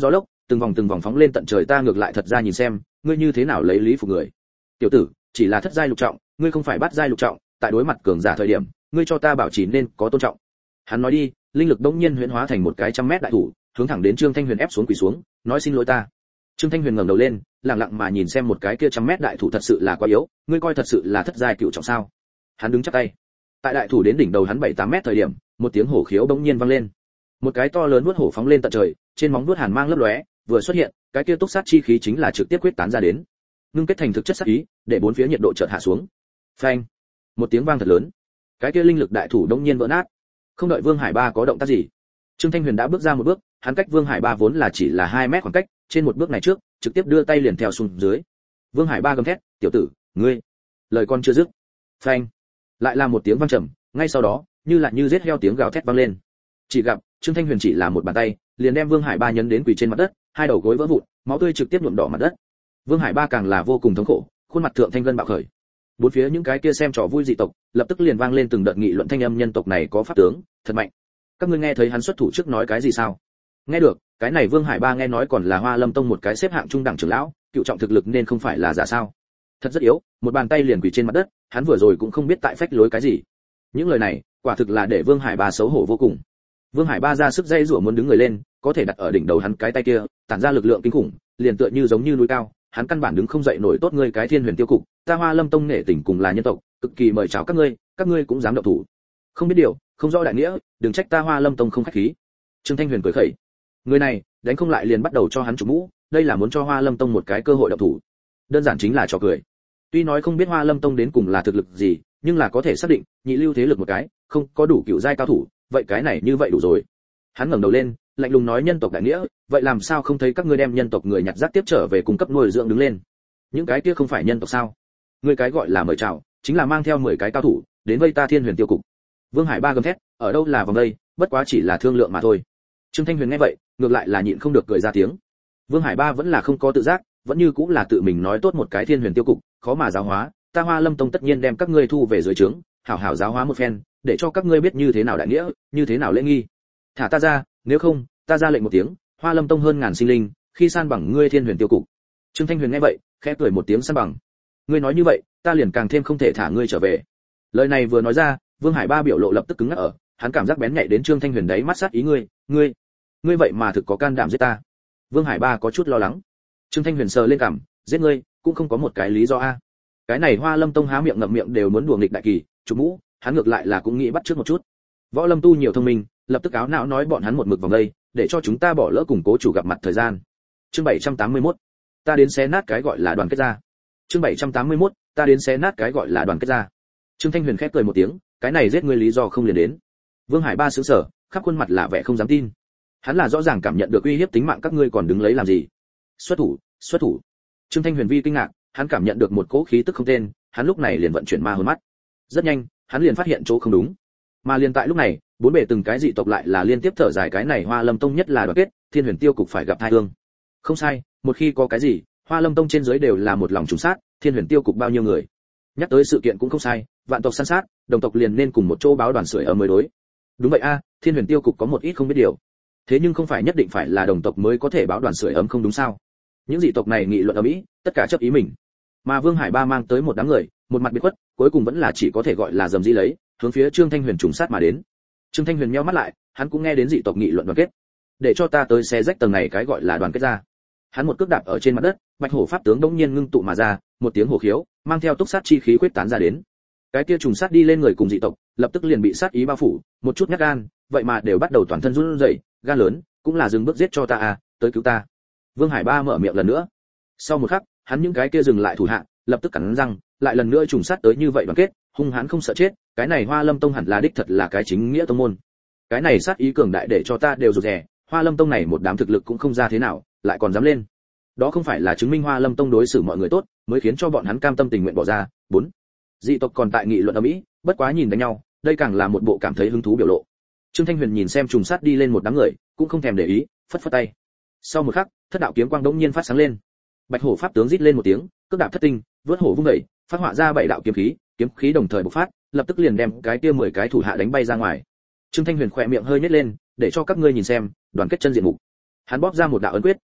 từng vòng từng vòng phóng lên tận trời, ta ngược lại thật ra nhìn xem ngươi như thế nào lấy lý phục người. Tiểu tử, chỉ là thất giai lục trọng, ngươi không phải bát giai lục trọng, tại đối mặt cường giả thời điểm ngươi cho ta bảo trì nên có tôn trọng. Hắn nói đi, linh lực đống nhiên huyễn hóa thành một cái trăm mét đại thủ, hướng thẳng đến Trương Thanh Huyền ép xuống quỳ xuống, nói xin lỗi ta. Trương Thanh Huyền ngẩng đầu lên, lặng lặng mà nhìn xem một cái kia trăm mét đại thủ, thật sự là quá yếu, ngươi coi thật sự là thất giai cựu trọng sao? Hắn đứng chắp tay. Tại đại thủ đến đỉnh đầu hắn bảy tám mét thời điểm, một tiếng hổ khiếu bỗng nhiên vang lên. Một cái to lớn vuốt hổ phóng lên tận trời, trên móng vuốt hàn mang lấp lóe, vừa xuất hiện, cái kia túc sát chi khí chính là trực tiếp quyết tán ra đến, ngưng kết thành thực chất sát ý, để bốn phía nhiệt độ chợt hạ xuống. Phanh! Một tiếng vang thật lớn, cái kia linh lực đại thủ đống nhiên vỡ nát. Không đợi Vương Hải Ba có động tác gì, Trương Thanh Huyền đã bước ra một bước, hắn cách Vương Hải Ba vốn là chỉ là hai mét khoảng cách, trên một bước này trước, trực tiếp đưa tay liền theo xuống dưới. Vương Hải Ba gầm thét, "Tiểu tử, ngươi!" Lời con chưa dứt, phanh! Lại là một tiếng vang trầm, ngay sau đó, như là như giết heo tiếng gào thét vang lên. Chỉ gặp Trương Thanh Huyền chỉ là một bàn tay, liền đem Vương Hải Ba nhấn đến quỳ trên mặt đất, hai đầu gối vỡ vụn, máu tươi trực tiếp nhuộm đỏ mặt đất. Vương Hải Ba càng là vô cùng thống khổ, khuôn mặt thượng thanh gân bạo khởi. Bốn phía những cái kia xem trò vui dị tộc, lập tức liền vang lên từng đợt nghị luận thanh âm, nhân tộc này có pháp tướng, thật mạnh. Các ngươi nghe thấy hắn xuất thủ trước nói cái gì sao? Nghe được, cái này Vương Hải Ba nghe nói còn là Hoa Lâm Tông một cái xếp hạng trung đẳng trưởng lão, cựu trọng thực lực nên không phải là giả sao? Thật rất yếu, một bàn tay liền quỳ trên mặt đất, hắn vừa rồi cũng không biết tại phách lối cái gì. Những lời này, quả thực là để Vương Hải Ba xấu hổ vô cùng. Vương Hải Ba ra sức dây rủa muốn đứng người lên, có thể đặt ở đỉnh đầu hắn cái tay kia, tản ra lực lượng kinh khủng, liền tựa như giống như núi cao, hắn căn bản đứng không dậy nổi. Tốt ngươi cái Thiên Huyền Tiêu cục, ta Hoa Lâm Tông nể tình cùng là nhân tộc, cực kỳ mời chào các ngươi, các ngươi cũng dám động thủ. Không biết điều, không rõ đại nghĩa, đừng trách ta Hoa Lâm Tông không khách khí. Trương Thanh Huyền cười khẩy. Người này, đánh không lại liền bắt đầu cho hắn chụp mũ, đây là muốn cho Hoa Lâm Tông một cái cơ hội động thủ. Đơn giản chính là trò cười. Tuy nói không biết Hoa Lâm Tông đến cùng là thực lực gì, nhưng là có thể xác định, nhị lưu thế lực một cái, không có đủ cựu giai cao thủ, vậy cái này như vậy đủ rồi. Hắn ngẩng đầu lên, lạnh lùng nói, nhân tộc đại nghĩa, vậy làm sao không thấy các ngươi đem nhân tộc người nhặt rác tiếp trở về cung cấp nuôi dưỡng đứng lên? Những cái kia không phải nhân tộc sao? Ngươi cái gọi là mời chào, chính là mang theo mười cái cao thủ đến vây ta Thiên Huyền Tiêu cục. Vương Hải Ba gầm thét, ở đâu là vòng đây, bất quá chỉ là thương lượng mà thôi. Trương Thanh Huyền nghe vậy, ngược lại là nhịn không được cười ra tiếng. Vương Hải Ba vẫn là không có tự giác, vẫn như cũng là tự mình nói tốt một cái Thiên Huyền Tiêu cục, khó mà giáo hóa, ta Hoa Lâm Tông tất nhiên đem các ngươi thu về dưới trướng, hảo hảo giáo hóa một phen, để cho các ngươi biết như thế nào đại nghĩa, như thế nào lễ nghi. Thả ta ra, nếu không, ta ra lệnh một tiếng, Hoa Lâm Tông hơn ngàn sinh linh, khi san bằng ngươi Thiên Huyền Tiêu cục. Trương Thanh Huyền nghe vậy, khẽ cười một tiếng, san bằng. Ngươi nói như vậy, ta liền càng thêm không thể thả ngươi trở về. Lời này vừa nói ra, Vương Hải Ba biểu lộ lập tức cứng ngắc ở, hắn cảm giác bén nhạy đến Trương Thanh Huyền đấy mắt sát ý, ngươi, ngươi, ngươi vậy mà thực có can đảm giết ta. Vương Hải Ba có chút lo lắng. Trương Thanh Huyền sờ lên cằm, giết ngươi, cũng không có một cái lý do a. Cái này Hoa Lâm Tông há miệng ngậm miệng đều muốn đùa nghịch đại kỳ, chụp mũ, hắn ngược lại là cũng nghĩ bắt trước một chút. Võ Lâm tu nhiều thông minh, lập tức áo não nói bọn hắn một mực vòng đây, để cho chúng ta bỏ lỡ cùng cố chủ gặp mặt thời gian. Chương bảy trăm tám mươi mốt, ta đến xé nát cái gọi là đoàn kết ra. Chương bảy trăm tám mươi mốt, ta đến xé nát cái gọi là đoàn kết ra. Trương Thanh Huyền khép cười một tiếng, cái này giết ngươi lý do không liền đến. Vương Hải Ba sững sờ, khắp khuôn mặt là vẻ không dám tin. Hắn là rõ ràng cảm nhận được uy hiếp tính mạng, các ngươi còn đứng lấy làm gì? Xuất thủ, xuất thủ. Trương Thanh Huyền vi kinh ngạc, hắn cảm nhận được một cỗ khí tức không tên, hắn lúc này liền vận chuyển ma hồn mắt. Rất nhanh, hắn liền phát hiện chỗ không đúng. Mà liền tại lúc này, bốn bề từng cái dị tộc lại là liên tiếp thở dài, cái này Hoa Lâm Tông nhất là đoàn kết, Thiên Huyền Tiêu cục phải gặp tai ương. Không sai, một khi có cái gì, Hoa Lâm Tông trên dưới đều là một lòng trùng sát, Thiên Huyền Tiêu cục bao nhiêu người. Nhắc tới sự kiện cũng không sai, vạn tộc săn sát, đồng tộc liền nên cùng một chỗ báo đoàn sưởi ở mới đối. Đúng vậy a, Thiên Huyền Tiêu cục có một ít không biết điều. Thế nhưng không phải nhất định phải là đồng tộc mới có thể báo đoàn sưởi ấm không đúng sao? Những dị tộc này nghị luận ở mỹ, tất cả chấp ý mình. Mà Vương Hải Ba mang tới một đám người, một mặt biệt khuất, cuối cùng vẫn là chỉ có thể gọi là dầm dĩ lấy, hướng phía Trương Thanh Huyền trùng sát mà đến. Trương Thanh Huyền nheo mắt lại, hắn cũng nghe đến dị tộc nghị luận đoàn kết. Để cho ta tới xé rách tầng này cái gọi là đoàn kết ra. Hắn một cước đạp ở trên mặt đất, Bạch Hổ pháp tướng đống nhiên ngưng tụ mà ra, một tiếng hổ khiếu, mang theo túc sát chi khí quyết tán ra đến. Cái kia trùng sát đi lên người cùng dị tộc, lập tức liền bị sát ý bao phủ, một chút nhát gan, vậy mà đều bắt đầu toàn thân run rẩy, gan lớn, cũng là dừng bước giết cho ta à, tới cứu ta. Vương Hải Ba mở miệng lần nữa. Sau một khắc, hắn những cái kia dừng lại thủ hạ, lập tức cắn răng, lại lần nữa trùng sát tới như vậy đoàn kết, hung hãn không sợ chết, cái này Hoa Lâm Tông hẳn là đích thật là cái chính nghĩa tông môn. Cái này sát ý cường đại để cho ta đều rụt rè, Hoa Lâm Tông này một đám thực lực cũng không ra thế nào, lại còn dám lên. Đó không phải là chứng minh Hoa Lâm Tông đối xử mọi người tốt, mới khiến cho bọn hắn cam tâm tình nguyện bỏ ra. Bốn, dị tộc còn tại nghị luận ở mỹ, bất quá nhìn đánh nhau, đây càng là một bộ cảm thấy hứng thú biểu lộ. Trương Thanh Huyền nhìn xem trùng sát đi lên một đám người, cũng không thèm để ý, phất phất tay. Sau một khắc, thất đạo kiếm quang đống nhiên phát sáng lên. Bạch Hổ pháp tướng rít lên một tiếng, cước đạp thất tinh, vớt hổ vung dậy, phát họa ra bảy đạo kiếm khí, kiếm khí đồng thời bộc phát, lập tức liền đem cái kia mười cái thủ hạ đánh bay ra ngoài. Trương Thanh Huyền khỏe miệng hơi nhếch lên, để cho các ngươi nhìn xem, đoàn kết chân diện mục. Hắn bóp ra một đạo ấn quyết,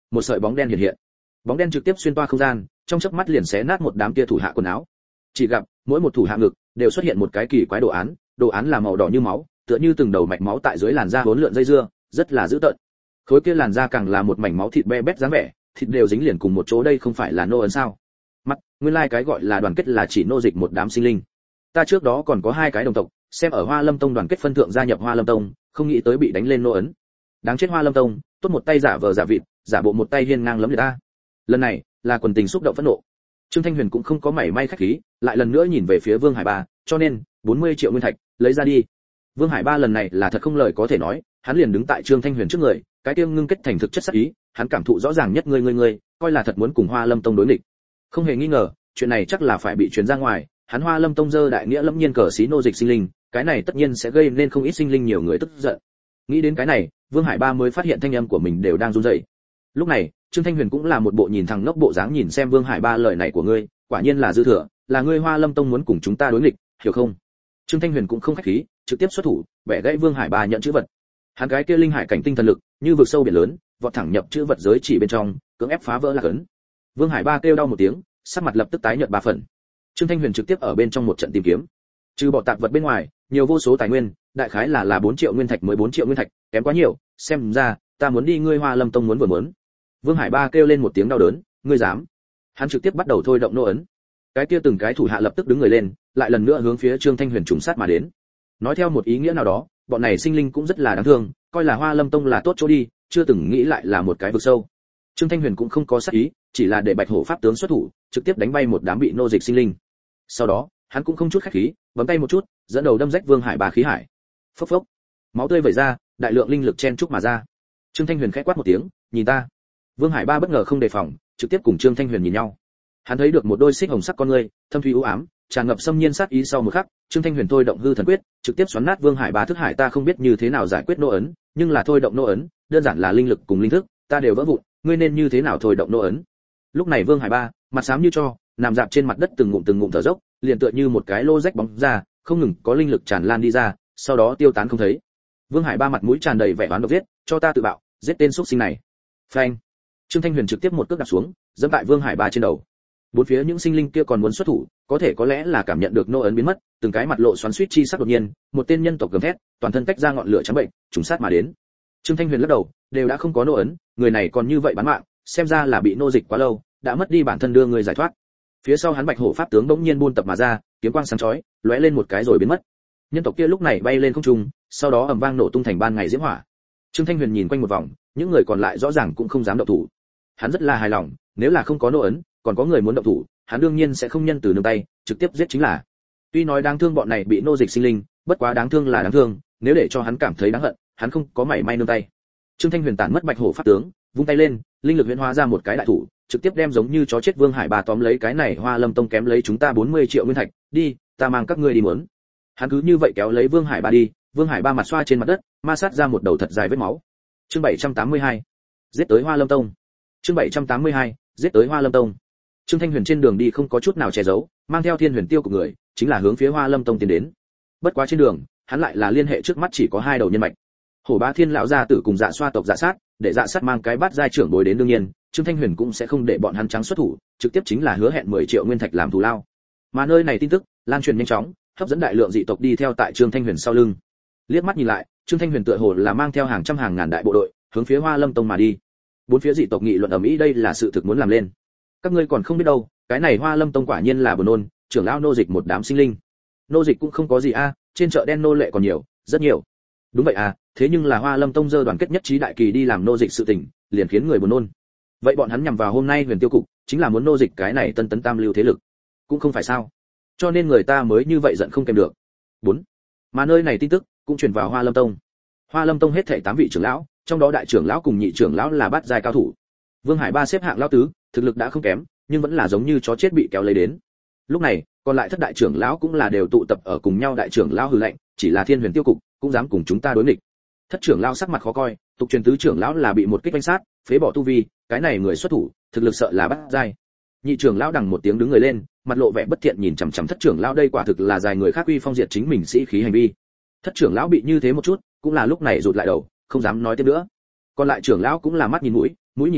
một sợi bóng đen hiện hiện. Bóng đen trực tiếp xuyên toa không gian, trong chớp mắt liền xé nát một đám kia thủ hạ quần áo. Chỉ gặp, mỗi một thủ hạ ngực đều xuất hiện một cái kỳ quái đồ án, đồ án là màu đỏ như máu, tựa như từng đầu mạch máu tại dưới làn da hỗn lượn dây dưa, rất là dữ tợn. Khối kia làn da càng là một mảnh máu thịt be bét dáng vẻ, thịt đều dính liền cùng một chỗ, đây không phải là nô ấn sao? Mắt, nguyên lai like cái gọi là đoàn kết là chỉ nô dịch một đám sinh linh. Ta trước đó còn có hai cái đồng tộc, xem ở Hoa Lâm Tông đoàn kết phân thượng gia nhập Hoa Lâm Tông, không nghĩ tới bị đánh lên nô ấn. Đáng chết Hoa Lâm Tông, tốt một tay giả vờ giả vịt, giả bộ một tay hiên ngang lấm liệt ta. Lần này, là quần tình xúc động phẫn nộ. Trương Thanh Huyền cũng không có mảy may khách khí, lại lần nữa nhìn về phía Vương Hải Ba, cho nên, bốn mươi triệu nguyên thạch, lấy ra đi. Vương Hải Ba lần này là thật không lời có thể nói, hắn liền đứng tại Trương Thanh Huyền trước người, cái kia ngưng kết thành thực chất sát ý, hắn cảm thụ rõ ràng nhất, ngươi ngươi ngươi, coi là thật muốn cùng Hoa Lâm Tông đối nghịch. Không hề nghi ngờ, chuyện này chắc là phải bị truyền ra ngoài, hắn Hoa Lâm Tông dơ đại nghĩa lẫm nhiên cờ xí nô dịch sinh linh, cái này tất nhiên sẽ gây nên không ít sinh linh nhiều người tức giận. Nghĩ đến cái này, Vương Hải Ba mới phát hiện thanh âm của mình đều đang run rẩy. Lúc này, Trương Thanh Huyền cũng là một bộ nhìn thằng ngốc bộ dáng nhìn xem Vương Hải Ba, lời này của ngươi, quả nhiên là dư thừa, là ngươi Hoa Lâm Tông muốn cùng chúng ta đối nghịch, hiểu không? Trương Thanh Huyền cũng không khách khí, trực tiếp xuất thủ, bẻ gãy Vương Hải Ba nhận chữ vật. Hắn cái kia linh hải cảnh tinh thần lực, như vực sâu biển lớn, vọt thẳng nhập chữ vật giới chỉ bên trong, cưỡng ép phá vỡ lạc ấn. Vương Hải Ba kêu đau một tiếng, sắc mặt lập tức tái nhợt ba phần. Trương Thanh Huyền trực tiếp ở bên trong một trận tìm kiếm, trừ bỏ tạp vật bên ngoài, nhiều vô số tài nguyên, đại khái là là bốn triệu nguyên thạch, mười bốn triệu nguyên thạch, kém quá nhiều, xem ra ta muốn đi, ngươi Hoa Lâm Tông muốn vừa muốn. Vương Hải Ba kêu lên một tiếng đau đớn, ngươi dám? Hắn trực tiếp bắt đầu thôi động nô ấn. Cái kia từng cái thủ hạ lập tức đứng người lên, lại lần nữa hướng phía Trương Thanh Huyền trùng sát mà đến. Nói theo một ý nghĩa nào đó, bọn này sinh linh cũng rất là đáng thương, coi là Hoa Lâm Tông là tốt chỗ đi, chưa từng nghĩ lại là một cái vực sâu. Trương Thanh Huyền cũng không có sát ý, chỉ là để Bạch Hổ pháp tướng xuất thủ, trực tiếp đánh bay một đám bị nô dịch sinh linh. Sau đó, hắn cũng không chút khách khí, bấm tay một chút, dẫn đầu đâm rách Vương Hải Ba khí hải. Phốc phốc, máu tươi vẩy ra, đại lượng linh lực chen chúc mà ra. Trương Thanh Huyền khẽ quát một tiếng, nhìn ta. Vương Hải Ba bất ngờ không đề phòng, trực tiếp cùng Trương Thanh Huyền nhìn nhau. Hắn thấy được một đôi xích hồng sắc con ngươi, thâm thúy u ám, tràn ngập xâm nhiên sát ý. Sau một khắc, Trương Thanh Huyền thôi động hư thần quyết, trực tiếp xoắn nát Vương Hải Ba thức hải. Ta không biết như thế nào giải quyết nô ấn, nhưng là thôi động nô ấn, đơn giản là linh lực cùng linh thức, ta đều vỡ vụn, ngươi nên như thế nào thôi động nô ấn? Lúc này Vương Hải Ba, mặt xám như tro, nằm dạp trên mặt đất từng ngụm từng ngụm thở dốc, liền tựa như một cái lô rách bóng ra, không ngừng có linh lực tràn lan đi ra, sau đó tiêu tán không thấy. Vương Hải Ba mặt mũi tràn đầy vẻ oán độc, giết, cho ta tự bạo, giết tên xuất sinh này. Phanh. Trương Thanh Huyền trực tiếp một cước đạp xuống, dẫm tại Vương Hải Ba trên đầu. Bốn phía những sinh linh kia còn muốn xuất thủ, có thể có lẽ là cảm nhận được nô ấn biến mất, từng cái mặt lộ xoắn xuýt chi sắc. Đột nhiên, một tên nhân tộc gầm thét, toàn thân tách ra ngọn lửa trắng bệnh, trùng sát mà đến. Trương Thanh Huyền lắc đầu, đều đã không có nô ấn, người này còn như vậy bán mạng, xem ra là bị nô dịch quá lâu, đã mất đi bản thân đưa người giải thoát. Phía sau hắn Bạch Hổ pháp tướng bỗng nhiên buôn tập mà ra, kiếm quang sáng chói, lóe lên một cái rồi biến mất. Nhân tộc kia lúc này bay lên không trung, sau đó ầm vang nổ tung thành ban ngày diễm hỏa. Trương Thanh Huyền nhìn quanh một vòng, những người còn lại rõ ràng cũng không dám động thủ. Hắn rất là hài lòng, nếu là không có nô ấn, còn có người muốn động thủ, hắn đương nhiên sẽ không nhân từ nương tay, trực tiếp giết chính là. Tuy nói đáng thương bọn này bị nô dịch sinh linh, bất quá đáng thương là đáng thương, nếu để cho hắn cảm thấy đáng hận, hắn không có mảy may nương tay. Trương Thanh Huyền tản mất Bạch Hổ pháp tướng, vung tay lên, linh lực huyễn hóa ra một cái đại thủ, trực tiếp đem giống như chó chết Vương Hải Ba tóm lấy. Cái này Hoa Lâm Tông kém lấy chúng ta bốn mươi triệu nguyên thạch, đi, ta mang các ngươi đi muốn. Hắn cứ như vậy kéo lấy Vương Hải Ba đi, Vương Hải Ba mặt xoa trên mặt đất, ma sát ra một đầu thật dài vết máu. Chương bảy trăm tám mươi hai, giết tới Hoa Lâm Tông. Chương bảy trăm tám mươi hai, giết tới Hoa Lâm Tông. Trương Thanh Huyền trên đường đi không có chút nào che giấu, mang theo Thiên Huyền Tiêu của người, chính là hướng phía Hoa Lâm Tông tiến đến. Bất quá trên đường, hắn lại là liên hệ trước mắt chỉ có hai đầu nhân mạch. Hổ Bá Thiên lão gia tử cùng Dạ Xoa tộc Dạ Sát, để Dạ Sát mang cái bát giai trưởng bối đến, đương nhiên, Trương Thanh Huyền cũng sẽ không để bọn hắn trắng xuất thủ, trực tiếp chính là hứa hẹn mười triệu nguyên thạch làm thù lao. Mà nơi này tin tức lan truyền nhanh chóng, hấp dẫn đại lượng dị tộc đi theo tại Trương Thanh Huyền sau lưng. Liếc mắt nhìn lại, Trương Thanh Huyền tựa hồ là mang theo hàng trăm hàng ngàn đại bộ đội, hướng phía Hoa Lâm Tông mà đi. Bốn phía dị tộc nghị luận ầm ĩ, đây là sự thực muốn làm lên. Các ngươi còn không biết đâu, cái này Hoa Lâm Tông quả nhiên là buồn nôn, trưởng lão nô dịch một đám sinh linh. Nô dịch cũng không có gì a, trên chợ đen nô lệ còn nhiều, rất nhiều. Đúng vậy à, thế nhưng là Hoa Lâm Tông dơ đoàn kết nhất trí đại kỳ đi làm nô dịch sự tình, liền khiến người buồn nôn. Vậy bọn hắn nhằm vào hôm nay Huyền Tiêu cục, chính là muốn nô dịch cái này Tân Tấn Tam lưu thế lực, cũng không phải sao? Cho nên người ta mới như vậy giận không kèm được. Bốn. Mà nơi này tin tức cũng truyền vào Hoa Lâm Tông. Hoa Lâm Tông hết thảy tám vị trưởng lão, trong đó đại trưởng lão cùng nhị trưởng lão là bát giai cao thủ. Vương Hải Ba xếp hạng lão tứ, thực lực đã không kém, nhưng vẫn là giống như chó chết bị kéo lấy đến. Lúc này, còn lại thất đại trưởng lão cũng là đều tụ tập ở cùng nhau. Đại trưởng lão hừ lạnh, chỉ là Thiên Huyền Tiêu cục, cũng dám cùng chúng ta đối nghịch. Thất trưởng lão sắc mặt khó coi, tục truyền tứ trưởng lão là bị một kích vanh sát, phế bỏ tu vi, cái này người xuất thủ, thực lực sợ là bát giai. Nhị trưởng lão đằng một tiếng đứng người lên, mặt lộ vẻ bất thiện nhìn chằm chằm thất trưởng lão, đây quả thực là dài người khác uy phong diệt chính mình sĩ khí hành vi. Thất trưởng lão bị như thế một chút, cũng là lúc này rụt lại đầu, không dám nói tiếp nữa. Còn lại trưởng lão cũng là mắt nhìn mũi, mũi nhìn tâm,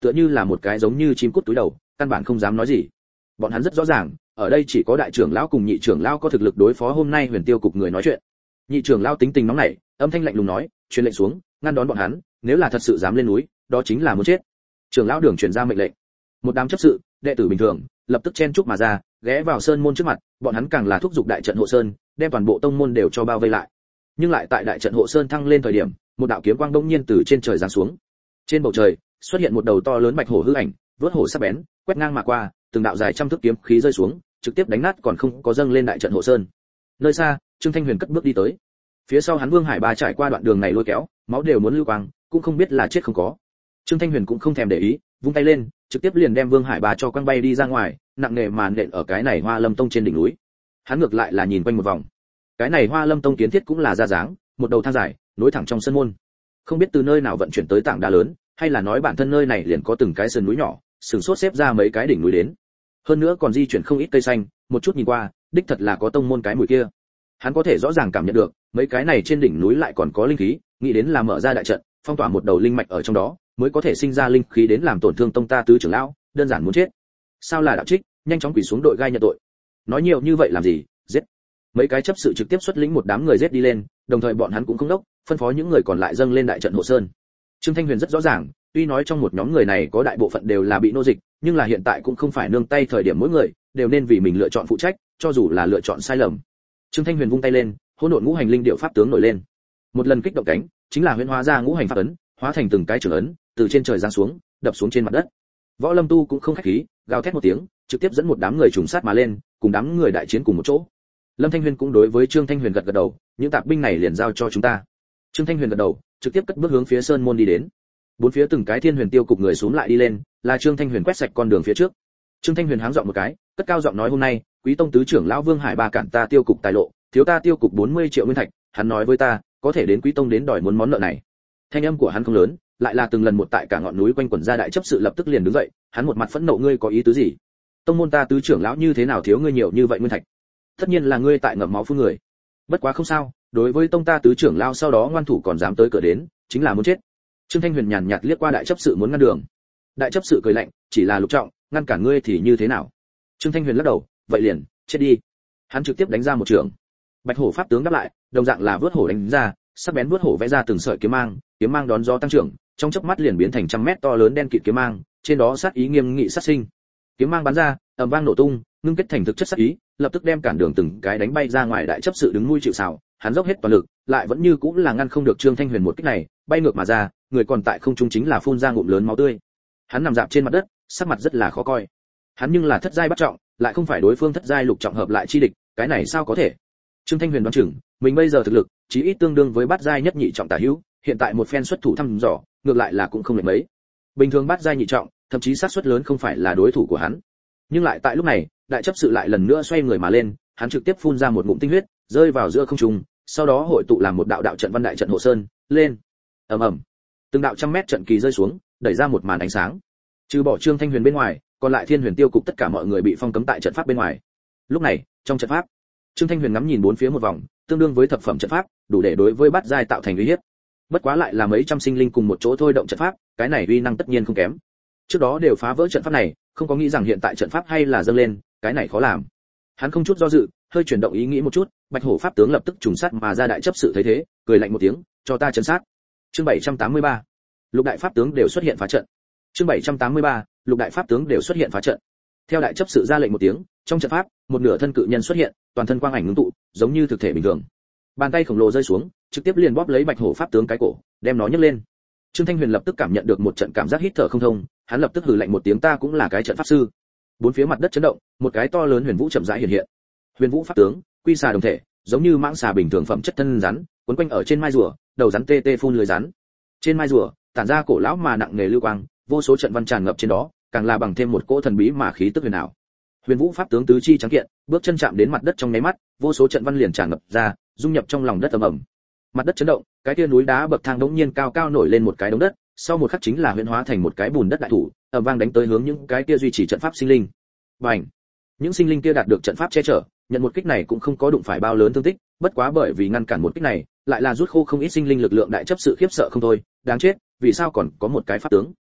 tựa như là một cái giống như chim cút túi đầu, căn bản không dám nói gì. Bọn hắn rất rõ ràng, ở đây chỉ có đại trưởng lão cùng nhị trưởng lão có thực lực đối phó hôm nay Huyền Tiêu cục người nói chuyện. Nhị trưởng lão tính tình nóng nảy, âm thanh lạnh lùng nói, truyền lệnh xuống, ngăn đón bọn hắn, nếu là thật sự dám lên núi, đó chính là muốn chết. Trưởng lão Đường truyền ra mệnh lệnh. Một đám chấp sự, đệ tử bình thường, lập tức chen chúc mà ra, ghé vào sơn môn trước mặt, bọn hắn càng là thúc giục đại trận hộ sơn, đem toàn bộ tông môn đều cho bao vây lại. Nhưng lại tại đại trận hộ sơn thăng lên thời điểm, một đạo kiếm quang bỗng nhiên từ trên trời giáng xuống. Trên bầu trời xuất hiện một đầu to lớn bạch hổ hư ảnh, vớt hổ sắc bén, quét ngang mà qua, từng đạo dài trăm thước kiếm khí rơi xuống, trực tiếp đánh nát còn không có dâng lên đại trận hộ sơn. Nơi xa, Trương Thanh Huyền cất bước đi tới. Phía sau hắn Vương Hải Ba trải qua đoạn đường này lôi kéo, máu đều muốn lưu quang, cũng không biết là chết không có. Trương Thanh Huyền cũng không thèm để ý, vung tay lên, trực tiếp liền đem Vương Hải Ba cho quăng bay đi ra ngoài, nặng nề màn nện ở cái này Hoa Lâm Tông trên đỉnh núi. Hắn ngược lại là nhìn quanh một vòng. Cái này Hoa Lâm Tông kiến thiết cũng là ra dáng, một đầu thang dài, nối thẳng trong sân môn. Không biết từ nơi nào vận chuyển tới tảng đá lớn, hay là nói bản thân nơi này liền có từng cái sườn núi nhỏ, sừng sốt xếp ra mấy cái đỉnh núi đến. Hơn nữa còn di chuyển không ít cây xanh, một chút nhìn qua, đích thật là có tông môn cái mùi kia. Hắn có thể rõ ràng cảm nhận được, mấy cái này trên đỉnh núi lại còn có linh khí, nghĩ đến là mở ra đại trận, phong tỏa một đầu linh mạch ở trong đó, mới có thể sinh ra linh khí đến làm tổn thương tông ta tứ trưởng lão, đơn giản muốn chết. Sao là đạo trích, nhanh chóng quỳ xuống đội gai nhận tội. Nói nhiều như vậy làm gì, giết. Mấy cái chấp sự trực tiếp xuất lĩnh một đám người giết đi lên, đồng thời bọn hắn cũng không đốc, phân phó những người còn lại dâng lên đại trận hộ sơn. Trương Thanh Huyền rất rõ ràng, tuy nói trong một nhóm người này có đại bộ phận đều là bị nô dịch, nhưng là hiện tại cũng không phải nương tay thời điểm mỗi người đều nên vì mình lựa chọn phụ trách, cho dù là lựa chọn sai lầm. Trương Thanh Huyền vung tay lên, hỗn độn ngũ hành linh điệu pháp tướng nổi lên. Một lần kích động cánh, chính là huyễn hóa ra ngũ hành pháp ấn, hóa thành từng cái trường ấn, từ trên trời giáng xuống, đập xuống trên mặt đất. Võ Lâm Tu cũng không khách khí, gào thét một tiếng, trực tiếp dẫn một đám người trùng sát mà lên, cùng đám người đại chiến cùng một chỗ. Lâm Thanh Huyền cũng đối với Trương Thanh Huyền gật gật đầu, những tạp binh này liền giao cho chúng ta. Trương Thanh Huyền gật đầu, trực tiếp cất bước hướng phía sơn môn đi đến. Bốn phía từng cái Thiên Huyền Tiêu cục người xuống lại đi lên, là Trương Thanh Huyền quét sạch con đường phía trước. Trương Thanh Huyền háng giọng một cái, cất cao giọng nói hôm nay, Quý tông tứ trưởng lão Vương Hải Ba cản ta Tiêu cục tài lộ, thiếu ta Tiêu cục bốn mươi triệu nguyên thạch, hắn nói với ta, có thể đến Quý tông đến đòi muốn món nợ này. Thanh âm của hắn không lớn, lại là từng lần một tại cả ngọn núi quanh quẩn ra đại chấp sự lập tức liền đứng dậy, hắn một mặt phẫn nộ ngươi có ý tứ gì? Tông môn ta tứ trưởng lão như thế nào thiếu ngươi nhiều như vậy nguyên thạch? Tất nhiên là ngươi tại ngậm máu phun người. Bất quá không sao, đối với tông ta tứ trưởng lão sau đó ngoan thủ còn dám tới cửa đến, chính là muốn chết. Trương Thanh Huyền nhàn nhạt liếc qua đại chấp sự muốn ngăn đường. Đại chấp sự cười lạnh, chỉ là Lục Trọng, ngăn cản ngươi thì như thế nào? Trương Thanh Huyền lắc đầu, vậy liền, chết đi. Hắn trực tiếp đánh ra một trường. Bạch hổ pháp tướng đáp lại, đồng dạng là vớt hổ đánh ra, sắc bén vớt hổ vẽ ra từng sợi kiếm mang, kiếm mang đón gió tăng trưởng, trong chớp mắt liền biến thành trăm mét to lớn đen kịt kiếm mang, trên đó sát ý nghiêm nghị sát sinh. Kiếm mang bắn ra, ầm vang nổ tung, ngưng kết thành thực chất sát ý, lập tức đem cản đường từng cái đánh bay ra ngoài. Đại chấp sự đứng nuôi chịu sào, hắn dốc hết toàn lực, lại vẫn như cũng là ngăn không được Trương Thanh Huyền một kích này, bay ngược mà ra, người còn tại không trung chính là phun ra ngụm lớn máu tươi. Hắn nằm dạp trên mặt đất, sắc mặt rất là khó coi. Hắn nhưng là thất giai bắt trọng, lại không phải đối phương thất giai lục trọng hợp lại chi địch, cái này sao có thể? Trương Thanh Huyền đoán chừng, mình bây giờ thực lực, chí ít tương đương với bát giai nhất nhị trọng tả hữu, hiện tại một phen xuất thủ thăm dò, ngược lại là cũng không lệch mấy. Bình thường bát giai nhị trọng, thậm chí xác suất lớn không phải là đối thủ của hắn. Nhưng lại tại lúc này, đại chấp sự lại lần nữa xoay người mà lên, hắn trực tiếp phun ra một ngụm tinh huyết, rơi vào giữa không trung, sau đó hội tụ làm một đạo đạo trận văn đại trận hộ sơn, lên. Ầm ầm. Từng đạo trăm mét trận kỳ rơi xuống, đẩy ra một màn ánh sáng. Trừ bỏ Trương Thanh Huyền bên ngoài, còn lại Thiên Huyền Tiêu cục tất cả mọi người bị phong cấm tại trận pháp bên ngoài. Lúc này, trong trận pháp, Trương Thanh Huyền ngắm nhìn bốn phía một vòng, tương đương với thập phẩm trận pháp, đủ để đối với bát giai tạo thành uy hiếp. Bất quá lại là mấy trăm sinh linh cùng một chỗ thôi động trận pháp, cái này uy năng tất nhiên không kém. Trước đó đều phá vỡ trận pháp này, không có nghĩ rằng hiện tại trận pháp hay là dâng lên, cái này khó làm. Hắn không chút do dự, hơi chuyển động ý nghĩ một chút, Bạch Hổ pháp tướng lập tức trùng sát mà ra. Đại chấp sự thấy thế, cười lạnh một tiếng, cho ta chấn sát. Chương bảy trăm tám mươi ba, lục đại pháp tướng đều xuất hiện phá trận. Chương bảy trăm tám mươi ba, lục đại pháp tướng đều xuất hiện phá trận. Theo đại chấp sự ra lệnh một tiếng, trong trận pháp, một nửa thân cự nhân xuất hiện, toàn thân quang ảnh ngưng tụ, giống như thực thể bình thường. Bàn tay khổng lồ rơi xuống, trực tiếp liền bóp lấy Bạch Hổ pháp tướng cái cổ, đem nó nhấc lên. Trương Thanh Huyền lập tức cảm nhận được một trận cảm giác hít thở không thông, hắn lập tức hừ lạnh một tiếng, ta cũng là cái trận pháp sư. Bốn phía mặt đất chấn động, một cái to lớn huyền vũ chậm rãi hiện hiện. Huyền vũ pháp tướng, quy xà đồng thể, giống như mãng xà bình thường phẩm chất thân rắn, quấn quanh ở trên mai rùa, đầu rắn tê tê phun lưới rắn. Trên mai rùa, tản ra cổ lão mà nặng nề lưu quang, vô số trận văn tràn ngập trên đó, càng là bằng thêm một cỗ thần bí mà khí tức huyền ảo. Huyền vũ pháp tướng tứ chi trắng kiện, bước chân chạm đến mặt đất trong nháy mắt, vô số trận văn liền tràn ngập ra, dung nhập trong lòng đất ầm ầm. Mặt đất chấn động, cái kia núi đá bậc thang đống nhiên cao cao nổi lên một cái đống đất, sau một khắc chính là huyễn hóa thành một cái bùn đất đại thủ, ầm vang đánh tới hướng những cái kia duy trì trận pháp sinh linh. Bành! Những sinh linh kia đạt được trận pháp che chở, nhận một kích này cũng không có đụng phải bao lớn thương tích, bất quá bởi vì ngăn cản một kích này, lại là rút khô không ít sinh linh lực lượng. Đại chấp sự khiếp sợ không thôi, đáng chết, vì sao còn có một cái pháp tướng?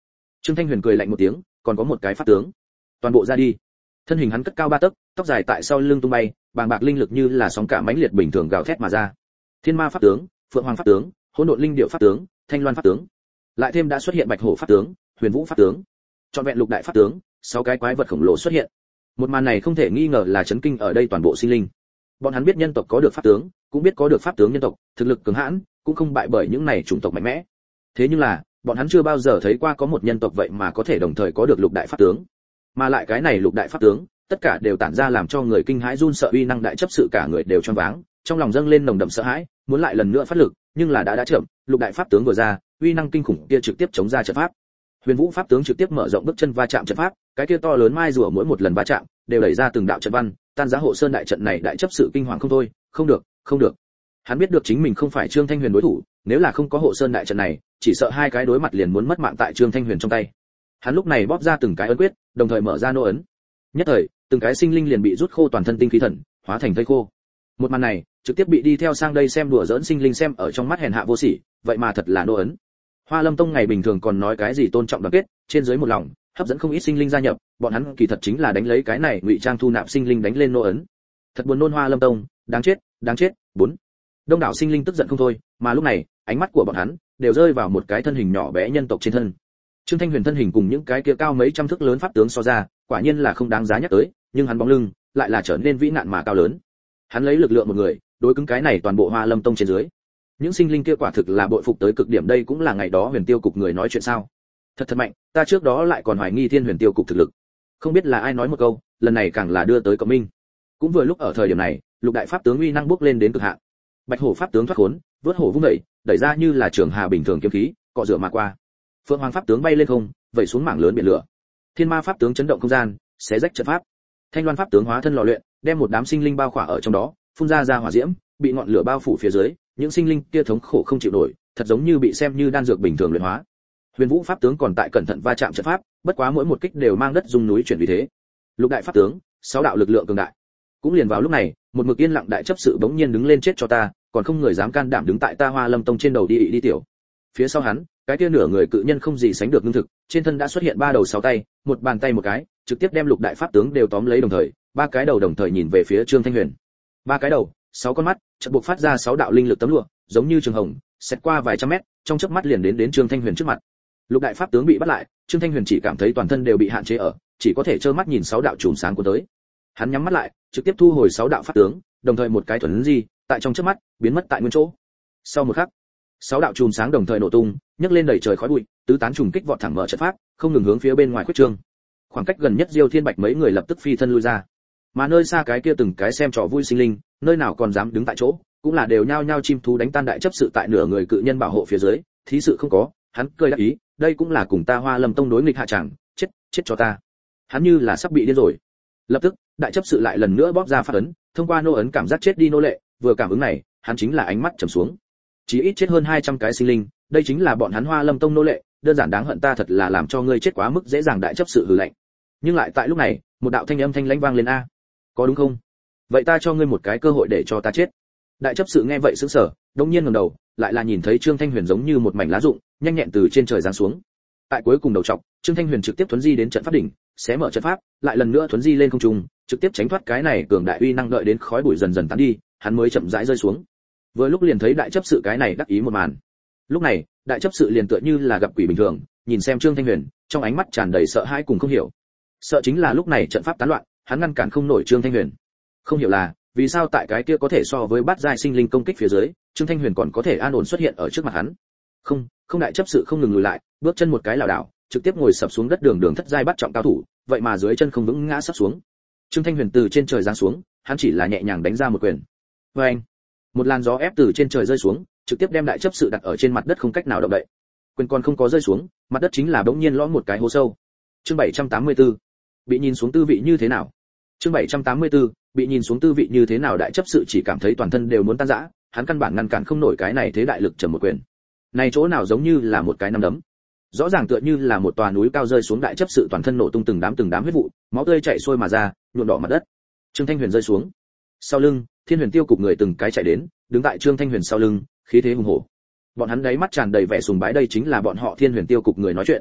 Trương Thanh Huyền cười lạnh một tiếng, còn có một cái pháp tướng. Toàn bộ ra đi. Thân hình hắn cất cao ba tấc, tóc dài tại sau lưng tung bay, bàng bạc linh lực như là sóng cả mãnh liệt bình thường gào thét mà ra. Thiên Ma pháp tướng, Phượng Hoàng pháp tướng, Hỗn Độn linh điệu pháp tướng, Thanh Loan pháp tướng. Lại thêm đã xuất hiện Bạch Hổ pháp tướng, Huyền Vũ pháp tướng. Trọn vẹn lục đại pháp tướng, sáu cái quái vật khổng lồ xuất hiện. Một màn này không thể nghi ngờ là chấn kinh ở đây toàn bộ sinh linh. Bọn hắn biết nhân tộc có được pháp tướng, cũng biết có được pháp tướng nhân tộc, thực lực cường hãn, cũng không bại bởi những này chủng tộc mạnh mẽ. Thế nhưng là, bọn hắn chưa bao giờ thấy qua có một nhân tộc vậy mà có thể đồng thời có được lục đại pháp tướng. Mà lại cái này lục đại pháp tướng, tất cả đều tản ra làm cho người kinh hãi run sợ uy năng đại chấp sự, cả người đều choáng váng, trong lòng dâng lên nồng đậm sợ hãi, muốn lại lần nữa phát lực, nhưng là đã đã chậm, lục đại pháp tướng vừa ra, uy năng kinh khủng kia trực tiếp chống ra trận pháp. Huyền Vũ pháp tướng trực tiếp mở rộng bước chân va chạm trận pháp, cái kia to lớn mai rùa mỗi một lần va chạm, đều đẩy ra từng đạo trận văn, tan giá hộ sơn đại trận này đại chấp sự kinh hoàng không thôi, không được, không được. Hắn biết được chính mình không phải Trương Thanh Huyền đối thủ, nếu là không có hộ sơn đại trận này, chỉ sợ hai cái đối mặt liền muốn mất mạng tại Trương Thanh Huyền trong tay. Hắn lúc này bóp ra từng cái ấn quyết, đồng thời mở ra nô ấn. Nhất thời, từng cái sinh linh liền bị rút khô toàn thân tinh khí thần, hóa thành thây khô. Một màn này, trực tiếp bị đi theo sang đây xem đùa giỡn sinh linh xem ở trong mắt hèn hạ vô sỉ, vậy mà thật là nô ấn. Hoa Lâm Tông ngày bình thường còn nói cái gì tôn trọng đoàn kết, trên dưới một lòng, hấp dẫn không ít sinh linh gia nhập, bọn hắn kỳ thật chính là đánh lấy cái này ngụy trang thu nạp sinh linh đánh lên nô ấn. Thật buồn nôn Hoa Lâm Tông, đáng chết, đáng chết. Bốn. Đông đảo sinh linh tức giận không thôi, mà lúc này, ánh mắt của bọn hắn đều rơi vào một cái thân hình nhỏ bé nhân tộc trên thân. Trương Thanh Huyền thân hình cùng những cái kia cao mấy trăm thước lớn pháp tướng so ra, quả nhiên là không đáng giá nhắc tới, nhưng hắn bóng lưng lại là trở nên vĩ nạn mà cao lớn. Hắn lấy lực lượng một người, đối cứng cái này toàn bộ Hoa Lâm Tông trên dưới. Những sinh linh kia quả thực là bội phục tới cực điểm, đây cũng là ngày đó Huyền Tiêu cục người nói chuyện sao? Thật thật mạnh, ta trước đó lại còn hoài nghi Thiên Huyền Tiêu cục thực lực. Không biết là ai nói một câu, lần này càng là đưa tới cộng minh. Cũng vừa lúc ở thời điểm này, lục đại pháp tướng uy năng bước lên đến cực hạn. Bạch Hổ pháp tướng thoát khốn, vớt hổ vung đẩy, đẩy ra như là trường hà bình thường kiếm khí, cọ rửa mà qua. Phượng Hoàng pháp tướng bay lên không, vẩy xuống mảng lớn biển lửa. Thiên Ma pháp tướng chấn động không gian, xé rách trận pháp. Thanh Loan pháp tướng hóa thân lò luyện, đem một đám sinh linh bao khỏa ở trong đó, phun ra ra hỏa diễm, bị ngọn lửa bao phủ phía dưới, những sinh linh kia thống khổ không chịu nổi, thật giống như bị xem như đan dược bình thường luyện hóa. Huyền Vũ pháp tướng còn tại cẩn thận va chạm trận pháp, bất quá mỗi một kích đều mang đất rung núi chuyển vì thế. Lục đại pháp tướng, sáu đạo lực lượng cường đại. Cũng liền vào lúc này, một mực yên lặng đại chấp sự bỗng nhiên đứng lên, chết cho ta, còn không người dám can đảm đứng tại ta Hoa Lâm Tông trên đầu đi đi tiểu. Phía sau hắn, cái kia nửa người cự nhân không gì sánh được ngưng thực, trên thân đã xuất hiện ba đầu sáu tay, một bàn tay một cái, trực tiếp đem lục đại pháp tướng đều tóm lấy đồng thời, ba cái đầu đồng thời nhìn về phía Trương Thanh Huyền. Ba cái đầu, sáu con mắt, chợt buộc phát ra sáu đạo linh lực tấm lụa, giống như trường hồng, xét qua vài trăm mét, trong chớp mắt liền đến đến Trương Thanh Huyền trước mặt. Lục đại pháp tướng bị bắt lại, Trương Thanh Huyền chỉ cảm thấy toàn thân đều bị hạn chế ở, chỉ có thể trơ mắt nhìn sáu đạo chùm sáng của tới. Hắn nhắm mắt lại, trực tiếp thu hồi sáu đạo pháp tướng, đồng thời một cái thuần di, tại trong chớp mắt, biến mất tại nguyên chỗ. Sau một khắc, sáu đạo chùm sáng đồng thời nổ tung, nhấc lên đầy trời khói bụi, tứ tán trùng kích vọt thẳng mở trận pháp, không ngừng hướng phía bên ngoài khuyết trương. Khoảng cách gần nhất Diêu Thiên Bạch mấy người lập tức phi thân lui ra. Mà nơi xa cái kia từng cái xem trò vui sinh linh, nơi nào còn dám đứng tại chỗ, cũng là đều nhao nhao chim thú đánh tan đại chấp sự tại nửa người cự nhân bảo hộ phía dưới, thí sự không có, hắn cười đáp ý, đây cũng là cùng ta Hoa Lâm Tông đối nghịch hạ chẳng, chết, chết cho ta. Hắn như là sắp bị điên rồi. Lập tức, đại chấp sự lại lần nữa bóp ra pháp ấn, thông qua nô ấn cảm giác chết đi nô lệ, vừa cảm ứng này, hắn chính là ánh mắt trầm xuống. Chỉ ít chết hơn hai trăm cái sinh linh, đây chính là bọn hắn Hoa Lâm Tông nô lệ, đơn giản đáng hận, ta thật là làm cho ngươi chết quá mức dễ dàng. Đại chấp sự hừ lạnh. Nhưng lại tại lúc này, một đạo thanh âm thanh lãnh vang lên, a, có đúng không? Vậy ta cho ngươi một cái cơ hội để cho ta chết. Đại chấp sự nghe vậy sững sờ, đột nhiên ngẩng đầu, lại là nhìn thấy Trương Thanh Huyền giống như một mảnh lá rụng, nhanh nhẹn từ trên trời giáng xuống. Tại cuối cùng đầu trọc, Trương Thanh Huyền trực tiếp thuấn di đến trận pháp đỉnh, xé mở trận pháp, lại lần nữa thuấn di lên không trung, trực tiếp tránh thoát cái này cường đại uy năng, đợi đến khói bụi dần dần tán đi, hắn mới chậm rãi rơi xuống. Vừa lúc liền thấy đại chấp sự cái này đắc ý một màn. Lúc này, đại chấp sự liền tựa như là gặp quỷ bình thường, nhìn xem Trương Thanh Huyền, trong ánh mắt tràn đầy sợ hãi cùng không hiểu. Sợ chính là lúc này trận pháp tán loạn, hắn ngăn cản không nổi Trương Thanh Huyền. Không hiểu là, vì sao tại cái kia có thể so với bát giai sinh linh công kích phía dưới, Trương Thanh Huyền còn có thể an ổn xuất hiện ở trước mặt hắn. Không, không, đại chấp sự không ngừng lùi lại, bước chân một cái lảo đảo, trực tiếp ngồi sập xuống đất, đường đường thất giai bắt trọng cao thủ, vậy mà dưới chân không vững ngã sắp xuống. Trương Thanh Huyền từ trên trời giáng xuống, hắn chỉ là nhẹ nhàng đánh ra một quyền. Oeng! Một làn gió ép từ trên trời rơi xuống, trực tiếp đem đại chấp sự đặt ở trên mặt đất không cách nào động đậy. Quyền còn không có rơi xuống, mặt đất chính là bỗng nhiên lõm một cái hố sâu. Chương bảy trăm tám mươi tư, bị nhìn xuống tư vị như thế nào? Chương bảy trăm tám mươi tư, bị nhìn xuống tư vị như thế nào? Đại chấp sự chỉ cảm thấy toàn thân đều muốn tan rã, hắn căn bản ngăn cản không nổi cái này thế đại lực trầm một quyền. Này chỗ nào giống như là một cái nắm đấm, rõ ràng tựa như là một tòa núi cao rơi xuống. Đại chấp sự toàn thân nổ tung từng đám từng đám huyết vụ, máu tươi chảy xuôi mà ra, nhuộm đỏ mặt đất. Trương Thanh Huyền rơi xuống, sau lưng Thiên Huyền Tiêu cục người từng cái chạy đến, đứng tại Trương Thanh Huyền sau lưng, khí thế hùng hổ. Bọn hắn đáy mắt tràn đầy vẻ sùng bái, đây chính là bọn họ Thiên Huyền Tiêu cục người nói chuyện.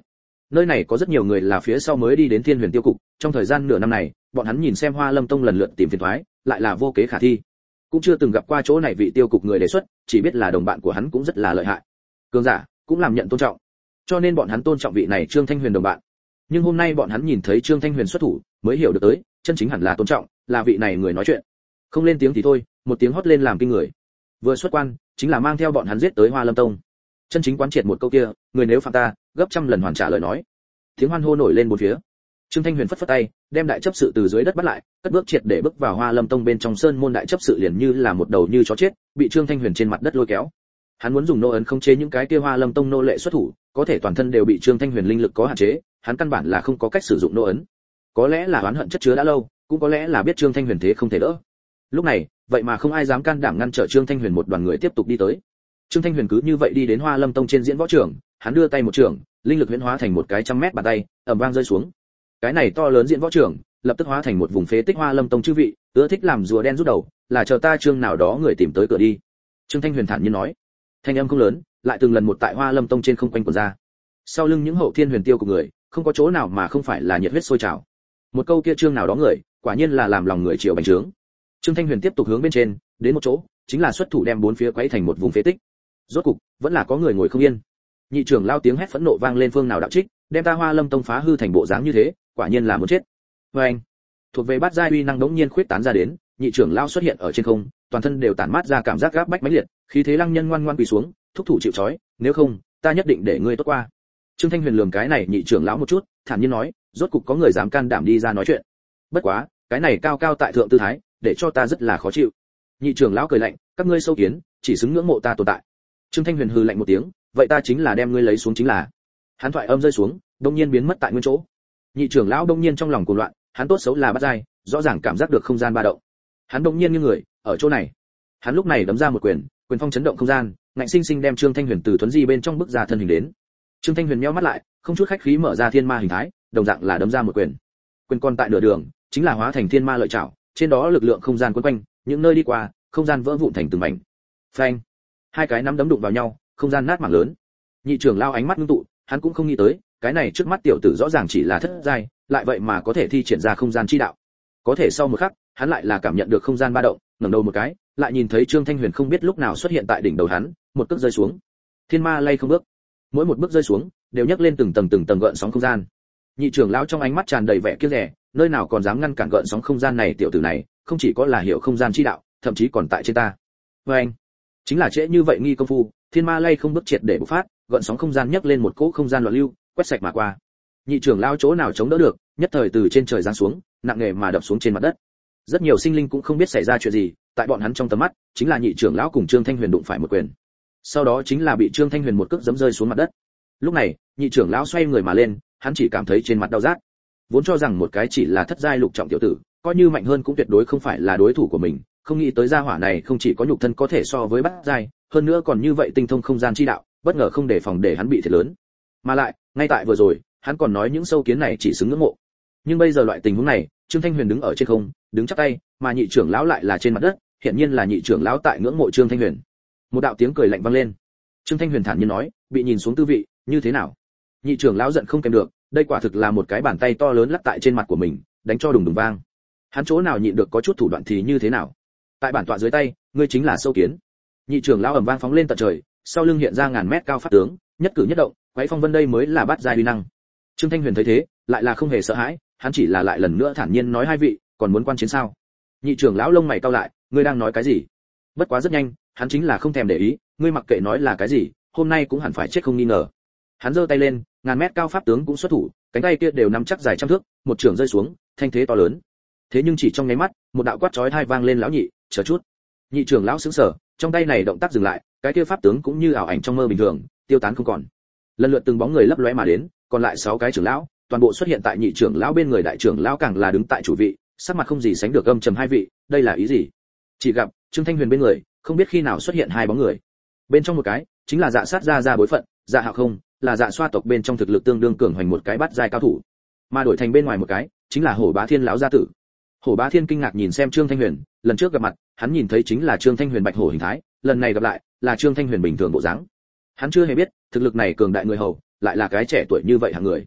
Nơi này có rất nhiều người là phía sau mới đi đến Thiên Huyền tiêu cục, trong thời gian nửa năm này, bọn hắn nhìn xem Hoa Lâm Tông lần lượt tìm phiền toái, lại là vô kế khả thi. Cũng chưa từng gặp qua chỗ này vị tiêu cục người đề xuất, chỉ biết là đồng bạn của hắn cũng rất là lợi hại. Cường giả, cũng làm nhận tôn trọng. Cho nên bọn hắn tôn trọng vị này Trương Thanh Huyền đồng bạn. Nhưng hôm nay bọn hắn nhìn thấy Trương Thanh Huyền xuất thủ, mới hiểu được tới, chân chính hẳn là tôn trọng, là vị này người nói chuyện. Không lên tiếng thì thôi, một tiếng hót lên làm kinh người. Vừa xuất quan, chính là mang theo bọn hắn giết tới Hoa Lâm Tông. Chân chính quán triệt một câu kia, người nếu phạm ta, gấp trăm lần hoàn trả lời nói. Tiếng hoan hô nổi lên bốn phía. Trương Thanh Huyền phất phất tay, đem đại chấp sự từ dưới đất bắt lại, cất bước triệt để bước vào Hoa Lâm Tông bên trong sơn môn. Đại chấp sự liền như là một đầu như chó chết, bị Trương Thanh Huyền trên mặt đất lôi kéo. Hắn muốn dùng nô ấn khống chế những cái kia Hoa Lâm Tông nô lệ xuất thủ, có thể toàn thân đều bị Trương Thanh Huyền linh lực có hạn chế, hắn căn bản là không có cách sử dụng nô ấn. Có lẽ là oán hận chất chứa đã lâu, cũng có lẽ là biết Trương Thanh Huyền thế không thể đỡ. Lúc này, vậy mà không ai dám can đảm ngăn trở Trương Thanh Huyền. Một đoàn người tiếp tục đi tới. Trương Thanh Huyền cứ như vậy đi đến Hoa Lâm Tông trên diễn võ trường, hắn đưa tay một trường, linh lực huyễn hóa thành một cái trăm mét bàn tay, ầm vang rơi xuống. Cái này to lớn diễn võ trường, lập tức hóa thành một vùng phế tích. Hoa Lâm Tông chư vị, ưa thích làm rùa đen rút đầu, là chờ ta Trương nào đó người tìm tới cửa đi. Trương Thanh Huyền thản nhiên nói. Thanh âm không lớn, lại từng lần một tại Hoa Lâm Tông trên không quanh quẩn ra. Sau lưng những hậu Thiên Huyền tiêu của người, không có chỗ nào mà không phải là nhiệt huyết sôi trào. Một câu kia Trương nào đó người, quả nhiên là làm lòng người chịu bành trướng. Trương Thanh Huyền tiếp tục hướng bên trên, đến một chỗ, chính là xuất thủ đem bốn phía quấy thành một vùng phế tích. Rốt cục, vẫn là có người ngồi không yên. Nhị trưởng lao tiếng hét phẫn nộ vang lên, phương nào đạo trích, đem ta Hoa Lâm Tông phá hư thành bộ dáng như thế, quả nhiên là muốn chết. Và anh, thuộc về bát giai uy năng đống nhiên khuyết tán ra đến, nhị trưởng lao xuất hiện ở trên không, toàn thân đều tản mát ra cảm giác gáp bách mãnh liệt, khí thế lăng nhân ngoan ngoan quỳ xuống, thúc thủ chịu trói, nếu không, ta nhất định để ngươi tốt qua. Trương Thanh Huyền lườm cái này nhị trưởng lão một chút, thản nhiên nói, rốt cục có người dám can đảm đi ra nói chuyện. Bất quá, cái này cao cao tại thượng tư thái, để cho ta rất là khó chịu. Nhị trưởng lão cười lạnh, các ngươi sâu kiến, chỉ xứng ngưỡng mộ ta tồn tại. Trương Thanh Huyền hừ lạnh một tiếng, vậy ta chính là đem ngươi lấy xuống chính là. Hắn thoại âm rơi xuống, đông nhiên biến mất tại nguyên chỗ. Nhị trưởng lão đông nhiên trong lòng cuồng loạn, hắn tốt xấu là bắt giai, rõ ràng cảm giác được không gian ba động. Hắn đông nhiên như người, ở chỗ này. Hắn lúc này đấm ra một quyền, quyền phong chấn động không gian, ngạnh sinh sinh đem Trương Thanh Huyền từ tuấn di bên trong bức ra thân hình đến. Trương Thanh Huyền nheo mắt lại, không chút khách khí mở ra thiên ma hình thái, đồng dạng là đấm ra một quyền. Quyền còn tại nửa đường, chính là hóa thành thiên ma lợi chảo, trên đó lực lượng không gian quấn quanh, những nơi đi qua, không gian vỡ vụn thành từng mảnh. Phanh! Hai cái nắm đấm đụng vào nhau, không gian nát mảng lớn. Nhị trưởng lao ánh mắt ngưng tụ, hắn cũng không nghĩ tới, cái này trước mắt tiểu tử rõ ràng chỉ là thất giai, lại vậy mà có thể thi triển ra không gian chi đạo. Có thể sau một khắc, hắn lại là cảm nhận được không gian ba động, ngẩng đầu một cái, lại nhìn thấy Trương Thanh Huyền không biết lúc nào xuất hiện tại đỉnh đầu hắn, một cước rơi xuống. Thiên ma lay không bước, mỗi một bước rơi xuống, đều nhấc lên từng tầng từng tầng gợn sóng không gian. Nhị trưởng lão trong ánh mắt tràn đầy vẻ kiêu rẻ, nơi nào còn dám ngăn cản gợn sóng không gian này, tiểu tử này, không chỉ có là hiểu không gian chi đạo, thậm chí còn tại trên ta. Và anh, chính là trễ như vậy nghi công phu, thiên ma lay không bước triệt để bộc phát, gợn sóng không gian nhấc lên một cỗ không gian loạn lưu, quét sạch mà qua. Nhị trưởng lão chỗ nào chống đỡ được, nhất thời từ trên trời giáng xuống, nặng nề mà đập xuống trên mặt đất. Rất nhiều sinh linh cũng không biết xảy ra chuyện gì, tại bọn hắn trong tầm mắt, chính là nhị trưởng lão cùng Trương Thanh Huyền đụng phải một quyền. Sau đó chính là bị Trương Thanh Huyền một cước giẫm rơi xuống mặt đất. Lúc này, nhị trưởng lão xoay người mà lên, hắn chỉ cảm thấy trên mặt đau rát. Vốn cho rằng một cái chỉ là thất giai lục trọng tiểu tử, coi như mạnh hơn cũng tuyệt đối không phải là đối thủ của mình, không nghĩ tới gia hỏa này không chỉ có nhục thân có thể so với bát giai, hơn nữa còn như vậy tinh thông không gian chi đạo, bất ngờ không đề phòng để hắn bị thiệt lớn. Mà lại, ngay tại vừa rồi, hắn còn nói những sâu kiến này chỉ xứng ngưỡng mộ. Nhưng bây giờ loại tình huống này, Trương Thanh Huyền đứng ở trên không, đứng chắp tay, mà nhị trưởng lão lại là trên mặt đất, hiện nhiên là nhị trưởng lão tại ngưỡng mộ Trương Thanh Huyền. Một đạo tiếng cười lạnh vang lên. Trương Thanh Huyền thản nhiên nói, bị nhìn xuống tư vị, như thế nào? Nhị trưởng lão giận không kèm được, đây quả thực là một cái bàn tay to lớn lắc tại trên mặt của mình, đánh cho đùng đùng vang. Hắn chỗ nào nhịn được có chút thủ đoạn thì như thế nào? Tại bản tọa dưới tay, ngươi chính là sâu kiến. Nhị trưởng lão ầm vang phóng lên tận trời, sau lưng hiện ra ngàn mét cao pháp tướng, nhất cử nhất động, quấy phong vân đây mới là bát giai uy năng. Trương Thanh Huyền thấy thế, lại là không hề sợ hãi, hắn chỉ là lại lần nữa thản nhiên nói, hai vị, còn muốn quan chiến sao? Nhị trưởng lão lông mày cau lại, ngươi đang nói cái gì? Bất quá rất nhanh, hắn chính là không thèm để ý, ngươi mặc kệ nói là cái gì, hôm nay cũng hẳn phải chết không nghi ngờ. Hắn giơ tay lên, ngàn mét cao pháp tướng cũng xuất thủ, cánh tay kia đều nắm chắc dài trăm thước, một trường rơi xuống, thanh thế to lớn. Thế nhưng chỉ trong nháy mắt, một đạo quát chói tai vang lên, lão nhị, chờ chút. Nhị trưởng lão sững sờ, trong tay này động tác dừng lại, cái kia pháp tướng cũng như ảo ảnh trong mơ bình thường, tiêu tán không còn. Lần lượt từng bóng người lấp lóe mà đến, còn lại sáu cái trưởng lão, toàn bộ xuất hiện tại nhị trưởng lão bên người, đại trưởng lão càng là đứng tại chủ vị, sắc mặt không gì sánh được âm trầm, hai vị, đây là ý gì? Chỉ gặp Trương Thanh Huyền bên người, không biết khi nào xuất hiện hai bóng người. Bên trong một cái, chính là Dạ Sát gia gia bối phận, Dạ Hạo không, là Dạ Xoa tộc bên trong thực lực tương đương cường hoành một cái bát giai cao thủ. Mà đổi thành bên ngoài một cái, chính là Hổ Bá Thiên lão gia tử. Hổ Bá Thiên kinh ngạc nhìn xem Trương Thanh Huyền, lần trước gặp mặt, hắn nhìn thấy chính là Trương Thanh Huyền bạch hổ hình thái, lần này gặp lại, là Trương Thanh Huyền bình thường bộ dáng. Hắn chưa hề biết, thực lực này cường đại người hầu, lại là cái trẻ tuổi như vậy hạng người.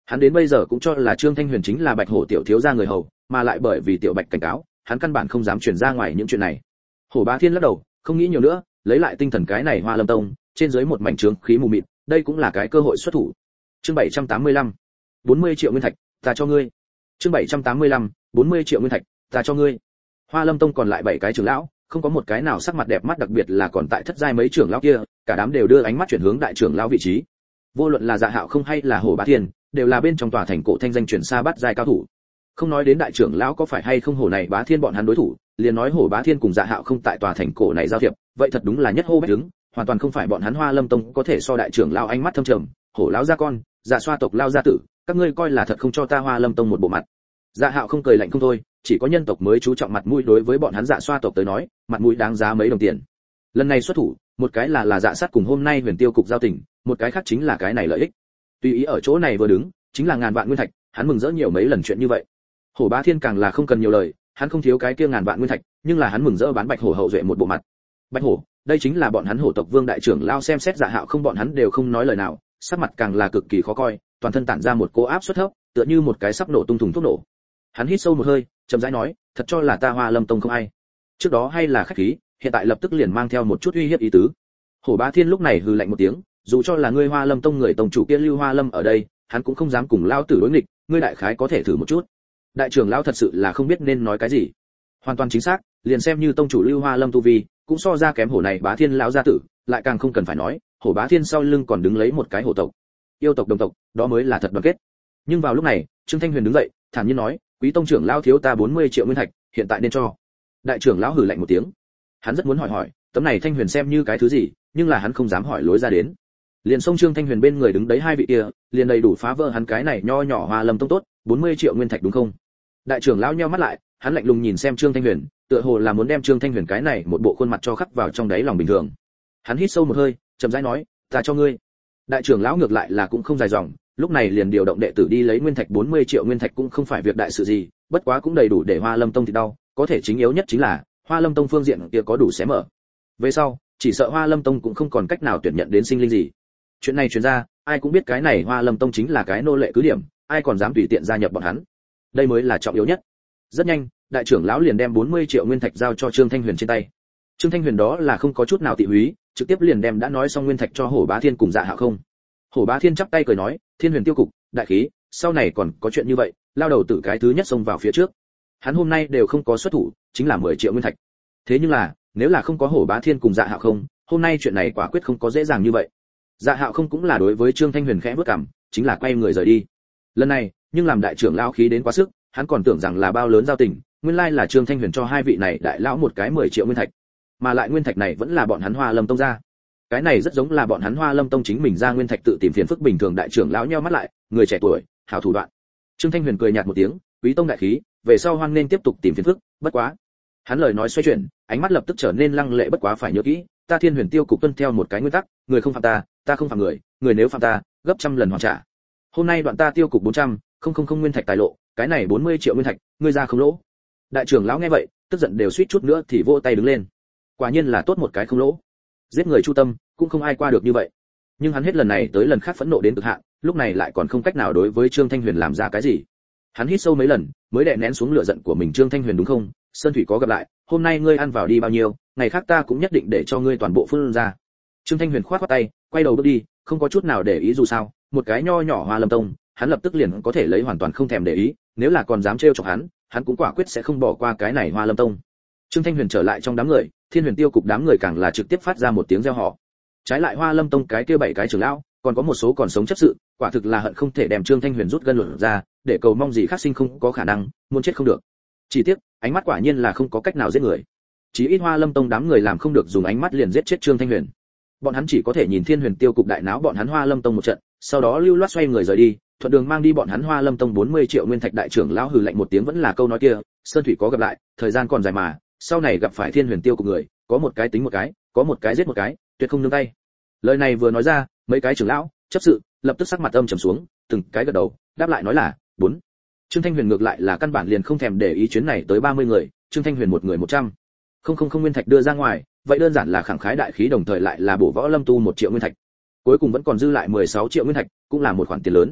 Hắn đến bây giờ cũng cho là Trương Thanh Huyền chính là Bạch Hổ tiểu thiếu gia người hầu, mà lại bởi vì tiểu Bạch cảnh cáo, hắn căn bản không dám truyền ra ngoài những chuyện này. Hổ Bá Thiên lắc đầu, không nghĩ nhiều nữa, lấy lại tinh thần, cái này Hoa Lâm Tông, trên dưới một mảnh trướng khí mù mịt, đây cũng là cái cơ hội xuất thủ. Chương bảy trăm tám mươi lăm, bốn mươi triệu nguyên thạch, ta cho ngươi. Chương bảy trăm tám mươi lăm, bốn mươi triệu nguyên thạch, ta cho ngươi. Hoa Lâm Tông còn lại bảy cái trưởng lão, không có một cái nào sắc mặt đẹp mắt, đặc biệt là còn tại thất giai mấy trưởng lão kia, cả đám đều đưa ánh mắt chuyển hướng đại trưởng lão vị trí. Vô luận là Dạ Hạo không hay là Hổ Bá Thiên, đều là bên trong tòa thành cổ thanh danh truyền xa bắt giai cao thủ. Không nói đến đại trưởng lão có phải hay không Hổ này Bá Thiên bọn hắn đối thủ, liền nói Hổ Bá Thiên cùng Dạ Hạo không tại tòa thành cổ này giao thiệp, vậy thật đúng là nhất hô bách đứng, hoàn toàn không phải bọn hắn Hoa Lâm Tông có thể so đại trưởng lão ánh mắt thâm trầm. Hổ lão gia con, Dạ xoa tộc lao gia tử, các ngươi coi là thật không cho ta Hoa Lâm Tông một bộ mặt. Dạ Hạo không cười lạnh không thôi, chỉ có nhân tộc mới chú trọng mặt mũi, đối với bọn hắn Dạ xoa tộc tới nói, mặt mũi đáng giá mấy đồng tiền. Lần này xuất thủ, một cái là là Dạ sát cùng hôm nay Huyền Tiêu cục giao tình, một cái khác chính là cái này lợi ích. Tùy ý ở chỗ này vừa đứng, chính là ngàn vạn nguyên thạch, hắn mừng rỡ nhiều mấy lần chuyện như vậy. Hổ Bá Thiên càng là không cần nhiều lời, hắn không thiếu cái kia ngàn vạn nguyên thạch, nhưng là hắn mừng rỡ bán Bạch Hổ hậu duệ một bộ mặt. Bạch Hổ, đây chính là bọn hắn Hổ tộc Vương đại trưởng lao, xem xét Dạ Hạo không bọn hắn đều không nói lời nào, sắc mặt càng là cực kỳ khó coi, toàn thân tản ra một cỗ áp suất thấp, tựa như một cái sắp nổ tung thùng thuốc nổ. Hắn hít sâu một hơi, chậm rãi nói, thật cho là ta Hoa Lâm Tông không ai. Trước đó hay là khách khí, hiện tại lập tức liền mang theo một chút uy hiếp ý tứ. Hổ Bá Thiên lúc này hừ lạnh một tiếng, dù cho là ngươi Hoa Lâm Tông người tông chủ kia Lưu Hoa Lâm ở đây, hắn cũng không dám cùng lão tử đối nghịch, ngươi đại khái có thể thử một chút. Đại trưởng lão thật sự là không biết nên nói cái gì. Hoàn toàn chính xác, liền xem như tông chủ Lưu Hoa Lâm tu vi, cũng so ra kém Hổ này Bá Thiên lão gia tử, lại càng không cần phải nói, Hổ Bá Thiên sau lưng còn đứng lấy một cái hổ tộc. Yêu tộc đồng tộc, đó mới là thật đoàn kết. Nhưng vào lúc này, Trương Thanh Huyền đứng dậy, thản nhiên nói, quý tông trưởng lão thiếu ta bốn mươi triệu nguyên thạch, hiện tại nên cho. Đại trưởng lão hừ lạnh một tiếng. Hắn rất muốn hỏi hỏi, tấm này Thanh Huyền xem như cái thứ gì, nhưng là hắn không dám hỏi lối ra đến. Liền xông Trương Thanh Huyền bên người đứng đấy hai vị kia, liền đầy đủ phá vỡ hắn cái này nho nhỏ Hoa Lâm Tông tốt, bốn mươi triệu nguyên thạch đúng không? Đại trưởng lão nheo mắt lại, hắn lạnh lùng nhìn xem Trương Thanh Huyền, tựa hồ là muốn đem Trương Thanh Huyền cái này một bộ khuôn mặt cho khắc vào trong đáy lòng bình thường. Hắn hít sâu một hơi, chậm rãi nói, ta cho ngươi. Đại trưởng lão ngược lại là cũng không dài dòng, lúc này liền điều động đệ tử đi lấy nguyên thạch, bốn mươi triệu nguyên thạch cũng không phải việc đại sự gì, bất quá cũng đầy đủ để Hoa Lâm Tông thì đau, có thể chính yếu nhất chính là Hoa Lâm Tông phương diện kia có đủ xé mở. Về sau, chỉ sợ Hoa Lâm Tông cũng không còn cách nào tuyển nhận đến sinh linh gì. Chuyện này truyền ra, ai cũng biết cái này Hoa Lâm Tông chính là cái nô lệ cứ điểm, ai còn dám tùy tiện gia nhập bọn hắn. Đây mới là trọng yếu nhất. Rất nhanh, đại trưởng lão liền đem bốn mươi triệu nguyên thạch giao cho Trương Thanh Huyền trên tay. Trương Thanh Huyền đó là không có chút nào tị húy, trực tiếp liền đem đã nói xong nguyên thạch cho Hổ Bá Thiên cùng Dạ Hạo không. Hổ Bá Thiên chắp tay cười nói, Thiên Huyền tiêu cục, đại khí, sau này còn có chuyện như vậy, lao đầu tử cái thứ nhất xông vào phía trước. Hắn hôm nay đều không có xuất thủ, chính là mười triệu nguyên thạch. Thế nhưng là, nếu là không có Hổ Bá Thiên cùng Dạ Hạo không, hôm nay chuyện này quả quyết không có dễ dàng như vậy. Dạ Hạo không cũng là đối với Trương Thanh Huyền khẽ bước cằm, chính là quay người rời đi. Lần này, nhưng làm đại trưởng lão khí đến quá sức, hắn còn tưởng rằng là bao lớn giao tình, nguyên lai là Trương Thanh Huyền cho hai vị này đại lão một cái mười triệu nguyên thạch, mà lại nguyên thạch này vẫn là bọn hắn Hoa Lâm Tông ra. Cái này rất giống là bọn hắn Hoa Lâm Tông chính mình ra nguyên thạch tự tìm phiền phức bình thường. Đại trưởng lão nheo mắt lại, người trẻ tuổi, hảo thủ đoạn. Trương Thanh Huyền cười nhạt một tiếng, quý tông đại khí, về sau hoan nên tiếp tục tìm phiền phức, bất quá. Hắn lời nói xoay chuyển, ánh mắt lập tức trở nên lăng lệ, bất quá phải nhớ kỹ, ta Thiên Huyền tiêu cục tuân theo một cái nguyên tắc, người không phạm ta, ta không phạm người, người nếu phạm ta, gấp trăm lần hoàn trả. Hôm nay đoạn ta tiêu cục bốn trăm, không không không nguyên thạch tài lộ, cái này bốn mươi triệu nguyên thạch, ngươi ra không lỗ. Đại trưởng lão nghe vậy, tức giận đều suýt chút nữa thì vỗ tay đứng lên. Quả nhiên là tốt một cái không lỗ. Giết người chu tâm, cũng không ai qua được như vậy. Nhưng hắn hết lần này tới lần khác phẫn nộ đến cực hạn, lúc này lại còn không cách nào đối với Trương Thanh Huyền làm ra cái gì. Hắn hít sâu mấy lần, mới đè nén xuống lửa giận của mình. Trương Thanh Huyền đúng không? Sơn thủy có gặp lại, hôm nay ngươi ăn vào đi bao nhiêu, ngày khác ta cũng nhất định để cho ngươi toàn bộ phun ra. Trương Thanh Huyền khoát khoát tay, quay đầu bước đi, không có chút nào để ý, dù sao, một cái nho nhỏ Hoa Lâm Tông, hắn lập tức liền có thể lấy hoàn toàn không thèm để ý, nếu là còn dám trêu chọc hắn, hắn cũng quả quyết sẽ không bỏ qua cái này Hoa Lâm Tông. Trương Thanh Huyền trở lại trong đám người, Thiên Huyền tiêu cục đám người càng là trực tiếp phát ra một tiếng reo hò. Trái lại Hoa Lâm Tông cái kia bảy cái trưởng lão, còn có một số còn sống chấp sự, quả thực là hận không thể đem Trương Thanh Huyền rút gân luận ra, để cầu mong gì khác sinh không có khả năng, muốn chết không được. Chỉ tiếc, ánh mắt quả nhiên là không có cách nào giết người. Chỉ ít Hoa Lâm Tông đám người làm không được dùng ánh mắt liền giết chết Trương Thanh Huyền. Bọn hắn chỉ có thể nhìn Thiên Huyền tiêu cục đại náo bọn hắn Hoa Lâm Tông một trận, sau đó lưu loát xoay người rời đi, thuận đường mang đi bọn hắn Hoa Lâm Tông bốn mươi triệu nguyên thạch. Đại trưởng lão hừ lạnh một tiếng, vẫn là câu nói kia, sơn thủy có gặp lại, thời gian còn dài mà, sau này gặp phải Thiên Huyền tiêu cục người, có một cái tính một cái, có một cái giết một cái, tuyệt không nương tay. Lời này vừa nói ra, mấy cái trưởng lão, chấp sự, lập tức sắc mặt âm trầm xuống, từng cái gật đầu, đáp lại nói là, bốn. Trương Thanh Huyền ngược lại là căn bản liền không thèm để ý chuyến này tới ba mươi người, Trương Thanh Huyền một người một trăm. Không không không nguyên thạch đưa ra ngoài, vậy đơn giản là khẳng khái đại khí, đồng thời lại là bổ võ lâm tu một triệu nguyên thạch. Cuối cùng vẫn còn dư lại mười sáu triệu nguyên thạch, cũng là một khoản tiền lớn.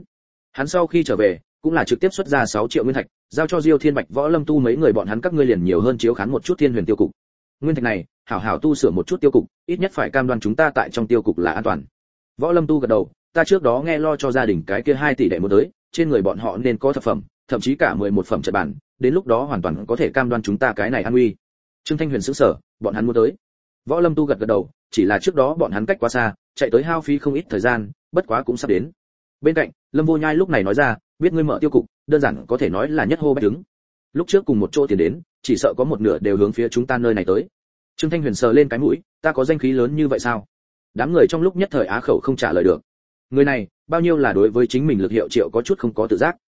Hắn sau khi trở về cũng là trực tiếp xuất ra sáu triệu nguyên thạch, giao cho Diêu Thiên Bạch, Võ Lâm Tu mấy người bọn hắn, các ngươi liền nhiều hơn chiếu khán một chút Thiên Huyền tiêu cục. Nguyên thạch này, hảo hảo tu sửa một chút tiêu cục, ít nhất phải cam đoan chúng ta tại trong tiêu cục là an toàn. Võ Lâm Tu gật đầu, ta trước đó nghe lo cho gia đình cái kia hai tỷ đệ muốn tới, trên người bọn họ nên có thập phẩm, thậm chí cả mười một phẩm trận bản, đến lúc đó hoàn toàn có thể cam đoan chúng ta cái này an nguy. Trương Thanh Huyền sững sờ, bọn hắn muốn tới. Võ Lâm Tu gật gật đầu, chỉ là trước đó bọn hắn cách quá xa, chạy tới hao phí không ít thời gian, bất quá cũng sắp đến. Bên cạnh, Lâm Vô Nhai lúc này nói ra, biết ngươi mở tiêu cục, đơn giản có thể nói là nhất hô bách đứng. Lúc trước cùng một chỗ tiền đến, chỉ sợ có một nửa đều hướng phía chúng ta nơi này tới. Trương Thanh Huyền sờ lên cái mũi, ta có danh khí lớn như vậy sao? Đám người trong lúc nhất thời á khẩu không trả lời được. Người này, bao nhiêu là đối với chính mình lực hiệu triệu có chút không có tự giác.